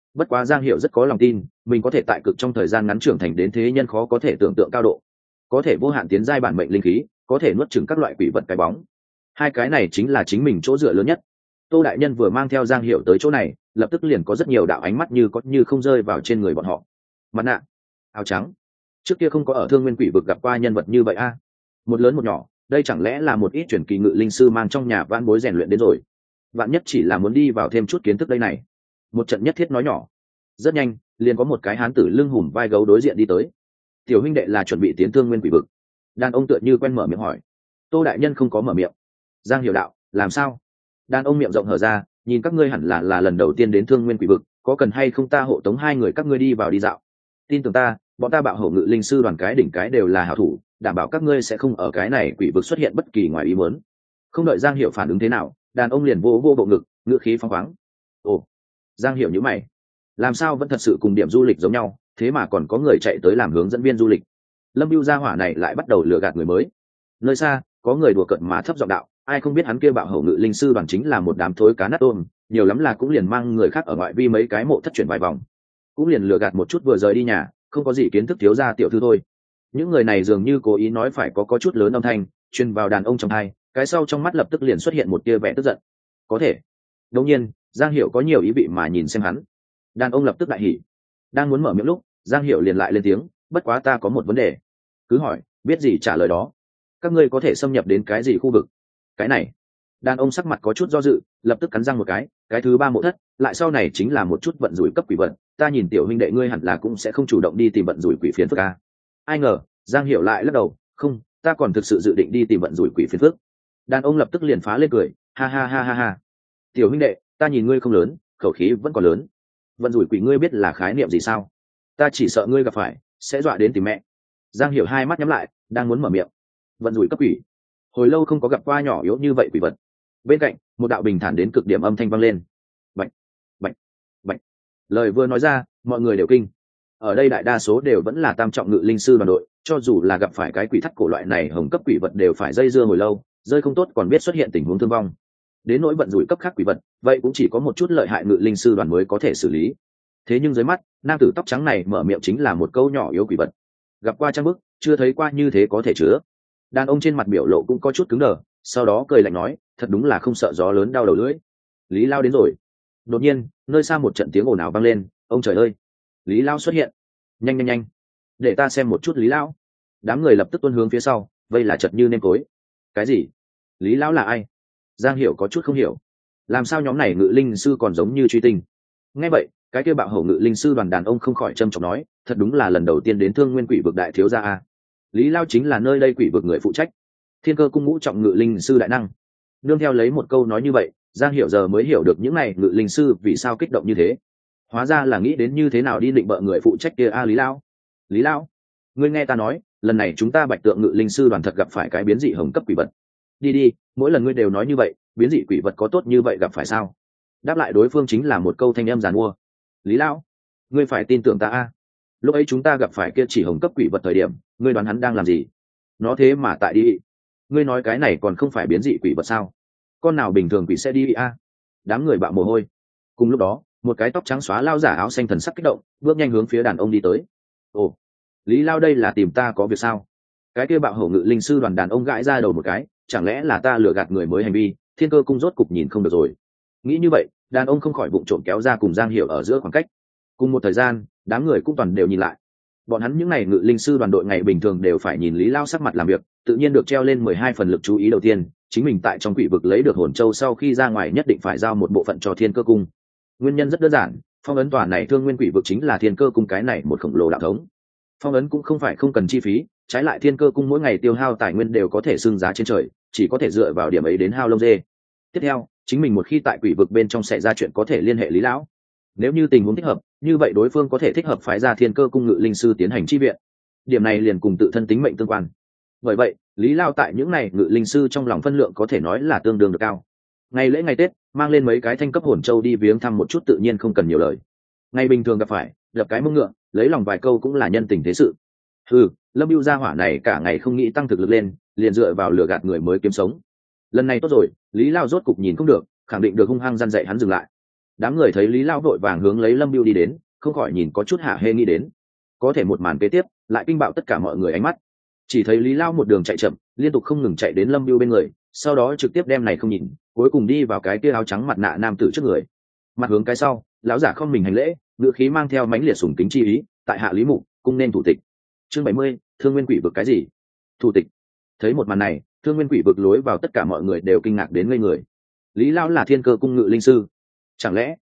bất quá Giang Hiểu rất có lòng tin mình có thể tại cực trong thời gian ngắn trưởng thành đến thế nhân khó có thể tưởng tượng cao độ, có thể vô hạn tiến giai bản mệnh linh khí, có thể nuốt chửng các loại quỷ vật cái bóng. Hai cái này chính là chính mình chỗ dựa lớn nhất. Tô đại nhân vừa mang theo Giang Hiểu tới chỗ này, lập tức liền có rất nhiều đạo ánh mắt như có như không rơi vào trên người bọn họ. Mặt nạ, áo trắng, trước kia không có ở Thương Nguyên Quỷ vực gặp qua nhân vật như vậy a. Một lớn một nhỏ, đây chẳng lẽ là một ít truyền kỳ ngự linh sư mang trong nhà vãn bối rèn luyện đến rồi. Vạn nhất chỉ là muốn đi vào thêm chút kiến thức đây này. Một trận nhất thiết nói nhỏ. Rất nhanh, liền có một cái hán tử lưng hùm vai gấu đối diện đi tới. Tiểu huynh đệ là chuẩn bị tiến Thương Nguyên Quỷ vực. Đàn ông tựa như quen mở miệng hỏi. Tô đại nhân không có mở miệng. Giang Hiểu đạo, làm sao? Đàn ông miệng rộng hở ra, nhìn các ngươi hẳn là lần đầu tiên đến Thương Nguyên Quỷ vực, có cần hay không ta hộ tống hai người các ngươi đi vào đi dạo? Tin tưởng ta, bọn ta Bạo Hổ ngự linh sư đoàn cái đỉnh cái đều là hảo thủ, đảm bảo các ngươi sẽ không ở cái này quỷ vực xuất hiện bất kỳ ngoài ý muốn. Không đợi Giang Hiểu phản ứng thế nào, đàn ông liền vô bộ ngực, ngữ khí phóng khoáng. Ồ, Giang Hiểu nhíu mày, làm sao vẫn thật sự cùng điểm du lịch giống nhau, thế mà còn có người chạy tới làm hướng dẫn viên du lịch. Lâm Bưu gia hỏa này lại bắt đầu lừa gạt người mới. Nơi xa, có người đùa cợt mà thấp giọng đạo, ai không biết hắn kia Bạo Hổ ngự linh sư đoàn chính là một đám thối cá nát tôm, nhiều lắm là cũng liền mang người khác ở ngoại vi mấy cái mộ thất chuyển vài vòng, cũng liền lừa gạt một chút vừa rời đi nhà, không có gì kiến thức thiếu gia tiểu thư thôi. Những người này dường như cố ý nói phải có chút lớn âm thanh truyền vào đàn ông trong hai, cái sau trong mắt lập tức liền xuất hiện một tia vẻ tức giận. Có thể. Đương nhiên, Giang Hiểu có nhiều ý vị mà nhìn xem hắn. Đàn ông lập tức đại hỉ, đang muốn mở miệng lúc, Giang Hiểu liền lại lên tiếng, bất quá ta có một vấn đề. Cứ hỏi, biết gì trả lời đó. Các ngươi có thể xâm nhập đến cái gì khu vực? Cái này. Đàn ông sắc mặt có chút do dự, lập tức cắn răng một cái thứ ba mộ thất, lại sau này chính là một chút vận rủi cấp quỷ vật, ta nhìn tiểu huynh đệ ngươi hẳn là cũng sẽ không chủ động đi tìm vận rủi quỷ phiền phức a. Ai ngờ, Giang Hiểu lại lắc đầu, không, ta còn thực sự dự định đi tìm vận rủi quỷ phiền phức. Đàn ông lập tức liền phá lên cười, ha ha ha ha ha. Tiểu huynh đệ, ta nhìn ngươi không lớn, khẩu khí vẫn còn lớn. Vận rủi quỷ ngươi biết là khái niệm gì sao? Ta chỉ sợ ngươi gặp phải, sẽ dọa đến tìm mẹ. Giang Hiểu hai mắt nhắm lại, đang muốn mở miệng. Vận rủi cấp quỷ. Hồi lâu không có gặp qua nhỏ yếu như vậy quỷ vật. Bên cạnh, một đạo bình thản đến cực điểm âm thanh vang lên. Bạch, bạch, bạch. Lời vừa nói ra, mọi người đều kinh. Ở đây đại đa số đều vẫn là tam trọng ngự linh sư đoàn đội, cho dù là gặp phải cái quỷ thắt cổ loại này hồng cấp quỷ vật đều phải dây dưa hồi lâu, rơi không tốt còn biết xuất hiện tình huống thương vong. Đến nỗi vận rủi cấp khác quỷ vật, vậy cũng chỉ có một chút lợi hại ngự linh sư đoàn mới có thể xử lý. Thế nhưng dưới mắt, nam tử tóc trắng này mở miệng chính là một câu nhỏ yếu quỷ vật. Gặp qua trang bức, chưa thấy qua như thế có thể chứa. Đàn ông trên mặt biểu lộ cũng có chút cứng đờ, sau đó cười lạnh nói, thật đúng là không sợ gió lớn đau đầu lưỡi. Lý Lao đến rồi. Đột nhiên, nơi xa một trận tiếng ồn ào vang lên, ông trời ơi, Lý Lao xuất hiện. Nhanh nhanh nhanh, để ta xem một chút Lý Lao. Đám người lập tức tuôn hướng phía sau, vây là chật như nêm tối. Cái gì? Lý Lao là ai? Giang Hiểu có chút không hiểu, làm sao nhóm này ngự linh sư còn giống như truy tinh. Nghe vậy, cái kia Bạo Hổ ngự linh sư đoàn đàn ông không khỏi trầm trọng nói, thật đúng là lần đầu tiên đến Thương Nguyên Quỷ vực đại thiếu gia a. Lý Lao chính là nơi đây quỷ vực người phụ trách, Thiên Cơ cung ngũ trọng ngự linh sư đại năng. Nương theo lấy một câu nói như vậy, Giang Hiểu giờ mới hiểu được những này ngự linh sư vì sao kích động như thế. Hóa ra là nghĩ đến như thế nào đi định bợ người phụ trách kia a. Lý Lao, Lý Lao, ngươi nghe ta nói, lần này chúng ta Bạch Tượng ngự linh sư đoàn thật gặp phải cái biến dị hồng cấp quỷ vật. Đi đi, mỗi lần ngươi đều nói như vậy, biến dị quỷ vật có tốt như vậy gặp phải sao? Đáp lại đối phương chính là một câu thanh âm giàn mua. Lý Lao, ngươi phải tin tưởng ta a. Lúc ấy chúng ta gặp phải kia chỉ hồng cấp quỷ vật thời điểm, ngươi đoán hắn đang làm gì? Nó thế mà tại đi. Ngươi nói cái này còn không phải biến dị quỷ vật sao? Con nào bình thường quỷ sẽ đi a? Đám người bạo mồ hôi. Cùng lúc đó, một cái tóc trắng xóa lao giả áo xanh thần sắc kích động, bước nhanh hướng phía đàn ông đi tới. Ồ, Lý Lao đây là tìm ta có việc sao? Cái kia Bạo Hổ ngự linh sư đoàn đàn ông gãi ra đầu một cái, chẳng lẽ là ta lừa gạt người mới hành vi, Thiên Cơ cung rốt cục nhìn không được rồi. Nghĩ như vậy, đàn ông không khỏi vụng trộm kéo ra cùng Giang Hiểu ở giữa khoảng cách. Cùng một thời gian, đám người cũng toàn đều nhìn lại. Bọn hắn những n à y ngự linh sư đoàn đội ngày bình thường đều phải nhìn Lý Lao sắc mặt làm việc, tự nhiên được treo lên 12 phần lực chú ý đầu tiên, chính mình tại trong quỷ vực lấy được hồn châu sau khi ra ngoài nhất định phải giao một bộ phận cho Thiên Cơ cung. Nguyên nhân rất đơn giản, phong ấn tòa này Thương Nguyên quỷ vực chính là Thiên Cơ cung cái này một khổng lồ đạo thống. Phong ấn cũng không phải không cần chi phí, trái lại Thiên Cơ cung mỗi ngày tiêu hao tài nguyên đều có thể xưng giá trên trời, chỉ có thể dựa vào điểm ấy đến hao lông dê. Tiếp theo, chính mình một khi tại quỷ vực bên trong xảy ra chuyện có thể liên hệ Lý Lão. Nếu như tình huống thích hợp, như vậy đối phương có thể thích hợp phái ra Thiên Cơ cung ngự linh sư tiến hành chi viện. Điểm này liền cùng tự thân tính mệnh tương quan. Bởi vậy, Lý Lao tại những này ngự linh sư trong lòng phân lượng có thể nói là tương đương được cao. Ngày lễ ngày Tết, mang lên mấy cái thanh cấp hồn châu đi viếng thăm một chút tự nhiên không cần nhiều lời. Ngày bình thường gặp phải, đập cái mông ngựa, lấy lòng vài câu cũng là nhân tình thế sự. Lâm Bưu gia hỏa này cả ngày không nghĩ tăng thực lực lên, liền dựa vào lừa gạt người mới kiếm sống. Lần này tốt rồi, Lý Lao rốt cục nhìn không được, khẳng định được hung hăng răn dạy hắn dừng lại. Đám người thấy Lý Lao vội vàng hướng lấy Lâm Bưu đi đến, không khỏi nhìn có chút hạ hê nghĩ đến. Có thể một màn kế tiếp lại kinh bạo tất cả mọi người ánh mắt. Chỉ thấy Lý Lao một đường chạy chậm, liên tục không ngừng chạy đến Lâm Bưu bên người, sau đó trực tiếp đem này không nhìn, cuối cùng đi vào cái kia áo trắng mặt nạ nam tử trước người. Mặt hướng cái sau, lão giả không mình hành lễ, ngữ khí mang theo mãnh liệt sùng kính chi ý, tại hạ Lý Mục, cung nên thủ tịch. Chương 70, Thương Nguyên Quỷ vực cái gì? Thủ tịch. Thấy một màn này, Thương Nguyên Quỷ vực lối vào tất cả mọi người đều kinh ngạc đến ngây người. Lý Lao là Thiên Cơ cung ngự linh sư, chẳng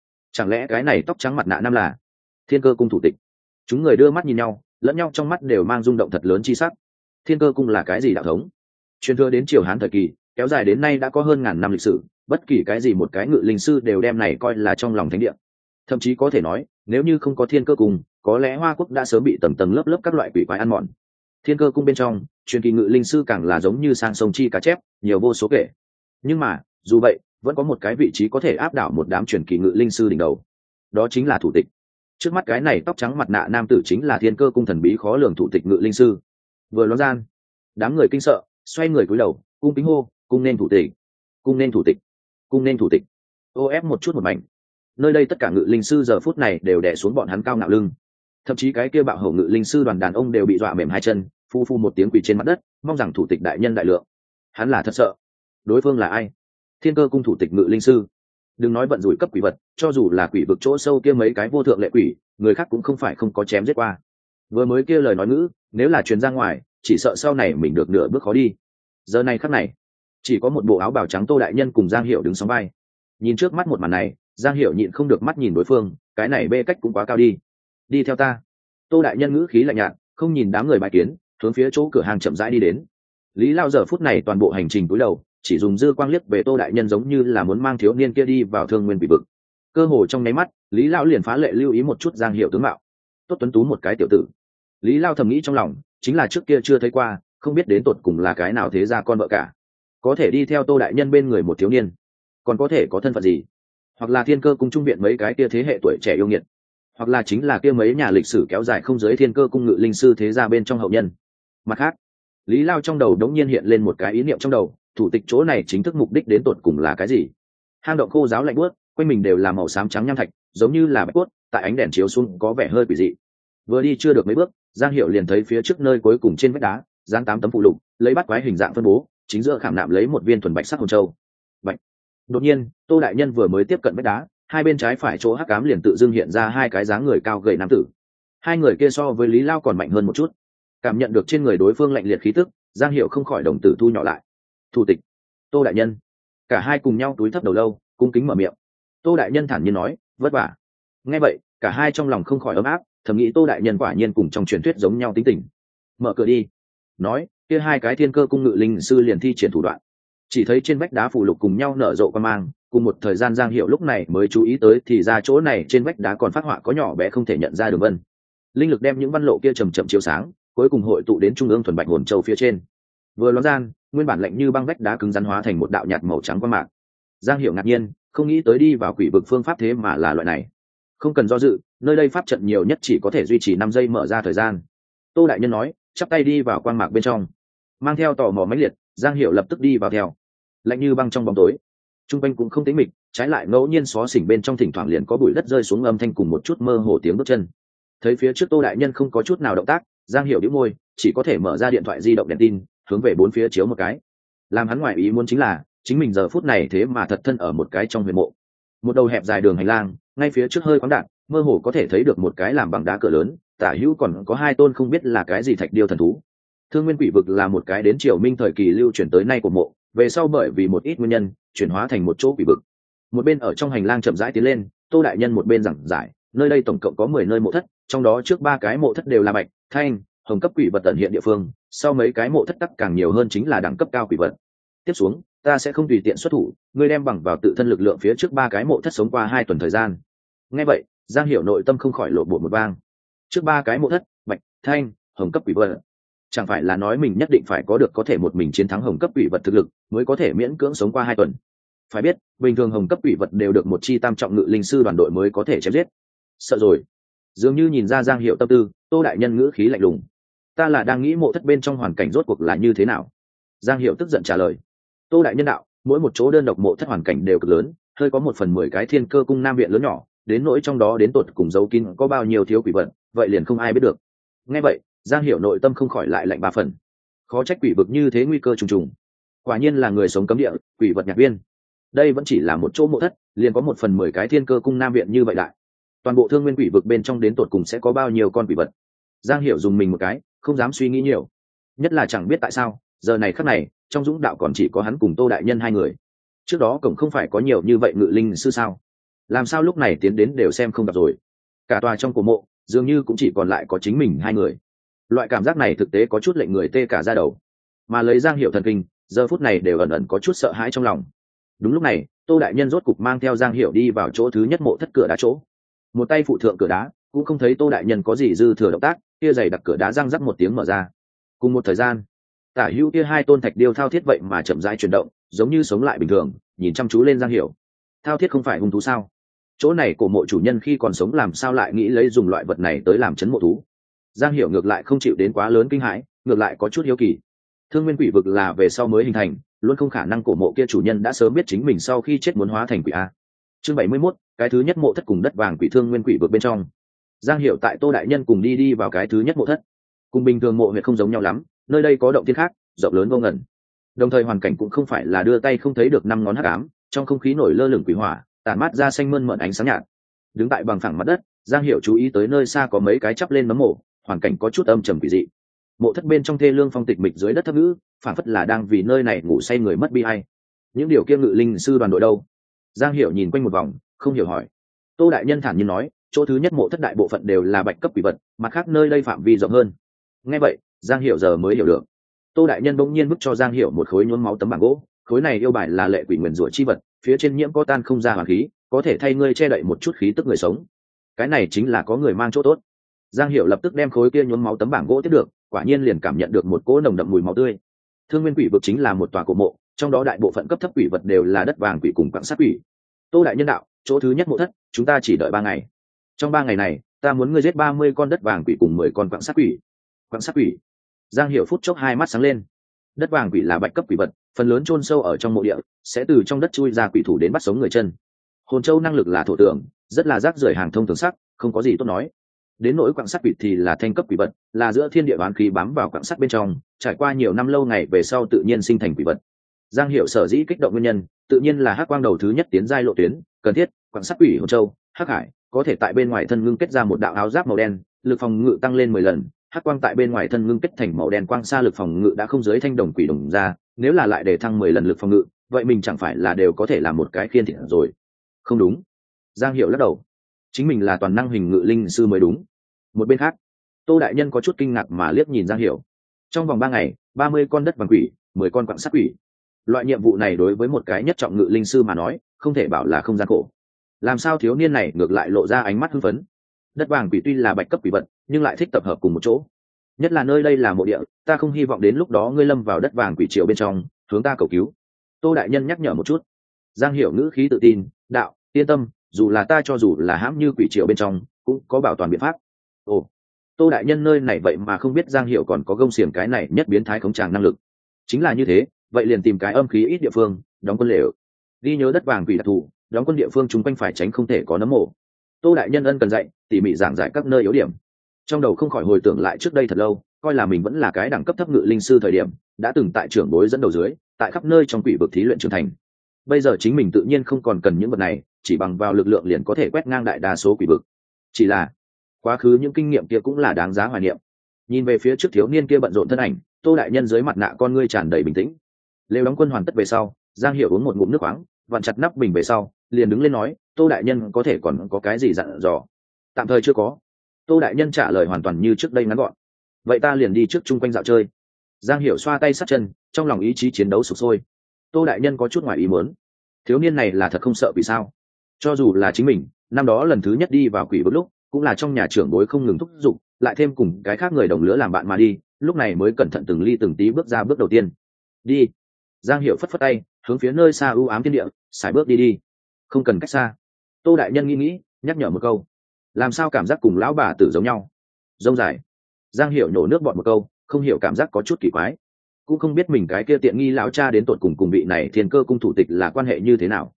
lẽ cái này tóc trắng mặt nạ nam là Thiên Cơ cung thủ tịch? Chúng người đưa mắt nhìn nhau, lẫn nhau trong mắt đều mang rung động thật lớn chi sắc. Thiên Cơ cung là cái gì đạo thống? Truyền thừa đến triều Hán thời kỳ, kéo dài đến nay đã có hơn ngàn năm lịch sử, bất kỳ cái gì một cái ngự linh sư đều đem này coi là trong lòng thánh địa. Thậm chí có thể nói, nếu như không có Thiên Cơ cung, có lẽ Hoa Quốc đã sớm bị tầng tầng lớp lớp các loại quỷ quái ăn mòn. Thiên Cơ cung bên trong, truyền kỳ ngự linh sư càng là giống như sang sông chi cá chép, nhiều vô số kể. Nhưng mà, dù vậy, vẫn có một cái vị trí có thể áp đảo một đám truyền kỳ ngự linh sư đỉnh đầu. Đó chính là thủ tịch. Trước mắt cái này tóc trắng mặt nạ nam tử chính là Thiên Cơ cung thần bí khó lường thủ tịch ngự linh sư. Vừa loáng gian, đám người kinh sợ, xoay người cúi đầu, cung kính hô, cung nên thủ tịch, cung nên thủ tịch, cung nên thủ tịch. Ô ép một chút một mảnh. Nơi đây tất cả ngự linh sư giờ phút này đều đè xuống bọn hắn cao ngạo lưng. Thậm chí cái kia bạo hổ ngự linh sư đoàn đàn ông đều bị dọa mềm hai chân, phu phu một tiếng quỳ trên mặt đất, mong rằng thủ tịch đại nhân đại lượng. Hắn là thật sợ. Đối phương là ai? Thiên Cơ cung thủ tịch ngự linh sư. Đừng nói vận rủi cấp quỷ vật, cho dù là quỷ vực chỗ sâu kia mấy cái vô thượng lệ quỷ, người khác cũng không phải không có chém giết qua. Vừa mới kia lời nói ngữ, nếu là truyền ra ngoài, chỉ sợ sau này mình được nửa bước khó đi. Giờ này khắc này, chỉ có một bộ áo bào trắng Tô đại nhân cùng Giang Hiểu đứng sóng vai. Nhìn trước mắt một màn này, Giang Hiểu nhịn không được mắt nhìn đối phương, cái này bê cách cũng quá cao đi. Đi theo ta. Tô đại nhân ngữ khí lạnh nhạt, không nhìn đám người bài kiến, hướng phía chỗ cửa hàng chậm rãi đi đến. Lý Lao giờ phút này toàn bộ hành trình cúi đầu, chỉ dùng dư quang liếc về Tô đại nhân giống như là muốn mang thiếu niên kia đi vào Thương Nguyên Quỷ vực. Cơ hồ trong nháy mắt, Lý Lao liền phá lệ lưu ý một chút Giang Hiểu tướng mạo. Tốt tuấn tú một cái tiểu tử. Lý Lao thầm nghĩ trong lòng, chính là trước kia chưa thấy qua, không biết đến tột cùng là cái nào thế ra con vợ cả. Có thể đi theo Tô đại nhân bên người một thiếu niên, còn có thể có thân phận gì? Hoặc là Thiên Cơ cung trung viện mấy cái kia thế hệ tuổi trẻ yêu nghiệt, hoặc là chính là kia mấy nhà lịch sử kéo dài không giới Thiên Cơ cung ngự linh sư thế gia bên trong hậu nhân. Mặt khác, Lý Lao trong đầu đống nhiên hiện lên một cái ý niệm trong đầu, thủ tịch chỗ này chính thức mục đích đến tột cùng là cái gì? Hang động khô giáo lạnh buốt, quanh mình đều là màu xám trắng nham thạch, giống như là bạch cốt, tại ánh đèn chiếu xuống có vẻ hơi quỷ dị. Vừa đi chưa được mấy bước, Giang Hiểu liền thấy phía trước nơi cuối cùng trên vách đá, dán 8 tấm phụ lục, lấy bắt quái hình dạng phân bố, chính giữa khảm nạm lấy một viên thuần bạch sắc hồn châu. Bạch. Đột nhiên, Tô đại nhân vừa mới tiếp cận vách đá, hai bên trái phải chỗ hắc ám liền tự dưng hiện ra hai cái dáng người cao gầy nam tử. Hai người kia so với Lý Lao còn mạnh hơn một chút. Cảm nhận được trên người đối phương lạnh liệt khí tức, Giang Hiểu không khỏi đồng tử thu nhỏ lại. Thủ tịch, Tô đại nhân. Cả hai cùng nhau túi thấp đầu lâu, cung kính mở miệng. Tô đại nhân thản nhiên nói, vất vả. Nghe vậy, cả hai trong lòng không khỏi ấm áp, thầm nghĩ Tô đại nhân quả nhiên cùng trong truyền thuyết giống nhau tính tình. Mở cửa đi. Nói, kia hai cái Thiên Cơ cung ngự linh sư liền thi triển thủ đoạn. Chỉ thấy trên vách đá phù lục cùng nhau nở rộ quan mang, cùng một thời gian Giang Hiểu lúc này mới chú ý tới thì ra chỗ này trên vách đá còn phát họa có nhỏ bé không thể nhận ra đường vân. Linh lực đem những văn lộ kia chầm chậm chiếu sáng, cuối cùng hội tụ đến trung ương thuần bạch hồn châu phía trên. Vừa loáng gian, nguyên bản lạnh như băng vách đá cứng rắn hóa thành một đạo nhạt màu trắng quang mạc. Giang Hiểu ngạc nhiên, không nghĩ tới đi vào quỷ vực phương pháp thế mà là loại này. Không cần do dự, nơi đây pháp trận nhiều nhất chỉ có thể duy trì 5 giây mở ra thời gian. Tô đại nhân nói, chắp tay đi vào quang mạc bên trong. Mang theo tò mò mãnh liệt, Giang Hiểu lập tức đi vào theo. Lạnh như băng trong bóng tối, trung quanh cũng không tĩnh mịch, trái lại ngẫu nhiên xó xỉnh bên trong thỉnh thoảng liền có bụi đất rơi xuống âm thanh cùng một chút mơ hồ tiếng bước chân. Thấy phía trước Tô đại nhân không có chút nào động tác, Giang Hiểu nhíu môi, chỉ có thể mở ra điện thoại di động đèn tin, hướng về bốn phía chiếu một cái. Làm hắn ngoại ý muốn chính là, chính mình giờ phút này thế mà thật thân ở một cái trong huyền mộ. Một đầu hẹp dài đường hành lang, ngay phía trước hơi khoáng đạn, mơ hồ có thể thấy được một cái làm bằng đá cửa lớn, tả hữu còn có hai tôn không biết là cái gì thạch điêu thần thú. Thương Nguyên Quỷ vực là một cái đến triều Minh thời kỳ lưu truyền tới nay của mộ, về sau bởi vì một ít nguyên nhân, chuyển hóa thành một chỗ quỷ vực. Một bên ở trong hành lang chậm rãi tiến lên, Tô đại nhân một bên giảng giải, nơi đây tổng cộng có 10 nơi mộ thất, trong đó trước 3 cái mộ thất đều là bạch, thanh, hồng cấp quỷ vật tận hiện địa phương, sau mấy cái mộ thất tắc càng nhiều hơn chính là đẳng cấp cao quỷ vật. Tiếp xuống, ta sẽ không tùy tiện xuất thủ, ngươi đem bằng vào tự thân lực lượng phía trước 3 cái mộ thất sống qua 2 tuần thời gian. Nghe vậy, Giang Hiểu nội tâm không khỏi lộ bộ một vang. Trước 3 cái mộ thất, bạch, thanh, hồng cấp quỷ vật, chẳng phải là nói mình nhất định phải có được có thể một mình chiến thắng hồng cấp quỷ vật thực lực mới có thể miễn cưỡng sống qua 2 tuần. Phải biết, bình thường hồng cấp quỷ vật đều được một chi tam trọng ngự linh sư đoàn đội mới có thể chém giết. Sợ rồi. Dường như nhìn ra Giang Hiểu tâm tư, Tô đại nhân ngữ khí lạnh lùng. Ta là đang nghĩ mộ thất bên trong hoàn cảnh rốt cuộc là như thế nào. Giang Hiểu tức giận trả lời. Tô đại nhân đạo, mỗi một chỗ đơn độc mộ thất hoàn cảnh đều cực lớn, hơi có 1/10 cái thiên cơ cung nam viện lớn nhỏ, đến nỗi trong đó đến tột cùng giấu kín có bao nhiêu thiếu quỷ vật, vậy liền không ai biết được. Nghe vậy, Giang Hiểu nội tâm không khỏi lại lạnh ba phần. Khó trách quỷ vực như thế nguy cơ trùng trùng. Quả nhiên là người sống cấm địa, quỷ vật nhạc viên. Đây vẫn chỉ là một chỗ mộ thất, liền có 1/10 cái thiên cơ cung nam viện như vậy đại. Toàn bộ thương nguyên quỷ vực bên trong đến tột cùng sẽ có bao nhiêu con quỷ vật. Giang Hiểu dùng mình một cái, không dám suy nghĩ nhiều. Nhất là chẳng biết tại sao, giờ này khắc này, trong dũng đạo còn chỉ có hắn cùng Tô đại nhân hai người. Trước đó cổng không phải có nhiều như vậy ngự linh sư sao? Làm sao lúc này tiến đến đều xem không gặp rồi? Cả tòa trong cổ mộ, dường như cũng chỉ còn lại có chính mình hai người. Loại cảm giác này thực tế có chút lệnh người tê cả da đầu. Mà lấy Giang Hiểu thần kinh, giờ phút này đều ẩn ẩn có chút sợ hãi trong lòng. Đúng lúc này, Tô đại nhân rốt cục mang theo Giang Hiểu đi vào chỗ thứ nhất mộ thất cửa đá chỗ. Một tay phụ thượng cửa đá, cũng không thấy Tô đại nhân có gì dư thừa động tác, kia giày đặt cửa đá răng rắc một tiếng mở ra. Cùng một thời gian, tả hữu kia hai tôn thạch điêu thao thiết vậy mà chậm rãi chuyển động, giống như sống lại bình thường, nhìn chăm chú lên Giang Hiểu. Thao thiết không phải hung thú sao? Chỗ này cổ mộ chủ nhân khi còn sống làm sao lại nghĩ lấy dùng loại vật này tới làm chấn mộ thú? Giang Hiểu ngược lại không chịu đến quá lớn kinh hãi, ngược lại có chút hiếu kỳ. Thương nguyên quỷ vực là về sau mới hình thành, luôn không khả năng cổ mộ kia chủ nhân đã sớm biết chính mình sau khi chết muốn hóa thành quỷ a. Chương 71, cái thứ nhất mộ thất cùng đất vàng quỷ thương nguyên quỷ vực bên trong. Giang Hiểu tại Tô đại nhân cùng đi vào cái thứ nhất mộ thất. Cùng bình thường mộ huyệt không giống nhau lắm, nơi đây có động thiên khác, rộng lớn vô ngần. Đồng thời hoàn cảnh cũng không phải là đưa tay không thấy được năm ngón hắc ám, trong không khí nổi lơ lửng quỷ hỏa, tản mát ra xanh mơn mởn ánh sáng nhạt. Đứng tại bằng phẳng mặt đất, Giang Hiểu chú ý tới nơi xa có mấy cái chắp lên nấm mộ, hoàn cảnh có chút âm trầm quỷ dị. Mộ thất bên trong thê lương phong tịch mịch dưới đất thấp ngữ, phản phất là đang vì nơi này ngủ say người mất bi ai. Những điều kia ngự linh sư đoàn đội đâu? Giang Hiểu nhìn quanh một vòng, không hiểu hỏi. Tô đại nhân thản nhiên nói, chỗ thứ nhất mộ thất đại bộ phận đều là bạch cấp quỷ vật, mặt khác nơi đây phạm vi rộng hơn. Nghe vậy, Giang Hiểu giờ mới hiểu được. Tô đại nhân bỗng nhiên bức cho Giang Hiểu một khối nhuốm máu tấm bảng gỗ, khối này yêu bài là lệ quỷ nguyền rủa chi vật, phía trên nhiễm có tan không ra hoàn khí, có thể thay ngươi che đậy một chút khí tức người sống. Cái này chính là có người mang chỗ tốt. Giang Hiểu lập tức đem khối kia nhuốm máu tấm bảng gỗ tiếp được, quả nhiên liền cảm nhận được một cỗ nồng đậm mùi máu tươi. Thương nguyên quỷ vực chính là một tòa cổ mộ, trong đó đại bộ phận cấp thấp quỷ vật đều là đất vàng quỷ cùng quặng sắt quỷ. Tô đại nhân đạo, chỗ thứ nhất mộ thất, chúng ta chỉ đợi 3 ngày. Trong 3 ngày này, ta muốn ngươi giết 30 con đất vàng quỷ cùng 10 con quặng sắt quỷ. Quặng sắt quỷ? Giang Hiểu phút chốc hai mắt sáng lên. Đất vàng quỷ là bạch cấp quỷ vật, phần lớn chôn sâu ở trong mộ địa, sẽ từ trong đất chui ra quỷ thủ đến bắt sống người chân. Hồn châu năng lực là thổ tượng, rất là rác rưởi hàng thông thường sắc, không có gì tốt nói. Đến nỗi quặng sắt quỷ thì là thanh cấp quỷ vật, là giữa thiên địa oán khí bám vào quặng sắt bên trong, trải qua nhiều năm lâu ngày về sau tự nhiên sinh thành quỷ vật. Giang Hiểu sở dĩ kích động nguyên nhân, tự nhiên là hắc quang đầu thứ nhất tiến giai lộ tuyến, cần thiết, quặng sắt quỷ hồn châu, hắc hải, có thể tại bên ngoài thân ngưng kết ra một đạo áo giáp màu đen, lực phòng ngự tăng lên 10 lần, hắc quang tại bên ngoài thân ngưng kết thành màu đen quang xa lực phòng ngự đã không dưới thanh đồng quỷ đồng ra, nếu là lại để thăng 10 lần lực phòng ngự, vậy mình chẳng phải là đều có thể làm một cái khiên thịt rồi. Không đúng. Giang Hiểu lắc đầu. Chính mình là toàn năng hình ngự linh sư mới đúng. Một bên khác, Tô đại nhân có chút kinh ngạc mà liếc nhìn Giang Hiểu. Trong vòng 3 ngày, 30 con đất vàng quỷ, 10 con quặng sắt quỷ. Loại nhiệm vụ này đối với một cái nhất trọng ngự linh sư mà nói, không thể bảo là không gian khổ. Làm sao thiếu niên này ngược lại lộ ra ánh mắt hưng phấn? Đất vàng quỷ tuy là bạch cấp quỷ vật, nhưng lại thích tập hợp cùng một chỗ. Nhất là nơi đây là mộ địa, ta không hy vọng đến lúc đó ngươi lâm vào đất vàng quỷ triều bên trong, hướng ta cầu cứu. Tô đại nhân nhắc nhở một chút. Giang Hiểu ngữ khí tự tin, đạo, yên tâm, dù là ta cho dù là hãm như quỷ triều bên trong, cũng có bảo toàn biện pháp. Ồ, Tô đại nhân nơi này vậy mà không biết Giang Hiểu còn có gông xiềng cái này nhất biến thái khống tràng năng lực. Chính là như thế, vậy liền tìm cái âm khí ít địa phương, đóng quân lều. Ghi nhớ đất vàng quỷ đặc thù, đóng quân địa phương chúng quanh phải tránh không thể có nấm mồ. Tô đại nhân ân cần dạy, tỉ mỉ giảng giải các nơi yếu điểm. Trong đầu không khỏi hồi tưởng lại trước đây thật lâu, coi là mình vẫn là cái đẳng cấp thấp ngự linh sư thời điểm, đã từng tại trưởng bối dẫn đầu dưới, tại khắp nơi trong quỷ vực thí luyện trưởng thành. Bây giờ chính mình tự nhiên không còn cần những vật này, chỉ bằng vào lực lượng liền có thể quét ngang đại đa số quỷ vực. Chỉ là quá khứ những kinh nghiệm kia cũng là đáng giá hoài niệm. Nhìn về phía trước thiếu niên kia bận rộn thân ảnh, Tô đại nhân dưới mặt nạ con ngươi tràn đầy bình tĩnh. Lều đóng quân hoàn tất về sau, Giang Hiểu uống một ngụm nước khoáng, vặn chặt nắp bình về sau, liền đứng lên nói, Tô đại nhân có thể còn có cái gì dặn dò? Tạm thời chưa có. Tô đại nhân trả lời hoàn toàn như trước đây ngắn gọn. Vậy ta liền đi trước chung quanh dạo chơi. Giang Hiểu xoa tay sát chân, trong lòng ý chí chiến đấu sục sôi. Tô đại nhân có chút ngoài ý muốn. Thiếu niên này là thật không sợ vì sao? Cho dù là chính mình, năm đó lần thứ nhất đi vào quỷ vực lúc, cũng là trong nhà trưởng bối không ngừng thúc giục, lại thêm cùng cái khác người đồng lứa làm bạn mà đi, lúc này mới cẩn thận từng ly từng tí bước ra bước đầu tiên. Đi. Giang Hiểu phất phất tay, hướng phía nơi xa u ám thiên địa, sải bước đi. Không cần cách xa. Tô đại nhân nghĩ, nhắc nhở một câu. Làm sao cảm giác cùng lão bà tử giống nhau? Rông dài. Giang Hiểu nhổ nước bọt một câu, không hiểu cảm giác có chút kỳ quái. Cũng không biết mình cái kia tiện nghi lão cha đến tột cùng vị này thiên cơ cung thủ tịch là quan hệ như thế nào.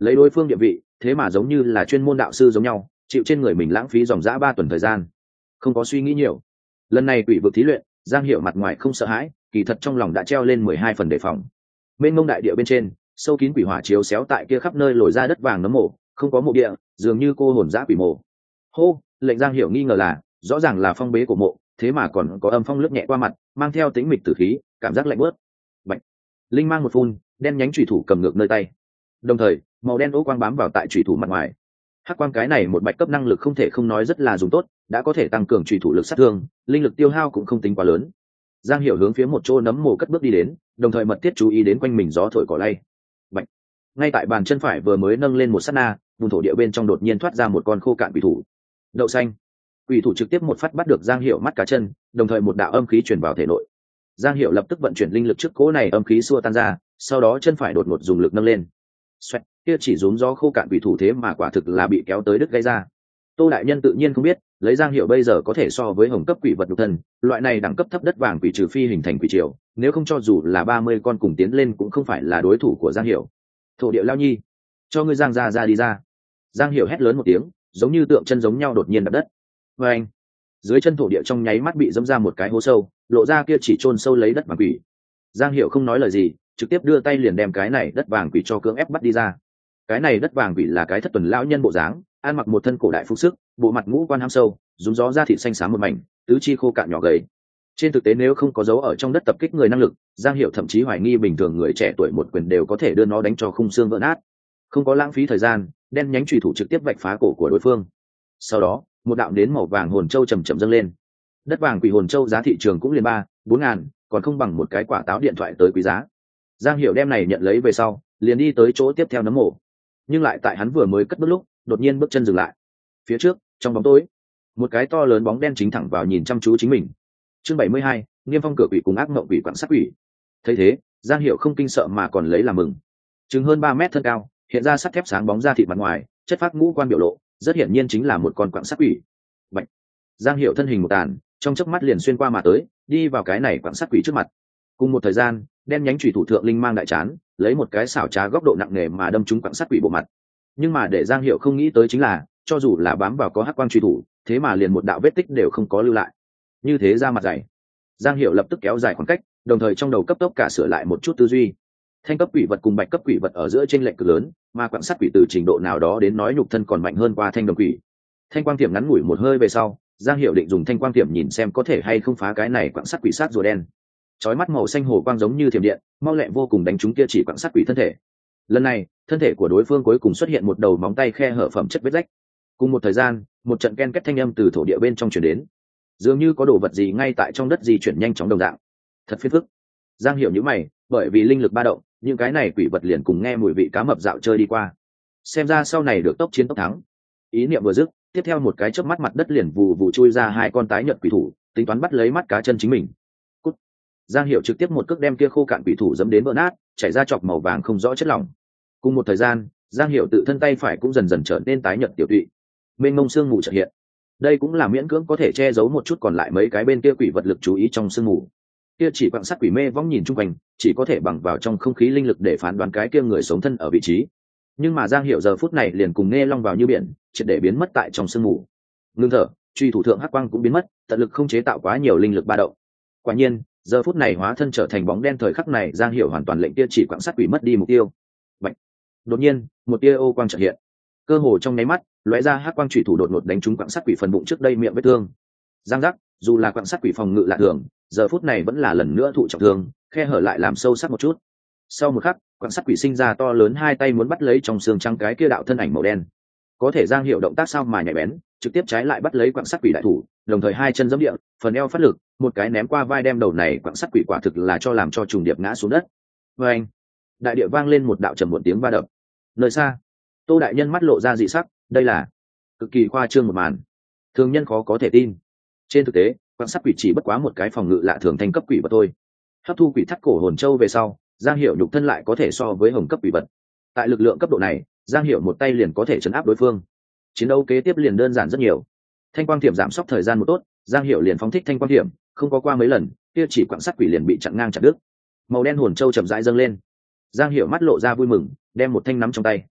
lấy đối phương địa vị thế mà giống như là chuyên môn đạo sư giống nhau chịu trên người mình lãng phí dòng dã 3 tuần thời gian. Không có suy nghĩ nhiều, lần này quỷ vực thí luyện, Giang Hiểu mặt ngoài không sợ hãi, kỳ thật trong lòng đã treo lên 12 phần đề phòng. Bên mông đại địa bên trên, sâu kín quỷ hỏa chiếu xéo tại kia khắp nơi lồi ra đất vàng nấm mộ, không có mộ địa, dường như cô hồn dã quỷ mộ. Hô, lệnh Giang Hiểu nghi ngờ là, rõ ràng là phong bế của mộ, thế mà còn có âm phong lướt nhẹ qua mặt, mang theo tính mịch tử khí, cảm giác lạnh bớt. Bạch. Linh mang một phun, đen nhánh chủy thủ cầm ngược nơi tay. Đồng thời, màu đen ố quang bám vào tại chủy thủ mặt ngoài. Hắc quang cái này một bạch cấp năng lực không thể không nói rất là dùng tốt, đã có thể tăng cường chủy thủ lực sát thương, linh lực tiêu hao cũng không tính quá lớn. Giang Hiểu hướng phía một chỗ nấm mồ cất bước đi đến, đồng thời mật thiết chú ý đến quanh mình gió thổi cỏ lay. Bạch. Ngay tại bàn chân phải vừa mới nâng lên một sát na, vùng thổ địa bên trong đột nhiên thoát ra một con khô cạn quỷ thủ. Đậu xanh. Quỷ thủ trực tiếp một phát bắt được Giang Hiểu mắt cá chân, đồng thời một đạo âm khí truyền vào thể nội. Giang Hiểu lập tức vận chuyển linh lực trước cỗ này âm khí xua tan ra, sau đó chân phải đột ngột dùng lực nâng lên. Xoẹt, kia chỉ rúm gió khô cạn quỷ thủ thế mà quả thực là bị kéo tới đứt gây ra. Tô đại nhân tự nhiên không biết, lấy Giang Hiểu bây giờ có thể so với hồng cấp quỷ vật nhục thân, loại này đẳng cấp thấp đất vàng quỷ trừ phi hình thành quỷ triều, nếu không cho dù là 30 con cùng tiến lên cũng không phải là đối thủ của Giang Hiểu. Thổ địa lao nhi, cho ngươi Giang ra đi ra. Giang Hiểu hét lớn một tiếng, giống như tượng chân giống nhau đột nhiên đập đất. Và anh, dưới chân thổ địa trong nháy mắt bị dẫm ra một cái hố sâu, lộ ra kia chỉ chôn sâu lấy đất vàng quỷ. Giang Hiểu không nói lời gì, trực tiếp đưa tay liền đem cái này đất vàng quỷ cho cưỡng ép bắt đi ra. Cái này đất vàng quỷ là cái thất tuần lão nhân bộ dáng, ăn mặc một thân cổ đại phục sức, bộ mặt ngũ quan ham sâu, rúng gió da thịt xanh xám một mảnh, tứ chi khô cạn nhỏ gầy. Trên thực tế nếu không có dấu ở trong đất tập kích người năng lực, Giang Hiểu thậm chí hoài nghi bình thường người trẻ tuổi một quyền đều có thể đưa nó đánh cho khung xương vỡ nát. Không có lãng phí thời gian, đen nhánh chùy thủ trực tiếp vạch phá cổ của đối phương. Sau đó, một đạo đến màu vàng hồn châu chậm chậm dâng lên. Đất vàng quỷ hồn châu giá thị trường cũng liền 3-4 ngàn, còn không bằng một cái quả táo điện thoại tới quý giá. Giang Hiểu đem này nhận lấy về sau, liền đi tới chỗ tiếp theo nấm mộ. Nhưng lại tại hắn vừa mới cất bước lúc, đột nhiên bước chân dừng lại. Phía trước, trong bóng tối, một cái to lớn bóng đen chính thẳng vào nhìn chăm chú chính mình. Chương 72, Niêm Phong cửa quỷ cùng ác mộng quỷ quặng sát quỷ. Thấy thế, Giang Hiểu không kinh sợ mà còn lấy làm mừng. Chừng hơn 3 mét thân cao, hiện ra sắt thép sáng bóng ra thịt mặt ngoài, chất phát ngũ quan biểu lộ, rất hiển nhiên chính là một con quặng sát quỷ. Bạch. Giang Hiểu thân hình một tàn, trong chớp mắt liền xuyên qua mà tới, đi vào cái này quặng sát quỷ trước mặt. Cùng một thời gian, đen nhánh chủy thủ thượng linh mang đại chán, lấy một cái xảo trá góc độ nặng nề mà đâm trúng quặng sát quỷ bộ mặt. Nhưng mà để Giang Hiểu không nghĩ tới chính là, cho dù là bám vào có hắc quang chủy thủ, thế mà liền một đạo vết tích đều không có lưu lại. Như thế ra mặt dày. Giang Hiểu lập tức kéo dài khoảng cách, đồng thời trong đầu cấp tốc cả sửa lại một chút tư duy. Thanh cấp quỷ vật cùng bạch cấp quỷ vật ở giữa chênh lệch cực lớn, mà quặng sắt quỷ từ trình độ nào đó đến nói nhục thân còn mạnh hơn qua thanh đồng quỷ. Thanh quang tiệm ngắn ngủi một hơi về sau, Giang Hiểu định dùng thanh quang tiệm nhìn xem có thể hay không phá cái này quặng sắt quỷ sát rùa đen. Chói mắt màu xanh hồ quang giống như thiểm điện, mau lẹ vô cùng đánh trúng kia chỉ quặng sắt quỷ thân thể. Lần này, thân thể của đối phương cuối cùng xuất hiện một đầu móng tay khe hở phẩm chất vết rách. Cùng một thời gian, một trận ken két thanh âm từ thổ địa bên trong truyền đến, dường như có đồ vật gì ngay tại trong đất di chuyển nhanh chóng đồng dạng. Thật phiền phức. Giang Hiểu nhíu mày, bởi vì linh lực ba động, những cái này quỷ vật liền cùng nghe mùi vị cá mập dạo chơi đi qua. Xem ra sau này được tốc chiến tốc thắng. Ý niệm vừa dứt, tiếp theo một cái chớp mắt mặt đất liền vù vù chui ra 2 con tái nhợt quỷ thủ, tính toán bắt lấy mắt cá chân chính mình. Cút. Giang Hiểu trực tiếp một cước đem kia khô cạn quỷ thủ giẫm đến vỡ nát, chảy ra chọc màu vàng không rõ chất lỏng. Cùng một thời gian, Giang Hiểu tự thân tay phải cũng dần dần trở nên tái nhợt tiểu tụy. Bên ngông xương mù chợt hiện. Đây cũng là miễn cưỡng có thể che giấu một chút còn lại mấy cái bên kia quỷ vật lực chú ý trong sương mù. Kia chỉ quặng sắt quỷ mê vong nhìn chung quanh, chỉ có thể bằng vào trong không khí linh lực để phán đoán cái kia người sống thân ở vị trí. Nhưng mà Giang Hiểu giờ phút này liền cùng nghe long vào như biển, triệt để biến mất tại trong sương mù. Ngưng thở, truy thủ thượng hắc quang cũng biến mất, tận lực không chế tạo quá nhiều linh lực ba động. Quả nhiên, giờ phút này hóa thân trở thành bóng đen thời khắc này, Giang Hiểu hoàn toàn lệnh kia chỉ quặng sắt quỷ mất đi mục tiêu. Bạch. Đột nhiên, một tia ô quang chợt hiện. Cơ hồ trong nháy mắt, lóe ra hắc quang chủy thủ đột ngột đánh trúng quặng sắt quỷ phần bụng trước đây miệng vết thương. Giang giác, dù là quặng sắt quỷ phòng ngự lạ thường, giờ phút này vẫn là lần nữa thụ trọng thương, khe hở lại làm sâu sắc một chút. Sau một khắc, quặng sắt quỷ sinh ra to lớn 2 tay muốn bắt lấy trong xương trắng cái kia đạo thân ảnh màu đen. Có thể Giang Hiểu động tác sao mà nhạy bén, trực tiếp trái lại bắt lấy quặng sắt quỷ đại thủ, đồng thời 2 chân giẫm địa, phần eo phát lực, một cái ném qua vai đem đầu này quặng sắt quỷ quả thực là cho làm cho trùng điệp ngã xuống đất. Oeng! Đại địa vang lên một đạo trầm muộn tiếng va đập. Nơi xa, Tô đại nhân mắt lộ ra dị sắc, đây là cực kỳ khoa trương một màn, thường nhân khó có thể tin. Trên thực tế, quặng sắt quỷ chỉ bất quá một cái phòng ngự lạ thường thanh cấp quỷ vật thôi. Hấp thu quỷ thắt cổ hồn châu về sau, Giang Hiểu nhục thân lại có thể so với hồng cấp quỷ vật. Tại lực lượng cấp độ này, Giang Hiểu một tay liền có thể trấn áp đối phương. Chiến đấu kế tiếp liền đơn giản rất nhiều. Thanh quang thiểm giảm sốc thời gian một tốt, Giang Hiểu liền phóng thích thanh quang thiểm, không có qua mấy lần, kia chỉ quặng sắt quỷ liền bị chặn ngang chặt đứt. Màu đen hồn châu chậm rãi dâng lên. Giang Hiểu mắt lộ ra vui mừng, đem một thanh nắm trong tay.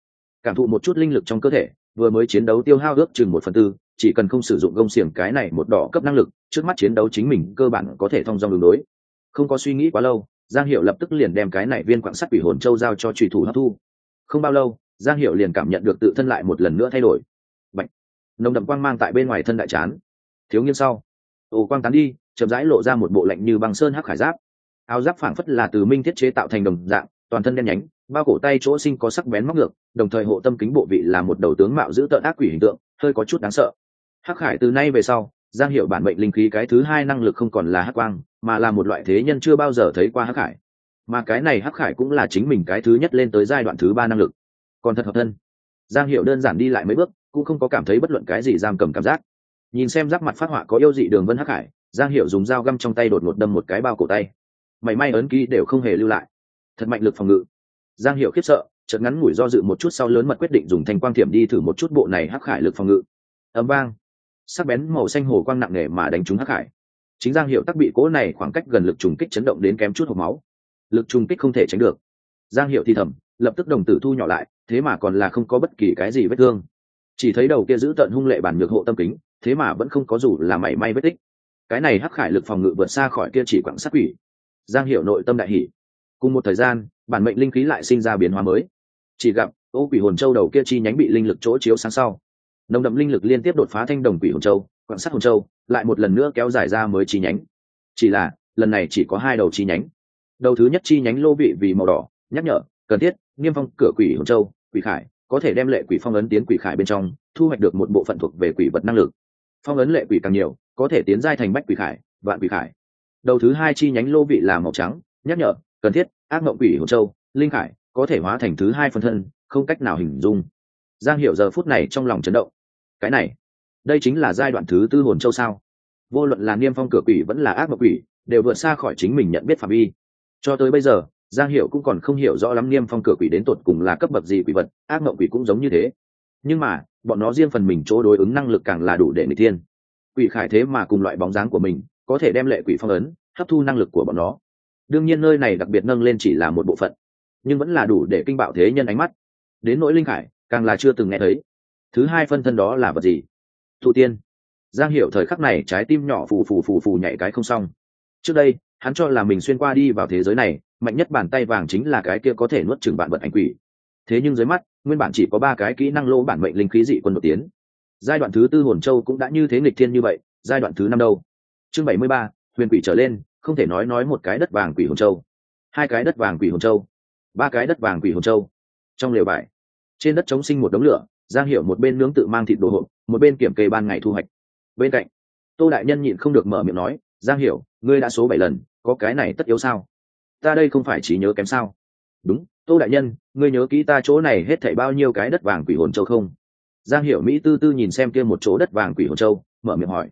cảm thụ một chút linh lực trong cơ thể, vừa mới chiến đấu tiêu hao ước chừng 1/4, chỉ cần không sử dụng gông xiềng cái này một đỏ cấp năng lực, trước mắt chiến đấu chính mình cơ bản có thể thông dong đường đối. Không có suy nghĩ quá lâu, Giang Hiểu lập tức liền đem cái này viên quặng sắt quỷ hồn châu giao cho chủy thủ hấp thu. Không bao lâu, Giang Hiểu liền cảm nhận được tự thân lại một lần nữa thay đổi. Bạch, nồng đậm quang mang tại bên ngoài thân đại trán. Thiếu niên sau, quang tán đi, chậm rãi lộ ra một bộ lạnh như băng sơn hắc khải giáp. Áo giáp phảng phất là từ minh thiết chế tạo thành đồng dạng, toàn thân đen nhánh, bao cổ tay chỗ sinh có sắc bén móc ngược, đồng thời hộ tâm kính bộ vị là một đầu tướng mạo giữ tợn ác quỷ hình tượng, hơi có chút đáng sợ. Hắc khải từ nay về sau, Giang Hiểu bản mệnh linh khí cái thứ hai năng lực không còn là hắc quang, mà là một loại thế nhân chưa bao giờ thấy qua hắc khải. Mà cái này hắc khải cũng là chính mình cái thứ nhất lên tới giai đoạn thứ 3 năng lực. Còn thật hợp thân. Giang Hiểu đơn giản đi lại mấy bước, cũng không có cảm thấy bất luận cái gì giam cầm cảm giác. Nhìn xem giáp mặt phát họa có yêu dị đường vân hắc khải, Giang Hiểu dùng dao găm trong tay đột ngột đâm một cái bao cổ tay. Mảy may ấn ký đều không hề lưu lại. Thật mạnh lực phòng ngự. Giang Hiểu khiếp sợ, chợt ngắn ngủi do dự một chút sau lớn mật quyết định dùng thanh quang thiểm đi thử một chút bộ này hắc khải lực phòng ngự. Ầm vang, sắc bén màu xanh hồ quang nặng nề mà đánh trúng hắc khải. Chính Giang Hiểu tắc bị cố này khoảng cách gần lực trùng kích chấn động đến kém chút hộc máu. Lực trùng kích không thể tránh được. Giang Hiểu thì thầm, lập tức đồng tử thu nhỏ lại, thế mà còn là không có bất kỳ cái gì vết thương. Chỉ thấy đầu kia giữ tận hung lệ bản nhược hộ tâm kính, thế mà vẫn không có dù là mảy may vết tích. Cái này hắc khải lực phòng ngự vượt xa khỏi kia chỉ quặng sắt quỷ. Giang Hiểu nội tâm đại hỉ. Cùng một thời gian, bản mệnh linh khí lại sinh ra biến hóa mới. Chỉ gặp ô quỷ hồn châu đầu kia chi nhánh bị linh lực chỗ chiếu sáng sau, nồng đậm linh lực liên tiếp đột phá thanh đồng quỷ hồn châu, quặng sắt hồn châu, lại một lần nữa kéo dài ra mới chi nhánh. Chỉ là lần này chỉ có 2 đầu chi nhánh. Đầu thứ nhất chi nhánh lô vị vì màu đỏ, nhắc nhở cần thiết niêm phong cửa quỷ hồn châu, quỷ khải có thể đem lệ quỷ phong ấn tiến quỷ khải bên trong, thu hoạch được một bộ phận thuộc về quỷ vật năng lực. Phong ấn lệ quỷ càng nhiều, có thể tiến giai thành bách quỷ khải, vạn quỷ khải. Đầu thứ hai chi nhánh lô vị là màu trắng, nhắc nhở cần thiết ác mộng quỷ hồn châu, linh khải có thể hóa thành thứ 2 phân thân, không cách nào hình dung. Giang Hiểu giờ phút này trong lòng chấn động. Cái này, đây chính là giai đoạn thứ 4 hồn châu sao? Vô luận là niêm phong cửa quỷ vẫn là ác mộng quỷ, đều vượt xa khỏi chính mình nhận biết phạm vi. Cho tới bây giờ, Giang Hiểu cũng còn không hiểu rõ lắm niêm phong cửa quỷ đến tột cùng là cấp bậc gì quỷ vật, ác mộng quỷ cũng giống như thế. Nhưng mà, bọn nó riêng phần mình chỗ đối ứng năng lực càng là đủ để nghịch thiên. Quỷ khải thế mà cùng loại bóng dáng của mình, có thể đem lệ quỷ phong ấn, hấp thu năng lực của bọn nó. Đương nhiên nơi này đặc biệt nâng lên chỉ là một bộ phận, nhưng vẫn là đủ để kinh bạo thế nhân ánh mắt. Đến nỗi linh khải, càng là chưa từng nghe thấy. Thứ 2 phân thân đó là vật gì? Thụ tiên. Giang Hiểu thời khắc này trái tim nhỏ phù nhảy cái không xong. Trước đây, hắn cho là mình xuyên qua đi vào thế giới này, mạnh nhất bàn tay vàng chính là cái kia có thể nuốt chửng bạn vật ảnh quỷ. Thế nhưng dưới mắt, nguyên bản chỉ có 3 cái kỹ năng lô bản mệnh linh khí dị quân đột tiến. Giai đoạn thứ 4 hồn châu cũng đã như thế nghịch thiên như vậy, giai đoạn thứ 5 đâu? Chương 73, huyền quỷ trở lên, không thể nói một cái đất vàng quỷ hồn châu, 2 cái đất vàng quỷ hồn châu, 3 cái đất vàng quỷ hồn châu. Trong lều vải, trên đất trống sinh một đống lửa, Giang Hiểu một bên nướng tự mang thịt đồ hộp, một bên kiểm kê ban ngày thu hoạch. Bên cạnh, Tô đại nhân nhịn không được mở miệng nói, Giang Hiểu, ngươi đã số 7 lần, có cái này tất yếu sao? Ta đây không phải trí nhớ kém sao? Đúng, Tô đại nhân, ngươi nhớ kỹ ta chỗ này hết thảy bao nhiêu cái đất vàng quỷ hồn châu không? Giang Hiểu mỹ tư tư nhìn xem kia một chỗ đất vàng quỷ hồn châu, mở miệng hỏi.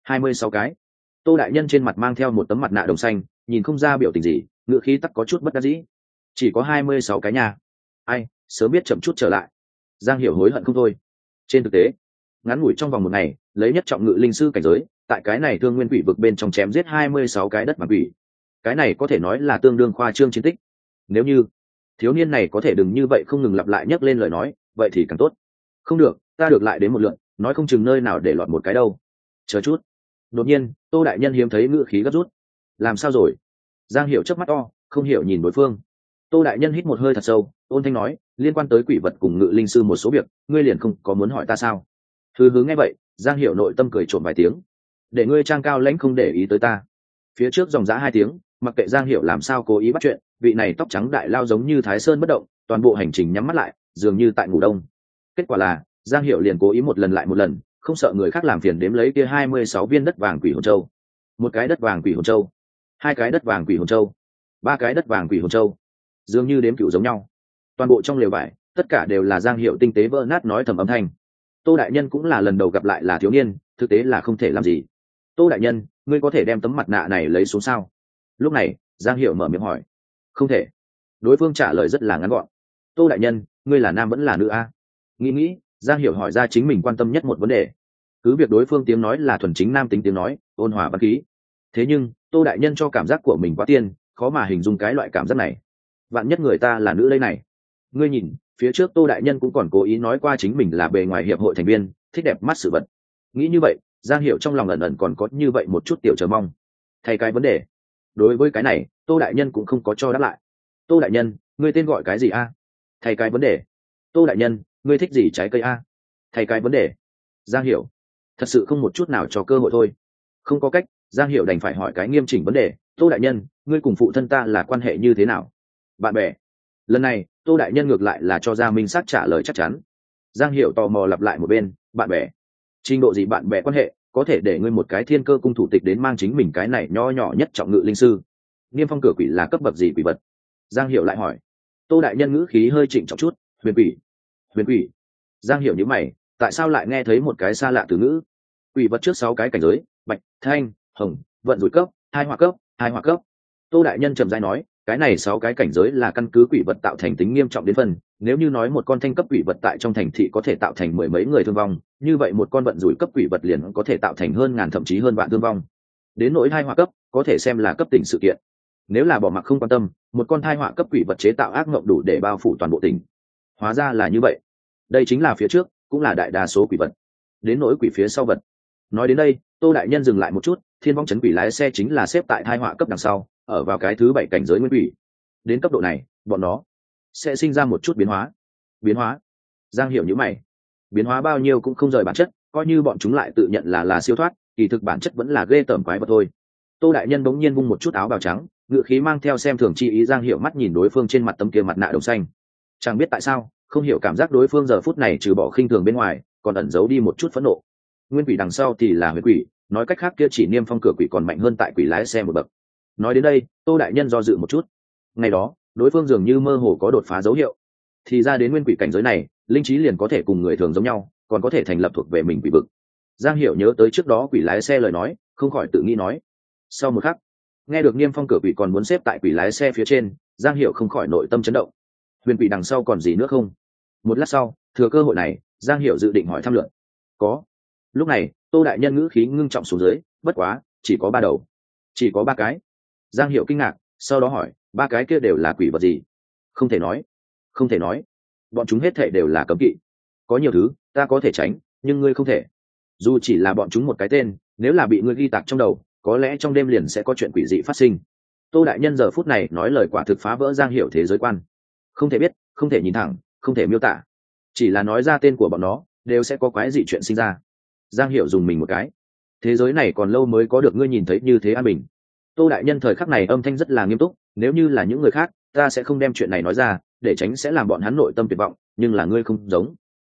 26 cái. Tô đại nhân trên mặt mang theo một tấm mặt nạ đồng xanh, nhìn không ra biểu tình gì, ngữ khí tắc có chút bất đắc dĩ. Chỉ có 26 cái nhà. Ai, sớm biết chậm chút trở lại. Giang Hiểu hối hận không thôi. Trên thực tế, ngắn ngủi trong vòng 1 ngày, lấy nhất trọng ngự linh sư cảnh giới, tại cái này thương nguyên quỷ vực bên trong chém giết 26 cái đất vàng quỷ. Cái này có thể nói là tương đương khoa trương chiến tích. Nếu như thiếu niên này có thể đừng như vậy không ngừng lặp lại nhắc lên lời nói, vậy thì càng tốt. Không được, ta được lại đến một lượt, nói không chừng nơi nào để lọt một cái đâu. Chờ chút. Đột nhiên, Tô đại nhân hiếm thấy ngữ khí gấp rút. Làm sao rồi? Giang Hiểu chớp mắt to, không hiểu nhìn đối phương. Tô đại nhân hít một hơi thật sâu, ôn thanh nói, liên quan tới quỷ vật cùng ngự linh sư một số việc, ngươi liền không có muốn hỏi ta sao? Hứ nghe vậy, Giang Hiểu nội tâm cười trộm vài tiếng. Để ngươi trang cao lãnh không để ý tới ta. Phía trước dòng dã 2 tiếng, mặc kệ Giang Hiểu làm sao cố ý bắt chuyện, vị này tóc trắng đại lao giống như Thái Sơn bất động, toàn bộ hành trình nhắm mắt lại, dường như tại ngủ đông. Kết quả là, Giang Hiểu liền cố ý một lần lại một lần, không sợ người khác làm phiền đếm lấy kia 26 viên đất vàng quỷ hồn châu. 1 cái đất vàng quỷ hồn châu, 2 cái đất vàng quỷ hồn châu, 3 cái đất vàng quỷ hồn châu. Dường như đếm cửu giống nhau. Toàn bộ trong lều vải, tất cả đều là Giang Hiểu tinh tế vỡ nát nói thầm âm thanh. Tô đại nhân cũng là lần đầu gặp lại là thiếu niên, thực tế là không thể làm gì. Tô đại nhân, ngươi có thể đem tấm mặt nạ này lấy xuống sao? Lúc này, Giang Hiểu mở miệng hỏi. Không thể. Đối phương trả lời rất là ngắn gọn. Tô đại nhân, ngươi là nam vẫn là nữ a? Nghĩ, Giang Hiểu hỏi ra chính mình quan tâm nhất một vấn đề. Cứ việc đối phương tiếng nói là thuần chính nam tính tiếng nói, ôn hòa văn khí. Thế nhưng, Tô đại nhân cho cảm giác của mình quá tiên, khó mà hình dung cái loại cảm giác này. Vạn nhất người ta là nữ đây này. ngươi nhìn phía trước Tô đại nhân cũng còn cố ý nói qua chính mình là bề ngoài hiệp hội thành viên, thích đẹp mắt sự vật. Nghĩ như vậy, Giang Hiểu trong lòng ẩn ẩn còn có như vậy một chút tiểu chờ mong. Thay cái vấn đề, đối với cái này Tô đại nhân cũng không có cho đáp lại. Tô đại nhân, ngươi tên gọi cái gì a? Thay cái vấn đề. Tô đại nhân, ngươi thích gì trái cây a? Thay cái vấn đề. Giang Hiểu thật sự không một chút nào cho cơ hội thôi. Không có cách, Giang Hiểu đành phải hỏi cái nghiêm chỉnh vấn đề. Tô đại nhân, ngươi cùng phụ thân ta là quan hệ như thế nào? Bạn bè. Lần này Tô đại nhân ngược lại là cho ra minh xác trả lời chắc chắn. Giang Hiểu tò mò lặp lại một bên, bạn bè. Trình độ gì bạn bè quan hệ có thể để ngươi một cái thiên cơ cung thủ tịch đến mang chính mình cái này nho nhỏ nhất trọng ngự linh sư? Niêm phong cửa quỷ là cấp bậc gì quỷ vật? Giang Hiểu lại hỏi. Tô đại nhân ngữ khí hơi trịnh trọng chút. Huyền quỷ. Huyền quỷ. Giang Hiểu nhíu mày, tại sao lại nghe thấy một cái xa lạ từ ngữ? Quỷ vật trước 6 cái cảnh giới: bạch, thanh, hồng, vận rủi cấp, hai hỏa cấp, hai hỏa cấp. Tô đại nhân trầm rãi nói, cái này 6 cái cảnh giới là căn cứ quỷ vật tạo thành tính nghiêm trọng đến phần. Nếu như nói một con thanh cấp quỷ vật tại trong thành thị có thể tạo thành 10 mấy người thương vong, như vậy một con vận rủi cấp quỷ vật liền có thể tạo thành hơn ngàn thậm chí hơn vạn thương vong. Đến nỗi hai hỏa cấp, có thể xem là cấp tỉnh sự kiện. Nếu là bỏ mặc không quan tâm, một con thai họa cấp quỷ vật chế tạo ác mộng đủ để bao phủ toàn bộ tỉnh. Hóa ra là như vậy. Đây chính là phía trước, cũng là đại đa số quỷ vật. Đến nỗi quỷ phía sau vật. Nói đến đây, Tô đại nhân dừng lại một chút, Thiên Vong trấn quỷ lái xe chính là xếp tại thai họa cấp đằng sau, ở vào cái thứ 7 cảnh giới nguyên quỷ. Đến cấp độ này, bọn nó sẽ sinh ra một chút biến hóa. Biến hóa? Giang Hiểu nhíu mày. Biến hóa bao nhiêu cũng không rời bản chất, coi như bọn chúng lại tự nhận là siêu thoát, kỳ thực bản chất vẫn là ghê tởm quái vật thôi. Tô đại nhân bỗng nhiên vung một chút áo bào trắng, ngự khí mang theo xem thường chi ý. Giang Hiểu mắt nhìn đối phương trên mặt tấm kia mặt nạ đồng xanh, chẳng biết tại sao không hiểu cảm giác đối phương giờ phút này trừ bỏ khinh thường bên ngoài còn ẩn giấu đi một chút phẫn nộ. Nguyên quỷ đằng sau thì là huyết quỷ, nói cách khác kia chỉ Niêm Phong cửa quỷ còn mạnh hơn tại quỷ lái xe một bậc. Nói đến đây, Tô đại nhân do dự một chút. Ngày đó đối phương dường như mơ hồ có đột phá dấu hiệu, thì ra đến nguyên quỷ cảnh giới này linh trí liền có thể cùng người thường giống nhau, còn có thể thành lập thuộc về mình quỷ vực. Giang Hiểu nhớ tới trước đó quỷ lái xe lời nói, không khỏi tự nghĩ nói. Sau một khắc, nghe được Niêm Phong cửa quỷ còn muốn xếp tại quỷ lái xe phía trên, Giang Hiểu không khỏi nội tâm chấn động. Huyền quỷ đằng sau còn gì nữa không? Một lát sau, thừa cơ hội này, Giang Hiểu dự định hỏi thăm lượt. Có. Lúc này Tô đại nhân ngữ khí ngưng trọng xuống dưới, bất quá chỉ có 3 đầu. Chỉ có 3 cái? Giang Hiểu kinh ngạc, sau đó hỏi, 3 cái kia đều là quỷ vật gì? Không thể nói. Không thể nói. Bọn chúng hết thể đều là cấm kỵ. Có nhiều thứ ta có thể tránh, nhưng ngươi không thể. Dù chỉ là bọn chúng một cái tên, nếu là bị ngươi ghi tạc trong đầu, có lẽ trong đêm liền sẽ có chuyện quỷ dị phát sinh. Tô đại nhân giờ phút này nói lời quả thực phá vỡ Giang Hiểu thế giới quan. Không thể biết, không thể nhìn thẳng, không thể miêu tả, chỉ là nói ra tên của bọn nó đều sẽ có quái dị chuyện sinh ra. Giang Hiểu dùng mình một cái. Thế giới này còn lâu mới có được ngươi nhìn thấy như thế an bình. Tô đại nhân thời khắc này âm thanh rất là nghiêm túc, nếu như là những người khác ta sẽ không đem chuyện này nói ra, để tránh sẽ làm bọn hắn nội tâm tuyệt vọng, nhưng là ngươi không giống.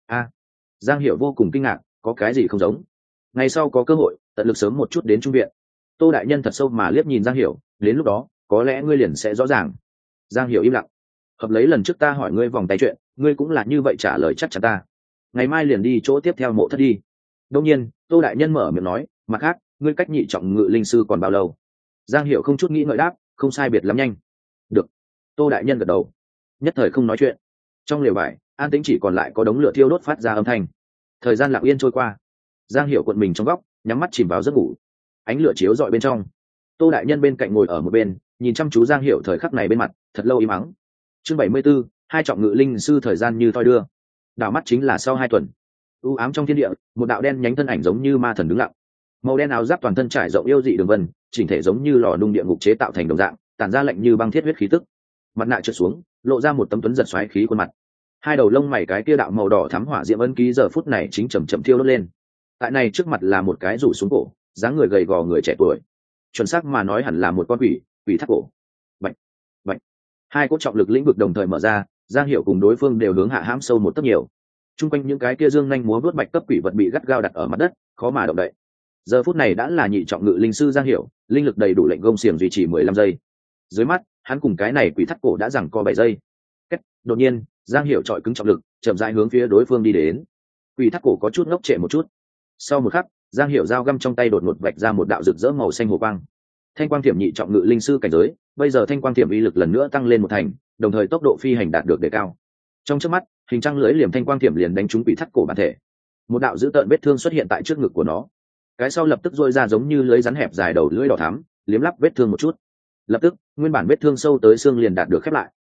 Giang Hiểu vô cùng kinh ngạc, có cái gì không giống? Ngày sau có cơ hội tận lực sớm một chút đến trung viện. Tô đại nhân thật sâu mà liếc nhìn Giang Hiểu, đến lúc đó có lẽ ngươi liền sẽ rõ ràng. Giang Hiểu im lặng. Hợp lấy lần trước ta hỏi ngươi vòng tay chuyện, ngươi cũng là như vậy trả lời chắc chắn ta. Ngày mai liền đi chỗ tiếp theo mộ thất đi. Đông nhiên Tô đại nhân mở miệng nói, mặt khác ngươi cách nhị trọng ngự linh sư còn bao lâu? Giang Hiểu không chút nghĩ ngợi đáp, không sai biệt lắm nhanh. Được. Tô đại nhân gật đầu. Nhất thời không nói chuyện. Trong lều vải an tĩnh, chỉ còn lại có đống lửa thiêu đốt phát ra âm thanh. Thời gian lặng yên trôi qua. Giang Hiểu cuộn mình trong góc, nhắm mắt chìm vào giấc ngủ. Ánh lửa chiếu rọi bên trong. Tô đại nhân bên cạnh ngồi ở một bên, nhìn chăm chú Giang Hiểu thời khắc này bên mặt thật lâu im mắng. Chương 74, 2 trọng ngự linh sư thời gian như thoi đưa. Đảo mắt chính là sau 2 tuần. U ám trong thiên địa, một đạo đen nhánh thân ảnh giống như ma thần đứng lặng. Màu đen áo giáp toàn thân trải rộng yêu dị đường vân, chỉnh thể giống như lò nung địa ngục chế tạo thành đồng dạng, tản ra lạnh như băng thiết huyết khí tức. Mặt nạ trượt xuống, lộ ra một tấm tuấn giật xoáy khí khuôn mặt. Hai đầu lông mày cái kia đạo màu đỏ thắm hỏa diễm ấn ký giờ phút này chính chậm chậm thiêu đốt lên. Tại này trước mặt là một cái rủ xuống cổ, dáng người gầy gò người trẻ tuổi. Chuẩn xác mà nói hẳn là một con quỷ thác cổ. Bạch, bạch. Hai cỗ trọng lực lĩnh vực đồng thời mở ra, Giang Hiểu cùng đối phương đều hướng hạ hãm sâu một tấc nhiều. Trung quanh những cái kia dương nhanh múa vuốt bạch cấp quỷ vật bị gắt gao đặt ở mặt đất, khó mà động đậy. Giờ phút này đã là nhị trọng ngự linh sư Giang Hiểu, linh lực đầy đủ lệnh gông xiềng duy trì 15 giây. Dưới mắt, hắn cùng cái này quỷ thắt cổ đã giằng co 7 giây. Đột nhiên, Giang Hiểu trọi cứng trọng lực, chậm rãi hướng phía đối phương đi đến. Quỷ thắt cổ có chút ngốc trệ một chút. Sau một khắc, Giang Hiểu dao găm trong tay đột ngột vạch ra một đạo rực rỡ màu xanh hồ quang. Thanh quang thiểm nhị trọng ngự linh sư cảnh giới, bây giờ thanh quang thiểm uy lực lần nữa tăng lên 1 thành, đồng thời tốc độ phi hành đạt được đề cao. Trong chớp mắt, hình trăng lưỡi liềm thanh quang thiểm liền đánh trúng quỷ thắt cổ bản thể. Một đạo dữ tợn vết thương xuất hiện tại trước ngực của nó. Cái sau lập tức rôi ra giống như lưới rắn hẹp dài đầu lưỡi đỏ thắm, liếm lắp vết thương một chút. Lập tức, nguyên bản vết thương sâu tới xương liền đạt được khép lại.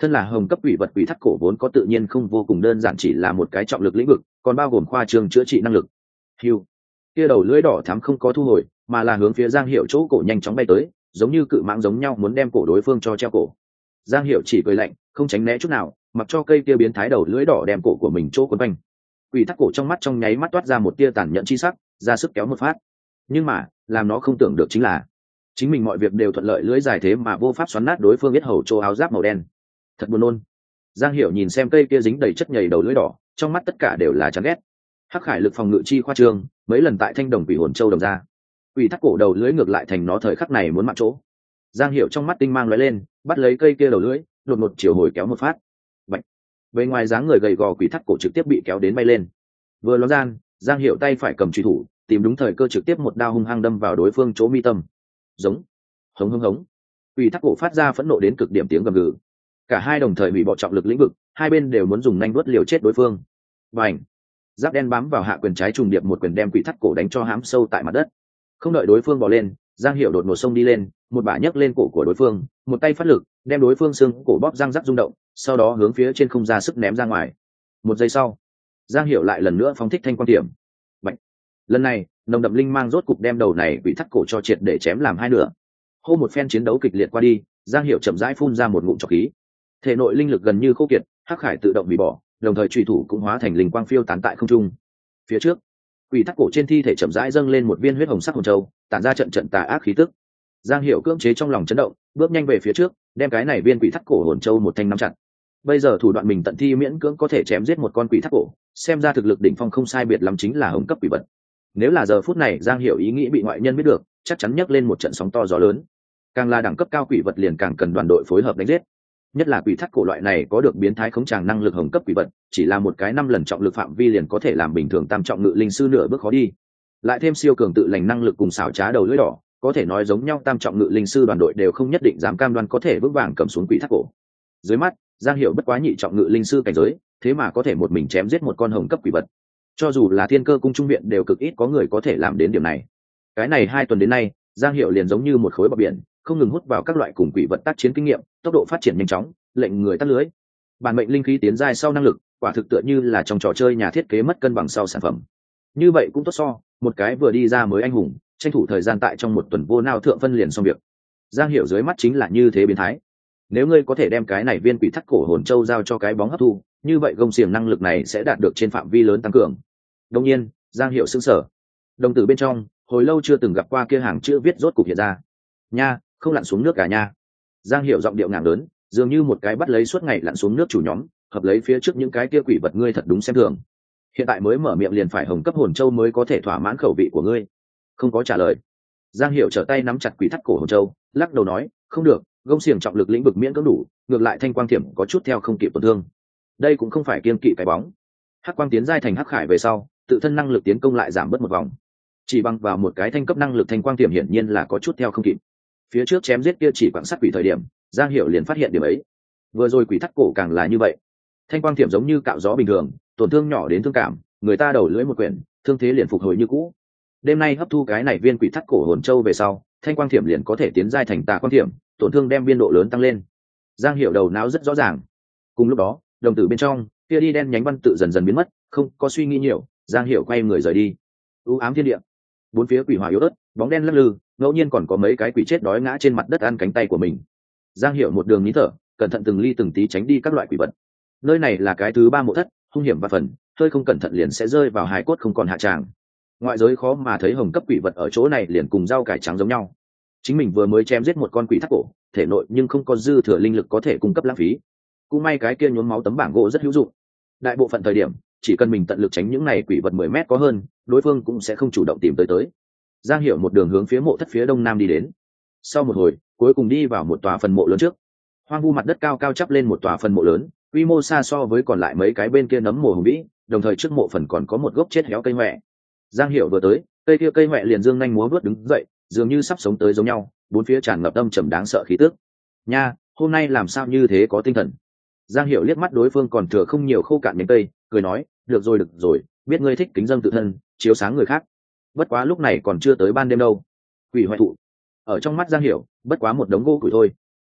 Thân là hồng cấp quỷ vật, quỷ thắt cổ vốn có tự nhiên không vô cùng đơn giản chỉ là một cái trọng lực lĩnh vực, còn bao gồm khoa trương chữa trị năng lực. Hưu, kia đầu lưỡi đỏ thắm không có thu hồi, mà là hướng phía Giang Hiểu chỗ cổ nhanh chóng bay tới, giống như cự mãng giống nhau muốn đem cổ đối phương cho treo cổ. Giang Hiểu chỉ cười lạnh, không tránh né chút nào, mặc cho cây kia biến thái đầu lưỡi đỏ đem cổ của mình chỗ quấn quanh. Quỷ thắt cổ trong mắt trong nháy mắt toát ra một tia tàn nhẫn chi sắc, ra sức kéo một phát. Nhưng mà, làm nó không tưởng được chính là, chính mình mọi việc đều thuận lợi, lưỡi dài thế mà vô pháp xoắn nát đối phương biết hầu chỗ áo giáp màu đen. Thật buồn nôn. Giang Hiểu nhìn xem cây kia dính đầy chất nhầy đầu lưỡi đỏ, trong mắt tất cả đều là chán ghét. Hắc Khải lực phòng ngự chi khoa trương, mấy lần tại Thanh Đồng Quỷ Hồn Châu đồng ra. Quỷ thắt cổ đầu lưỡi ngược lại thành nó thời khắc này muốn mạng chỗ. Giang Hiểu trong mắt tinh mang lóe lên, bắt lấy cây kia đầu lưỡi, đột ngột chiều hồi kéo một phát. Bạch. Bên ngoài dáng người gầy gò quỷ thắt cổ trực tiếp bị kéo đến bay lên. Vừa ló gian, Giang Hiểu tay phải cầm truy thủ, tìm đúng thời cơ trực tiếp một đao hung hăng đâm vào đối phương chỗ mi tâm. Giống. Hống hống hống. Quỷ thắt cổ phát ra phẫn nộ đến cực điểm tiếng gầm gừ. Cả hai đồng thời bị bỏ trọng lực lĩnh vực, hai bên đều muốn dùng nhanh vuốt liều chết đối phương. Bành. Giáp đen bám vào hạ quyền trái trùng điệp một quyền đem quỷ thắt cổ đánh cho hám sâu tại mặt đất. Không đợi đối phương bò lên, Giang Hiểu đột ngột xông đi lên, một bả nhấc lên cổ của đối phương, một tay phát lực, đem đối phương xương cổ bóp răng rắc rung động, sau đó hướng phía trên không ra sức ném ra ngoài. Một giây sau, Giang Hiểu lại lần nữa phóng thích thanh quang tiệm. Bạch. Lần này, nồng đậm linh mang rốt cục đem đầu này quỷ thắt cổ cho triệt để chém làm hai nửa. Hô một phen chiến đấu kịch liệt qua đi, Giang Hiểu chậm rãi phun ra một ngụm trọc khí. Thể nội linh lực gần như khô kiệt, Hắc Khải tự động bị bỏ, đồng thời truy thủ cũng hóa thành linh quang phiêu tán tại không trung. Phía trước, quỷ thắt cổ trên thi thể chậm rãi dâng lên một viên huyết hồng sắc hồn châu, tản ra trận trận tà ác khí tức. Giang Hiểu cưỡng chế trong lòng chấn động, bước nhanh về phía trước, đem cái này viên quỷ thắt cổ hồn châu một thanh nắm chặt. Bây giờ thủ đoạn mình tận thi miễn cưỡng có thể chém giết một con quỷ thắt cổ, xem ra thực lực đỉnh phong không sai biệt lắm chính là hồng cấp quỷ vật. Nếu là giờ phút này Giang Hiểu ý nghĩ bị ngoại nhân biết được, chắc chắn nhấc lên một trận sóng to gió lớn. Càng là đẳng cấp cao quỷ vật liền càng cần đoàn đội phối hợp đánh giết. Nhất là quỷ thắt cổ loại này có được biến thái khống tràng năng lực hồng cấp quỷ vật, chỉ là một cái 5 lần trọng lực phạm vi liền có thể làm bình thường tam trọng ngự linh sư nửa bước khó đi. Lại thêm siêu cường tự lành năng lực cùng xảo trá đầu lưỡi đỏ, có thể nói giống nhau tam trọng ngự linh sư đoàn đội đều không nhất định dám cam đoan có thể vững vàng cầm xuống quỷ thắt cổ. Dưới mắt, Giang Hiểu bất quá nhị trọng ngự linh sư cảnh giới, thế mà có thể một mình chém giết một con hồng cấp quỷ vật. Cho dù là Thiên Cơ cung trung viện đều cực ít có người có thể làm đến điểm này. Cái này 2 tuần đến nay, Giang Hiểu liền giống như một khối bọt biển, không ngừng hút vào các loại cùng quỷ vật tác chiến kinh nghiệm, tốc độ phát triển nhanh chóng, lệnh người tắt lưới. Bản mệnh linh khí tiến giai sau năng lực, quả thực tựa như là trong trò chơi nhà thiết kế mất cân bằng sau sản phẩm. Như vậy cũng tốt so, một cái vừa đi ra mới anh hùng, tranh thủ thời gian tại trong một tuần vô nào thượng phân liền xong việc. Giang Hiểu dưới mắt chính là như thế biến thái. Nếu ngươi có thể đem cái này viên quỷ thắt cổ hồn châu giao cho cái bóng hấp thu, như vậy gông xiềng năng lực này sẽ đạt được trên phạm vi lớn tăng cường. Đương nhiên, Giang Hiểu sững sờ. Đồng tử bên trong, hồi lâu chưa từng gặp qua kia hàng chữ viết rốt cục hiện ra. Nha, không lặn xuống nước cả nha. Giang Hiểu giọng điệu ngạng lớn, dường như một cái bắt lấy suốt ngày lặn xuống nước chủ nhóm, hợp lấy phía trước những cái kia quỷ vật ngươi thật đúng xem thường. Hiện tại mới mở miệng liền phải hồng cấp hồn châu mới có thể thỏa mãn khẩu vị của ngươi. Không có trả lời. Giang Hiểu trở tay nắm chặt quỷ thắt cổ hồn châu, lắc đầu nói, không được, gông xiềng trọng lực lĩnh vực miễn cưỡng đủ, ngược lại thanh quang thiểm có chút theo không kịp tổn thương. Đây cũng không phải kiên kỵ cái bóng. Hắc quang tiến giai thành hắc khải về sau, tự thân năng lực tiến công lại giảm bớt một vòng. Chỉ bằng vào một cái thanh cấp năng lực thanh quang thiểm hiển nhiên là có chút theo không kịp. Phía trước chém giết kia chỉ quặng sắt quỷ thời điểm, Giang Hiểu liền phát hiện điểm ấy. Vừa rồi quỷ thắt cổ càng là như vậy. Thanh quang thiểm giống như cạo gió bình thường, tổn thương nhỏ đến thương cảm, người ta đầu lưỡi một quyển, thương thế liền phục hồi như cũ. Đêm nay hấp thu cái này viên quỷ thắt cổ hồn châu về sau, thanh quang thiểm liền có thể tiến giai thành tà quang thiểm, tổn thương đem biên độ lớn tăng lên. Giang Hiểu đầu não rất rõ ràng. Cùng lúc đó, đồng tử bên trong, kia đi đen nhánh văn tự dần dần biến mất, không có suy nghĩ nhiều, Giang Hiểu quay người rời đi. U ám thiên địa, bốn phía quỷ hỏa yếu ớt, bóng đen lắc lư, ngẫu nhiên còn có mấy cái quỷ chết đói ngã trên mặt đất ăn cánh tay của mình. Giang Hiểu một đường nín thở, cẩn thận từng ly từng tí tránh đi các loại quỷ vật. Nơi này là cái thứ 3 mộ thất, hung hiểm và phần, hơi không cẩn thận liền sẽ rơi vào hài cốt không còn hạ tràng. Ngoại giới khó mà thấy hồng cấp quỷ vật ở chỗ này liền cùng rau cải trắng giống nhau. Chính mình vừa mới chém giết một con quỷ thắt cổ, thể nội nhưng không có dư thừa linh lực có thể cung cấp lãng phí. Cũng may cái kia nhuốm máu tấm bảng gỗ rất hữu dụng. Đại bộ phận thời điểm, chỉ cần mình tận lực tránh những này quỷ vật 10 mét có hơn, đối phương cũng sẽ không chủ động tìm tới. Giang Hiểu một đường hướng phía mộ thất phía đông nam đi đến. Sau một hồi, cuối cùng đi vào một tòa phần mộ lớn trước. Hoang vu mặt đất cao cao chắp lên một tòa phần mộ lớn, quy mô xa so với còn lại mấy cái bên kia nấm mồ hùng vĩ, đồng thời trước mộ phần còn có một gốc chết héo cây hoẹ. Giang Hiểu vừa tới, cây kia cây hoẹ liền dương nhanh múa vớt đứng dậy, dường như sắp sống tới giống nhau, bốn phía tràn ngập âm trầm đáng sợ khí tức. Nha, hôm nay làm sao như thế có tinh thần. Giang Hiểu liếc mắt đối phương còn thừa không nhiều khô cạn nhánh cây, cười nói, được rồi, biết ngươi thích kính dâng tự thân, chiếu sáng người khác. Bất quá lúc này còn chưa tới ban đêm đâu. Quỷ hoại thụ ở trong mắt Giang Hiểu bất quá một đống gỗ củi thôi.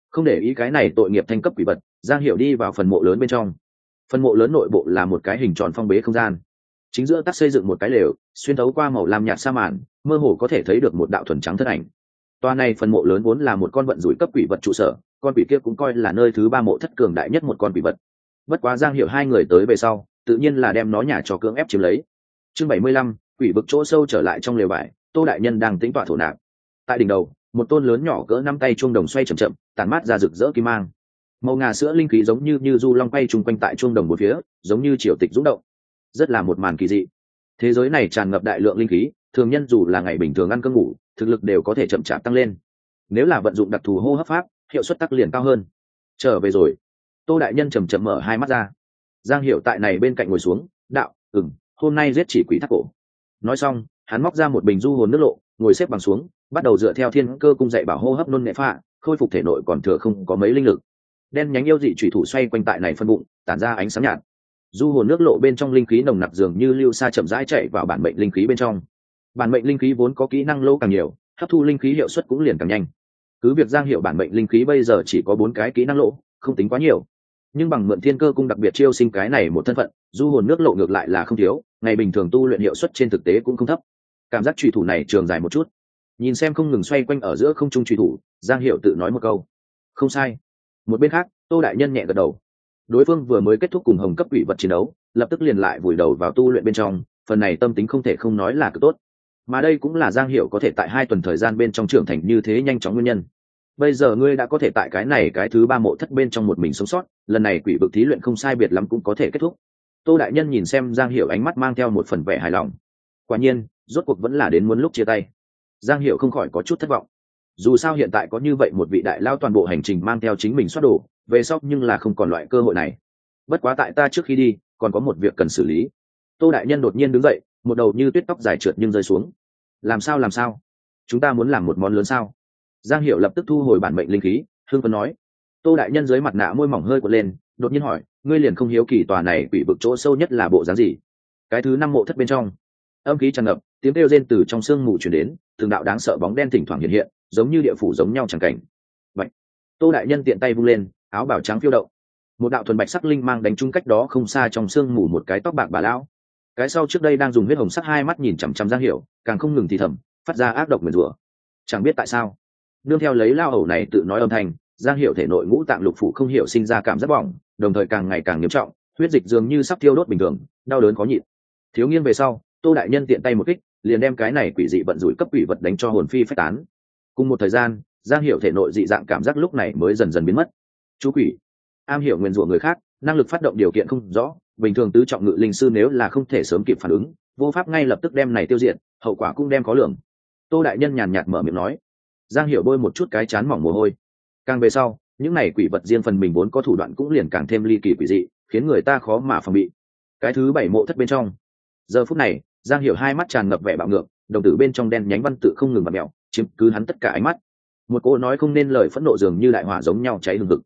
Không để ý cái này tội nghiệp thanh cấp quỷ vật, Giang Hiểu đi vào phần mộ lớn bên trong. Phần mộ lớn nội bộ là một cái hình tròn phong bế không gian, chính giữa tắc xây dựng một cái lều, xuyên thấu qua màu lam nhạt sa màn, mơ hồ có thể thấy được một đạo thuần trắng thân ảnh. Toa này phần mộ lớn vốn là một con vận rủi cấp quỷ vật trụ sở, con quỷ kia cũng coi là nơi thứ 3 mộ thất cường đại nhất một con quỷ vật. Bất quá Giang Hiểu hai người tới về sau, tự nhiên là đem nó nhà cho cưỡng ép chiếm lấy. Chương 75, quỷ vực chỗ sâu trở lại trong lều vải, Tô đại nhân đang tĩnh tọa thổ nạp. Tại đỉnh đầu, một tôn lớn nhỏ cỡ 5 tay chuông đồng xoay chậm chậm, tản mát ra rực rỡ kim mang. Màu ngà sữa linh khí giống như du long quay chung quanh tại chuông đồng một phía, giống như triều tịch dũng động. Rất là một màn kỳ dị. Thế giới này tràn ngập đại lượng linh khí, thường nhân dù là ngày bình thường ăn cơm ngủ, thực lực đều có thể chậm chạp tăng lên. Nếu là vận dụng đặc thù hô hấp pháp, hiệu suất tắc liền cao hơn. Trở về rồi. Tô đại nhân chậm chậm mở hai mắt ra. Giang Hiểu tại này bên cạnh ngồi xuống, đạo, hôm nay giết chỉ quỷ thác cổ. Nói xong, hắn móc ra một bình du hồn nước lộ, ngồi xếp bằng xuống, bắt đầu dựa theo thiên cơ cung dạy bảo hô hấp nôn nghệ phạ, khôi phục thể nội còn thừa không có mấy linh lực. Đen nhánh yêu dị chủy thủ xoay quanh tại này phân bụng, tản ra ánh sáng nhạt. Du hồn nước lộ bên trong linh khí nồng nặc dường như lưu sa chậm rãi chạy vào bản mệnh linh khí bên trong. Bản mệnh linh khí vốn có kỹ năng lỗ càng nhiều, hấp thu linh khí hiệu suất cũng liền càng nhanh. Cứ việc Giang Hiểu bản mệnh linh khí bây giờ chỉ có 4 cái kỹ năng lỗ, không tính quá nhiều, nhưng bằng mượn thiên cơ cung đặc biệt chiêu sinh cái này một thân phận, du hồn nước lộ ngược lại là không thiếu, ngày bình thường tu luyện hiệu suất trên thực tế cũng không thấp. Cảm giác chủy thủ này trường dài một chút. Nhìn xem không ngừng xoay quanh ở giữa không trung chủy thủ, Giang Hiểu tự nói một câu, không sai. Một bên khác, Tô đại nhân nhẹ gật đầu. Đối phương vừa mới kết thúc cùng hồng cấp quỷ vật chiến đấu, lập tức liền lại vùi đầu vào tu luyện bên trong, phần này tâm tính không thể không nói là cực tốt. Mà đây cũng là Giang Hiểu có thể tại 2 tuần thời gian bên trong trưởng thành như thế nhanh chóng nguyên nhân. Bây giờ ngươi đã có thể tại cái này cái thứ 3 mộ thất bên trong một mình sống sót, lần này quỷ vực thí luyện không sai biệt lắm cũng có thể kết thúc. Tô đại nhân nhìn xem Giang Hiểu ánh mắt mang theo một phần vẻ hài lòng. Quả nhiên, rốt cuộc vẫn là đến muốn lúc chia tay. Giang Hiểu không khỏi có chút thất vọng. Dù sao hiện tại có như vậy một vị đại lao toàn bộ hành trình mang theo chính mình soát đồ, về sau nhưng là không còn loại cơ hội này. Bất quá tại ta trước khi đi, còn có một việc cần xử lý. Tô đại nhân đột nhiên đứng dậy, một đầu như tuyết tóc dài trượt nhưng rơi xuống. Làm sao? Chúng ta muốn làm một món lớn sao? Giang Hiểu lập tức thu hồi bản mệnh linh khí, hương phấn nói. Tô đại nhân dưới mặt nạ môi mỏng hơi quật lên, đột nhiên hỏi, ngươi liền không hiếu kỳ tòa này quỷ vực chỗ sâu nhất là bộ dáng gì? Cái thứ 5 mộ thất bên trong, âm khí tràn ngập, tiếng kêu rên từ trong sương mù truyền đến, từng đạo đáng sợ bóng đen thỉnh thoảng hiện hiện, giống như địa phủ giống nhau chẳng cảnh. Vậy, Tô đại nhân tiện tay vung lên, áo bào trắng phiêu động, một đạo thuần bạch sắc linh mang đánh trúng cách đó không xa trong sương mù một cái tóc bạc bà lão. Cái sau trước đây đang dùng huyết hồng sắc hai mắt nhìn chằm chằm Giang Hiểu, càng không ngừng thì thầm, phát ra ác độc nguyền rủa. Chẳng biết tại sao, nương theo lấy lao hầu này tự nói âm thanh, Giang Hiểu thể nội ngũ tạng lục phủ không hiểu sinh ra cảm giác bỏng, đồng thời càng ngày càng nghiêm trọng, huyết dịch dường như sắp thiêu đốt bình thường, đau đớn khó nhịn. Thiếu nghiêng về sau, Tô đại nhân tiện tay một kích, liền đem cái này quỷ dị vận rủi cấp quỷ vật đánh cho hồn phi phách tán. Cùng một thời gian, Giang Hiểu thể nội dị dạng cảm giác lúc này mới dần dần biến mất. Chú quỷ, am hiểu nguyền rủa người khác, năng lực phát động điều kiện không rõ, bình thường tứ trọng ngự linh sư nếu là không thể sớm kịp phản ứng, vô pháp ngay lập tức đem này tiêu diệt, hậu quả cũng đem khó lường. Tô đại nhân nhàn nhạt mở miệng nói. Giang Hiểu bôi một chút cái chán mỏng mồ hôi. Càng về sau, những này quỷ vật riêng phần mình vốn có thủ đoạn cũng liền càng thêm ly kỳ quỷ dị, khiến người ta khó mà phòng bị. Cái thứ 7 mộ thất bên trong, giờ phút này, Giang Hiểu hai mắt tràn ngập vẻ bạo ngược, đồng tử bên trong đen nhánh văn tự không ngừng bật mèo, chiếm cứ hắn tất cả ánh mắt. Một cô nói không nên lời phẫn nộ dường như đại hỏa giống nhau cháy hừng hực.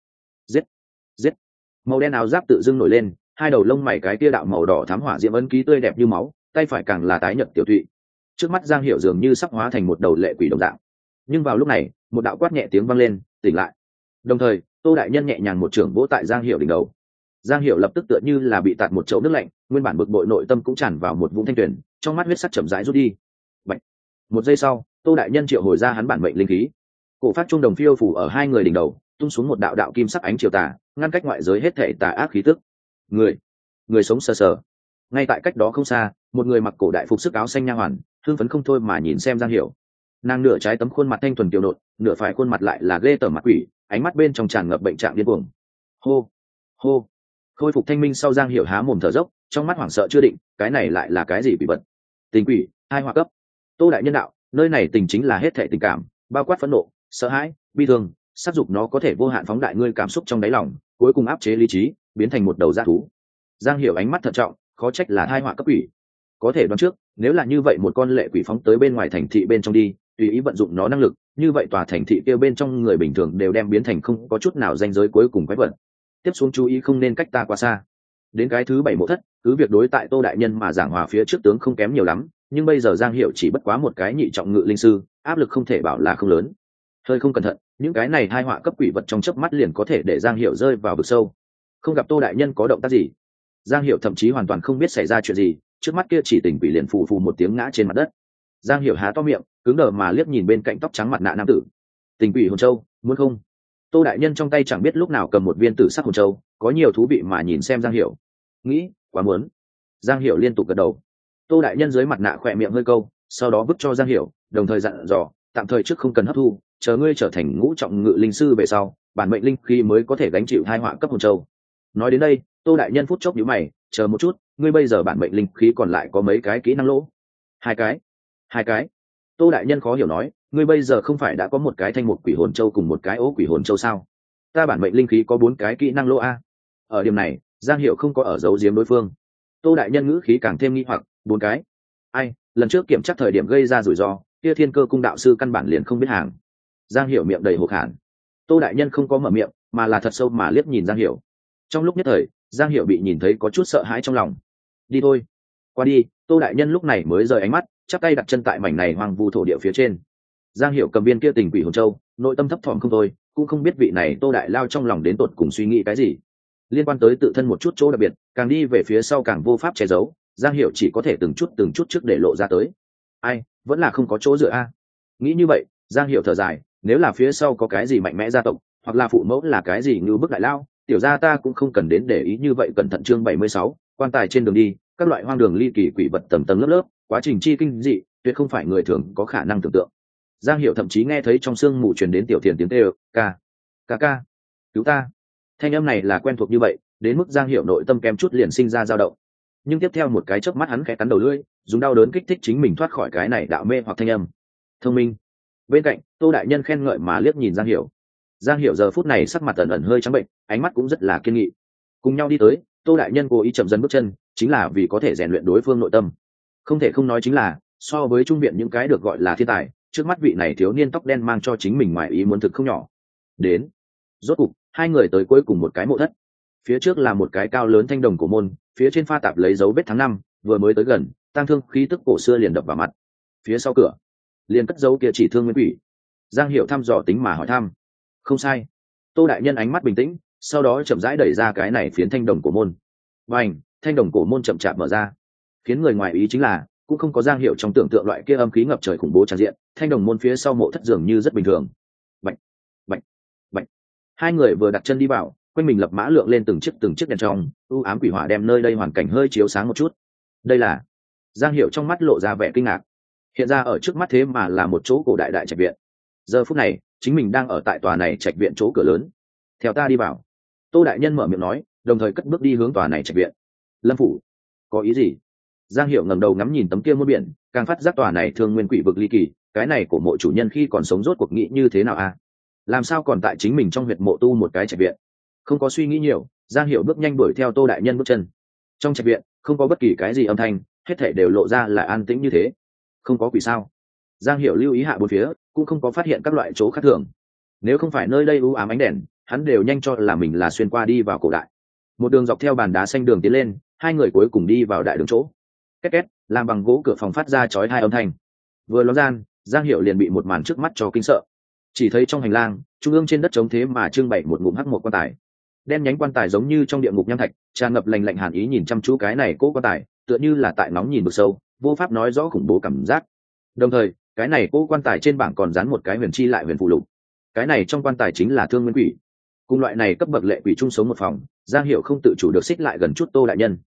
Giết! Màu đen áo giáp tự dưng nổi lên, hai đầu lông mày cái tia đạo màu đỏ thám hỏa diễm ấn ký tươi đẹp như máu, tay phải càng là tái nhợt tiểu thụy. Trước mắt Giang Hiểu dường như sắp hóa thành một đầu lệ quỷ đồng dạng. Nhưng vào lúc này, một đạo quát nhẹ tiếng vang lên, tỉnh lại. Đồng thời, Tô đại nhân nhẹ nhàng một chưởng vỗ tại Giang Hiểu đỉnh đầu. Giang Hiểu lập tức tựa như là bị tạt một chậu nước lạnh, nguyên bản bực bội nội tâm cũng tràn vào một vũng thanh tuyền, trong mắt huyết sắc chậm rãi rút đi. Bạch. Một giây sau, Tô đại nhân triệu hồi ra hắn bản mệnh linh khí. Cổ phát trung đồng phiêu phủ ở hai người đỉnh đầu, tung xuống một đạo đạo kim sắc ánh chiều tà, ngăn cách ngoại giới hết thảy tà ác khí tức. Người sống sờ sờ. Ngay tại cách đó không xa, một người mặc cổ đại phục sức áo xanh nha hoàn, hưng phấn không thôi mà nhìn xem Giang Hiểu. Nàng nửa trái tấm khuôn mặt thanh thuần kiều nộn, nửa phải khuôn mặt lại là ghê tởm mặt quỷ, ánh mắt bên trong tràn ngập bệnh trạng điên cuồng. Hô, hô. Khôi phục thanh minh sau, Giang Hiểu há mồm thở dốc, trong mắt hoảng sợ chưa định, cái này lại là cái gì quỷ vật? Tình quỷ, hai họa cấp. Tô đại nhân đạo, nơi này tình chính là hết thảy tình cảm, bao quát phẫn nộ, sợ hãi, bi thương, sát dục, nó có thể vô hạn phóng đại ngươi cảm xúc trong đáy lòng, cuối cùng áp chế lý trí, biến thành một đầu dã thú. Giang Hiểu ánh mắt thận trọng, khó trách là hai họa cấp quỷ. Có thể đoán trước, nếu là như vậy một con lệ quỷ phóng tới bên ngoài thành thị bên trong đi, tùy ý vận dụng nó năng lực, như vậy tòa thành thị kia bên trong người bình thường đều đem biến thành không có chút nào ranh giới cuối cùng quái vật. Tiếp xuống chú ý không nên cách ta quá xa. Đến cái thứ 7 mộ thất, cứ việc đối tại Tô đại nhân mà giảng hòa phía trước tướng không kém nhiều lắm, nhưng bây giờ Giang Hiểu chỉ bất quá một cái nhị trọng ngự linh sư, áp lực không thể bảo là không lớn. Hơi không cẩn thận, những cái này hai họa cấp quỷ vật trong chớp mắt liền có thể để Giang Hiểu rơi vào vực sâu. Không gặp Tô đại nhân có động tác gì, Giang Hiểu thậm chí hoàn toàn không biết xảy ra chuyện gì, trước mắt kia chỉ tình quỷ liền phù phù một tiếng ngã trên mặt đất. Giang Hiểu há to miệng, cứng đờ mà liếc nhìn bên cạnh tóc trắng mặt nạ nam tử. Tình quỷ hồn châu, muốn không? Tô đại nhân trong tay chẳng biết lúc nào cầm một viên tử sắc hồn châu, có nhiều thú vị mà nhìn xem Giang Hiểu. Nghĩ, quá muốn. Giang Hiểu liên tục gật đầu. Tô đại nhân dưới mặt nạ khỏe miệng hơi câu, sau đó vứt cho Giang Hiểu, đồng thời dặn dò, tạm thời trước không cần hấp thu, chờ ngươi trở thành ngũ trọng ngự linh sư về sau, bản mệnh linh khí mới có thể gánh chịu hai họa cấp hồn châu. Nói đến đây, Tô đại nhân phút chốc nhíu mày, chờ một chút, ngươi bây giờ bản mệnh linh khí còn lại có mấy cái kỹ năng lỗ? Hai cái. Tô đại nhân khó hiểu nói, ngươi bây giờ không phải đã có một cái thanh mục quỷ hồn châu cùng một cái ố quỷ hồn châu sao? Ta bản mệnh linh khí có 4 cái kỹ năng lỗ a. Ở điểm này, Giang Hiểu không có ở giấu giếm đối phương. Tô đại nhân ngữ khí càng thêm nghi hoặc, 4 cái? Ai, lần trước kiểm tra thời điểm gây ra rủi ro, kia Thiên Cơ cung đạo sư căn bản liền không biết hàng. Giang Hiểu miệng đầy hổ khản. Tô đại nhân không có mở miệng, mà là thật sâu mà liếc nhìn Giang Hiểu. Trong lúc nhất thời, Giang Hiểu bị nhìn thấy có chút sợ hãi trong lòng. Đi thôi, qua đi. Tô đại nhân lúc này mới rời ánh mắt, chắp tay đặt chân tại mảnh này hoang vu thổ địa phía trên. Giang Hiểu cầm viên kia tình quỷ hồn châu, nội tâm thấp thỏm không thôi, cũng không biết vị này Tô đại lao trong lòng đến tột cùng suy nghĩ cái gì. Liên quan tới tự thân một chút chỗ đặc biệt, càng đi về phía sau càng vô pháp che giấu, Giang Hiểu chỉ có thể từng chút trước để lộ ra tới. Ai, vẫn là không có chỗ dựa a. Nghĩ như vậy, Giang Hiểu thở dài, nếu là phía sau có cái gì mạnh mẽ gia tộc, hoặc là phụ mẫu là cái gì như bức đại lao, tiểu gia ta cũng không cần đến để ý như vậy. Cẩn thận chương 76, quan tài trên đường đi, các loại hoang đường ly kỳ quỷ vật tầng tầng lớp lớp, quá trình chi kinh dị, tuyệt không phải người thường có khả năng tưởng tượng. Giang Hiểu thậm chí nghe thấy trong sương mù truyền đến tiểu thiền tiếng kêu, ca, cứu ta. Thanh âm này là quen thuộc như vậy, đến mức Giang Hiểu nội tâm kém chút liền sinh ra dao động. Nhưng tiếp theo một cái chớp mắt hắn khẽ cắn đầu lưỡi, dùng đau đớn kích thích chính mình thoát khỏi cái này đạo mê hoặc thanh âm. Thông minh. Bên cạnh, Tô đại nhân khen ngợi mà liếc nhìn Giang Hiểu. Giang Hiểu giờ phút này sắc mặt ẩn ẩn hơi trắng bệnh, ánh mắt cũng rất là kiên nghị. Cùng nhau đi tới, Tô đại nhân cố ý chậm dần bước chân, chính là vì có thể rèn luyện đối phương nội tâm. Không thể không nói chính là, so với trung viện những cái được gọi là thiên tài, trước mắt vị này thiếu niên tóc đen mang cho chính mình ngoài ý muốn thực không nhỏ. Đến, rốt cục, hai người tới cuối cùng một cái mộ thất. Phía trước là một cái cao lớn thanh đồng cổ môn, phía trên pha tạp lấy dấu vết tháng năm, vừa mới tới gần, tang thương khí tức cổ xưa liền đập vào mặt. Phía sau cửa, liền cất dấu kia chỉ thương nguyên quỷ. Giang Hiểu thăm dò tính mà hỏi thăm. Không sai. Tô đại nhân ánh mắt bình tĩnh, sau đó chậm rãi đẩy ra cái này phiến thanh đồng cổ môn. Bành, thanh đồng cổ môn chậm chạp mở ra. Khiến người ngoài ý chính là, cũng không có Giang Hiểu trong tưởng tượng loại kia âm khí ngập trời khủng bố tràn diện, thanh đồng môn phía sau mộ thất dường như rất bình thường. Bạch, bạch, bạch. Hai người vừa đặt chân đi vào, quanh mình lập mã lượng lên từng chiếc đèn trong, u ám quỷ hỏa đem nơi đây hoàn cảnh hơi chiếu sáng một chút. Đây là... Giang Hiểu trong mắt lộ ra vẻ kinh ngạc. Hiện ra ở trước mắt thế mà là một chỗ cổ đại đại trạch viện. Giờ phút này, chính mình đang ở tại tòa này trạch viện chỗ cửa lớn. Theo ta đi vào. Tô đại nhân mở miệng nói, đồng thời cất bước đi hướng tòa này trạch viện. Lâm phủ, có ý gì? Giang Hiểu ngẩng đầu ngắm nhìn tấm kia muôn biển, càng phát giác tòa này thương nguyên quỷ vực ly kỳ, cái này của mộ chủ nhân khi còn sống rốt cuộc nghĩ như thế nào a? Làm sao còn tại chính mình trong huyệt mộ tu một cái trạch viện? Không có suy nghĩ nhiều, Giang Hiểu bước nhanh đuổi theo Tô đại nhân bước chân. Trong trạch viện, không có bất kỳ cái gì âm thanh, hết thảy đều lộ ra là an tĩnh như thế. Không có quỷ sao? Giang Hiểu lưu ý hạ bốn phía, cũng không có phát hiện các loại chỗ khác thường. Nếu không phải nơi đây u ám ánh đèn, hắn đều nhanh cho là mình là xuyên qua đi vào cổ đại. Một đường dọc theo bàn đá xanh đường tiến lên, hai người cuối cùng đi vào đại đường chỗ. Két két, làm bằng gỗ cửa phòng phát ra chói tai âm thanh. Vừa ló gian, Giang Hiểu liền bị một màn trước mắt cho kinh sợ. Chỉ thấy trong hành lang, trung ương trên đất trống thế mà trưng bày một ngụm hắc một quan tài. Đen nhánh quan tài giống như trong địa ngục nham thạch, tràn ngập lạnh lạnh hàn ý nhìn chăm chú cái này cố quan tài, tựa như là tại nóng nhìn vực sâu, vô pháp nói rõ khủng bố cảm giác. Đồng thời, cái này cố quan tài trên bảng còn dán một cái huyền chi lại huyền phụ lục. Cái này trong quan tài chính là thương nguyên quỷ. Cùng loại này cấp bậc lệ quỷ chung sống một phòng, Giang Hiểu không tự chủ được xích lại gần chút Tô đại nhân.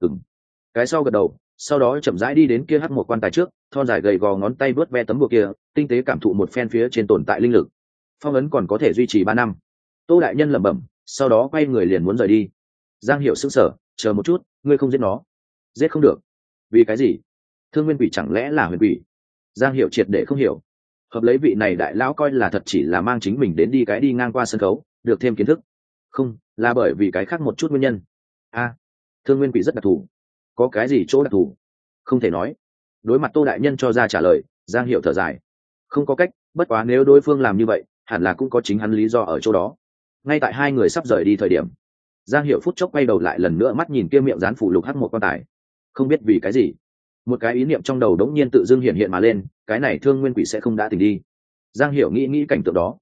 Cái sau gật đầu, sau đó chậm rãi đi đến kia hắc một quan tài trước, thon dài gầy gò ngón tay vớt ve tấm bùa kia, tinh tế cảm thụ một phen phía trên tồn tại linh lực. Phong ấn còn có thể duy trì 3 năm. Tô đại nhân lẩm bẩm, sau đó quay người liền muốn rời đi. Giang Hiểu sững sờ, chờ một chút, ngươi không giết nó? Giết không được. Vì cái gì? Thương nguyên quỷ chẳng lẽ là huyền quỷ? Giang Hiểu triệt để không hiểu. Hợp lấy vị này đại lão coi là thật chỉ là mang chính mình đến đi ngang qua sân khấu, được thêm kiến thức. Không, là bởi vì cái khác một chút nguyên nhân. Thương nguyên quỷ rất đặc thù. Có cái gì chỗ đặc thù? Không thể nói. Đối mặt Tô đại nhân cho ra trả lời, Giang Hiểu thở dài. Không có cách, bất quá nếu đối phương làm như vậy, hẳn là cũng có chính hắn lý do ở chỗ đó. Ngay tại hai người sắp rời đi thời điểm, Giang Hiểu phút chốc quay đầu lại lần nữa mắt nhìn kia miệng dán phủ lục hắc một quan tài. Không biết vì cái gì, một cái ý niệm trong đầu đống nhiên tự dưng hiện mà lên, cái này thương nguyên quỷ sẽ không đã tỉnh đi. Giang Hiểu nghĩ cảnh tượng đó.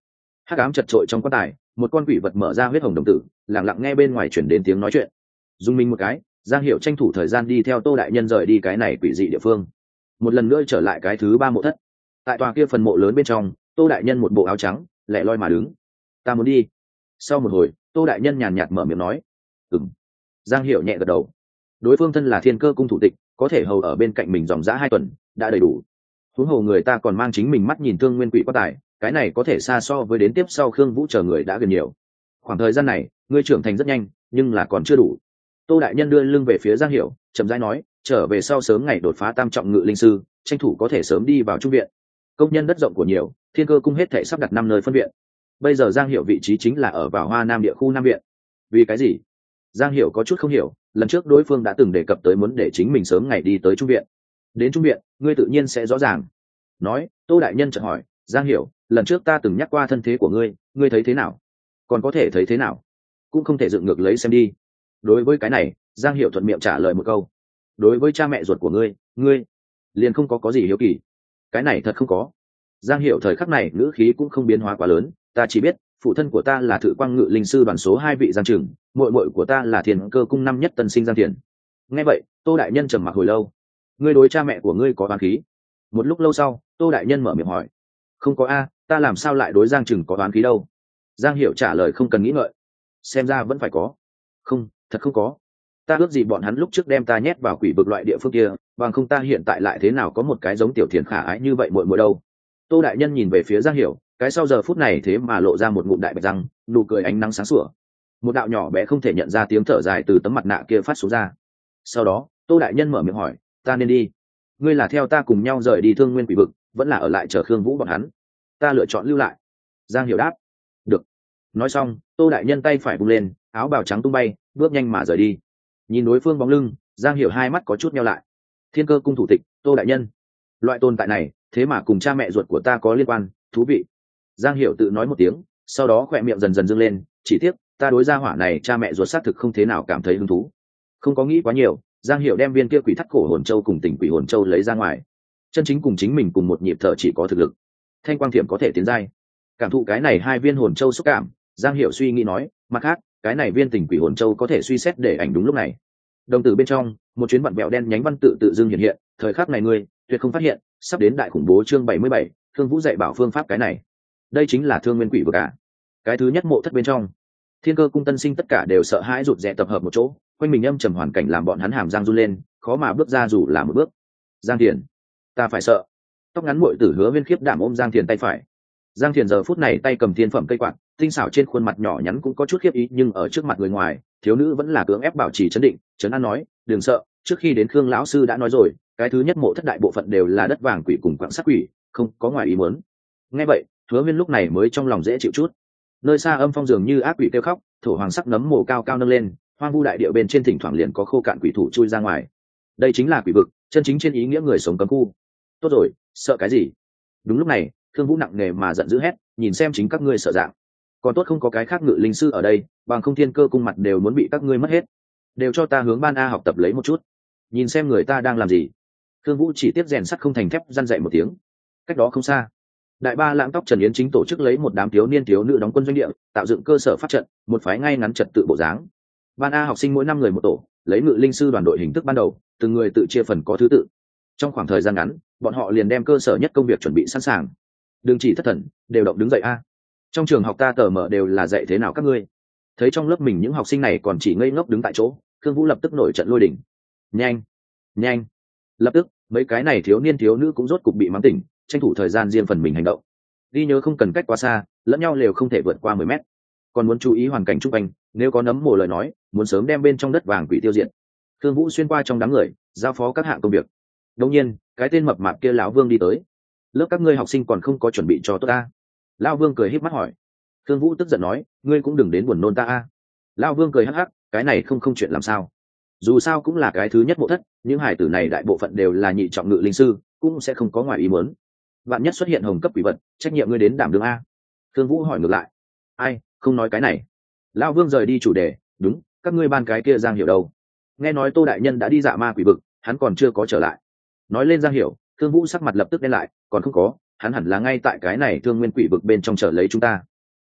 hắc ám chật trội trong quan tài, một con quỷ vật mở ra huyết hồng đồng tử, lặng lặng nghe bên ngoài chuyển đến tiếng nói chuyện. Dùng mình một cái, Giang Hiểu tranh thủ thời gian đi theo Tô đại nhân rời đi cái này quỷ dị địa phương, một lần nữa trở lại cái thứ 3 mộ thất. Tại tòa kia phần mộ lớn bên trong, Tô đại nhân một bộ áo trắng lẻ loi mà đứng. Ta muốn đi. Sau một hồi, Tô đại nhân nhàn nhạt mở miệng nói. Ừm. Giang Hiểu nhẹ gật đầu. Đối phương thân là Thiên Cơ cung thủ tịch, có thể hầu ở bên cạnh mình dòng dã 2 tuần đã đầy đủ. Huống hồ người ta còn mang chính mình mắt nhìn thương nguyên quỷ quan tài, cái này có thể xa so với đến tiếp sau Khương Vũ chờ người đã gần nhiều. Khoảng thời gian này ngươi trưởng thành rất nhanh, nhưng là còn chưa đủ. Tô đại nhân đưa lưng về phía Giang Hiểu, chậm rãi nói, trở về sau sớm ngày đột phá tam trọng ngự linh sư, tranh thủ có thể sớm đi vào trung viện. Công nhân đất rộng của nhiều, Thiên Cơ cung hết thảy sắp đặt 5 nơi phân viện. Bây giờ Giang Hiểu vị trí chính là ở vào Hoa Nam địa khu Nam viện. Vì cái gì? Giang Hiểu có chút không hiểu, lần trước đối phương đã từng đề cập tới muốn để chính mình sớm ngày đi tới trung viện. Đến trung viện, ngươi tự nhiên sẽ rõ ràng. Nói, Tô đại nhân chợt hỏi, Giang Hiểu, lần trước ta từng nhắc qua thân thế của ngươi, ngươi thấy thế nào? Còn có thể thấy thế nào? Cũng không thể dựng ngược lấy xem đi. Đối với cái này, Giang Hiểu thuận miệng trả lời một câu. Đối với cha mẹ ruột của ngươi liền không có gì hiếu kỳ. Cái này thật không có. Giang Hiểu thời khắc này ngữ khí cũng không biến hóa quá lớn, ta chỉ biết phụ thân của ta là Thự Quang Ngự Linh sư đoàn số 2 vị Giang Trừng, muội muội của ta là Thiên Cơ cung năm nhất tân sinh Giang Thiền. Nghe vậy, Tô đại nhân trầm mặc hồi lâu. Ngươi đối cha mẹ của ngươi có oán khí? Một lúc lâu sau, Tô đại nhân mở miệng hỏi. Không có a, ta làm sao lại đối Giang Trừng có oán khí đâu? Giang Hiểu trả lời không cần nghĩ ngợi. Xem ra vẫn phải có. Không, thật không có. Ta ước gì bọn hắn lúc trước đem ta nhét vào quỷ vực loại địa phương kia, bằng không ta hiện tại lại thế nào có một cái giống Tiểu Thiền khả ái như vậy muội muội đâu. Tô đại nhân nhìn về phía Giang Hiểu, cái sau giờ phút này thế mà lộ ra một ngụm đại bạch răng, nụ cười ánh nắng sáng sủa. Một đạo nhỏ bé không thể nhận ra tiếng thở dài từ tấm mặt nạ kia phát xuống ra. Sau đó, Tô đại nhân mở miệng hỏi, ta nên đi? Ngươi là theo ta cùng nhau rời đi Thương Nguyên quỷ vực, vẫn là ở lại chờ Khương Vũ bọn hắn? Ta lựa chọn lưu lại. Giang Hiểu đáp. Được. Nói xong, Tô đại nhân tay phải vung lên, áo bào trắng tung bay, bước nhanh mà rời đi. Nhìn đối phương bóng lưng, Giang Hiểu hai mắt có chút nheo lại. Thiên Cơ cung thủ tịch, Tô đại nhân. Loại tồn tại này, thế mà cùng cha mẹ ruột của ta có liên quan, thú vị. Giang Hiểu tự nói một tiếng, sau đó khỏe miệng dần dần dương lên, chỉ tiếc ta đối gia hỏa này cha mẹ ruột xác thực không thế nào cảm thấy hứng thú. Không có nghĩ quá nhiều, Giang Hiểu đem viên kia quỷ thắt cổ hồn châu cùng tình quỷ hồn châu lấy ra ngoài. Chân chính cùng chính mình cùng một nhịp thở chỉ có thực lực. Thanh quang thiểm có thể tiến giai. Cảm thụ cái này 2 viên hồn châu xúc cảm, Giang Hiểu suy nghĩ nói, mặt khác, cái này viên tình quỷ hồn châu có thể suy xét để ảnh đúng lúc này. Đồng tử bên trong, một chuyến vặn bẹo đen nhánh văn tự dưng hiện hiện, thời khắc này ngươi tuyệt không phát hiện, sắp đến đại khủng bố chương 77, Thương Vũ dạy bảo phương pháp cái này. Đây chính là Thương Nguyên quỷ vực à? Cái thứ nhất mộ thất bên trong, Thiên Cơ cung tân sinh tất cả đều sợ hãi rụt rè tập hợp một chỗ, quanh mình âm trầm hoàn cảnh làm bọn hắn hàm răng run lên, khó mà bước ra dù là một bước. Giang Thiền, ta phải sợ. Tóc ngắn muội tử Hứa Viên khiếp đảm ôm Giang Thiền tay phải. Giang Thiền giờ phút này tay cầm thiên phẩm cây quạt, tinh xảo trên khuôn mặt nhỏ nhắn cũng có chút khiếp ý, nhưng ở trước mặt người ngoài, thiếu nữ vẫn là cưỡng ép bảo trì trấn định, trấn an nói, đừng sợ, trước khi đến Khương lão sư đã nói rồi, cái thứ nhất mộ thất đại bộ phận đều là đất vàng quỷ cùng quặng sắc quỷ, không có ngoài ý muốn. Nghe vậy, Hứa Viên lúc này mới trong lòng dễ chịu chút. Nơi xa âm phong dường như ác quỷ kêu khóc, thổ hoàng sắc nấm mồ cao cao nâng lên, hoang vu đại địa bên trên thỉnh thoảng liền có khô cạn quỷ thủ chui ra ngoài. Đây chính là quỷ vực, chân chính trên ý nghĩa người sống cấm khu. Tốt rồi, sợ cái gì? Đúng lúc này, Thương Vũ nặng nề mà giận dữ hét, nhìn xem chính các ngươi sợ dạng. Còn tốt không có cái khác ngự linh sư ở đây, bằng không Thiên Cơ cung mặt đều muốn bị các ngươi mất hết. Đều cho ta hướng ban A học tập lấy một chút. Nhìn xem người ta đang làm gì. Thương Vũ chỉ tiếp rèn sắt không thành thép, răn dạy một tiếng. Cách đó không xa, Đại Ba Lãng tóc Trần Yến chính tổ chức lấy một đám thiếu niên thiếu nữ đóng quân doanh địa, tạo dựng cơ sở phát trận, một phái ngay ngắn trật tự bộ dáng. Ban A học sinh mỗi 5 người một tổ, lấy ngự linh sư đoàn đội hình thức ban đầu, từng người tự chia phần có thứ tự. Trong khoảng thời gian ngắn, bọn họ liền đem cơ sở nhất công việc chuẩn bị sẵn sàng. Đừng chỉ thất thần, đều động đứng dậy a. Trong trường học ta tờ mở đều là dạy thế nào các ngươi. Thấy trong lớp mình những học sinh này còn chỉ ngây ngốc đứng tại chỗ, Khương Vũ lập tức nổi trận lôi đình. Nhanh, nhanh. Lập tức, mấy cái này thiếu niên thiếu nữ cũng rốt cục bị mắng tỉnh, tranh thủ thời gian riêng phần mình hành động. Ghi nhớ không cần cách quá xa, lẫn nhau đều không thể vượt qua 10 mét. Còn muốn chú ý hoàn cảnh chung quanh, nếu có nấm mồ lời nói, muốn sớm đem bên trong đất vàng quỷ tiêu diệt. Khương Vũ xuyên qua trong đám người, giao phó các hạng công việc. Đương nhiên, cái tên mập mạp kia lão Vương đi tới. Lớp các ngươi học sinh còn không có chuẩn bị cho tốt ta? Lão Vương cười híp mắt hỏi. Khương Vũ tức giận nói, ngươi cũng đừng đến buồn nôn ta a. Lão Vương cười hắc hắc, cái này không chuyện làm sao? Dù sao cũng là cái thứ nhất mộ thất, những hải tử này đại bộ phận đều là nhị trọng ngự linh sư, cũng sẽ không có ngoài ý muốn. Vạn nhất xuất hiện hồng cấp quỷ vật, trách nhiệm ngươi đến đảm đương a. Khương Vũ hỏi ngược lại. Ai, không nói cái này. Lão Vương rời đi chủ đề, đúng, các ngươi ban cái kia Giang Hiểu đâu? Nghe nói Tô đại nhân đã đi dạ ma quỷ vực, hắn còn chưa có trở lại. Nói lên Giang Hiểu, Thương Vũ sắc mặt lập tức đen lại, còn không có, hắn hẳn là ngay tại cái này Thương Nguyên quỷ vực bên trong chờ lấy chúng ta.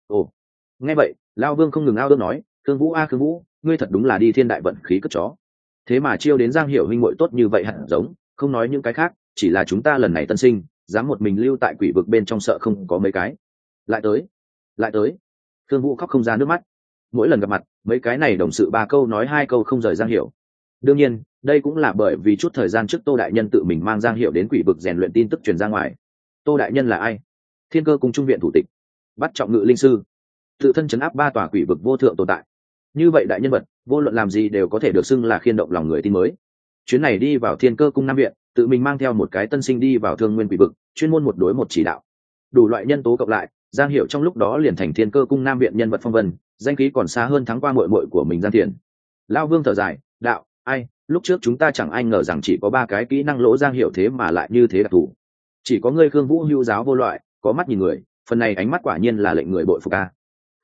ồ, nghe vậy Lao Vương không ngừng ao ước nói, Khương Vũ a Khương Vũ, ngươi thật đúng là đi thiên đại vận khí cất chó, thế mà chiêu đến Giang Hiểu huynh muội tốt như vậy hẳn giống, không nói những cái khác, chỉ là chúng ta lần này tân sinh dám một mình lưu tại quỷ vực bên trong sợ không có mấy cái. Lại tới Khương Vũ khóc không ra nước mắt. Mỗi lần gặp mặt mấy cái này đồng sự ba câu nói hai câu không rời Giang Hiểu. Đương nhiên đây cũng là bởi vì chút thời gian trước Tô đại nhân tự mình mang Giang Hiểu đến quỷ vực rèn luyện tin tức truyền ra ngoài. Tô đại nhân là ai? Thiên Cơ cùng trung viện thủ tịch, bắt trọng ngự linh sư, tự thân chấn áp ba tòa quỷ vực vô thượng tồn tại. Như vậy đại nhân vật vô luận làm gì đều có thể được xưng là khiên động lòng người tin mới. Chuyến này đi vào Thiên Cơ cung Nam viện, tự mình mang theo một cái tân sinh đi vào Thương Nguyên quỷ vực, chuyên môn một đối một chỉ đạo. Đủ loại nhân tố cộng lại, Giang Hiểu trong lúc đó liền thành Thiên Cơ cung Nam viện nhân vật phong vân, danh khí còn xa hơn thắng qua muội muội của mình Giang Thiền. Lão Vương thở dài, đạo, ai, lúc trước chúng ta chẳng ai ngờ rằng chỉ có ba cái kỹ năng lỗ Giang Hiểu thế mà lại như thế đặc thù. Chỉ có ngươi Khương Vũ hữu giáo vô loại, có mắt nhìn người, phần này ánh mắt quả nhiên là lệnh người bội phục a.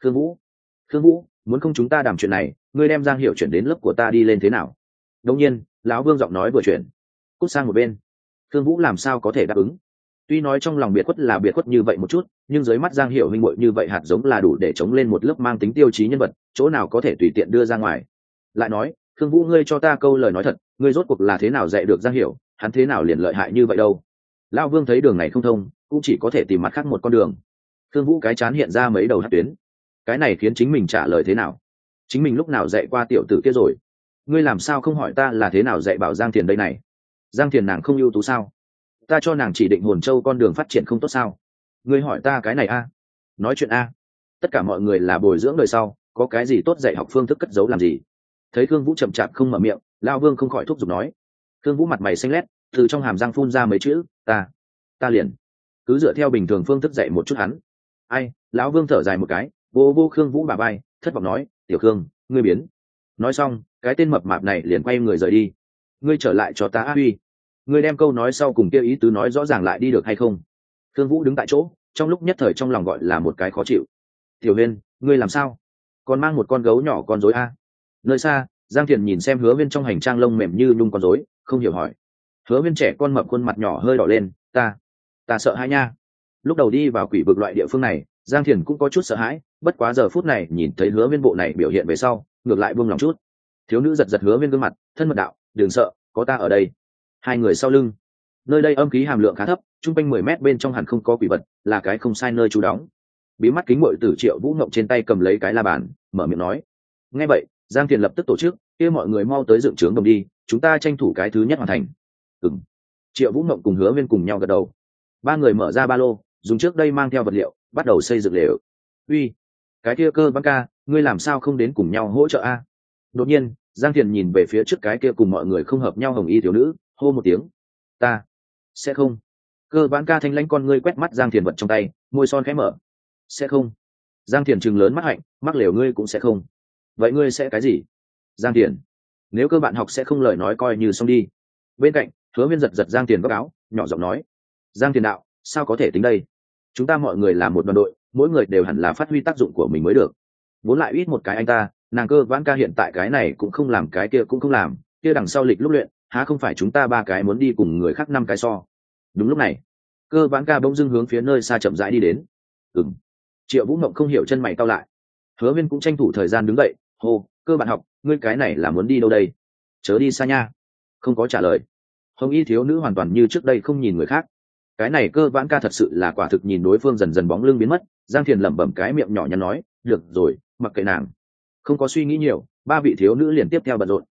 Khương Vũ, muốn không chúng ta đàm chuyện này, ngươi đem Giang Hiểu chuyển đến lớp của ta đi lên thế nào? Đương nhiên, lão Vương giọng nói vừa chuyển, cút sang một bên. Khương Vũ làm sao có thể đáp ứng? Tuy nói trong lòng biệt khuất như vậy một chút, nhưng dưới mắt Giang Hiểu huynh muội như vậy hạt giống là đủ để chống lên một lớp mang tính tiêu chí nhân vật, chỗ nào có thể tùy tiện đưa ra ngoài. Lại nói, Khương Vũ ngươi cho ta câu lời nói thật, ngươi rốt cuộc là thế nào dạy được Giang Hiểu, hắn thế nào liền lợi hại như vậy đâu? Lão Vương thấy đường này không thông, cũng chỉ có thể tìm mặt khác một con đường. Khương Vũ cái chán hiện ra mấy đầu hắc tuyến. Cái này khiến chính mình trả lời thế nào? Chính mình lúc nào dạy qua tiểu tử kia rồi? Ngươi làm sao không hỏi ta là thế nào dạy bảo Giang Thiền đây này? Giang Thiền nàng không ưu tú sao? Ta cho nàng chỉ định hồn châu con đường phát triển không tốt sao? Ngươi hỏi ta cái này a? Nói chuyện a? Tất cả mọi người là bồi dưỡng đời sau, có cái gì tốt dạy học phương thức cất giấu làm gì? Thấy Khương Vũ chậm chạp không mở miệng, Lão Vương không khỏi thúc giục nói. Khương Vũ mặt mày xanh lét, từ trong hàm răng phun ra mấy chữ, ta liền cứ dựa theo bình thường phương thức dạy một chút hắn. Ai? Lão Vương thở dài một cái, vô Khương Vũ bả vai, thất vọng nói, tiểu Khương, ngươi biến. Nói xong, cái tên mập mạp này liền quay người rời đi. Ngươi trở lại cho ta uy. Ngươi đem câu nói sau cùng kia ý tứ nói rõ ràng lại đi được hay không? Khương Vũ đứng tại chỗ, trong lúc nhất thời trong lòng gọi là một cái khó chịu. Tiểu Huyên, ngươi làm sao? Còn mang một con gấu nhỏ con rối a? Nơi xa, Giang Thiền nhìn xem Hứa Viên trong hành trang lông mềm như nhung con rối, không hiểu hỏi. Hứa Viên trẻ con mập khuôn mặt nhỏ hơi đỏ lên, ta sợ hãi nha. Lúc đầu đi vào quỷ vực loại địa phương này, Giang Thiền cũng có chút sợ hãi, bất quá giờ phút này nhìn thấy Hứa Viên bộ này biểu hiện về sau, ngược lại buông lòng chút. Thiếu nữ giật Hứa Viên gương mặt, thân mật đạo, đừng sợ, có ta ở đây. Hai người sau lưng, nơi đây âm khí hàm lượng khá thấp, trung quanh 10 mét bên trong hẳn không có quỷ vật, là cái không sai nơi trú đóng. Bí mắt kính muội tử Triệu Vũ Ngộng trên tay cầm lấy cái la bàn, mở miệng nói. Nghe vậy, Giang Thiền lập tức tổ chức, kia mọi người mau tới dựng trướng đồng đi, chúng ta tranh thủ cái thứ nhất hoàn thành. Ừm. Triệu Vũ Ngộng cùng Hứa Viên cùng nhau gật đầu. Ba người mở ra ba lô, dùng trước đây mang theo vật liệu, bắt đầu xây dựng lều. Uy, cái kia Cơ Văn ca, ngươi làm sao không đến cùng nhau hỗ trợ a? Đột nhiên, Giang Thiền nhìn về phía trước cái kia cùng mọi người không hợp nhau hồng y thiếu nữ, hô một tiếng. Ta sẽ không. Cơ Văn ca thanh lãnh con ngươi quét mắt Giang Thiền vật trong tay, môi son khẽ mở. Sẽ không. Giang Thiền trừng lớn mắt hạnh, mắc lều ngươi cũng sẽ không. Vậy ngươi sẽ cái gì? Giang Thiền, nếu cơ bạn học sẽ không lời nói coi như xong đi. Bên cạnh, Hứa Viên giật Giang Thiền góc áo, nhỏ giọng nói. Giang Thiền đạo, sao có thể tính đây? Chúng ta mọi người là một đoàn đội, mỗi người đều hẳn là phát huy tác dụng của mình mới được. Vốn lại ít một cái anh ta, nàng Cơ Vãn ca hiện tại cái này cũng không làm cái kia cũng không làm, kia đằng sau lịch lúc luyện, há không phải chúng ta ba cái muốn đi cùng người khác 5 cái so. Đúng lúc này, Cơ Vãn ca bỗng dưng hướng phía nơi xa chậm rãi đi đến. Ừm. Triệu Vũ Ngộng không hiểu chân mày cau lại. Hứa Viên cũng tranh thủ thời gian đứng dậy, hô, Cơ bạn học, ngươi cái này là muốn đi đâu đây? Chớ đi xa nha. Không có trả lời. Hồng y thiếu nữ hoàn toàn như trước đây không nhìn người khác. Cái này Cơ Vãn ca thật sự là quả thực nhìn đối phương dần dần bóng lưng biến mất. Giang Thiền lẩm bẩm cái miệng nhỏ nhắn nói, được rồi, mặc kệ nàng. Không có suy nghĩ nhiều, ba vị thiếu nữ liền tiếp theo bận rộn.